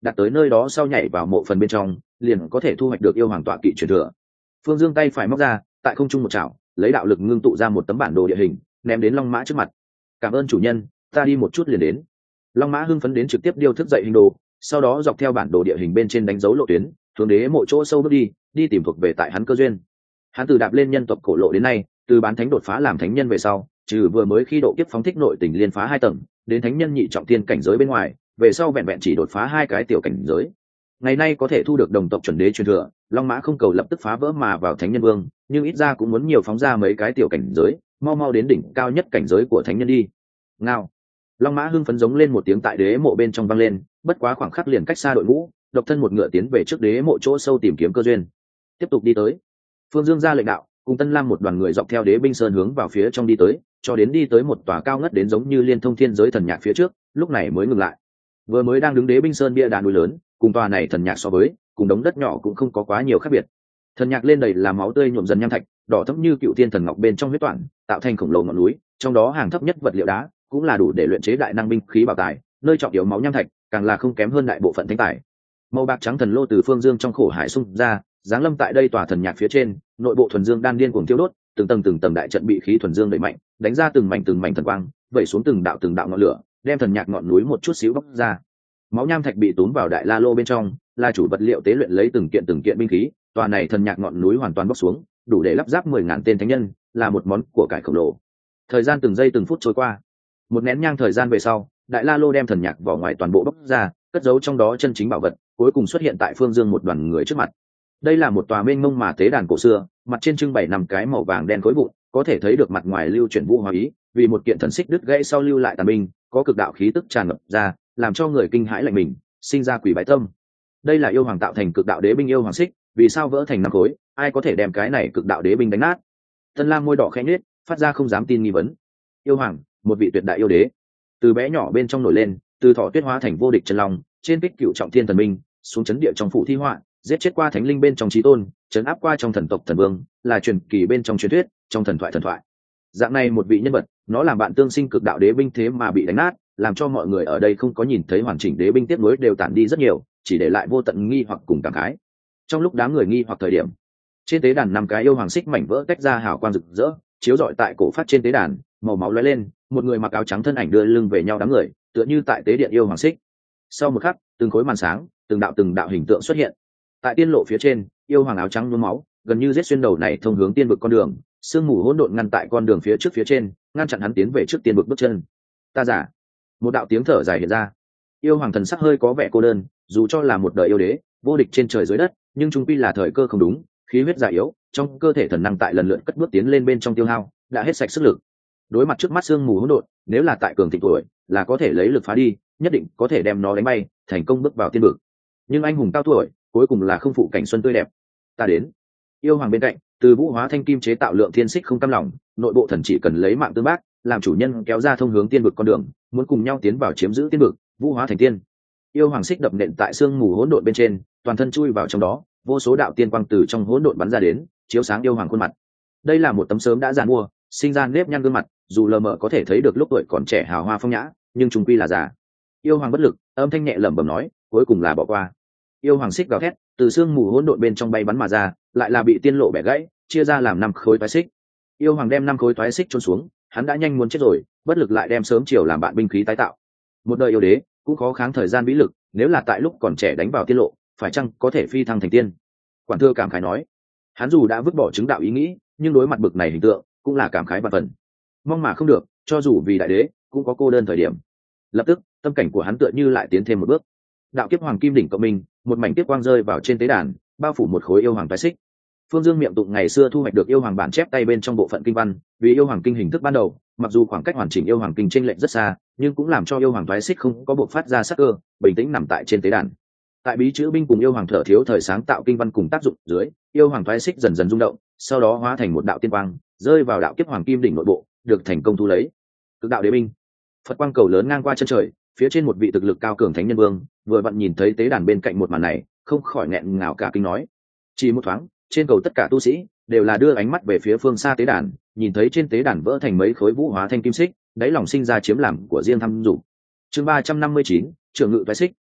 đặt tới nơi đó sau nhảy vào mộ phần bên trong liền có thể thu hoạch được yêu hoàng tọa kỵ truyền thừa. Phương Dương tay phải móc ra, tại không trung một chảo, lấy đạo lực ngưng tụ ra một tấm bản đồ địa hình, ném đến Long Mã trước mặt. Cảm ơn chủ nhân, ta đi một chút liền đến. Long Mã hưng phấn đến trực tiếp điêu thức dậy hình đồ, sau đó dọc theo bản đồ địa hình bên trên đánh dấu lộ tuyến, hướng đế mộ chỗ sâu bước đi, đi tìm thuộc về tại hắn cơ duyên. Hắn từ đạp lên nhân tộc cổ lộ đến nay, từ bán thánh đột phá làm thánh nhân về sau, trừ vừa mới khi độ kiếp phóng thích nội tình liên phá hai tầng, đến thánh nhân nhị trọng thiên cảnh giới bên ngoài, về sau vẹn vẹn chỉ đột phá hai cái tiểu cảnh giới. Ngày nay có thể thu được đồng tộc chuẩn đế truyền thừa, Long Mã không cầu lập tức phá vỡ mà vào thánh nhân vương, nhưng ít ra cũng muốn nhiều phóng ra mấy cái tiểu cảnh giới, mau mau đến đỉnh cao nhất cảnh giới của thánh nhân đi. Ngao. Long Mã hưng phấn giống lên một tiếng tại đế mộ bên trong vang lên, bất quá khoảng khắc liền cách xa đội ngũ, độc thân một ngựa tiến về trước đế mộ chỗ sâu tìm kiếm cơ duyên. Tiếp tục đi tới. Phương Dương ra lệnh đạo, cùng Tân Lam một đoàn người dọc theo đế binh sơn hướng vào phía trong đi tới, cho đến đi tới một tòa cao ngất đến giống như liên thông thiên giới thần nhạc phía trước, lúc này mới ngừng lại. Vừa mới đang đứng đế binh sơn bia đá núi lớn, cùng tòa này thần nhạc so với, cùng đống đất nhỏ cũng không có quá nhiều khác biệt. Thần nhạc lên đầy là máu tươi nhuộm dần nham thạch, đỏ thẫm như cựu thiên thần ngọc bên trong huyết toản, tạo thành khổng lồ ngọn núi, trong đó hàng thấp nhất vật liệu đá, cũng là đủ để luyện chế đại năng binh khí bảo tài, nơi trọng yếu máu nham thạch, càng là không kém hơn đại bộ phận thánh tài. Màu bạc trắng thần lô từ phương dương trong khổ hải xung ra, giáng lâm tại đây tòa thần nhạc phía trên, nội bộ thuần dương đan điên cuồng thiêu đốt, từng tầng từng tầng đại trận bị khí thuần dương đẩy mạnh, đánh ra từng mảnh từng mảnh thần quang, vẩy xuống từng đạo từng đạo ngọn lửa, đem thần nhạc ngọn núi một chút xíu bóc ra. Máu nham thạch bị tốn vào đại la lô bên trong, là chủ vật liệu tế luyện lấy từng kiện từng kiện binh khí, tòa này thần nhạc ngọn núi hoàn toàn bóc xuống, đủ để lắp ráp mười ngàn tên thánh nhân, là một món của cải khổng lồ. Thời gian từng giây từng phút trôi qua, một nén nhang thời gian về sau, đại la lô đem thần nhạc vỏ ngoài toàn bộ bóc ra, cất giấu trong đó chân chính bảo vật, cuối cùng xuất hiện tại phương dương một đoàn người trước mặt. Đây là một tòa mênh mông mà tế đàn cổ xưa, mặt trên trưng bày năm cái màu vàng đen khối vụn, có thể thấy được mặt ngoài lưu chuyển vũ hóa ý, vì một kiện thần xích đứt gãy sau lưu lại tàn binh, có cực đạo khí tức tràn ngập ra, làm cho người kinh hãi lạnh mình, sinh ra quỷ bái tâm. Đây là yêu hoàng tạo thành cực đạo đế binh yêu hoàng xích, vì sao vỡ thành năm khối, ai có thể đem cái này cực đạo đế binh đánh nát? Tân Lam môi đỏ khẽ nhếch, phát ra không dám tin nghi vấn. Yêu hoàng, một vị tuyệt đại yêu đế, từ bé nhỏ bên trong nổi lên, từ thọ tuyết hóa thành vô địch chân long, trên kích cựu trọng thiên thần minh, xuống chấn địa trong phủ thi họa, giết chết qua thánh linh bên trong chí tôn, chấn áp qua trong thần tộc thần vương, là truyền kỳ bên trong truyền thuyết, trong thần thoại thần thoại. Dạng này một vị nhân vật, nó làm bạn tương sinh cực đạo đế binh thế mà bị đánh nát, làm cho mọi người ở đây không có nhìn thấy hoàn chỉnh đế binh tiếp nối đều tản đi rất nhiều, chỉ để lại vô tận nghi hoặc cùng cảm khái. Trong lúc đám người nghi hoặc thời điểm, trên tế đàn năm cái yêu hoàng xích mảnh vỡ tách ra hào quang rực rỡ, chiếu rọi tại cổ phát trên tế đàn, màu máu lóe lên, một người mặc áo trắng thân ảnh đưa lưng về nhau đám người, tựa như tại tế điện yêu hoàng xích. Sau một khắc, từng khối màn sáng, từng đạo từng đạo hình tượng xuất hiện. Tại tiên lộ phía trên, yêu hoàng áo trắng nhuốm máu, gần như giết xuyên đầu này thông hướng tiên vực con đường, sương mù hỗn độn ngăn tại con đường phía trước phía trên, ngăn chặn hắn tiến về trước tiên vực bước chân. Ta giả. Một đạo tiếng thở dài hiện ra. Yêu hoàng thần sắc hơi có vẻ cô đơn, dù cho là một đời yêu đế, vô địch trên trời dưới đất, nhưng chung quy là thời cơ không đúng, khí huyết già yếu, trong cơ thể thần năng tại lần lượt cất bước tiến lên bên trong tiêu hao, đã hết sạch sức lực. Đối mặt trước mắt sương mù hỗn độn, nếu là tại cường thịnh tuổi, là có thể lấy lực phá đi, nhất định có thể đem nó đánh bay, thành công bước vào tiên vực. Nhưng anh hùng cao tuổi, cuối cùng là không phụ cảnh xuân tươi đẹp. Ta đến. Yêu hoàng bên cạnh, từ vũ hóa thanh kim chế tạo lượng thiên xích không cam lòng, nội bộ thần chỉ cần lấy mạng tương bác, làm chủ nhân kéo ra thông hướng tiên vực con đường, muốn cùng nhau tiến vào chiếm giữ tiên vực, vũ hóa thành tiên. Yêu hoàng xích đập nện tại sương mù hỗn độn bên trên, toàn thân chui vào trong đó, vô số đạo tiên quang từ trong hỗn độn bắn ra đến, chiếu sáng yêu hoàng khuôn mặt. Đây là một tấm sớm đã giàn mua, sinh ra nếp nhăn gương mặt, dù lờ mờ có thể thấy được lúc tuổi còn trẻ hào hoa phong nhã, nhưng trung quy là già. Yêu hoàng bất lực, âm thanh nhẹ lẩm bẩm nói, cuối cùng là bỏ qua. Yêu hoàng xích gào thét, từ sương mù hỗn độn bên trong bay bắn mà ra, lại là bị tiên lộ bẻ gãy, chia ra làm năm khối toái xích. Yêu hoàng đem năm khối toái xích chôn xuống, hắn đã nhanh muốn chết rồi, bất lực lại đem sớm chiều làm bạn binh khí tái tạo. Một đời yêu đế cũng khó kháng thời gian vĩ lực, nếu là tại lúc còn trẻ đánh vào tiên lộ, phải chăng có thể phi thăng thành tiên? Quản thưa cảm khái nói, hắn dù đã vứt bỏ chứng đạo ý nghĩ, nhưng đối mặt bực này hình tượng, cũng là cảm khái và phần. Mong mà không được, cho dù vì đại đế, cũng có cô đơn thời điểm. Lập tức, tâm cảnh của hắn tựa như lại tiến thêm một bước. Đạo kiếp hoàng kim đỉnh cộng minh, một mảnh tiếp quang rơi vào trên tế đàn, bao phủ một khối yêu hoàng toái xích. Phương Dương miệng tụng ngày xưa thu hoạch được yêu hoàng bản chép tay bên trong bộ phận kinh văn, vì yêu hoàng kinh hình thức ban đầu, mặc dù khoảng cách hoàn chỉnh yêu hoàng kinh chênh lệch rất xa, nhưng cũng làm cho yêu hoàng toái xích không có buộc phát ra sắc cơ, bình tĩnh nằm tại trên tế đàn. Tại bí chữ binh cùng yêu hoàng thở thiếu thời sáng tạo kinh văn cùng tác dụng dưới, yêu hoàng toái xích dần dần rung động, sau đó hóa thành một đạo tiên quang, rơi vào đạo kiếp hoàng kim đỉnh nội bộ, được thành công thu lấy. Cực đạo đế binh. Phật quang cầu lớn ngang qua chân trời, phía trên một vị thực lực cao cường thánh nhân vương, vừa vặn nhìn thấy tế đàn bên cạnh một màn này, không khỏi nghẹn ngào cả kinh nói. Chỉ một thoáng, trên cầu tất cả tu sĩ đều là đưa ánh mắt về phía phương xa tế đàn, nhìn thấy trên tế đàn vỡ thành mấy khối vũ hóa thanh kim xích, đáy lòng sinh ra chiếm làm của riêng thăm dục. Chương ba trăm năm mươi chín, trưởng ngự toái xích,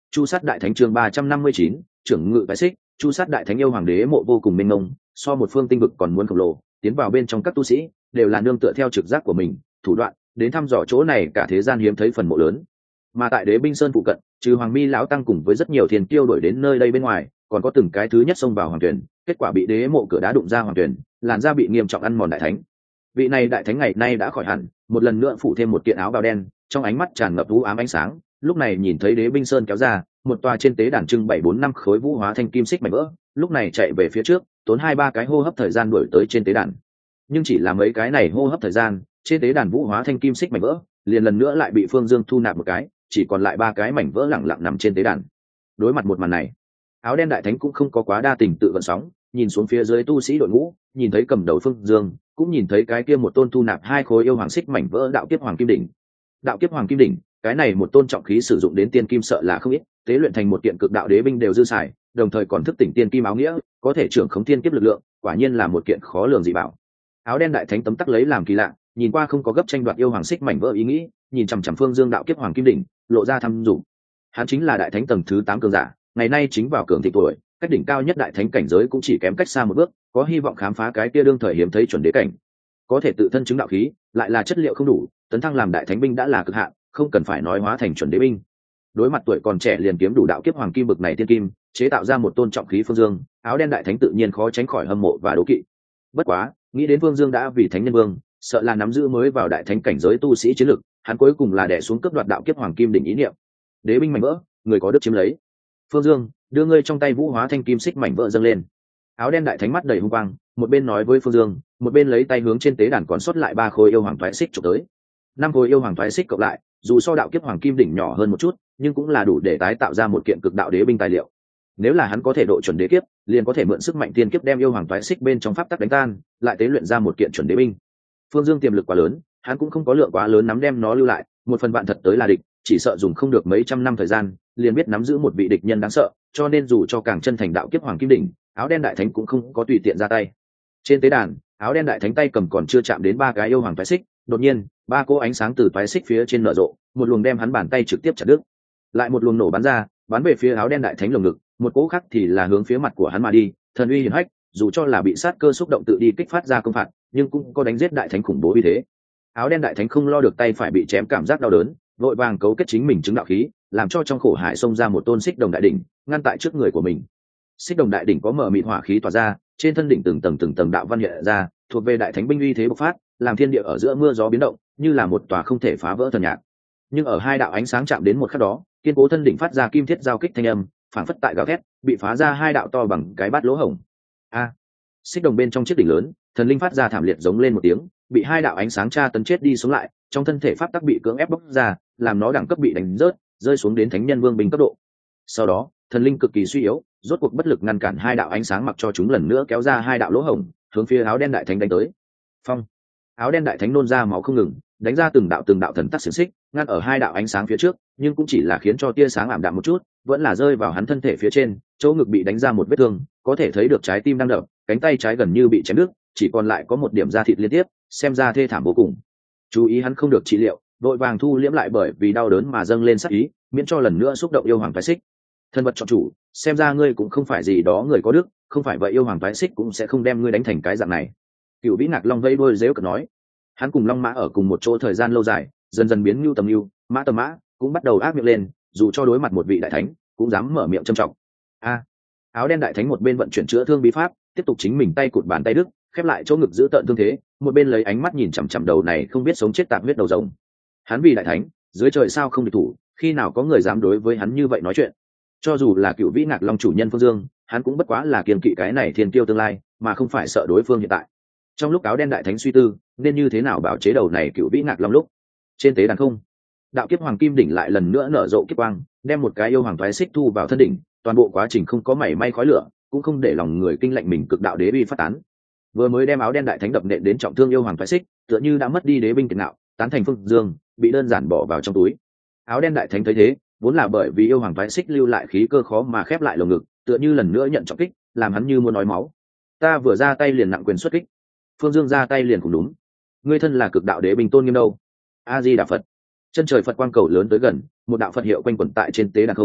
chu sát đại thánh chương ba trăm năm mươi chín, trưởng ngự cái xích, chu sát đại thánh yêu hoàng đế mộ vô cùng mênh mông, so một phương tinh vực còn muốn khổng lồ, tiến vào bên trong các tu sĩ đều là nương tựa theo trực giác của mình, thủ đoạn đến thăm dò chỗ này cả thế gian hiếm thấy phần mộ lớn. Mà tại Đế Binh Sơn phụ cận, trừ Hoàng Mi lão tăng cùng với rất nhiều thiên tiêu đổi đến nơi đây bên ngoài, còn có từng cái thứ nhất xông vào hoàng tuyển, kết quả bị đế mộ cửa đá đụng ra hoàng tuyển, làn da bị nghiêm trọng ăn mòn đại thánh. Vị này đại thánh ngày nay đã khỏi hẳn, một lần nữa phủ thêm một kiện áo bào đen, trong ánh mắt tràn ngập u ám ánh sáng, lúc này nhìn thấy Đế Binh Sơn kéo ra, một tòa trên tế đàn trưng bảy bốn năm khối vũ hóa thanh kim xích mảnh vỡ, lúc này chạy về phía trước, tốn hai ba cái hô hấp thời gian đuổi tới trên tế đàn. Nhưng chỉ là mấy cái này hô hấp thời gian, trên tế đàn vũ hóa thanh kim xích mảnh vỡ, liền lần nữa lại bị Phương Dương thu nạp một cái, chỉ còn lại ba cái mảnh vỡ lặng lặng nằm trên tế đàn. Đối mặt một màn này, áo đen đại thánh cũng không có quá đa tình tự vận sóng, nhìn xuống phía dưới tu sĩ đội ngũ, nhìn thấy cầm đầu Phương Dương, cũng nhìn thấy cái kia một tôn thu nạp hai khối yêu hoàng xích mảnh vỡ đạo kiếp hoàng kim đỉnh. Đạo kiếp hoàng kim đỉnh, cái này một tôn trọng khí sử dụng đến tiên kim sợ là không ít, tế luyện thành một kiện cực đạo đế binh đều dư xài, đồng thời còn thức tỉnh tiên kim áo nghĩa, có thể trưởng khống tiên kiếp lực lượng, quả nhiên là một kiện khó lường dị bảo. Áo đen đại thánh tấm tắc lấy làm kỳ lạ, nhìn qua không có gấp tranh đoạt yêu hoàng xích mảnh vỡ ý nghĩ, nhìn chằm chằm Phương Dương đạo kiếp hoàng kim đỉnh, lộ ra thăm dụ. Hắn chính là đại thánh tầng thứ tám cường giả, ngày nay chính vào cường thịnh tuổi, cách đỉnh cao nhất đại thánh cảnh giới cũng chỉ kém cách xa một bước, có hy vọng khám phá cái kia đương thời hiếm thấy chuẩn đế cảnh. Có thể tự thân chứng đạo khí, lại là chất liệu không đủ, tấn thăng làm đại thánh binh đã là cực hạn, không cần phải nói hóa thành chuẩn đế binh. Đối mặt tuổi còn trẻ liền kiếm đủ đạo kiếp hoàng kim bực này tiên kim, chế tạo ra một tôn trọng khí Phương Dương, áo đen đại thánh tự nhiên khó tránh khỏi hâm mộ và đố kỵ. Bất quá, nghĩ đến Phương Dương đã vì thánh nhân vương, sợ là nắm giữ mới vào đại thánh cảnh giới tu sĩ chiến lực, hắn cuối cùng là đè xuống cướp đoạt đạo kiếp hoàng kim đỉnh ý niệm. Đế binh mảnh vỡ, người có đức chiếm lấy. Phương Dương, đưa ngươi trong tay vũ hóa thanh kim xích mảnh vỡ dâng lên. Áo đen đại thánh mắt đầy hung quang, một bên nói với Phương Dương, một bên lấy tay hướng trên tế đàn còn sót lại ba khối yêu hoàng thoái xích chụp tới. Năm khối yêu hoàng thoái xích cộng lại, dù so đạo kiếp hoàng kim đỉnh nhỏ hơn một chút, nhưng cũng là đủ để tái tạo ra một kiện cực đạo đế binh tài liệu. Nếu là hắn có thể độ chuẩn đế kiếp, liền có thể mượn sức mạnh tiên kiếp đem yêu hoàng thoái xích bên trong pháp tắc đánh tan, lại tế luyện ra một kiện chuẩn đế binh. Phương Dương tiềm lực quá lớn, hắn cũng không có lượng quá lớn nắm đem nó lưu lại, một phần vạn thật tới là địch, chỉ sợ dùng không được mấy trăm năm thời gian, liền biết nắm giữ một vị địch nhân đáng sợ, cho nên dù cho càng chân thành đạo kiếp hoàng kim đỉnh, áo đen đại thánh cũng không có tùy tiện ra tay. Trên tế đàn, áo đen đại thánh tay cầm còn chưa chạm đến ba cái yêu hoàng thoái xích, đột nhiên, ba cỗ ánh sáng từ thoái xích phía trên nở rộ, một luồng đem hắn bàn tay trực tiếp chặt đứt. Lại một luồng nổ bắn ra, bắn về phía áo đen đại thánh lồng ngực, một cỗ khác thì là hướng phía mặt của hắn mà đi, thần uy hiển hách, dù cho là bị sát cơ xúc động tự đi kích phát ra công phạt, nhưng cũng có đánh giết đại thánh khủng bố như thế. Áo đen đại thánh không lo được tay phải bị chém cảm giác đau đớn, vội vàng cấu kết chính mình chứng đạo khí, làm cho trong khổ hải xông ra một tôn xích đồng đại đỉnh, ngăn tại trước người của mình. Xích đồng đại đỉnh có mở mịt hỏa khí tỏa ra, trên thân đỉnh từng tầng từng tầng đạo văn hiện ra, thuộc về đại thánh binh uy thế bộc phát, làm thiên địa ở giữa mưa gió biến động, như là một tòa không thể phá vỡ thần nhạc. Nhưng ở hai đạo ánh sáng chạm đến một khắc đó, kiên cố thân đỉnh phát ra kim thiết giao kích thanh âm, phảng phất tại gào thét, bị phá ra hai đạo to bằng cái bát lỗ hổng. A! Xích đồng bên trong chiếc đỉnh lớn, thần linh phát ra thảm liệt giống lên một tiếng, bị hai đạo ánh sáng tra tấn chết đi xuống lại, trong thân thể pháp tắc bị cưỡng ép bóc ra, làm nó đẳng cấp bị đánh rớt, rơi xuống đến thánh nhân vương binh cấp độ. Sau đó, thần linh cực kỳ suy yếu, rốt cuộc bất lực ngăn cản hai đạo ánh sáng, mặc cho chúng lần nữa kéo ra hai đạo lỗ hổng, hướng phía áo đen đại thánh đánh tới. Phong! Áo đen đại thánh nôn ra máu không ngừng, đánh ra từng đạo từng đạo thần tắc xiển xích, ngăn ở hai đạo ánh sáng phía trước, nhưng cũng chỉ là khiến cho tia sáng ảm đạm một chút, vẫn là rơi vào hắn thân thể phía trên, chỗ ngực bị đánh ra một vết thương, có thể thấy được trái tim đang đập, cánh tay trái gần như bị chém đứt, chỉ còn lại có một điểm da thịt liên tiếp, xem ra thê thảm vô cùng. Chú ý hắn không được trị liệu, vội vàng thu liễm lại bởi vì đau đớn mà dâng lên sát ý, miễn cho lần nữa xúc động yêu hoàng phái xích. Thân vật chọn chủ, xem ra ngươi cũng không phải gì đó người có đức, không phải vậy yêu hoàng phái xích cũng sẽ không đem ngươi đánh thành cái dạng này. Cửu Vĩ Ngạc Long vây đôi dễu cợt nói. Hắn cùng Long Mã ở cùng một chỗ thời gian lâu dài, dần dần biến nhu tầm nhu, mã tầm mã, cũng bắt đầu ác miệng lên, dù cho đối mặt một vị đại thánh, cũng dám mở miệng trâm trọng. A! Áo đen đại thánh một bên vận chuyển chữa thương bí pháp, tiếp tục chính mình tay cụt bàn tay đức, khép lại chỗ ngực giữ tợn thương thế, một bên lấy ánh mắt nhìn chằm chằm đầu này không biết sống chết tạp huyết đầu rồng. Hắn vì đại thánh, dưới trời sao không địch thủ, khi nào có người dám đối với hắn như vậy nói chuyện. Cho dù là Cửu Vĩ Ngạc Long chủ nhân Phương Dương, hắn cũng bất quá là kiêng kỵ cái này thiên tiêu tương lai, mà không phải sợ đối phương hiện tại. Trong lúc áo đen đại thánh suy tư nên như thế nào bảo chế đầu này Cửu Vĩ Ngạc Long lúc, trên tế đàn không, đạo kiếp hoàng kim đỉnh lại lần nữa nở rộ kiếp quang, đem một cái yêu hoàng thoái xích thu vào thân đỉnh, toàn bộ quá trình không có mảy may khói lửa, cũng không để lòng người kinh lạnh mình cực đạo đế uy phát tán. Vừa mới đem áo đen đại thánh đập nện đến trọng thương yêu hoàng thoái xích, tựa như đã mất đi đế binh tiền nạo, tán thành Phương Dương, bị đơn giản bỏ vào trong túi. Áo đen đại thánh thấy thế, vốn là bởi vì yêu hoàng thoái xích lưu lại khí cơ khó mà khép lại lồng ngực, tựa như lần nữa nhận trọng kích, làm hắn như muốn nói máu. Ta vừa ra tay liền nặng quyền xuất kích, Phương Dương ra tay liền cũng đúng. Ngươi thân là cực đạo đế binh tôn nghiêm đâu? A Di Đà Phật. Chân trời Phật quang cầu lớn tới gần, một đạo Phật hiệu quanh quẩn tại trên tế đàn không,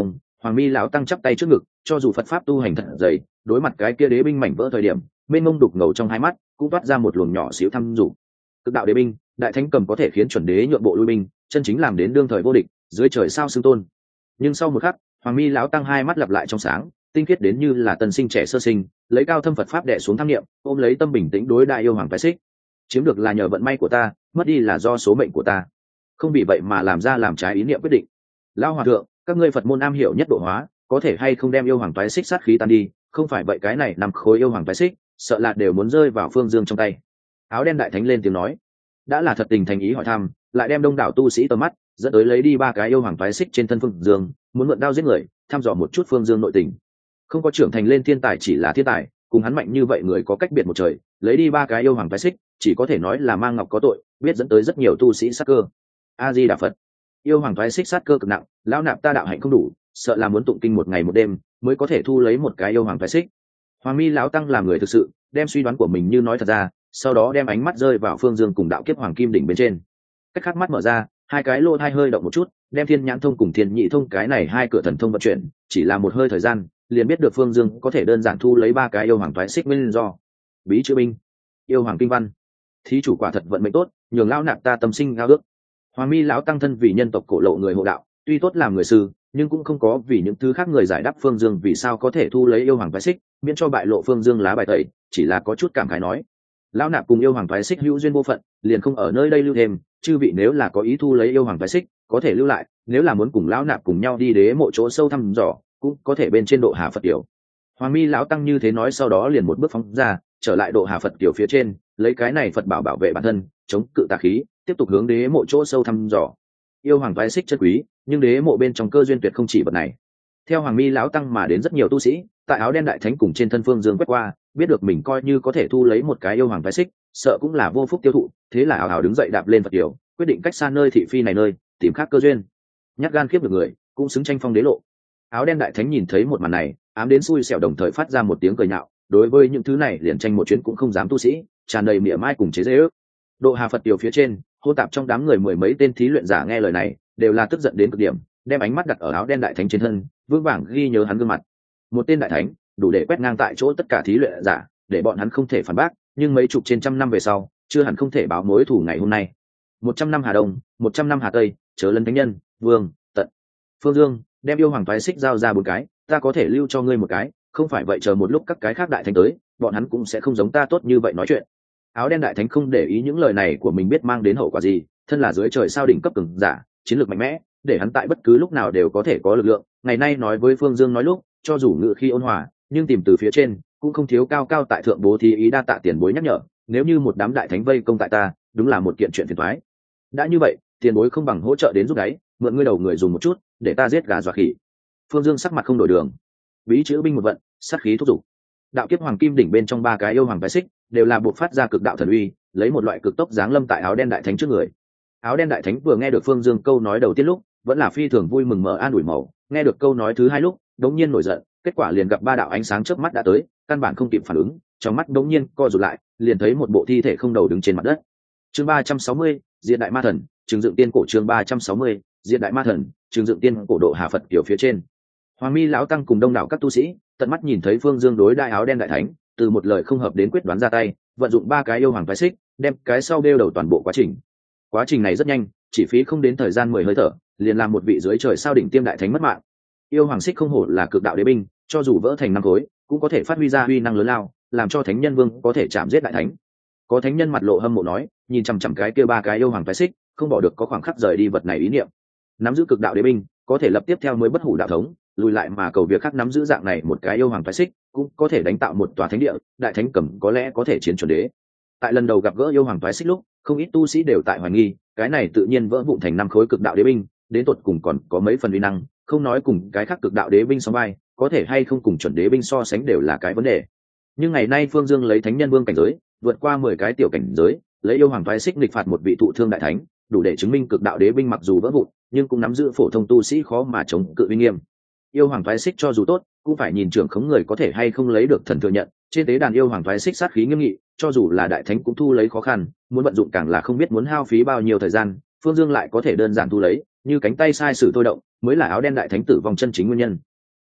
Hoàng Mi lão tăng chắp tay trước ngực, cho dù Phật pháp tu hành thật dày, đối mặt cái kia đế binh mảnh vỡ thời điểm, mênh mông đục ngầu trong hai mắt cũng toát ra một luồng nhỏ xíu thăm dụ. Cực đạo đế binh, đại thánh cầm có thể khiến chuẩn đế nhượng bộ lui binh, chân chính làm đến đương thời vô địch, dưới trời sao xưng tôn. Nhưng sau một khắc, Hoàng Mi lão tăng hai mắt lặp lại trong sáng, tinh khiết đến như là tân sinh trẻ sơ sinh, lấy cao thâm Phật pháp đè xuống tham niệm, ôm lấy tâm bình tĩnh đối đại yêu hoàng phái xích. Chiếm được là nhờ vận may của ta, mất đi là do số mệnh của ta. Không vì vậy mà làm ra làm trái ý niệm quyết định. Lão hòa thượng, các ngươi Phật môn am hiểu nhất độ hóa, có thể hay không đem yêu hoàng phái xích sát khí tan đi, không phải vậy cái này nằm khối yêu hoàng phái xích, sợ là đều muốn rơi vào Phương Dương trong tay. Áo đen đại thánh lên tiếng nói, đã là thật tình thành ý hỏi thăm, lại đem đông đảo tu sĩ tầm mắt dẫn tới lấy đi ba cái yêu hoàng phái xích trên thân Phương Dương, muốn mượn đao giết người, thăm dò một chút Phương Dương nội tình. Không có trưởng thành lên thiên tài chỉ là thiên tài, cùng hắn mạnh như vậy người có cách biệt một trời, lấy đi ba cái yêu hoàng phái xích, chỉ có thể nói là mang ngọc có tội, biết dẫn tới rất nhiều tu sĩ sát cơ. A Di Đà Phật. Yêu hoàng phái xích sát cơ cực nặng, lão nạp ta đạo hạnh không đủ, sợ là muốn tụng kinh một ngày một đêm mới có thể thu lấy một cái yêu hoàng phái xích. Hoàng Mi lão tăng làm người thực sự, đem suy đoán của mình như nói thật ra, sau đó đem ánh mắt rơi vào Phương Dương cùng đạo kiếp hoàng kim đỉnh bên trên. Cách khác mắt mở ra, hai cái lô thai hơi động một chút, đem thiên nhãn thông cùng thiên nhị thông cái này hai cửa thần thông vận chuyển, chỉ là một hơi thời gian, liền biết được Phương Dương có thể đơn giản thu lấy ba cái yêu hoàng phái xích nguyên do. Bí chữ binh, yêu hoàng kinh văn, thí chủ quả thật vận mệnh tốt, nhường lão nạp ta tâm sinh ao ước. Hoàng Mi lão tăng thân vì nhân tộc cổ lộ người hộ đạo, tuy tốt làm người sư, nhưng cũng không có vì những thứ khác người giải đáp Phương Dương vì sao có thể thu lấy yêu hoàng phái xích, miễn cho bại lộ Phương Dương lá bài tẩy, chỉ là có chút cảm khái nói: lão nạp cùng yêu hoàng phái xích hữu duyên vô phận, liền không ở nơi đây lưu thêm, chư vị nếu là có ý thu lấy yêu hoàng phái xích, có thể lưu lại, nếu là muốn cùng lão nạp cùng nhau đi đế mộ chỗ sâu thăm dò, cũng có thể bên trên độ Hà Phật tiểu. Hoàng Mi lão tăng như thế nói, sau đó liền một bước phóng ra, trở lại độ Hà Phật tiểu phía trên, lấy cái này Phật bảo bảo vệ bản thân, chống cự tà khí, tiếp tục hướng đế mộ chỗ sâu thăm dò. Yêu hoàng phái xích chân quý, nhưng đế mộ bên trong cơ duyên tuyệt không chỉ vật này. Theo Hoàng Mi lão tăng mà đến rất nhiều tu sĩ, tại áo đen đại thánh cùng trên thân Phương Dương quét qua, biết được mình coi như có thể thu lấy một cái yêu hoàng phái xích, sợ cũng là vô phúc tiêu thụ, thế là ảo ảo đứng dậy đạp lên Phật tiểu, quyết định cách xa nơi thị phi này nơi, tìm khác cơ duyên. Nhát gan khiếp được người, cũng xứng tranh phong đế lộ. Áo đen đại thánh nhìn thấy một màn này, ám đến xui xẻo, đồng thời phát ra một tiếng cười nhạo, đối với những thứ này liền tranh một chuyến cũng không dám tu sĩ, tràn đầy mỉa mai cùng chế giễu. Độ Hà Phật tiểu phía trên, hô tạp trong đám người mười mấy tên thí luyện giả nghe lời này, đều là tức giận đến cực điểm, đem ánh mắt đặt ở áo đen đại thánh trên thân, vững vàng ghi nhớ hắn gương mặt. Một tên đại thánh, đủ để quét ngang tại chỗ tất cả thí luyện giả, để bọn hắn không thể phản bác, nhưng mấy chục trên trăm năm về sau, chưa hẳn không thể báo mối thù ngày hôm nay. Một trăm năm Hà Đông, một trăm năm Hà Tây, chớ lấn thánh nhân, vương, tận. Phương Dương, đem yêu hoàng phái xích giao ra bốn cái, ta có thể lưu cho ngươi một cái, không phải vậy chờ một lúc các cái khác đại thánh tới, bọn hắn cũng sẽ không giống ta tốt như vậy nói chuyện. Áo đen đại thánh không để ý những lời này của mình biết mang đến hậu quả gì, thân là dưới trời sao đỉnh cấp cường giả, chiến lược mạnh mẽ, để hắn tại bất cứ lúc nào đều có thể có lực lượng. Ngày nay nói với Phương Dương nói lúc, cho dù ngự khi ôn hòa, nhưng tìm từ phía trên cũng không thiếu cao cao tại thượng bố thí ý đa tạ tiền bối nhắc nhở, nếu như một đám đại thánh vây công tại ta, đúng là một kiện chuyện phiền toái. Đã như vậy, tiền bối không bằng hỗ trợ đến giúp đấy, mượn ngươi đầu người dùng một chút, để ta giết gà dọa khỉ. Phương Dương sắc mặt không đổi đường. Bí chữ binh một vận, sát khí thúc giục. Đạo kiếp hoàng kim đỉnh bên trong ba cái yêu hoàng phái xích đều là buộc phát ra cực đạo thần uy, lấy một loại cực tốc giáng lâm tại áo đen đại thánh trước người. Áo đen đại thánh vừa nghe được Phương Dương câu nói đầu tiên lúc, vẫn là phi thường vui mừng mở an ủi màu, nghe được câu nói thứ hai lúc, đống nhiên nổi giận, kết quả liền gặp ba đạo ánh sáng chớp mắt đã tới, căn bản không kịp phản ứng, trong mắt đống nhiên co rụt lại, liền thấy một bộ thi thể không đầu đứng trên mặt đất. Chương ba trăm sáu mươi, Diệt đại ma thần, Trường dựng tiên cổ. Chương ba trăm sáu mươi, Diệt đại ma thần, Trường dựng tiên cổ. Độ Hà Phật tiểu phía trên, Hoàng Mi lão tăng cùng đông đảo các tu sĩ tận mắt nhìn thấy Phương Dương đối đại áo đen đại thánh, từ một lời không hợp đến quyết đoán ra tay, vận dụng ba cái yêu hoàng phái xích, đem cái sau đeo đầu toàn bộ quá trình. Quá trình này rất nhanh, chỉ phí không đến thời gian mười hơi thở, liền làm một vị dưới trời sao đỉnh tiêm đại thánh mất mạng. Yêu hoàng xích không hổ là cực đạo đế binh, cho dù vỡ thành năm khối, cũng có thể phát huy ra uy năng lớn lao, làm cho thánh nhân vương có thể chạm giết đại thánh. Có thánh nhân mặt lộ hâm mộ nói, nhìn chằm chằm cái kia ba cái yêu hoàng phái xích, không bỏ được có khoảng khắc rời đi vật này ý niệm. Nắm giữ cực đạo đế binh, có thể lập tiếp theo mới bất hủ đạo thống, lùi lại mà cầu việc khác nắm giữ dạng này một cái yêu hoàng phái xích, cũng có thể đánh tạo một tòa thánh địa, đại thánh cầm có lẽ có thể chiến chuẩn đế. Tại lần đầu gặp gỡ yêu hoàng phái xích lúc, không ít tu sĩ đều tại hoài nghi, cái này tự nhiên vỡ vụn thành năm khối cực đạo đế binh, đến tột cùng còn có mấy phần uy năng, không nói cùng cái khác cực đạo đế binh song vai, có thể hay không cùng chuẩn đế binh so sánh đều là cái vấn đề. Nhưng ngày nay Phương Dương lấy thánh nhân vương cảnh giới, vượt qua mười cái tiểu cảnh giới, lấy yêu hoàng phái xích nghịch phạt một vị thụ thương đại thánh, đủ để chứng minh cực đạo đế binh mặc dù vỡ vụn, nhưng cũng nắm giữ phổ thông tu sĩ khó mà chống cự uy nghiêm. Yêu hoàng phái xích cho dù tốt, cũng phải nhìn trưởng khống người có thể hay không lấy được thần thừa nhận. Trên tế đàn yêu hoàng phái xích sát khí nghiêm nghị, cho dù là đại thánh cũng thu lấy khó khăn, muốn vận dụng càng là không biết muốn hao phí bao nhiêu thời gian. Phương Dương lại có thể đơn giản thu lấy, như cánh tay sai sử thôi động, mới là áo đen đại thánh tử vong chân chính nguyên nhân.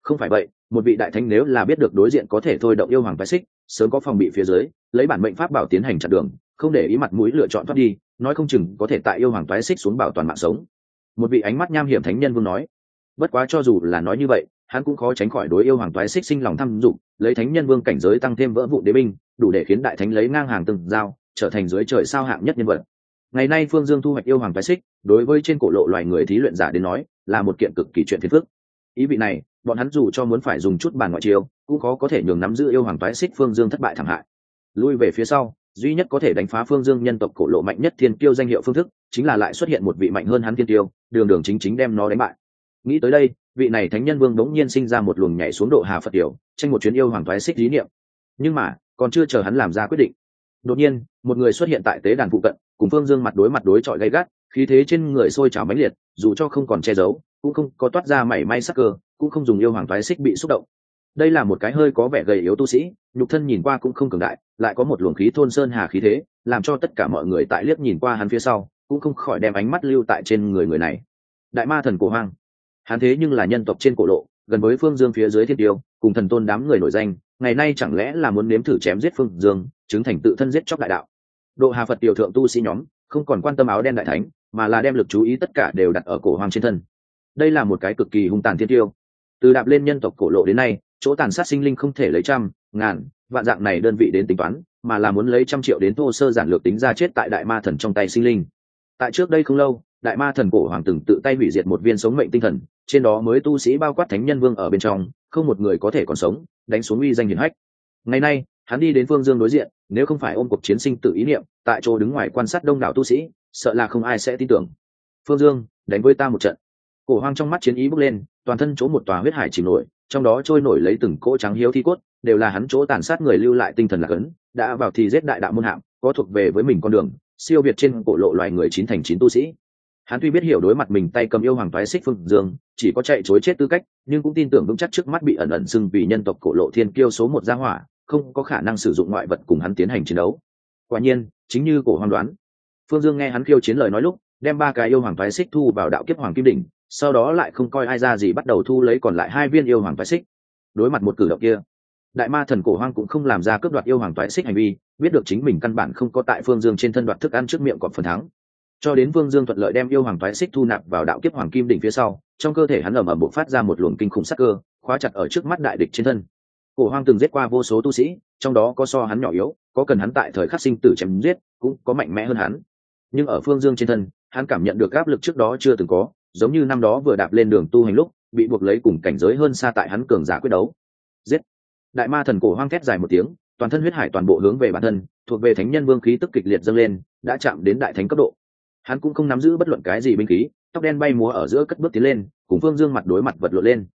Không phải vậy, một vị đại thánh nếu là biết được đối diện có thể thôi động yêu hoàng phái xích, sớm có phòng bị phía dưới, lấy bản mệnh pháp bảo tiến hành chặn đường, không để ý mặt mũi lựa chọn thoát đi, nói không chừng có thể tại yêu hoàng phái xích xuống bảo toàn mạng sống. Một vị ánh mắt nham hiểm thánh nhân vương nói. Bất quá cho dù là nói như vậy, hắn cũng khó tránh khỏi đối yêu hoàng phái xích sinh lòng tham dụng, lấy thánh nhân vương cảnh giới tăng thêm vỡ vụ đế binh, đủ để khiến đại thánh lấy ngang hàng từng giao, trở thành dưới trời sao hạng nhất nhân vật. Ngày nay Phương Dương thu hoạch yêu hoàng phái xích, đối với trên cổ lộ loài người thí luyện giả đến nói, là một kiện cực kỳ chuyện phiền phức. Ý vị này, bọn hắn dù cho muốn phải dùng chút bàn ngoại chiêu, cũng khó có thể nhường nắm giữ yêu hoàng phái xích Phương Dương thất bại thảm hại. Lui về phía sau, duy nhất có thể đánh phá Phương Dương nhân tộc cổ lộ mạnh nhất thiên kiêu danh hiệu phương thức, chính là lại xuất hiện một vị mạnh hơn hắn thiên kiêu, đường đường chính chính đem nó đánh bại. Nghĩ tới đây, vị này thánh nhân vương đống nhiên sinh ra một luồng nhảy xuống độ hà Phật tiểu, tranh một chuyến yêu hoàng phái xích lý niệm. Nhưng mà, còn chưa chờ hắn làm ra quyết định, đột nhiên, một người xuất hiện tại tế đàn phụ cận, cùng Phương Dương mặt đối mặt đối chọi gay gắt, khí thế trên người sôi trào mãnh liệt, dù cho không còn che giấu, cũng không có toát ra mảy may sắc cơ, cũng không dùng yêu hoàng phái xích bị xúc động. Đây là một cái hơi có vẻ gầy yếu tu sĩ, nhục thân nhìn qua cũng không cường đại, lại có một luồng khí thôn sơn hà khí thế, làm cho tất cả mọi người tại liếc nhìn qua hắn phía sau, cũng không khỏi đem ánh mắt lưu tại trên người người này. Đại ma thần cổ hoang, hắn thế nhưng là nhân tộc trên cổ lộ, gần với Phương Dương phía dưới thiên tiêu, cùng thần tôn đám người nổi danh, ngày nay chẳng lẽ là muốn nếm thử chém giết Phương Dương, chứng thành tự thân giết chóc đại đạo. Độ hà Phật tiểu thượng tu sĩ nhóm không còn quan tâm áo đen đại thánh, mà là đem lực chú ý tất cả đều đặt ở cổ hoang trên thân. Đây là một cái cực kỳ hung tàn thiên tiêu. Từ đạp lên nhân tộc cổ lộ đến nay, chỗ tàn sát sinh linh không thể lấy trăm, ngàn, vạn dạng này đơn vị đến tính toán, mà là muốn lấy trăm triệu đến thô sơ giản lược tính ra chết tại đại ma thần trong tay sinh linh. Tại trước đây không lâu, đại ma thần cổ hoàng từng tự tay hủy diệt một viên sống mệnh tinh thần, trên đó mới tu sĩ bao quát thánh nhân vương ở bên trong, không một người có thể còn sống, đánh xuống uy danh hiển hách. Ngày nay, hắn đi đến Phương Dương đối diện, nếu không phải ôm cuộc chiến sinh tử ý niệm, tại chỗ đứng ngoài quan sát đông đảo tu sĩ, sợ là không ai sẽ tin tưởng. Phương Dương, đánh với ta một trận. Cổ hoang trong mắt chiến ý bốc lên, toàn thân chỗ một tòa huyết hải chìm nổi, trong đó trôi nổi lấy từng cỗ trắng hiếu thi cốt, đều là hắn chỗ tàn sát người lưu lại tinh thần lạc ấn, đã vào thì giết đại đạo môn hạng, có thuộc về với mình con đường, siêu việt trên cổ lộ loài người chín thành chín tu sĩ. Hắn tuy biết hiểu đối mặt mình tay cầm yêu hoàng toái xích Phương Dương, chỉ có chạy chối chết tư cách, nhưng cũng tin tưởng vững chắc trước mắt bị ẩn ẩn xưng vì nhân tộc cổ lộ thiên kiêu số một gia hỏa, không có khả năng sử dụng ngoại vật cùng hắn tiến hành chiến đấu. Quả nhiên, chính như cổ hoang đoán, Phương Dương nghe hắn khiêu chiến lời nói lúc, đem ba cái yêu hoàng toái xích thu vào đạo kiếp hoàng kim đỉnh, sau đó lại không coi ai ra gì bắt đầu thu lấy còn lại hai viên yêu hoàng toái xích. Đối mặt một cử động kia, đại ma thần cổ hoang cũng không làm ra cướp đoạt yêu hoàng toái xích hành vi, biết được chính mình căn bản không có tại Phương Dương trên thân đoạt thức ăn trước miệng còn phần thắng. Cho đến Phương Dương thuận lợi đem yêu hoàng toái xích thu nạp vào đạo kiếp hoàng kim đỉnh phía sau, trong cơ thể hắn ầm ầm bộc phát ra một luồng kinh khủng sắc cơ, khóa chặt ở trước mắt đại địch trên thân. Cổ hoang từng giết qua vô số tu sĩ, trong đó có so hắn nhỏ yếu, có cần hắn tại thời khắc sinh tử chém giết, cũng có mạnh mẽ hơn hắn. Nhưng ở Phương Dương trên thân, hắn cảm nhận được áp lực trước đó chưa từng có, giống như năm đó vừa đạp lên đường tu hành lúc, bị buộc lấy cùng cảnh giới hơn xa tại hắn cường giả quyết đấu. Giết! Đại ma thần cổ hoang thét dài một tiếng, toàn thân huyết hải toàn bộ hướng về bản thân, thuộc về thánh nhân vương khí tức kịch liệt dâng lên, đã chạm đến đại thánh cấp độ. Hắn cũng không nắm giữ bất luận cái gì binh khí, tóc đen bay múa ở giữa cất bước tiến lên, cùng Phương Dương mặt đối mặt vật lộn lên.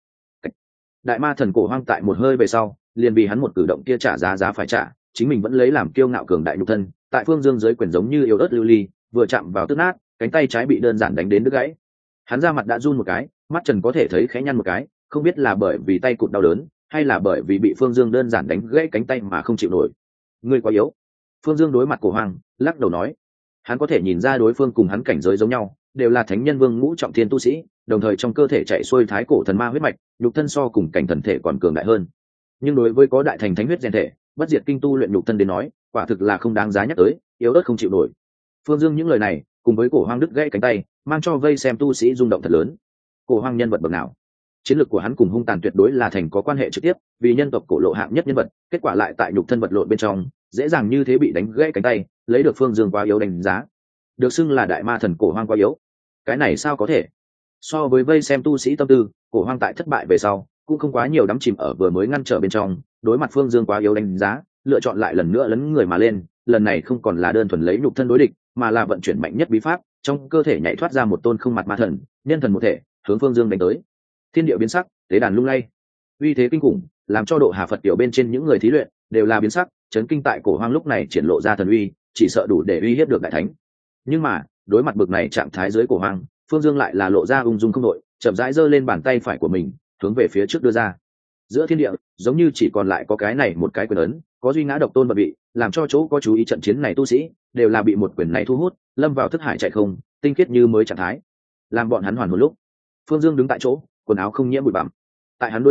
Đại ma thần cổ hoang tại một hơi về sau, liền vì hắn một cử động kia trả giá giá phải trả, chính mình vẫn lấy làm kiêu ngạo cường đại nhục thân, tại Phương Dương dưới quyền giống như yếu ớt lưu ly, vừa chạm vào tức nát, cánh tay trái bị đơn giản đánh đến đứt gãy. Hắn ra mặt đã run một cái, mắt trần có thể thấy khẽ nhăn một cái, không biết là bởi vì tay cụt đau đớn, hay là bởi vì bị Phương Dương đơn giản đánh gãy cánh tay mà không chịu nổi. Ngươi quá yếu. Phương Dương đối mặt cổ hoang, lắc đầu nói. Hắn có thể nhìn ra đối phương cùng hắn cảnh giới giống nhau, đều là thánh nhân vương ngũ trọng thiên tu sĩ, đồng thời trong cơ thể chạy xuôi thái cổ thần ma huyết mạch, nhục thân so cùng cảnh thần thể còn cường đại hơn. Nhưng đối với có đại thành thánh huyết rèn thể, bất diệt kinh tu luyện nhục thân đến nói, quả thực là không đáng giá nhắc tới, yếu ớt không chịu nổi. Phương Dương những lời này, cùng với cổ hoang đứt gãy cánh tay, mang cho vây xem tu sĩ rung động thật lớn. Cổ hoang nhân vật bậc nào? Chiến lược của hắn cùng hung tàn tuyệt đối là thành có quan hệ trực tiếp, vì nhân tộc cổ lộ hạng nhất nhân vật, kết quả lại tại nhục thân vật lộn bên trong, dễ dàng như thế bị đánh gãy cánh tay, lấy được Phương Dương quá yếu đánh giá. Được xưng là đại ma thần cổ hoang quá yếu. Cái này sao có thể? So với vây xem tu sĩ tâm tư, cổ hoang tại thất bại về sau, cũng không quá nhiều đắm chìm ở vừa mới ngăn trở bên trong, đối mặt Phương Dương quá yếu đánh giá, lựa chọn lại lần nữa lấn người mà lên, lần này không còn là đơn thuần lấy nhục thân đối địch, mà là vận chuyển mạnh nhất bí pháp, trong cơ thể nhảy thoát ra một tôn không mặt ma thần, nhân thần một thể, hướng Phương Dương đánh tới. Thiên địa biến sắc, tế đàn lung lay, uy thế kinh khủng, làm cho độ hà Phật tiểu bên trên những người thí luyện đều là biến sắc, chấn kinh tại cổ hoang lúc này triển lộ ra thần uy, chỉ sợ đủ để uy hiếp được đại thánh. Nhưng mà, đối mặt bực này trạng thái dưới cổ hoang, Phương Dương lại là lộ ra ung dung không đội, chậm rãi giơ lên bàn tay phải của mình, hướng về phía trước đưa ra. Giữa thiên địa, giống như chỉ còn lại có cái này một cái quyền ấn, có duy ngã độc tôn bậc vị, làm cho chỗ có chú ý trận chiến này tu sĩ đều là bị một quyền này thu hút, lâm vào thức hải chạy không, tinh khiết như mới trạng thái. Làm bọn hắn hoàn hồn lúc, Phương Dương đứng tại chỗ, quần áo không nhiễm bụi bặm. Tại hắn đối diện,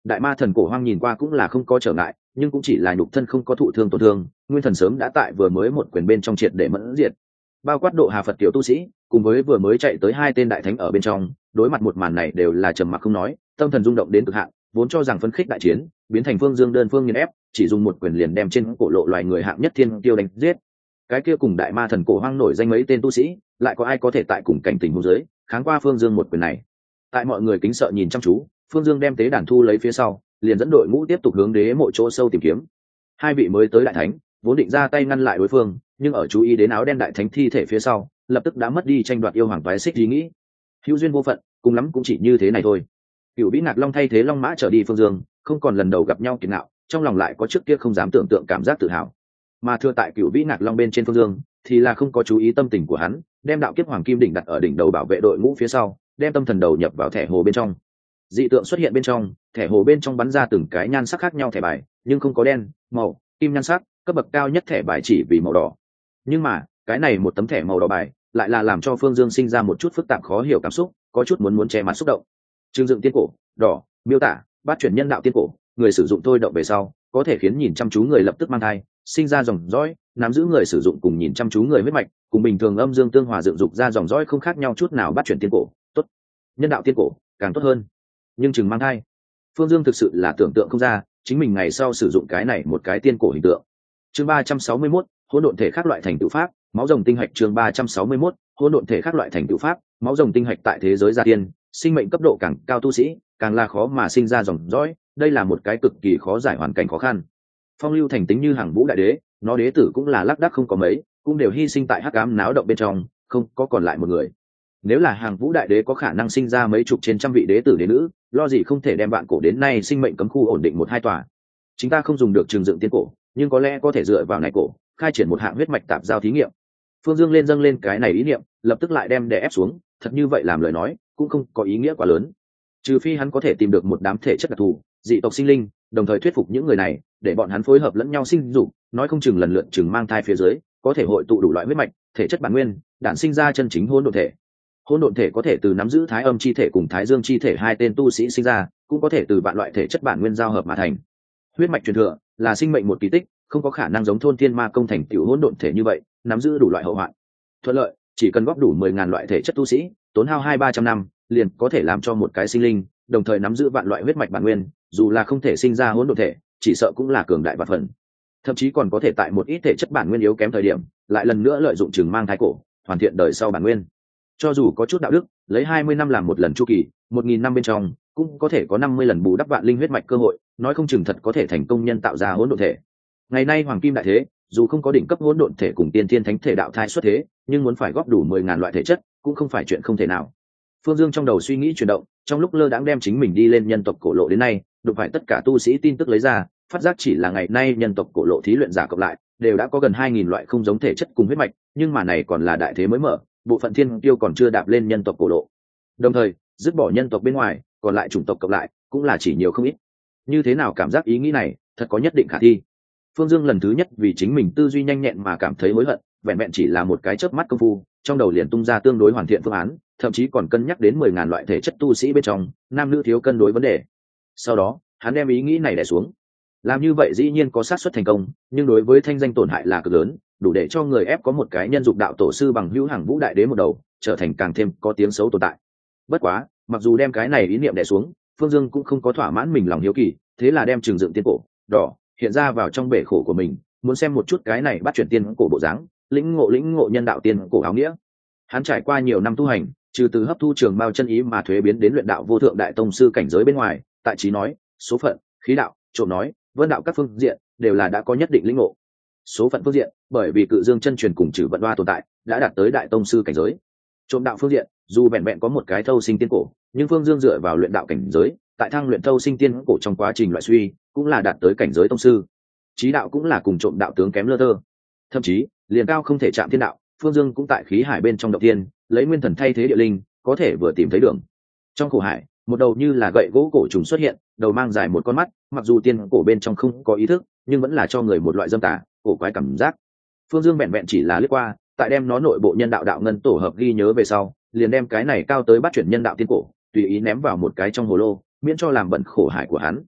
đại ma thần cổ hoang nhìn qua cũng là không có trở ngại, nhưng cũng chỉ là nhục thân không có thụ thương tổn thương, nguyên thần sớm đã tại vừa mới một quyền bên trong triệt để mẫn diệt. Bao quát độ Hà Phật tiểu tu sĩ, cùng với vừa mới chạy tới hai tên đại thánh ở bên trong, đối mặt một màn này đều là trầm mặc không nói, tâm thần rung động đến cực hạn, vốn cho rằng phấn khích đại chiến, biến thành Phương Dương đơn phương nghiền ép, chỉ dùng một quyền liền đem trên cổ lộ loài người hạng nhất thiên tiêu đánh giết. Cái kia cùng đại ma thần cổ hoang nổi danh mấy tên tu sĩ, lại có ai có thể tại cùng cảnh tình huống dưới kháng qua Phương Dương một quyền này? Tại mọi người kính sợ nhìn chăm chú, Phương Dương đem tế đàn thu lấy phía sau, liền dẫn đội ngũ tiếp tục hướng đế mộ chỗ sâu tìm kiếm. Hai vị mới tới đại thánh vốn định ra tay ngăn lại đối phương, nhưng ở chú ý đến áo đen đại thánh thi thể phía sau, lập tức đã mất đi tranh đoạt yêu hoàng toái xích ý nghĩ. Hữu duyên vô phận, cùng lắm cũng chỉ như thế này thôi. Cửu Vĩ Ngạc Long thay thế Long Mã trở đi Phương Dương, không còn lần đầu gặp nhau kiệt ngạo, trong lòng lại có trước kia không dám tưởng tượng cảm giác tự hào. Mà thừa tại Cửu Vĩ Ngạc Long bên trên Phương Dương, thì là không có chú ý tâm tình của hắn, đem đạo kiếp hoàng kim đỉnh đặt ở đỉnh đầu bảo vệ đội ngũ phía sau, đem tâm thần đầu nhập vào thẻ hồ bên trong. Dị tượng xuất hiện bên trong, thẻ hồ bên trong bắn ra từng cái nhan sắc khác nhau thẻ bài, nhưng không có đen, màu, kim nhan sắc, cấp bậc cao nhất thẻ bài chỉ vì màu đỏ. Nhưng mà, cái này một tấm thẻ màu đỏ bài, lại là làm cho Phương Dương sinh ra một chút phức tạp khó hiểu cảm xúc, có chút muốn muốn che mặt xúc động. Trương dựng tiên cổ, đỏ, miêu tả, bát chuyển nhân đạo tiên cổ, người sử dụng thôi động về sau, có thể khiến nhìn chăm chú người lập tức mang thai, sinh ra dòng dõi, nắm giữ người sử dụng cùng nhìn chăm chú người huyết mạch, cùng bình thường âm dương tương hòa dựng dục ra dòng dõi không khác nhau chút nào. Bát chuyển tiên cổ, tốt. Nhân đạo tiên cổ, càng tốt hơn. Nhưng chừng mang thai, Phương Dương thực sự là tưởng tượng không ra, chính mình ngày sau sử dụng cái này một cái tiên cổ hình tượng. Chương ba trăm sáu mươi mốt, hỗn độn thể khác loại thành tựu pháp, máu rồng tinh hạch. Chương ba trăm sáu mươi mốt, hỗn độn thể khác loại thành tựu pháp, máu rồng tinh hạch. Tại thế giới gia tiên, sinh mệnh cấp độ càng cao tu sĩ, càng là khó mà sinh ra dòng dõi, đây là một cái cực kỳ khó giải hoàn cảnh khó khăn. Phong Lưu Thành tính như Hàng Vũ đại đế, nó đế tử cũng là lác đác không có mấy, cũng đều hy sinh tại hắc ám náo động bên trong, không có còn lại một người. Nếu là Hàng Vũ đại đế có khả năng sinh ra mấy chục trên trăm vị đế tử đế nữ, lo gì không thể đem vạn cổ đến nay sinh mệnh cấm khu ổn định một hai tòa. Chúng ta không dùng được trường dựng tiên cổ, nhưng có lẽ có thể dựa vào này cổ, khai triển một hạng huyết mạch tạp giao thí nghiệm. Phương Dương lên dâng lên cái này ý niệm, lập tức lại đem đè ép xuống, thật như vậy làm lời nói, cũng không có ý nghĩa quá lớn. Trừ phi hắn có thể tìm được một đám thể chất đặc thù, dị tộc sinh linh, đồng thời thuyết phục những người này, để bọn hắn phối hợp lẫn nhau sinh dục, nói không chừng lần lượt chừng mang thai phía dưới, có thể hội tụ đủ loại huyết mạch, thể chất bản nguyên, đản sinh ra chân chính hỗn độn thể. Hỗn độn thể có thể từ nắm giữ thái âm chi thể cùng thái dương chi thể hai tên tu sĩ sinh ra, cũng có thể từ vạn loại thể chất bản nguyên giao hợp mà thành. Huyết mạch truyền thừa là sinh mệnh một kỳ tích, không có khả năng giống thôn thiên ma công thành tiểu hỗn độn thể như vậy, nắm giữ đủ loại hậu hoạn. Thuận lợi, chỉ cần góp đủ mười ngàn loại thể chất tu sĩ, tốn hao hai ba trăm năm, liền có thể làm cho một cái sinh linh, đồng thời nắm giữ vạn loại huyết mạch bản nguyên, dù là không thể sinh ra hỗn độn thể, chỉ sợ cũng là cường đại vạn phần. Thậm chí còn có thể tại một ít thể chất bản nguyên yếu kém thời điểm, lại lần nữa lợi dụng trường mang thái cổ, hoàn thiện đời sau bản nguyên. Cho dù có chút đạo đức, lấy hai mươi năm làm một lần chu kỳ, một nghìn năm bên trong, cũng có thể có năm mươi lần bù đắp vạn linh huyết mạch cơ hội, nói không chừng thật có thể thành công nhân tạo ra hỗn độn thể. Ngày nay hoàng kim đại thế, dù không có đỉnh cấp hỗn độn thể cùng tiên thiên thánh thể đạo thai xuất thế, nhưng muốn phải góp đủ mười ngàn loại thể chất, cũng không phải chuyện không thể nào. Phương Dương trong đầu suy nghĩ chuyển động, trong lúc lơ đãng đem chính mình đi lên nhân tộc cổ lộ đến nay, đụng phải tất cả tu sĩ tin tức lấy ra, phát giác chỉ là ngày nay nhân tộc cổ lộ thí luyện giả cộng lại, đều đã có gần hai nghìn loại không giống thể chất cùng huyết mạch, nhưng mà này còn là đại thế mới mở, bộ phận thiên tiêu còn chưa đạp lên nhân tộc cổ lộ. Đồng thời, dứt bỏ nhân tộc bên ngoài, còn lại chủng tộc cộng lại, cũng là chỉ nhiều không ít. Như thế nào cảm giác ý nghĩ này, thật có nhất định khả thi. Phương Dương lần thứ nhất vì chính mình tư duy nhanh nhẹn mà cảm thấy hối hận, vẹn vẹn chỉ là một cái chớp mắt công phu, trong đầu liền tung ra tương đối hoàn thiện phương án, thậm chí còn cân nhắc đến mười ngàn loại thể chất tu sĩ bên trong, nam nữ thiếu cân đối vấn đề. Sau đó, hắn đem ý nghĩ này đè xuống. Làm như vậy dĩ nhiên có xác suất thành công, nhưng đối với thanh danh tổn hại là cực lớn, đủ để cho người ép có một cái nhân dục đạo tổ sư bằng hữu Hàng Vũ đại đế một đầu, trở thành càng thêm có tiếng xấu tồn tại. Bất quá, mặc dù đem cái này ý niệm đè xuống, Phương Dương cũng không có thỏa mãn mình lòng hiếu kỳ, thế là đem trường dựng tiên cổ đỏ hiện ra vào trong bể khổ của mình, muốn xem một chút cái này bắt chuyển tiên cổ bộ dáng, lĩnh ngộ lĩnh ngộ nhân đạo tiên cổ áo nghĩa. Hắn trải qua nhiều năm tu hành, trừ từ hấp thu trường bao chân ý mà thuế biến đến luyện đạo vô thượng đại tông sư cảnh giới bên ngoài, tại trí nói, số phận, khí đạo, trộm nói, vân đạo các phương diện đều là đã có nhất định lĩnh ngộ. Số phận phương diện, bởi vì cự dương chân truyền cùng trừ vận đoa tồn tại, đã đạt tới đại tông sư cảnh giới. Trộm đạo phương diện, dù vẹn vẹn có một cái thâu sinh tiên cổ, nhưng Phương Dương dựa vào luyện đạo cảnh giới, tại thăng luyện thâu sinh tiên cổ trong quá trình loại suy, cũng là đạt tới cảnh giới tông sư. Chí đạo cũng là cùng trộm đạo tướng kém lơ thơ, thậm chí liền cao không thể chạm thiên đạo. Phương Dương cũng tại khí hải bên trong động tiên, lấy nguyên thần thay thế địa linh, có thể vừa tìm thấy đường. Trong khổ hải, một đầu như là gậy gỗ cổ trùng xuất hiện, đầu mang dài một con mắt, mặc dù tiên cổ bên trong không có ý thức, nhưng vẫn là cho người một loại dâm tà, cổ quái cảm giác. Phương Dương vẹn vẹn chỉ là lướt qua, tại đem nó nội bộ nhân đạo đạo ngân tổ hợp ghi nhớ về sau, liền đem cái này cao tới bắt chuyển nhân đạo tiên cổ tùy ý ném vào một cái trong hồ lô, miễn cho làm bẩn khổ hải của hắn,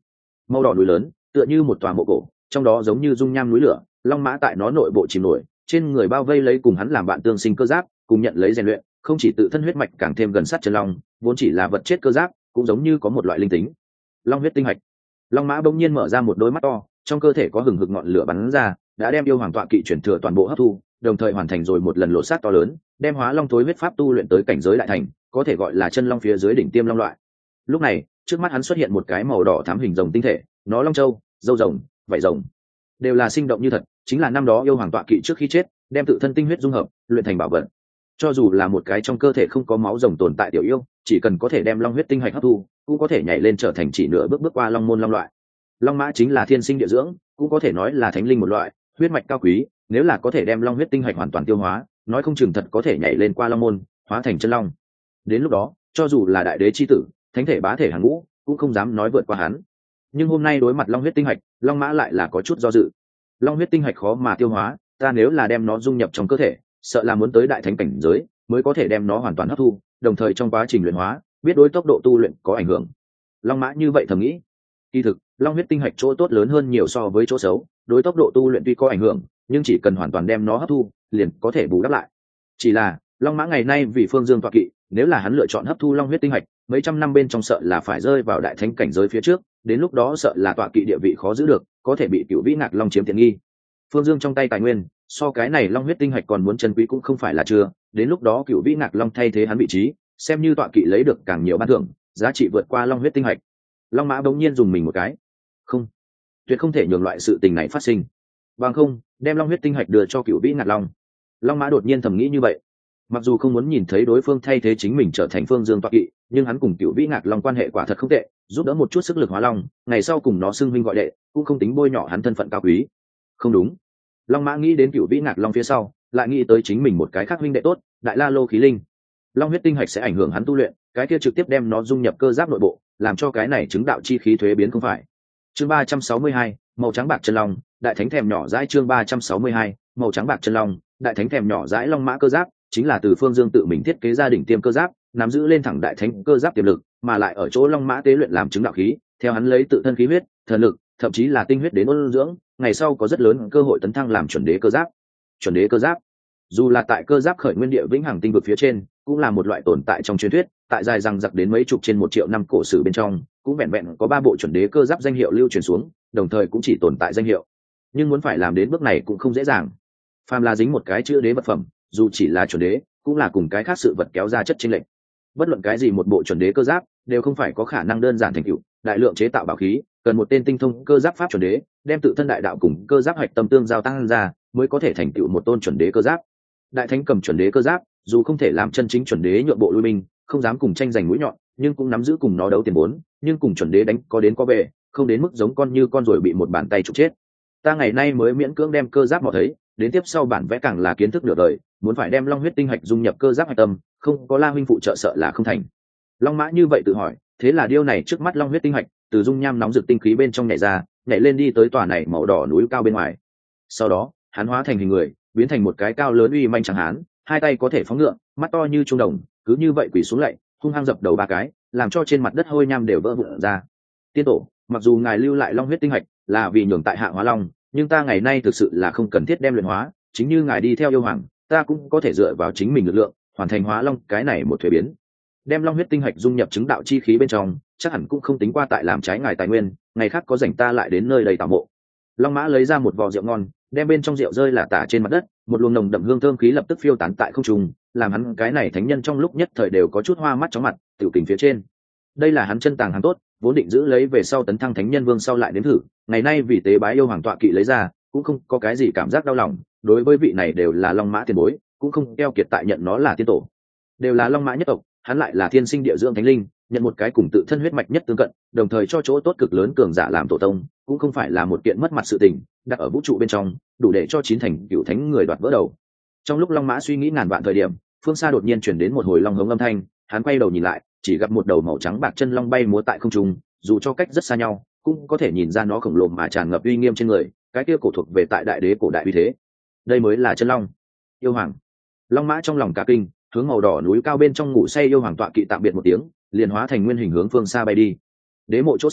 màu đỏ núi lớn tựa như một tòa mộ cổ, trong đó giống như dung nham núi lửa, long mã tại nó nội bộ chìm nổi, trên người bao vây lấy cùng hắn làm bạn tương sinh cơ giáp, cùng nhận lấy rèn luyện, không chỉ tự thân huyết mạch càng thêm gần sát chân long, vốn chỉ là vật chết cơ giáp cũng giống như có một loại linh tính. Long huyết tinh hạch. Long mã bỗng nhiên mở ra một đôi mắt to, trong cơ thể có hừng hực ngọn lửa bắn ra, đã đem yêu hoàng tọa kỵ chuyển thừa toàn bộ hấp thu, đồng thời hoàn thành rồi một lần lộ sát to lớn, đem hóa long thối huyết pháp tu luyện tới cảnh giới đại thành, có thể gọi là chân long phía dưới đỉnh tiêm long loại. Lúc này trước mắt hắn xuất hiện một cái màu đỏ thắm hình rồng tinh thể, nó long châu, râu rồng, vảy rồng đều là sinh động như thật, chính là năm đó yêu hoàng tọa kỵ trước khi chết đem tự thân tinh huyết dung hợp luyện thành bảo vật. Cho dù là một cái trong cơ thể không có máu rồng tồn tại tiểu yêu, chỉ cần có thể đem long huyết tinh hạch hấp thu, cũng có thể nhảy lên trở thành chỉ nửa bước bước qua long môn long loại. Long mã chính là thiên sinh địa dưỡng, cũng có thể nói là thánh linh một loại, huyết mạch cao quý, nếu là có thể đem long huyết tinh hạch hoàn toàn tiêu hóa, nói không chừng thật có thể nhảy lên qua long môn, hóa thành chân long. Đến lúc đó cho dù là đại đế chi tử, thánh thể bá thể hàng ngũ cũng không dám nói vượt qua hắn. Nhưng hôm nay đối mặt long huyết tinh hạch, long mã lại là có chút do dự. Long huyết tinh hạch khó mà tiêu hóa, ta nếu là đem nó dung nhập trong cơ thể, sợ là muốn tới đại thánh cảnh giới mới có thể đem nó hoàn toàn hấp thu, đồng thời trong quá trình luyện hóa biết đối tốc độ tu luyện có ảnh hưởng. Long mã như vậy thầm nghĩ. Kỳ thực long huyết tinh hạch chỗ tốt lớn hơn nhiều so với chỗ xấu, đối tốc độ tu luyện tuy có ảnh hưởng, nhưng chỉ cần hoàn toàn đem nó hấp thu liền có thể bù đắp lại. Chỉ là long mã ngày nay vì phương dương tọa kỵ, nếu là hắn lựa chọn hấp thu long huyết tinh hạch, mấy trăm năm bên trong sợ là phải rơi vào đại thánh cảnh giới phía trước, đến lúc đó sợ là tọa kỵ địa vị khó giữ được, có thể bị cựu vĩ ngạc long chiếm tiện nghi. Phương dương trong tay tài nguyên so cái này long huyết tinh hạch còn muốn chân quý cũng không phải là chưa, đến lúc đó cựu vĩ ngạc long thay thế hắn vị trí, xem như tọa kỵ lấy được càng nhiều ban thưởng, giá trị vượt qua long huyết tinh hạch. Long mã bỗng nhiên dùng mình một cái, không, tuyệt không thể nhường loại sự tình này phát sinh, bằng không đem long huyết tinh hạch đưa cho cựu vĩ ngạc long. Long mã đột nhiên thầm nghĩ như vậy. Mặc dù không muốn nhìn thấy đối phương thay thế chính mình trở thành phương dương tọa kỵ, nhưng hắn cùng cựu vĩ ngạc long quan hệ quả thật không tệ, giúp đỡ một chút sức lực hóa long, ngày sau cùng nó xưng huynh gọi đệ cũng không tính bôi nhọ hắn thân phận cao quý. Không đúng. Long mã nghĩ đến cựu vĩ ngạc long phía sau, lại nghĩ tới chính mình một cái khác huynh đệ tốt, đại la lô khí linh. Long huyết tinh hạch sẽ ảnh hưởng hắn tu luyện, cái kia trực tiếp đem nó dung nhập cơ giáp nội bộ, làm cho cái này chứng đạo chi khí thuế biến không phải. Chương ba trăm sáu mươi hai, màu trắng bạc chân long, đại thánh thèm nhỏ dãi. Chương ba trăm sáu mươi hai, màu trắng bạc chân long, đại thánh thèm nhỏ dãi. Long mã cơ giáp chính là từ phương dương tự mình thiết kế gia đình tiêm cơ giáp, nắm giữ lên thẳng đại thánh cơ giáp tiềm lực, mà lại ở chỗ long mã tế luyện làm chứng đạo khí, theo hắn lấy tự thân khí huyết, thần lực, thậm chí là tinh huyết đến ôn dưỡng, ngày sau có rất lớn cơ hội tấn thăng làm chuẩn đế cơ giáp. Chuẩn đế cơ giáp, dù là tại cơ giáp khởi nguyên địa vĩnh hằng tinh vực phía trên, cũng là một loại tồn tại trong truyền thuyết, tại dài rằng giặc đến mấy chục trên một triệu năm cổ sử bên trong, cũng vẹn vẹn có ba bộ chuẩn đế cơ giáp danh hiệu lưu truyền xuống, đồng thời cũng chỉ tồn tại danh hiệu. Nhưng muốn phải làm đến bước này cũng không dễ dàng. Phàm là dính một cái chữ đế vật phẩm, dù chỉ là chuẩn đế, cũng là cùng cái khác sự vật kéo ra chất chênh lệch. Bất luận cái gì một bộ chuẩn đế cơ giáp đều không phải có khả năng đơn giản thành tựu, đại lượng chế tạo bảo khí, cần một tên tinh thông cơ giáp pháp chuẩn đế, đem tự thân đại đạo cùng cơ giáp hạch tâm tương giao tăng ra, mới có thể thành tựu một tôn chuẩn đế cơ giáp. Đại thánh cầm chuẩn đế cơ giáp, dù không thể làm chân chính chuẩn đế nhượng bộ lui binh, không dám cùng tranh giành mũi nhọn, nhưng cũng nắm giữ cùng nó đấu tiền vốn, nhưng cùng chuẩn đế đánh có đến có về, không đến mức giống con như con rồi bị một bàn tay trục chết. Ta ngày nay mới miễn cưỡng đem cơ giáp mò thấy, đến tiếp sau bản vẽ càng là kiến thức nửa đời, muốn phải đem long huyết tinh hạch dung nhập cơ giáp hạch tâm, không có La huynh phụ trợ sợ là không thành. Long mã như vậy tự hỏi, thế là điêu này trước mắt long huyết tinh hạch từ dung nham nóng rực tinh khí bên trong nhảy ra, nhảy lên đi tới tòa này màu đỏ núi cao bên ngoài. Sau đó hắn hóa thành hình người, biến thành một cái cao lớn uy manh chẳng hán, hai tay có thể phóng ngựa, mắt to như trung đồng, cứ như vậy quỳ xuống lạy, hung hăng dập đầu ba cái, làm cho trên mặt đất hôi nham đều vỡ vụn ra. Tiên tổ, mặc dù ngài lưu lại long huyết tinh hạch là vì nhường tại hạ hóa long, nhưng ta ngày nay thực sự là không cần thiết đem luyện hóa, chính như ngài đi theo yêu hoàng, ta cũng có thể dựa vào chính mình lực lượng hoàn thành hóa long cái này một thuế biến. Đem long huyết tinh hạch dung nhập chứng đạo chi khí bên trong, chắc hẳn cũng không tính qua tại làm trái ngài tài nguyên, ngày khác có rảnh ta lại đến nơi đầy tảo mộ. Long mã lấy ra một vò rượu ngon, đem bên trong rượu rơi là tả trên mặt đất, một luồng nồng đậm hương thơm khí lập tức phiêu tán tại không trung, làm hắn cái này thánh nhân trong lúc nhất thời đều có chút hoa mắt chóng mặt, tiểu kình phía trên. Đây là hắn chân tàng hàng tốt, vốn định giữ lấy về sau tấn thăng thánh nhân vương sau lại đến thử, ngày nay vì tế bái yêu hoàng tọa kỵ lấy ra, cũng không có cái gì cảm giác đau lòng, đối với vị này đều là long mã tiền bối, cũng không keo kiệt tại nhận nó là tiên tổ. Đều là long mã nhất tộc, hắn lại là thiên sinh địa dưỡng thánh linh, nhận một cái cùng tự thân huyết mạch nhất tương cận, đồng thời cho chỗ tốt cực lớn cường giả làm tổ tông, cũng không phải là một kiện mất mặt sự tình, đặt ở vũ trụ bên trong, đủ để cho chín thành cựu thánh người đoạt vỡ đầu. Trong lúc long mã suy nghĩ ngàn vạn thời điểm, phương xa đột nhiên chuyển đến một hồi long hống âm thanh, hắn quay đầu nhìn lại, chỉ gặp một đầu màu trắng bạc chân long bay múa tại không trung, dù cho cách rất xa nhau, cũng có thể nhìn ra nó khổng lồ mà tràn ngập uy nghiêm trên người, cái kia cổ thuộc về tại đại đế cổ đại uy thế. Đây mới là chân long, yêu hoàng. Long mã trong lòng cả kinh, hướng màu đỏ núi cao bên trong ngủ say yêu hoàng tọa kỵ tạm biệt một tiếng, liền hóa thành nguyên hình hướng phương xa bay đi. Đế mộ chỗ sâu,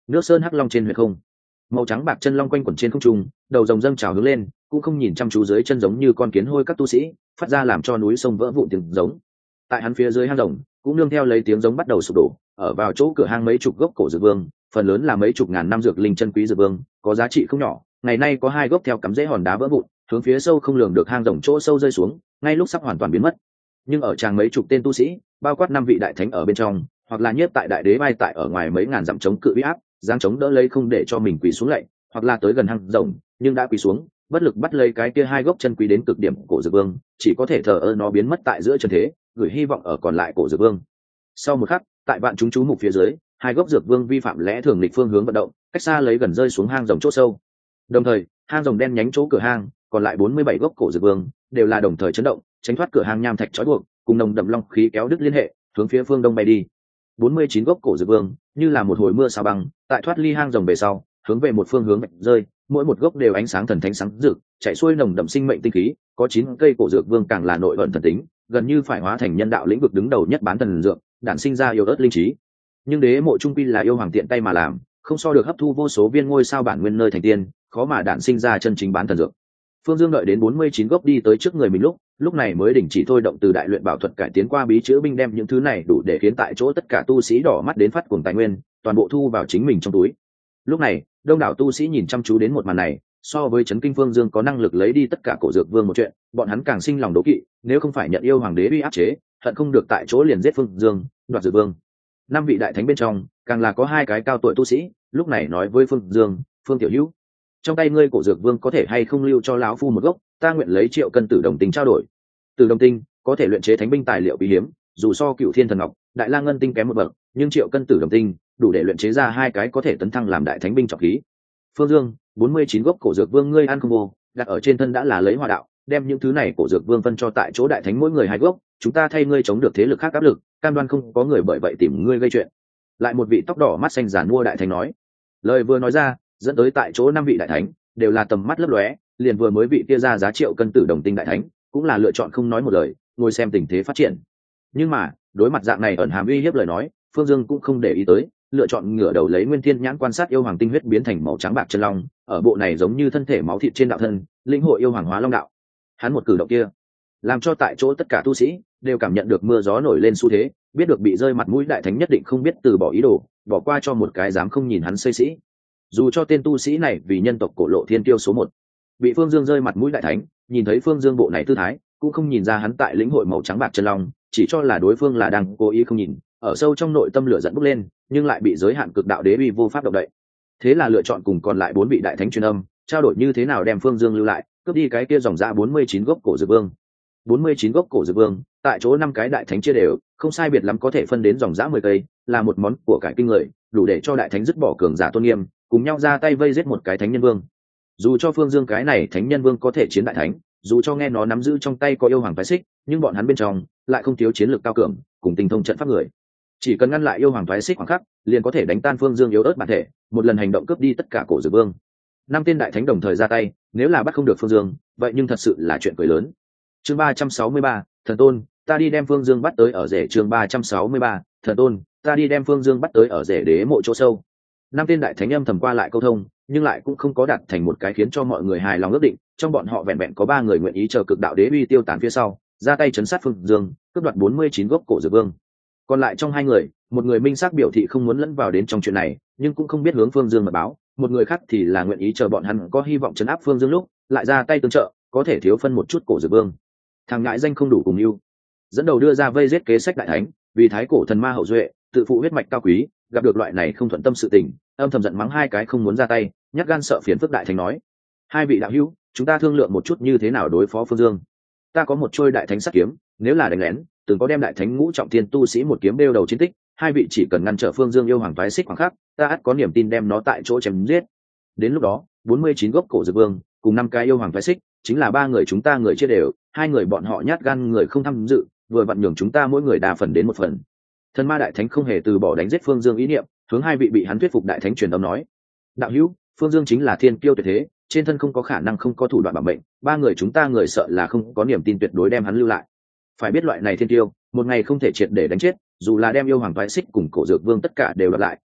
Nước sơn hắc long trên huyệt không, màu trắng bạc chân long quanh quẩn trên không trung, đầu rồng dâng trào hướng lên, cũng không nhìn chăm chú dưới chân giống như con kiến hôi các tu sĩ, phát ra làm cho núi sông vỡ vụn tiếng giống. Tại hắn phía dưới hang rồng cũng nương theo lấy tiếng giống bắt đầu sụp đổ, ở vào chỗ cửa hang mấy chục gốc cổ dược vương, phần lớn là mấy chục ngàn năm dược linh chân quý dược vương, có giá trị không nhỏ. Ngày nay có hai gốc theo cắm rễ hòn đá vỡ vụn, hướng phía sâu không lường được hang rồng chỗ sâu rơi xuống, ngay lúc sắp hoàn toàn biến mất. Nhưng ở tràng mấy chục tên tu sĩ, bao quát năm vị đại thánh ở bên trong, hoặc là nhiếp tại đại đế bay tại ở ngoài mấy ngàn dặm chống cự uy áp, giang chống đỡ lấy không để cho mình quỳ xuống lạy, hoặc là tới gần hang rồng nhưng đã quỳ xuống, bất lực bắt lấy cái kia hai gốc chân quý đến cực điểm cổ dược vương, chỉ có thể thờ ơ nó biến mất tại giữa chân thế, gửi hy vọng ở còn lại cổ dược vương. Sau một khắc, tại vạn chúng chú mục phía dưới, hai gốc dược vương vi phạm lẽ thường lịch phương hướng vận động, cách xa lấy gần rơi xuống hang rồng chỗ sâu. Đồng thời, hang rồng đen nhánh chỗ cửa hang, còn lại bốn mươi bảy gốc cổ dược vương đều là đồng thời chấn động, tránh thoát cửa hang nham thạch trói buộc, cùng nồng đậm long khí kéo đứt liên hệ, hướng phía phương đông bay đi. bốn mươi chín gốc cổ dược vương như là một hồi mưa sao băng, tại thoát ly hang rồng về sau, hướng về một phương hướng mạnh rơi, mỗi một gốc đều ánh sáng thần thánh sáng rực, chạy xuôi nồng đậm sinh mệnh tinh khí, có chín cây cổ dược vương càng là nội vận thần tính, gần như phải hóa thành nhân đạo lĩnh vực đứng đầu nhất bán thần dược, đản sinh ra yêu ớt linh trí. Nhưng đế mộ trung quy là yêu hoàng tiện tay mà làm, không so được hấp thu vô số viên ngôi sao bản nguyên nơi thành tiên, khó mà đản sinh ra chân chính bán thần dược. Phương Dương đợi đến bốn mươi chín gốc đi tới trước người mình lúc, lúc này mới đình chỉ thôi động từ đại luyện bảo thuật cải tiến qua bí chữ binh, đem những thứ này đủ để khiến tại chỗ tất cả tu sĩ đỏ mắt đến phát cuồng tài nguyên, toàn bộ thu vào chính mình trong túi. Lúc này, đông đảo tu sĩ nhìn chăm chú đến một màn này, so với chấn kinh Phương Dương có năng lực lấy đi tất cả cổ dược vương một chuyện, bọn hắn càng sinh lòng đố kỵ, nếu không phải nhận yêu hoàng đế uy áp chế, hận không được tại chỗ liền giết Phương Dương, đoạt dược vương. Năm vị đại thánh bên trong, càng là có hai cái cao tuổi tu sĩ, lúc này nói với Phương Dương, Phương tiểu hữu, trong tay ngươi cổ dược vương có thể hay không lưu cho lão phu một gốc, ta nguyện lấy triệu cân tử đồng tinh trao đổi. Tử đồng tinh có thể luyện chế thánh binh tài liệu quý hiếm, dù so cựu thiên thần ngọc, đại la ngân tinh kém một bậc, nhưng triệu cân tử đồng tinh đủ để luyện chế ra hai cái có thể tấn thăng làm đại thánh binh trọng khí. Phương Dương, bốn mươi chín gốc cổ dược vương ngươi ăn không vô, đặt ở trên thân đã là lấy hòa đạo, đem những thứ này cổ dược vương phân cho tại chỗ đại thánh mỗi người hai gốc, chúng ta thay ngươi chống được thế lực khác áp lực, cam đoan không có người bởi vậy tìm ngươi gây chuyện. Lại một vị tóc đỏ mắt xanh giàn mua đại thánh nói. Lời vừa nói ra, dẫn tới tại chỗ năm vị đại thánh đều là tầm mắt lấp lóe, liền vừa mới vị kia ra giá triệu cân tử đồng tinh đại thánh cũng là lựa chọn không nói một lời, ngồi xem tình thế phát triển. Nhưng mà đối mặt dạng này ẩn hàm uy hiếp lời nói, Phương Dương cũng không để ý tới, lựa chọn ngửa đầu lấy nguyên thiên nhãn quan sát yêu hoàng tinh huyết biến thành màu trắng bạc chân long, ở bộ này giống như thân thể máu thịt trên đạo thân, linh hội yêu hoàng hóa long đạo. Hắn một cử động kia, làm cho tại chỗ tất cả tu sĩ đều cảm nhận được mưa gió nổi lên xu thế, biết được bị rơi mặt mũi đại thánh nhất định không biết từ bỏ ý đồ, bỏ qua cho một cái dám không nhìn hắn xây sĩ. Dù cho tên tu sĩ này vì nhân tộc cổ lộ thiên tiêu số một, bị Phương Dương rơi mặt mũi đại thánh, nhìn thấy Phương Dương bộ này tư thái, cũng không nhìn ra hắn tại lĩnh hội màu trắng bạc chân long, chỉ cho là đối phương là đang cố ý không nhìn, ở sâu trong nội tâm lửa dẫn bốc lên, nhưng lại bị giới hạn cực đạo đế uy vô pháp động đậy. Thế là lựa chọn cùng còn lại bốn vị đại thánh truyền âm, trao đổi như thế nào đem Phương Dương lưu lại, cướp đi cái kia dòng ra bốn mươi chín gốc cổ dược vương. bốn mươi chín gốc cổ dược vương, tại chỗ năm cái đại thánh chia đều, không sai biệt lắm có thể phân đến dòng dã mười cây, là một món của cải kinh người, đủ để cho đại thánh dứt bỏ cường giả tôn nghiêm, cùng nhau ra tay vây giết một cái thánh nhân vương. Dù cho Phương Dương cái này thánh nhân vương có thể chiến đại thánh, dù cho nghe nó nắm giữ trong tay có yêu hoàng phái xích, nhưng bọn hắn bên trong lại không thiếu chiến lược cao cường, cùng tình thông trận pháp người. Chỉ cần ngăn lại yêu hoàng phái xích khoảng khắc, liền có thể đánh tan Phương Dương yếu ớt bản thể, một lần hành động cướp đi tất cả cổ dược vương. Năm tên đại thánh đồng thời ra tay, nếu là bắt không được Phương Dương, vậy nhưng thật sự là chuyện cười lớn. Chương ba trăm sáu mươi ba, thần tôn, ta đi đem Phương Dương bắt tới ở rể. Chương ba trăm sáu mươi ba, thần tôn, ta đi đem Phương Dương bắt tới ở rể đế mộ chỗ sâu. Năm tên đại thánh âm thầm qua lại câu thông, nhưng lại cũng không có đạt thành một cái khiến cho mọi người hài lòng ước định. Trong bọn họ vẹn vẹn có ba người nguyện ý chờ cực đạo đế uy tiêu tán phía sau, ra tay chấn sát Phương Dương, cướp đoạt bốn mươi chín gốc cổ dược vương. Còn lại trong hai người, một người minh xác biểu thị không muốn lẫn vào đến trong chuyện này, nhưng cũng không biết hướng Phương Dương mà báo. Một người khác thì là nguyện ý chờ bọn hắn có hy vọng chấn áp Phương Dương lúc lại ra tay tương trợ, có thể thiếu phân một chút cổ dược vương. Thằng ngãi danh không đủ cùng yêu, dẫn đầu đưa ra vây giết kế sách đại thánh, vì thái cổ thần ma hậu duệ, tự phụ huyết mạch cao quý, gặp được loại này không thuận tâm sự tình, âm thầm giận mắng hai cái không muốn ra tay, nhát gan sợ phiền phức đại thánh nói: hai vị đạo hữu, chúng ta thương lượng một chút như thế nào đối phó Phương Dương. Ta có một trôi đại thánh sắt kiếm, nếu là đánh lén, từng có đem đại thánh ngũ trọng thiên tu sĩ một kiếm đeo đầu chiến tích, hai vị chỉ cần ngăn trở Phương Dương yêu hoàng phái xích khoảng khắc, ta ắt có niềm tin đem nó tại chỗ chém giết. Đến lúc đó, bốn mươi chín gốc cổ dược vương cùng năm cái yêu hoàng phái xích, chính là ba người chúng ta người chia đều, hai người bọn họ nhát gan người không tham dự, vừa vặn nhường chúng ta mỗi người đa phần đến một phần. Thần ma đại thánh không hề từ bỏ đánh giết Phương Dương ý niệm, hướng hai vị bị hắn thuyết phục đại thánh truyền âm nói: đạo hữu, Phương Dương chính là thiên kiêu tuyệt thế, trên thân không có khả năng không có thủ đoạn bảo mệnh, ba người chúng ta người sợ là không có niềm tin tuyệt đối đem hắn lưu lại. Phải biết loại này thiên kiêu, một ngày không thể triệt để đánh chết, dù là đem yêu hoàng phái xích cùng cổ dược vương tất cả đều đoạt lại,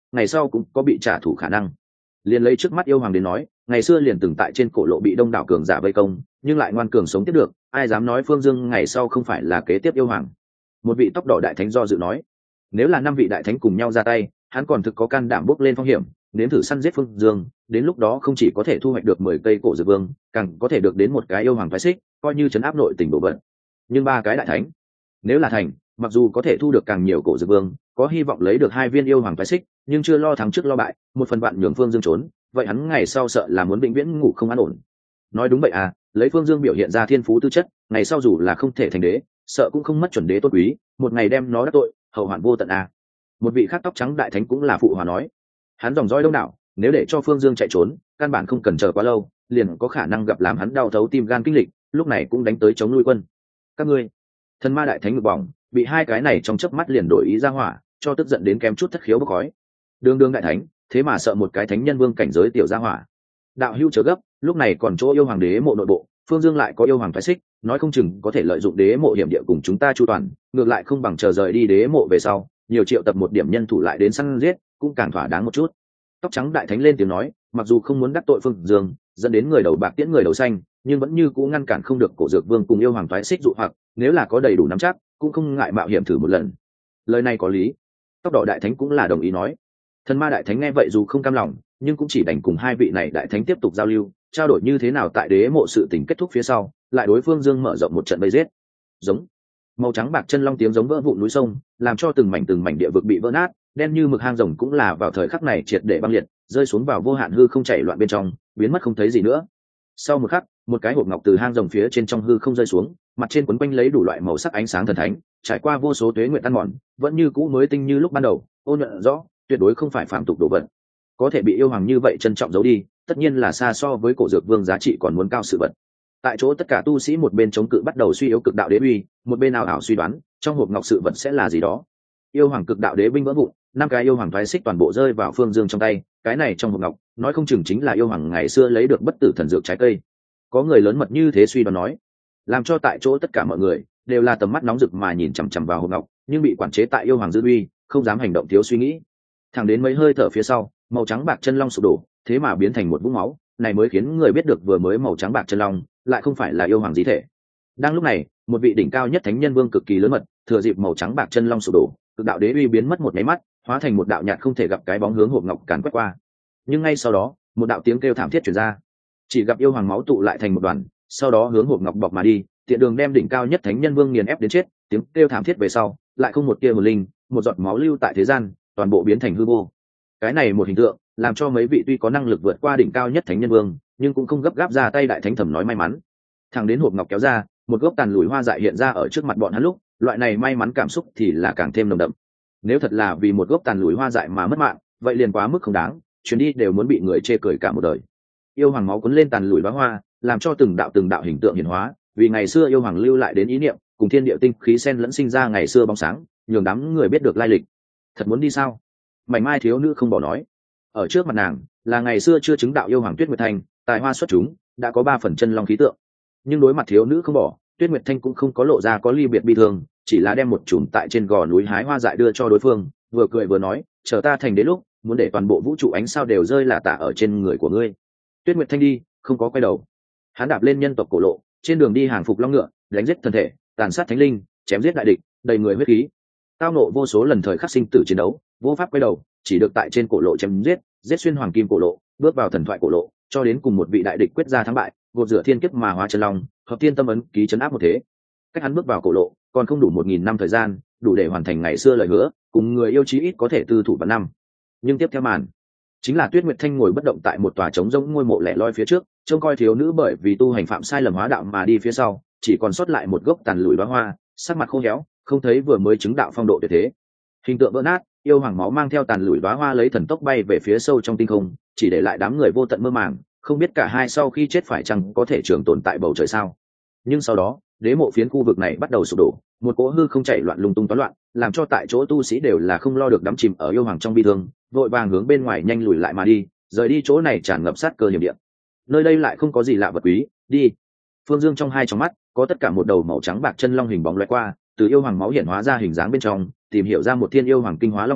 ngày sau cũng có bị trả thù khả năng. Liền lấy trước mắt yêu hoàng đến nói, ngày xưa liền từng tại trên cổ lộ bị đông đảo cường giả vây công, nhưng lại ngoan cường sống tiếp được, ai dám nói Phương Dương ngày sau không phải là kế tiếp yêu hoàng. Một vị tóc đỏ đại thánh do dự nói, nếu là năm vị đại thánh cùng nhau ra tay, hắn còn thực có can đảm bước lên phong hiểm, nếm thử săn giết Phương Dương, đến lúc đó không chỉ có thể thu hoạch được mười cây cổ dược vương, càng có thể được đến một cái yêu hoàng phái xích, coi như trấn áp nội tình độ vận. Nhưng ba cái đại thánh, nếu là thành, mặc dù có thể thu được càng nhiều cổ dược vương, có hy vọng lấy được hai viên yêu hoàng phái xích, nhưng chưa lo thắng trước lo bại, một phần bạn nhường Phương Dương trốn, vậy hắn ngày sau sợ là muốn vĩnh viễn ngủ không an ổn. Nói đúng vậy à, lấy Phương Dương biểu hiện ra thiên phú tư chất, ngày sau dù là không thể thành đế, sợ cũng không mất chuẩn đế tốt quý, một ngày đem nó đắc tội, hậu hoạn vô tận à. Một vị khác tóc trắng đại thánh cũng là phụ hòa nói, hắn dòng dõi đông đảo, nếu để cho Phương Dương chạy trốn, căn bản không cần chờ quá lâu, liền có khả năng gặp làm hắn đau thấu tim gan kinh lịch, lúc này cũng đánh tới chống nuôi quân. Các ngươi, thần ma đại thánh ngực bỏng, bị hai cái này trong chớp mắt liền đổi ý ra hỏa, cho tức giận đến kém chút thất khiếu bốc khói. Đường đường đại thánh, thế mà sợ một cái thánh nhân vương cảnh giới tiểu gia hỏa. Đạo hữu chờ gấp, lúc này còn chỗ yêu hoàng đế mộ nội bộ, Phương Dương lại có yêu hoàng phái xích, nói không chừng có thể lợi dụng đế mộ hiểm địa cùng chúng ta chu toàn, ngược lại không bằng chờ rời đi đế mộ về sau, nhiều triệu tập một điểm nhân thủ lại đến săn giết, cũng càng thỏa đáng một chút. Tóc trắng đại thánh lên tiếng nói, mặc dù không muốn đắc tội Phương Dương, dẫn đến người đầu bạc tiễn người đầu xanh, nhưng vẫn như cũ ngăn cản không được cổ dược vương cùng yêu hoàng phái xích dụ hoặc, nếu là có đầy đủ nắm chắc, cũng không ngại mạo hiểm thử một lần. Lời này có lý. Tóc đỏ đại thánh cũng là đồng ý nói. Thần ma đại thánh nghe vậy dù không cam lòng, nhưng cũng chỉ đành cùng hai vị này đại thánh tiếp tục giao lưu, trao đổi như thế nào tại đế mộ sự tình kết thúc phía sau, lại đối Phương Dương mở rộng một trận vây giết. Giống màu trắng bạc chân long tiếng giống vỡ vụn núi sông, làm cho từng mảnh từng mảnh địa vực bị vỡ nát, đen như mực hang rồng cũng là vào thời khắc này triệt để băng liệt, rơi xuống vào vô hạn hư không chảy loạn bên trong, biến mất không thấy gì nữa. Sau một khắc, một cái hộp ngọc từ hang rồng phía trên trong hư không rơi xuống, mặt trên quấn quanh lấy đủ loại màu sắc ánh sáng thần thánh, trải qua vô số tuế nguyện ăn mòn, vẫn như cũ mới tinh như lúc ban đầu, ôn nhuận rõ, tuyệt đối không phải phạm tục đồ vật. Có thể bị yêu hoàng như vậy trân trọng giấu đi, tất nhiên là xa so với cổ dược vương giá trị còn muốn cao sự vật. Tại chỗ tất cả tu sĩ một bên chống cự bắt đầu suy yếu cực đạo đế uy, một bên ảo ảo suy đoán trong hộp ngọc sự vật sẽ là gì đó. Yêu hoàng cực đạo đế binh vỡ vụn, năm cái yêu hoàng thoái xích toàn bộ rơi vào Phương Dương trong tay, cái này trong hộp ngọc nói không chừng chính là yêu hoàng ngày xưa lấy được bất tử thần dược trái cây. Có người lớn mật như thế suy đoán nói, làm cho tại chỗ tất cả mọi người đều là tầm mắt nóng rực mà nhìn chằm chằm vào hộp ngọc, nhưng bị quản chế tại yêu hoàng dư uy, không dám hành động thiếu suy nghĩ. Thẳng đến mấy hơi thở phía sau, màu trắng bạc chân long sụp đổ, thế mà biến thành một vũng máu, này mới khiến người biết được vừa mới màu trắng bạc chân long lại không phải là yêu hoàng di thể. Đang lúc này, một vị đỉnh cao nhất thánh nhân vương cực kỳ lớn mật, thừa dịp màu trắng bạc chân long sụp đổ, cực đạo đế uy biến mất một cái mắt, hóa thành một đạo nhạt không thể gặp cái bóng hướng hộp ngọc càn quét qua. Nhưng ngay sau đó, một đạo tiếng kêu thảm thiết truyền ra, chỉ gặp yêu hoàng máu tụ lại thành một đoàn, sau đó hướng hộp ngọc bọc mà đi, tiện đường đem đỉnh cao nhất thánh nhân vương nghiền ép đến chết. Tiếng kêu thảm thiết về sau, lại không một tia hồn linh, một giọt máu lưu tại thế gian, toàn bộ biến thành hư vô. Cái này một hình tượng, làm cho mấy vị tuy có năng lực vượt qua đỉnh cao nhất thánh nhân vương, nhưng cũng không gấp gáp ra tay đại thánh thầm nói may mắn. Thẳng đến hộp ngọc kéo ra, một gốc tàn lùi hoa dại hiện ra ở trước mặt bọn hắn lúc, loại này may mắn cảm xúc thì là càng thêm nồng đậm. Nếu thật là vì một gốc tàn lùi hoa dại mà mất mạng, vậy liền quá mức không đáng, chuyến đi đều muốn bị người chê cười cả một đời. Yêu hoàng máu cuốn lên tàn lùi bá hoa, làm cho từng đạo từng đạo hình tượng hiển hóa, vì ngày xưa yêu hoàng lưu lại đến ý niệm, cùng thiên địa tinh khí sen lẫn sinh ra ngày xưa bóng sáng, nhường đám người biết được lai lịch. Thật muốn đi sao? Mảnh mai thiếu nữ không bỏ nói. Ở trước mặt nàng, là ngày xưa chưa chứng đạo yêu hoàng Tuyết Nguyệt Thanh, tài hoa xuất chúng, đã có ba phần chân long khí tượng. Nhưng đối mặt thiếu nữ không bỏ, Tuyết Nguyệt Thanh cũng không có lộ ra có ly biệt bi thương, chỉ là đem một chùm tại trên gò núi hái hoa dại đưa cho đối phương, vừa cười vừa nói, chờ ta thành đến lúc, muốn để toàn bộ vũ trụ ánh sao đều rơi là tả ở trên người của ngươi. Tuyết Nguyệt Thanh đi, không có quay đầu. Hắn đạp lên nhân tộc cổ lộ, trên đường đi hàng phục long ngựa, đánh giết thân thể, tàn sát thánh linh, chém giết đại địch, đầy người huyết khí. Tao nộ vô số lần thời khắc sinh tử chiến đấu, vô pháp quay đầu, chỉ được tại trên cổ lộ chém giết, giết xuyên hoàng kim cổ lộ, bước vào thần thoại cổ lộ, cho đến cùng một vị đại địch quyết ra thắng bại, gột rửa thiên kiếp mà hóa chân long, hợp thiên tâm ấn ký chấn áp một thế. Cách hắn bước vào cổ lộ, còn không đủ một nghìn năm thời gian, đủ để hoàn thành ngày xưa lời hứa, cùng người yêu chí ít có thể tư thủ vạn năm. Nhưng tiếp theo màn, chính là Tuyết Nguyệt Thanh ngồi bất động tại một tòa trống rỗng ngôi mộ lẻ loi phía trước, trông coi thiếu nữ bởi vì tu hành phạm sai lầm hóa đạo mà đi phía sau, chỉ còn sót lại một gốc tàn lùi đóa hoa, sắc mặt khô héo, không thấy vừa mới chứng đạo phong độ tuyệt thế. Hình tượng vỡ nát, yêu hoàng máu mang theo tàn lùi đóa hoa lấy thần tốc bay về phía sâu trong tinh không, chỉ để lại đám người vô tận mơ màng, không biết cả hai sau khi chết phải chăng có thể trường tồn tại bầu trời sao. Nhưng sau đó, đế mộ phiến khu vực này bắt đầu sụp đổ, một cỗ hư không chạy loạn lung tung toán loạn, làm cho tại chỗ tu sĩ đều là không lo được đắm chìm ở yêu hoàng trong bi thương, vội vàng hướng bên ngoài nhanh lùi lại mà đi, rời đi chỗ này tràn ngập sát cơ hiểm địa. Nơi đây lại không có gì lạ vật quý, đi. Phương Dương trong hai trong mắt có tất cả một đầu màu trắng bạc chân long hình bóng lóe qua, từ yêu hoàng máu hiện hóa ra hình dáng bên trong, tìm hiểu ra một thiên yêu hoàng kinh hóa long quyển,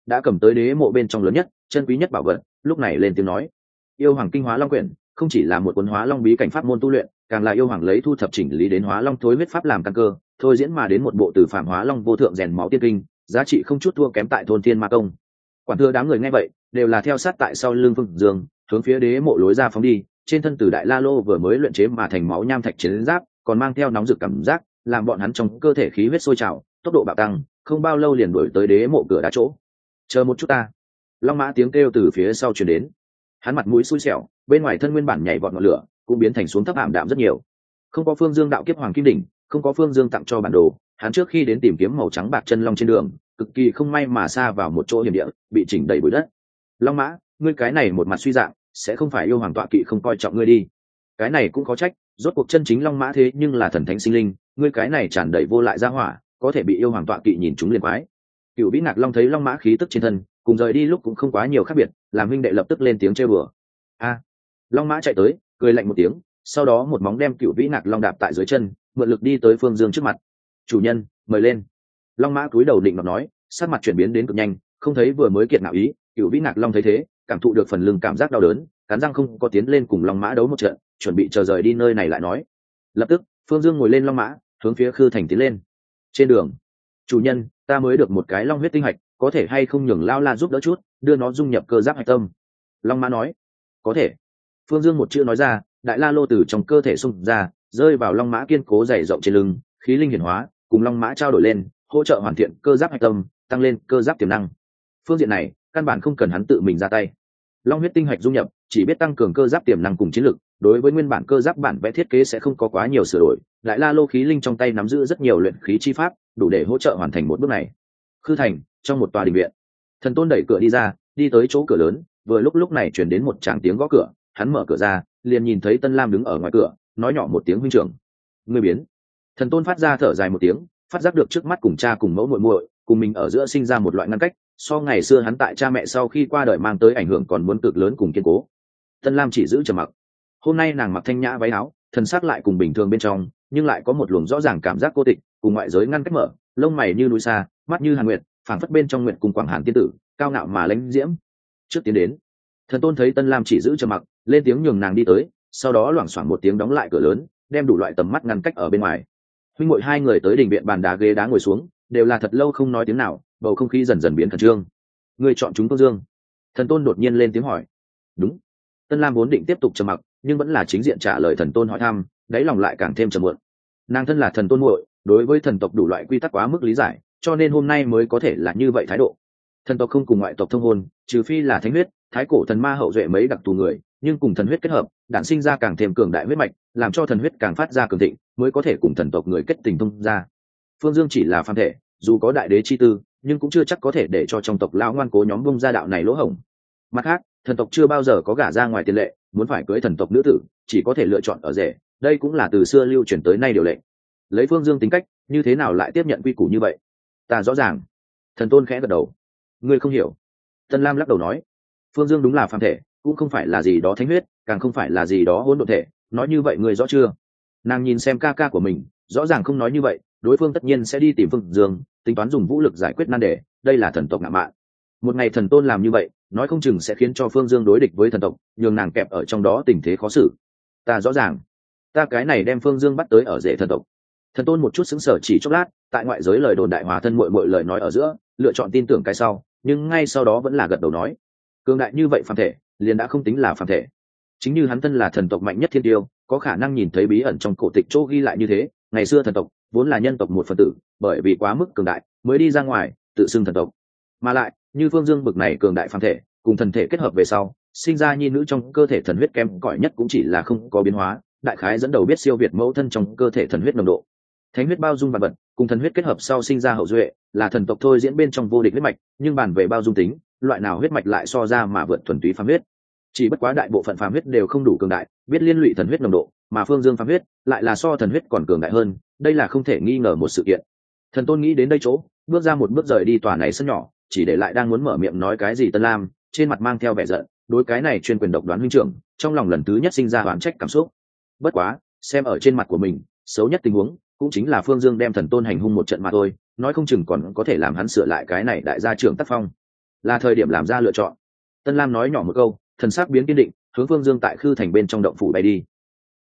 đã cầm tới đế mộ bên trong lớn nhất chân quý nhất bảo vật, lúc này lên tiếng nói: yêu hoàng kinh hóa long quyển không chỉ là một cuốn hóa long bí cảnh pháp môn tu luyện, càng là yêu hoàng lấy thu thập chỉnh lý đến hóa long thối huyết pháp làm căn cơ, thôi diễn mà đến một bộ từ phạm hóa long vô thượng rèn máu tiên kinh, giá trị không chút thua kém tại thôn thiên ma công. Quản thưa đám người nghe vậy đều là theo sát tại sau lưng Phương Dương, hướng phía đế mộ lối ra phóng đi. Trên thân từ đại la lô vừa mới luyện chế mà thành máu nham thạch chiến giáp còn mang theo nóng rực cảm giác, làm bọn hắn trong cơ thể khí huyết sôi trào, tốc độ bạo tăng, không bao lâu liền đuổi tới đế mộ cửa đá chỗ. Chờ một chút ta. Long mã tiếng kêu từ phía sau truyền đến. Hắn mặt mũi xui xẻo, bên ngoài thân nguyên bản nhảy vọt ngọn lửa cũng biến thành xuống thấp ảm đạm rất nhiều. Không có Phương Dương đạo kiếp hoàng kim đỉnh, không có Phương Dương tặng cho bản đồ, hắn trước khi đến tìm kiếm màu trắng bạc chân long trên đường, cực kỳ không may mà xa vào một chỗ hiểm địa, bị chỉnh đầy bụi đất. Long mã, ngươi cái này một mặt suy dạng, sẽ không phải yêu hoàng tọa kỵ không coi trọng ngươi đi. Cái này cũng có trách, rốt cuộc chân chính long mã thế nhưng là thần thánh sinh linh, ngươi cái này tràn đầy vô lại ra hỏa, có thể bị yêu hoàng tọa kỵ nhìn chúng liền quái. Cửu Vĩ Ngạc Long thấy long mã khí tức trên thân, cùng rời đi lúc cũng không quá nhiều khác biệt, làm huynh đệ lập tức lên tiếng trêu đùa. A! Long mã chạy tới, cười lạnh một tiếng, sau đó một móng đem Cửu Vĩ Ngạc Long đạp tại dưới chân, mượn lực đi tới Phương Dương trước mặt. Chủ nhân, mời lên. Long mã cúi đầu định nọ nói, sắc mặt chuyển biến đến cực nhanh, không thấy vừa mới kiệt ngạo ý. Cửu Vĩ Ngạc Long thấy thế, cảm thụ được phần lưng cảm giác đau đớn, cắn răng không có tiến lên cùng long mã đấu một trận, chuẩn bị chờ rời đi nơi này lại nói. Lập tức Phương Dương ngồi lên long mã, hướng phía Khư Thành tiến lên. Trên đường: chủ nhân, ta mới được một cái long huyết tinh hạch, có thể hay không nhường lao la giúp đỡ chút, đưa nó dung nhập cơ giáp hạch tâm? Long mã nói. Có thể. Phương Dương một chữ nói ra, đại la lô từ trong cơ thể xung ra, rơi vào long mã kiên cố dày rộng trên lưng, khí linh hiển hóa, cùng long mã trao đổi lên, hỗ trợ hoàn thiện cơ giáp hạch tâm, tăng lên cơ giáp tiềm năng. Phương diện này căn bản không cần hắn tự mình ra tay. Long huyết tinh hạch dung nhập chỉ biết tăng cường cơ giáp tiềm năng cùng chiến lực, đối với nguyên bản cơ giáp bản vẽ thiết kế sẽ không có quá nhiều sửa đổi. Đại la lô khí linh trong tay nắm giữ rất nhiều luyện khí chi pháp, đủ để hỗ trợ hoàn thành một bước này. Khư Thành, trong một tòa đình viện, Thần Tôn đẩy cửa đi ra, đi tới chỗ cửa lớn, vừa lúc lúc này truyền đến một tràng tiếng gõ cửa, hắn mở cửa ra, liền nhìn thấy Tân Lam đứng ở ngoài cửa, nói nhỏ một tiếng huynh trưởng. Ngươi biến. Thần Tôn phát ra thở dài một tiếng, phát giác được trước mắt cùng cha cùng mẫu muội muội, cùng mình ở giữa sinh ra một loại ngăn cách, so ngày xưa hắn tại cha mẹ sau khi qua đời mang tới ảnh hưởng còn muốn cực lớn cùng kiên cố. Tân Lam chỉ giữ trầm mặc. Hôm nay nàng mặc thanh nhã váy áo, thần sắc lại cùng bình thường bên trong, nhưng lại có một luồng rõ ràng cảm giác cô tịch, cùng ngoại giới ngăn cách mở, lông mày như núi xa, mắt như hàn nguyệt, phảng phất bên trong nguyệt cùng quảng hàn tiên tử, cao ngạo mà lãnh diễm. Trước tiến đến, Thần Tôn thấy Tân Lam chỉ giữ trầm mặc, lên tiếng nhường nàng đi tới, sau đó loảng xoảng một tiếng đóng lại cửa lớn, đem đủ loại tầm mắt ngăn cách ở bên ngoài. Huynh muội hai người tới đình viện bàn đá ghế đá ngồi xuống, đều là thật lâu không nói tiếng nào, bầu không khí dần dần biến khẩn trương. Người chọn chúng Tô Dương? Thần Tôn đột nhiên lên tiếng hỏi. Đúng. Tân Lam vốn định tiếp tục trầm mặc, nhưng vẫn là chính diện trả lời Thần Tôn hỏi thăm, đáy lòng lại càng thêm trầm muộn. Nàng thân là thần tôn muội, đối với thần tộc đủ loại quy tắc quá mức lý giải, cho nên hôm nay mới có thể là như vậy thái độ. Thần tộc không cùng ngoại tộc thông hôn, trừ phi là thánh huyết, thái cổ thần ma hậu duệ mấy đặc thù người, nhưng cùng thần huyết kết hợp, đản sinh ra càng thêm cường đại huyết mạch, làm cho thần huyết càng phát ra cường thịnh, mới có thể cùng thần tộc người kết tình thông ra. Phương Dương chỉ là phàm thể, dù có đại đế chi tư, nhưng cũng chưa chắc có thể để cho trong tộc lão ngoan cố nhóm bung ra đạo này lỗ hổng. Mặt khác, thần tộc chưa bao giờ có gả ra ngoài tiền lệ, muốn phải cưới thần tộc nữ tử, chỉ có thể lựa chọn ở rể, đây cũng là từ xưa lưu truyền tới nay điều lệ. Lấy Phương Dương tính cách, như thế nào lại tiếp nhận quy củ như vậy? Ta rõ ràng. Thần Tôn khẽ gật đầu. Ngươi không hiểu. Tân Lam lắc đầu nói. Phương Dương đúng là phàm thể, cũng không phải là gì đó thánh huyết, càng không phải là gì đó hỗn độn thể, nói như vậy ngươi rõ chưa? Nàng nhìn xem ca ca của mình, rõ ràng không nói như vậy, đối phương tất nhiên sẽ đi tìm Phương Dương, tính toán dùng vũ lực giải quyết nan đề, đây là thần tộc ngạo mạn. Một ngày Thần Tôn làm như vậy, nói không chừng sẽ khiến cho Phương Dương đối địch với thần tộc, nhường nàng kẹp ở trong đó tình thế khó xử. Ta rõ ràng. Ta cái này đem Phương Dương bắt tới ở rể thần tộc. Thần Tôn một chút sững sờ chỉ chốc lát, tại ngoại giới lời đồn đại hòa thân muội muội lời nói ở giữa, lựa chọn tin tưởng cái sau, nhưng ngay sau đó vẫn là gật đầu nói, cường đại như vậy phàm thể, liền đã không tính là phàm thể. Chính như hắn thân là thần tộc mạnh nhất thiên tiêu, có khả năng nhìn thấy bí ẩn trong cổ tịch chỗ ghi lại như thế, ngày xưa thần tộc vốn là nhân tộc một phần tử, bởi vì quá mức cường đại, mới đi ra ngoài tự xưng thần tộc. Mà lại, như Phương Dương bực này cường đại phàm thể, cùng thần thể kết hợp về sau, sinh ra nhi nữ trong cơ thể thần huyết kém cỏi nhất cũng chỉ là không có biến hóa, đại khái dẫn đầu biết siêu việt mẫu thân trong cơ thể thần huyết nồng độ. Thánh huyết bao dung vạn vật, cùng thần huyết kết hợp sau sinh ra hậu duệ, là thần tộc thôi diễn bên trong vô địch huyết mạch, nhưng bàn về bao dung tính, loại nào huyết mạch lại so ra mà vượt thuần túy phàm huyết. Chỉ bất quá đại bộ phận phàm huyết đều không đủ cường đại, biết liên lụy thần huyết nồng độ, mà Phương Dương phàm huyết lại là so thần huyết còn cường đại hơn, đây là không thể nghi ngờ một sự kiện. Thần Tôn nghĩ đến đây chỗ, bước ra một bước rời đi tòa này sân nhỏ, chỉ để lại đang muốn mở miệng nói cái gì Tân Lam, trên mặt mang theo vẻ giận, đối cái này chuyên quyền độc đoán huynh trưởng, trong lòng lần thứ nhất sinh ra oán trách cảm xúc. Bất quá, xem ở trên mặt của mình, xấu nhất tình huống cũng chính là Phương Dương đem Thần Tôn hành hung một trận mà thôi, nói không chừng còn có thể làm hắn sửa lại cái này đại gia trưởng tác phong. là thời điểm làm ra lựa chọn. Tân Lam nói nhỏ một câu, thần sắc biến kiên định, hướng Phương Dương tại khư thành bên trong động phủ bay đi.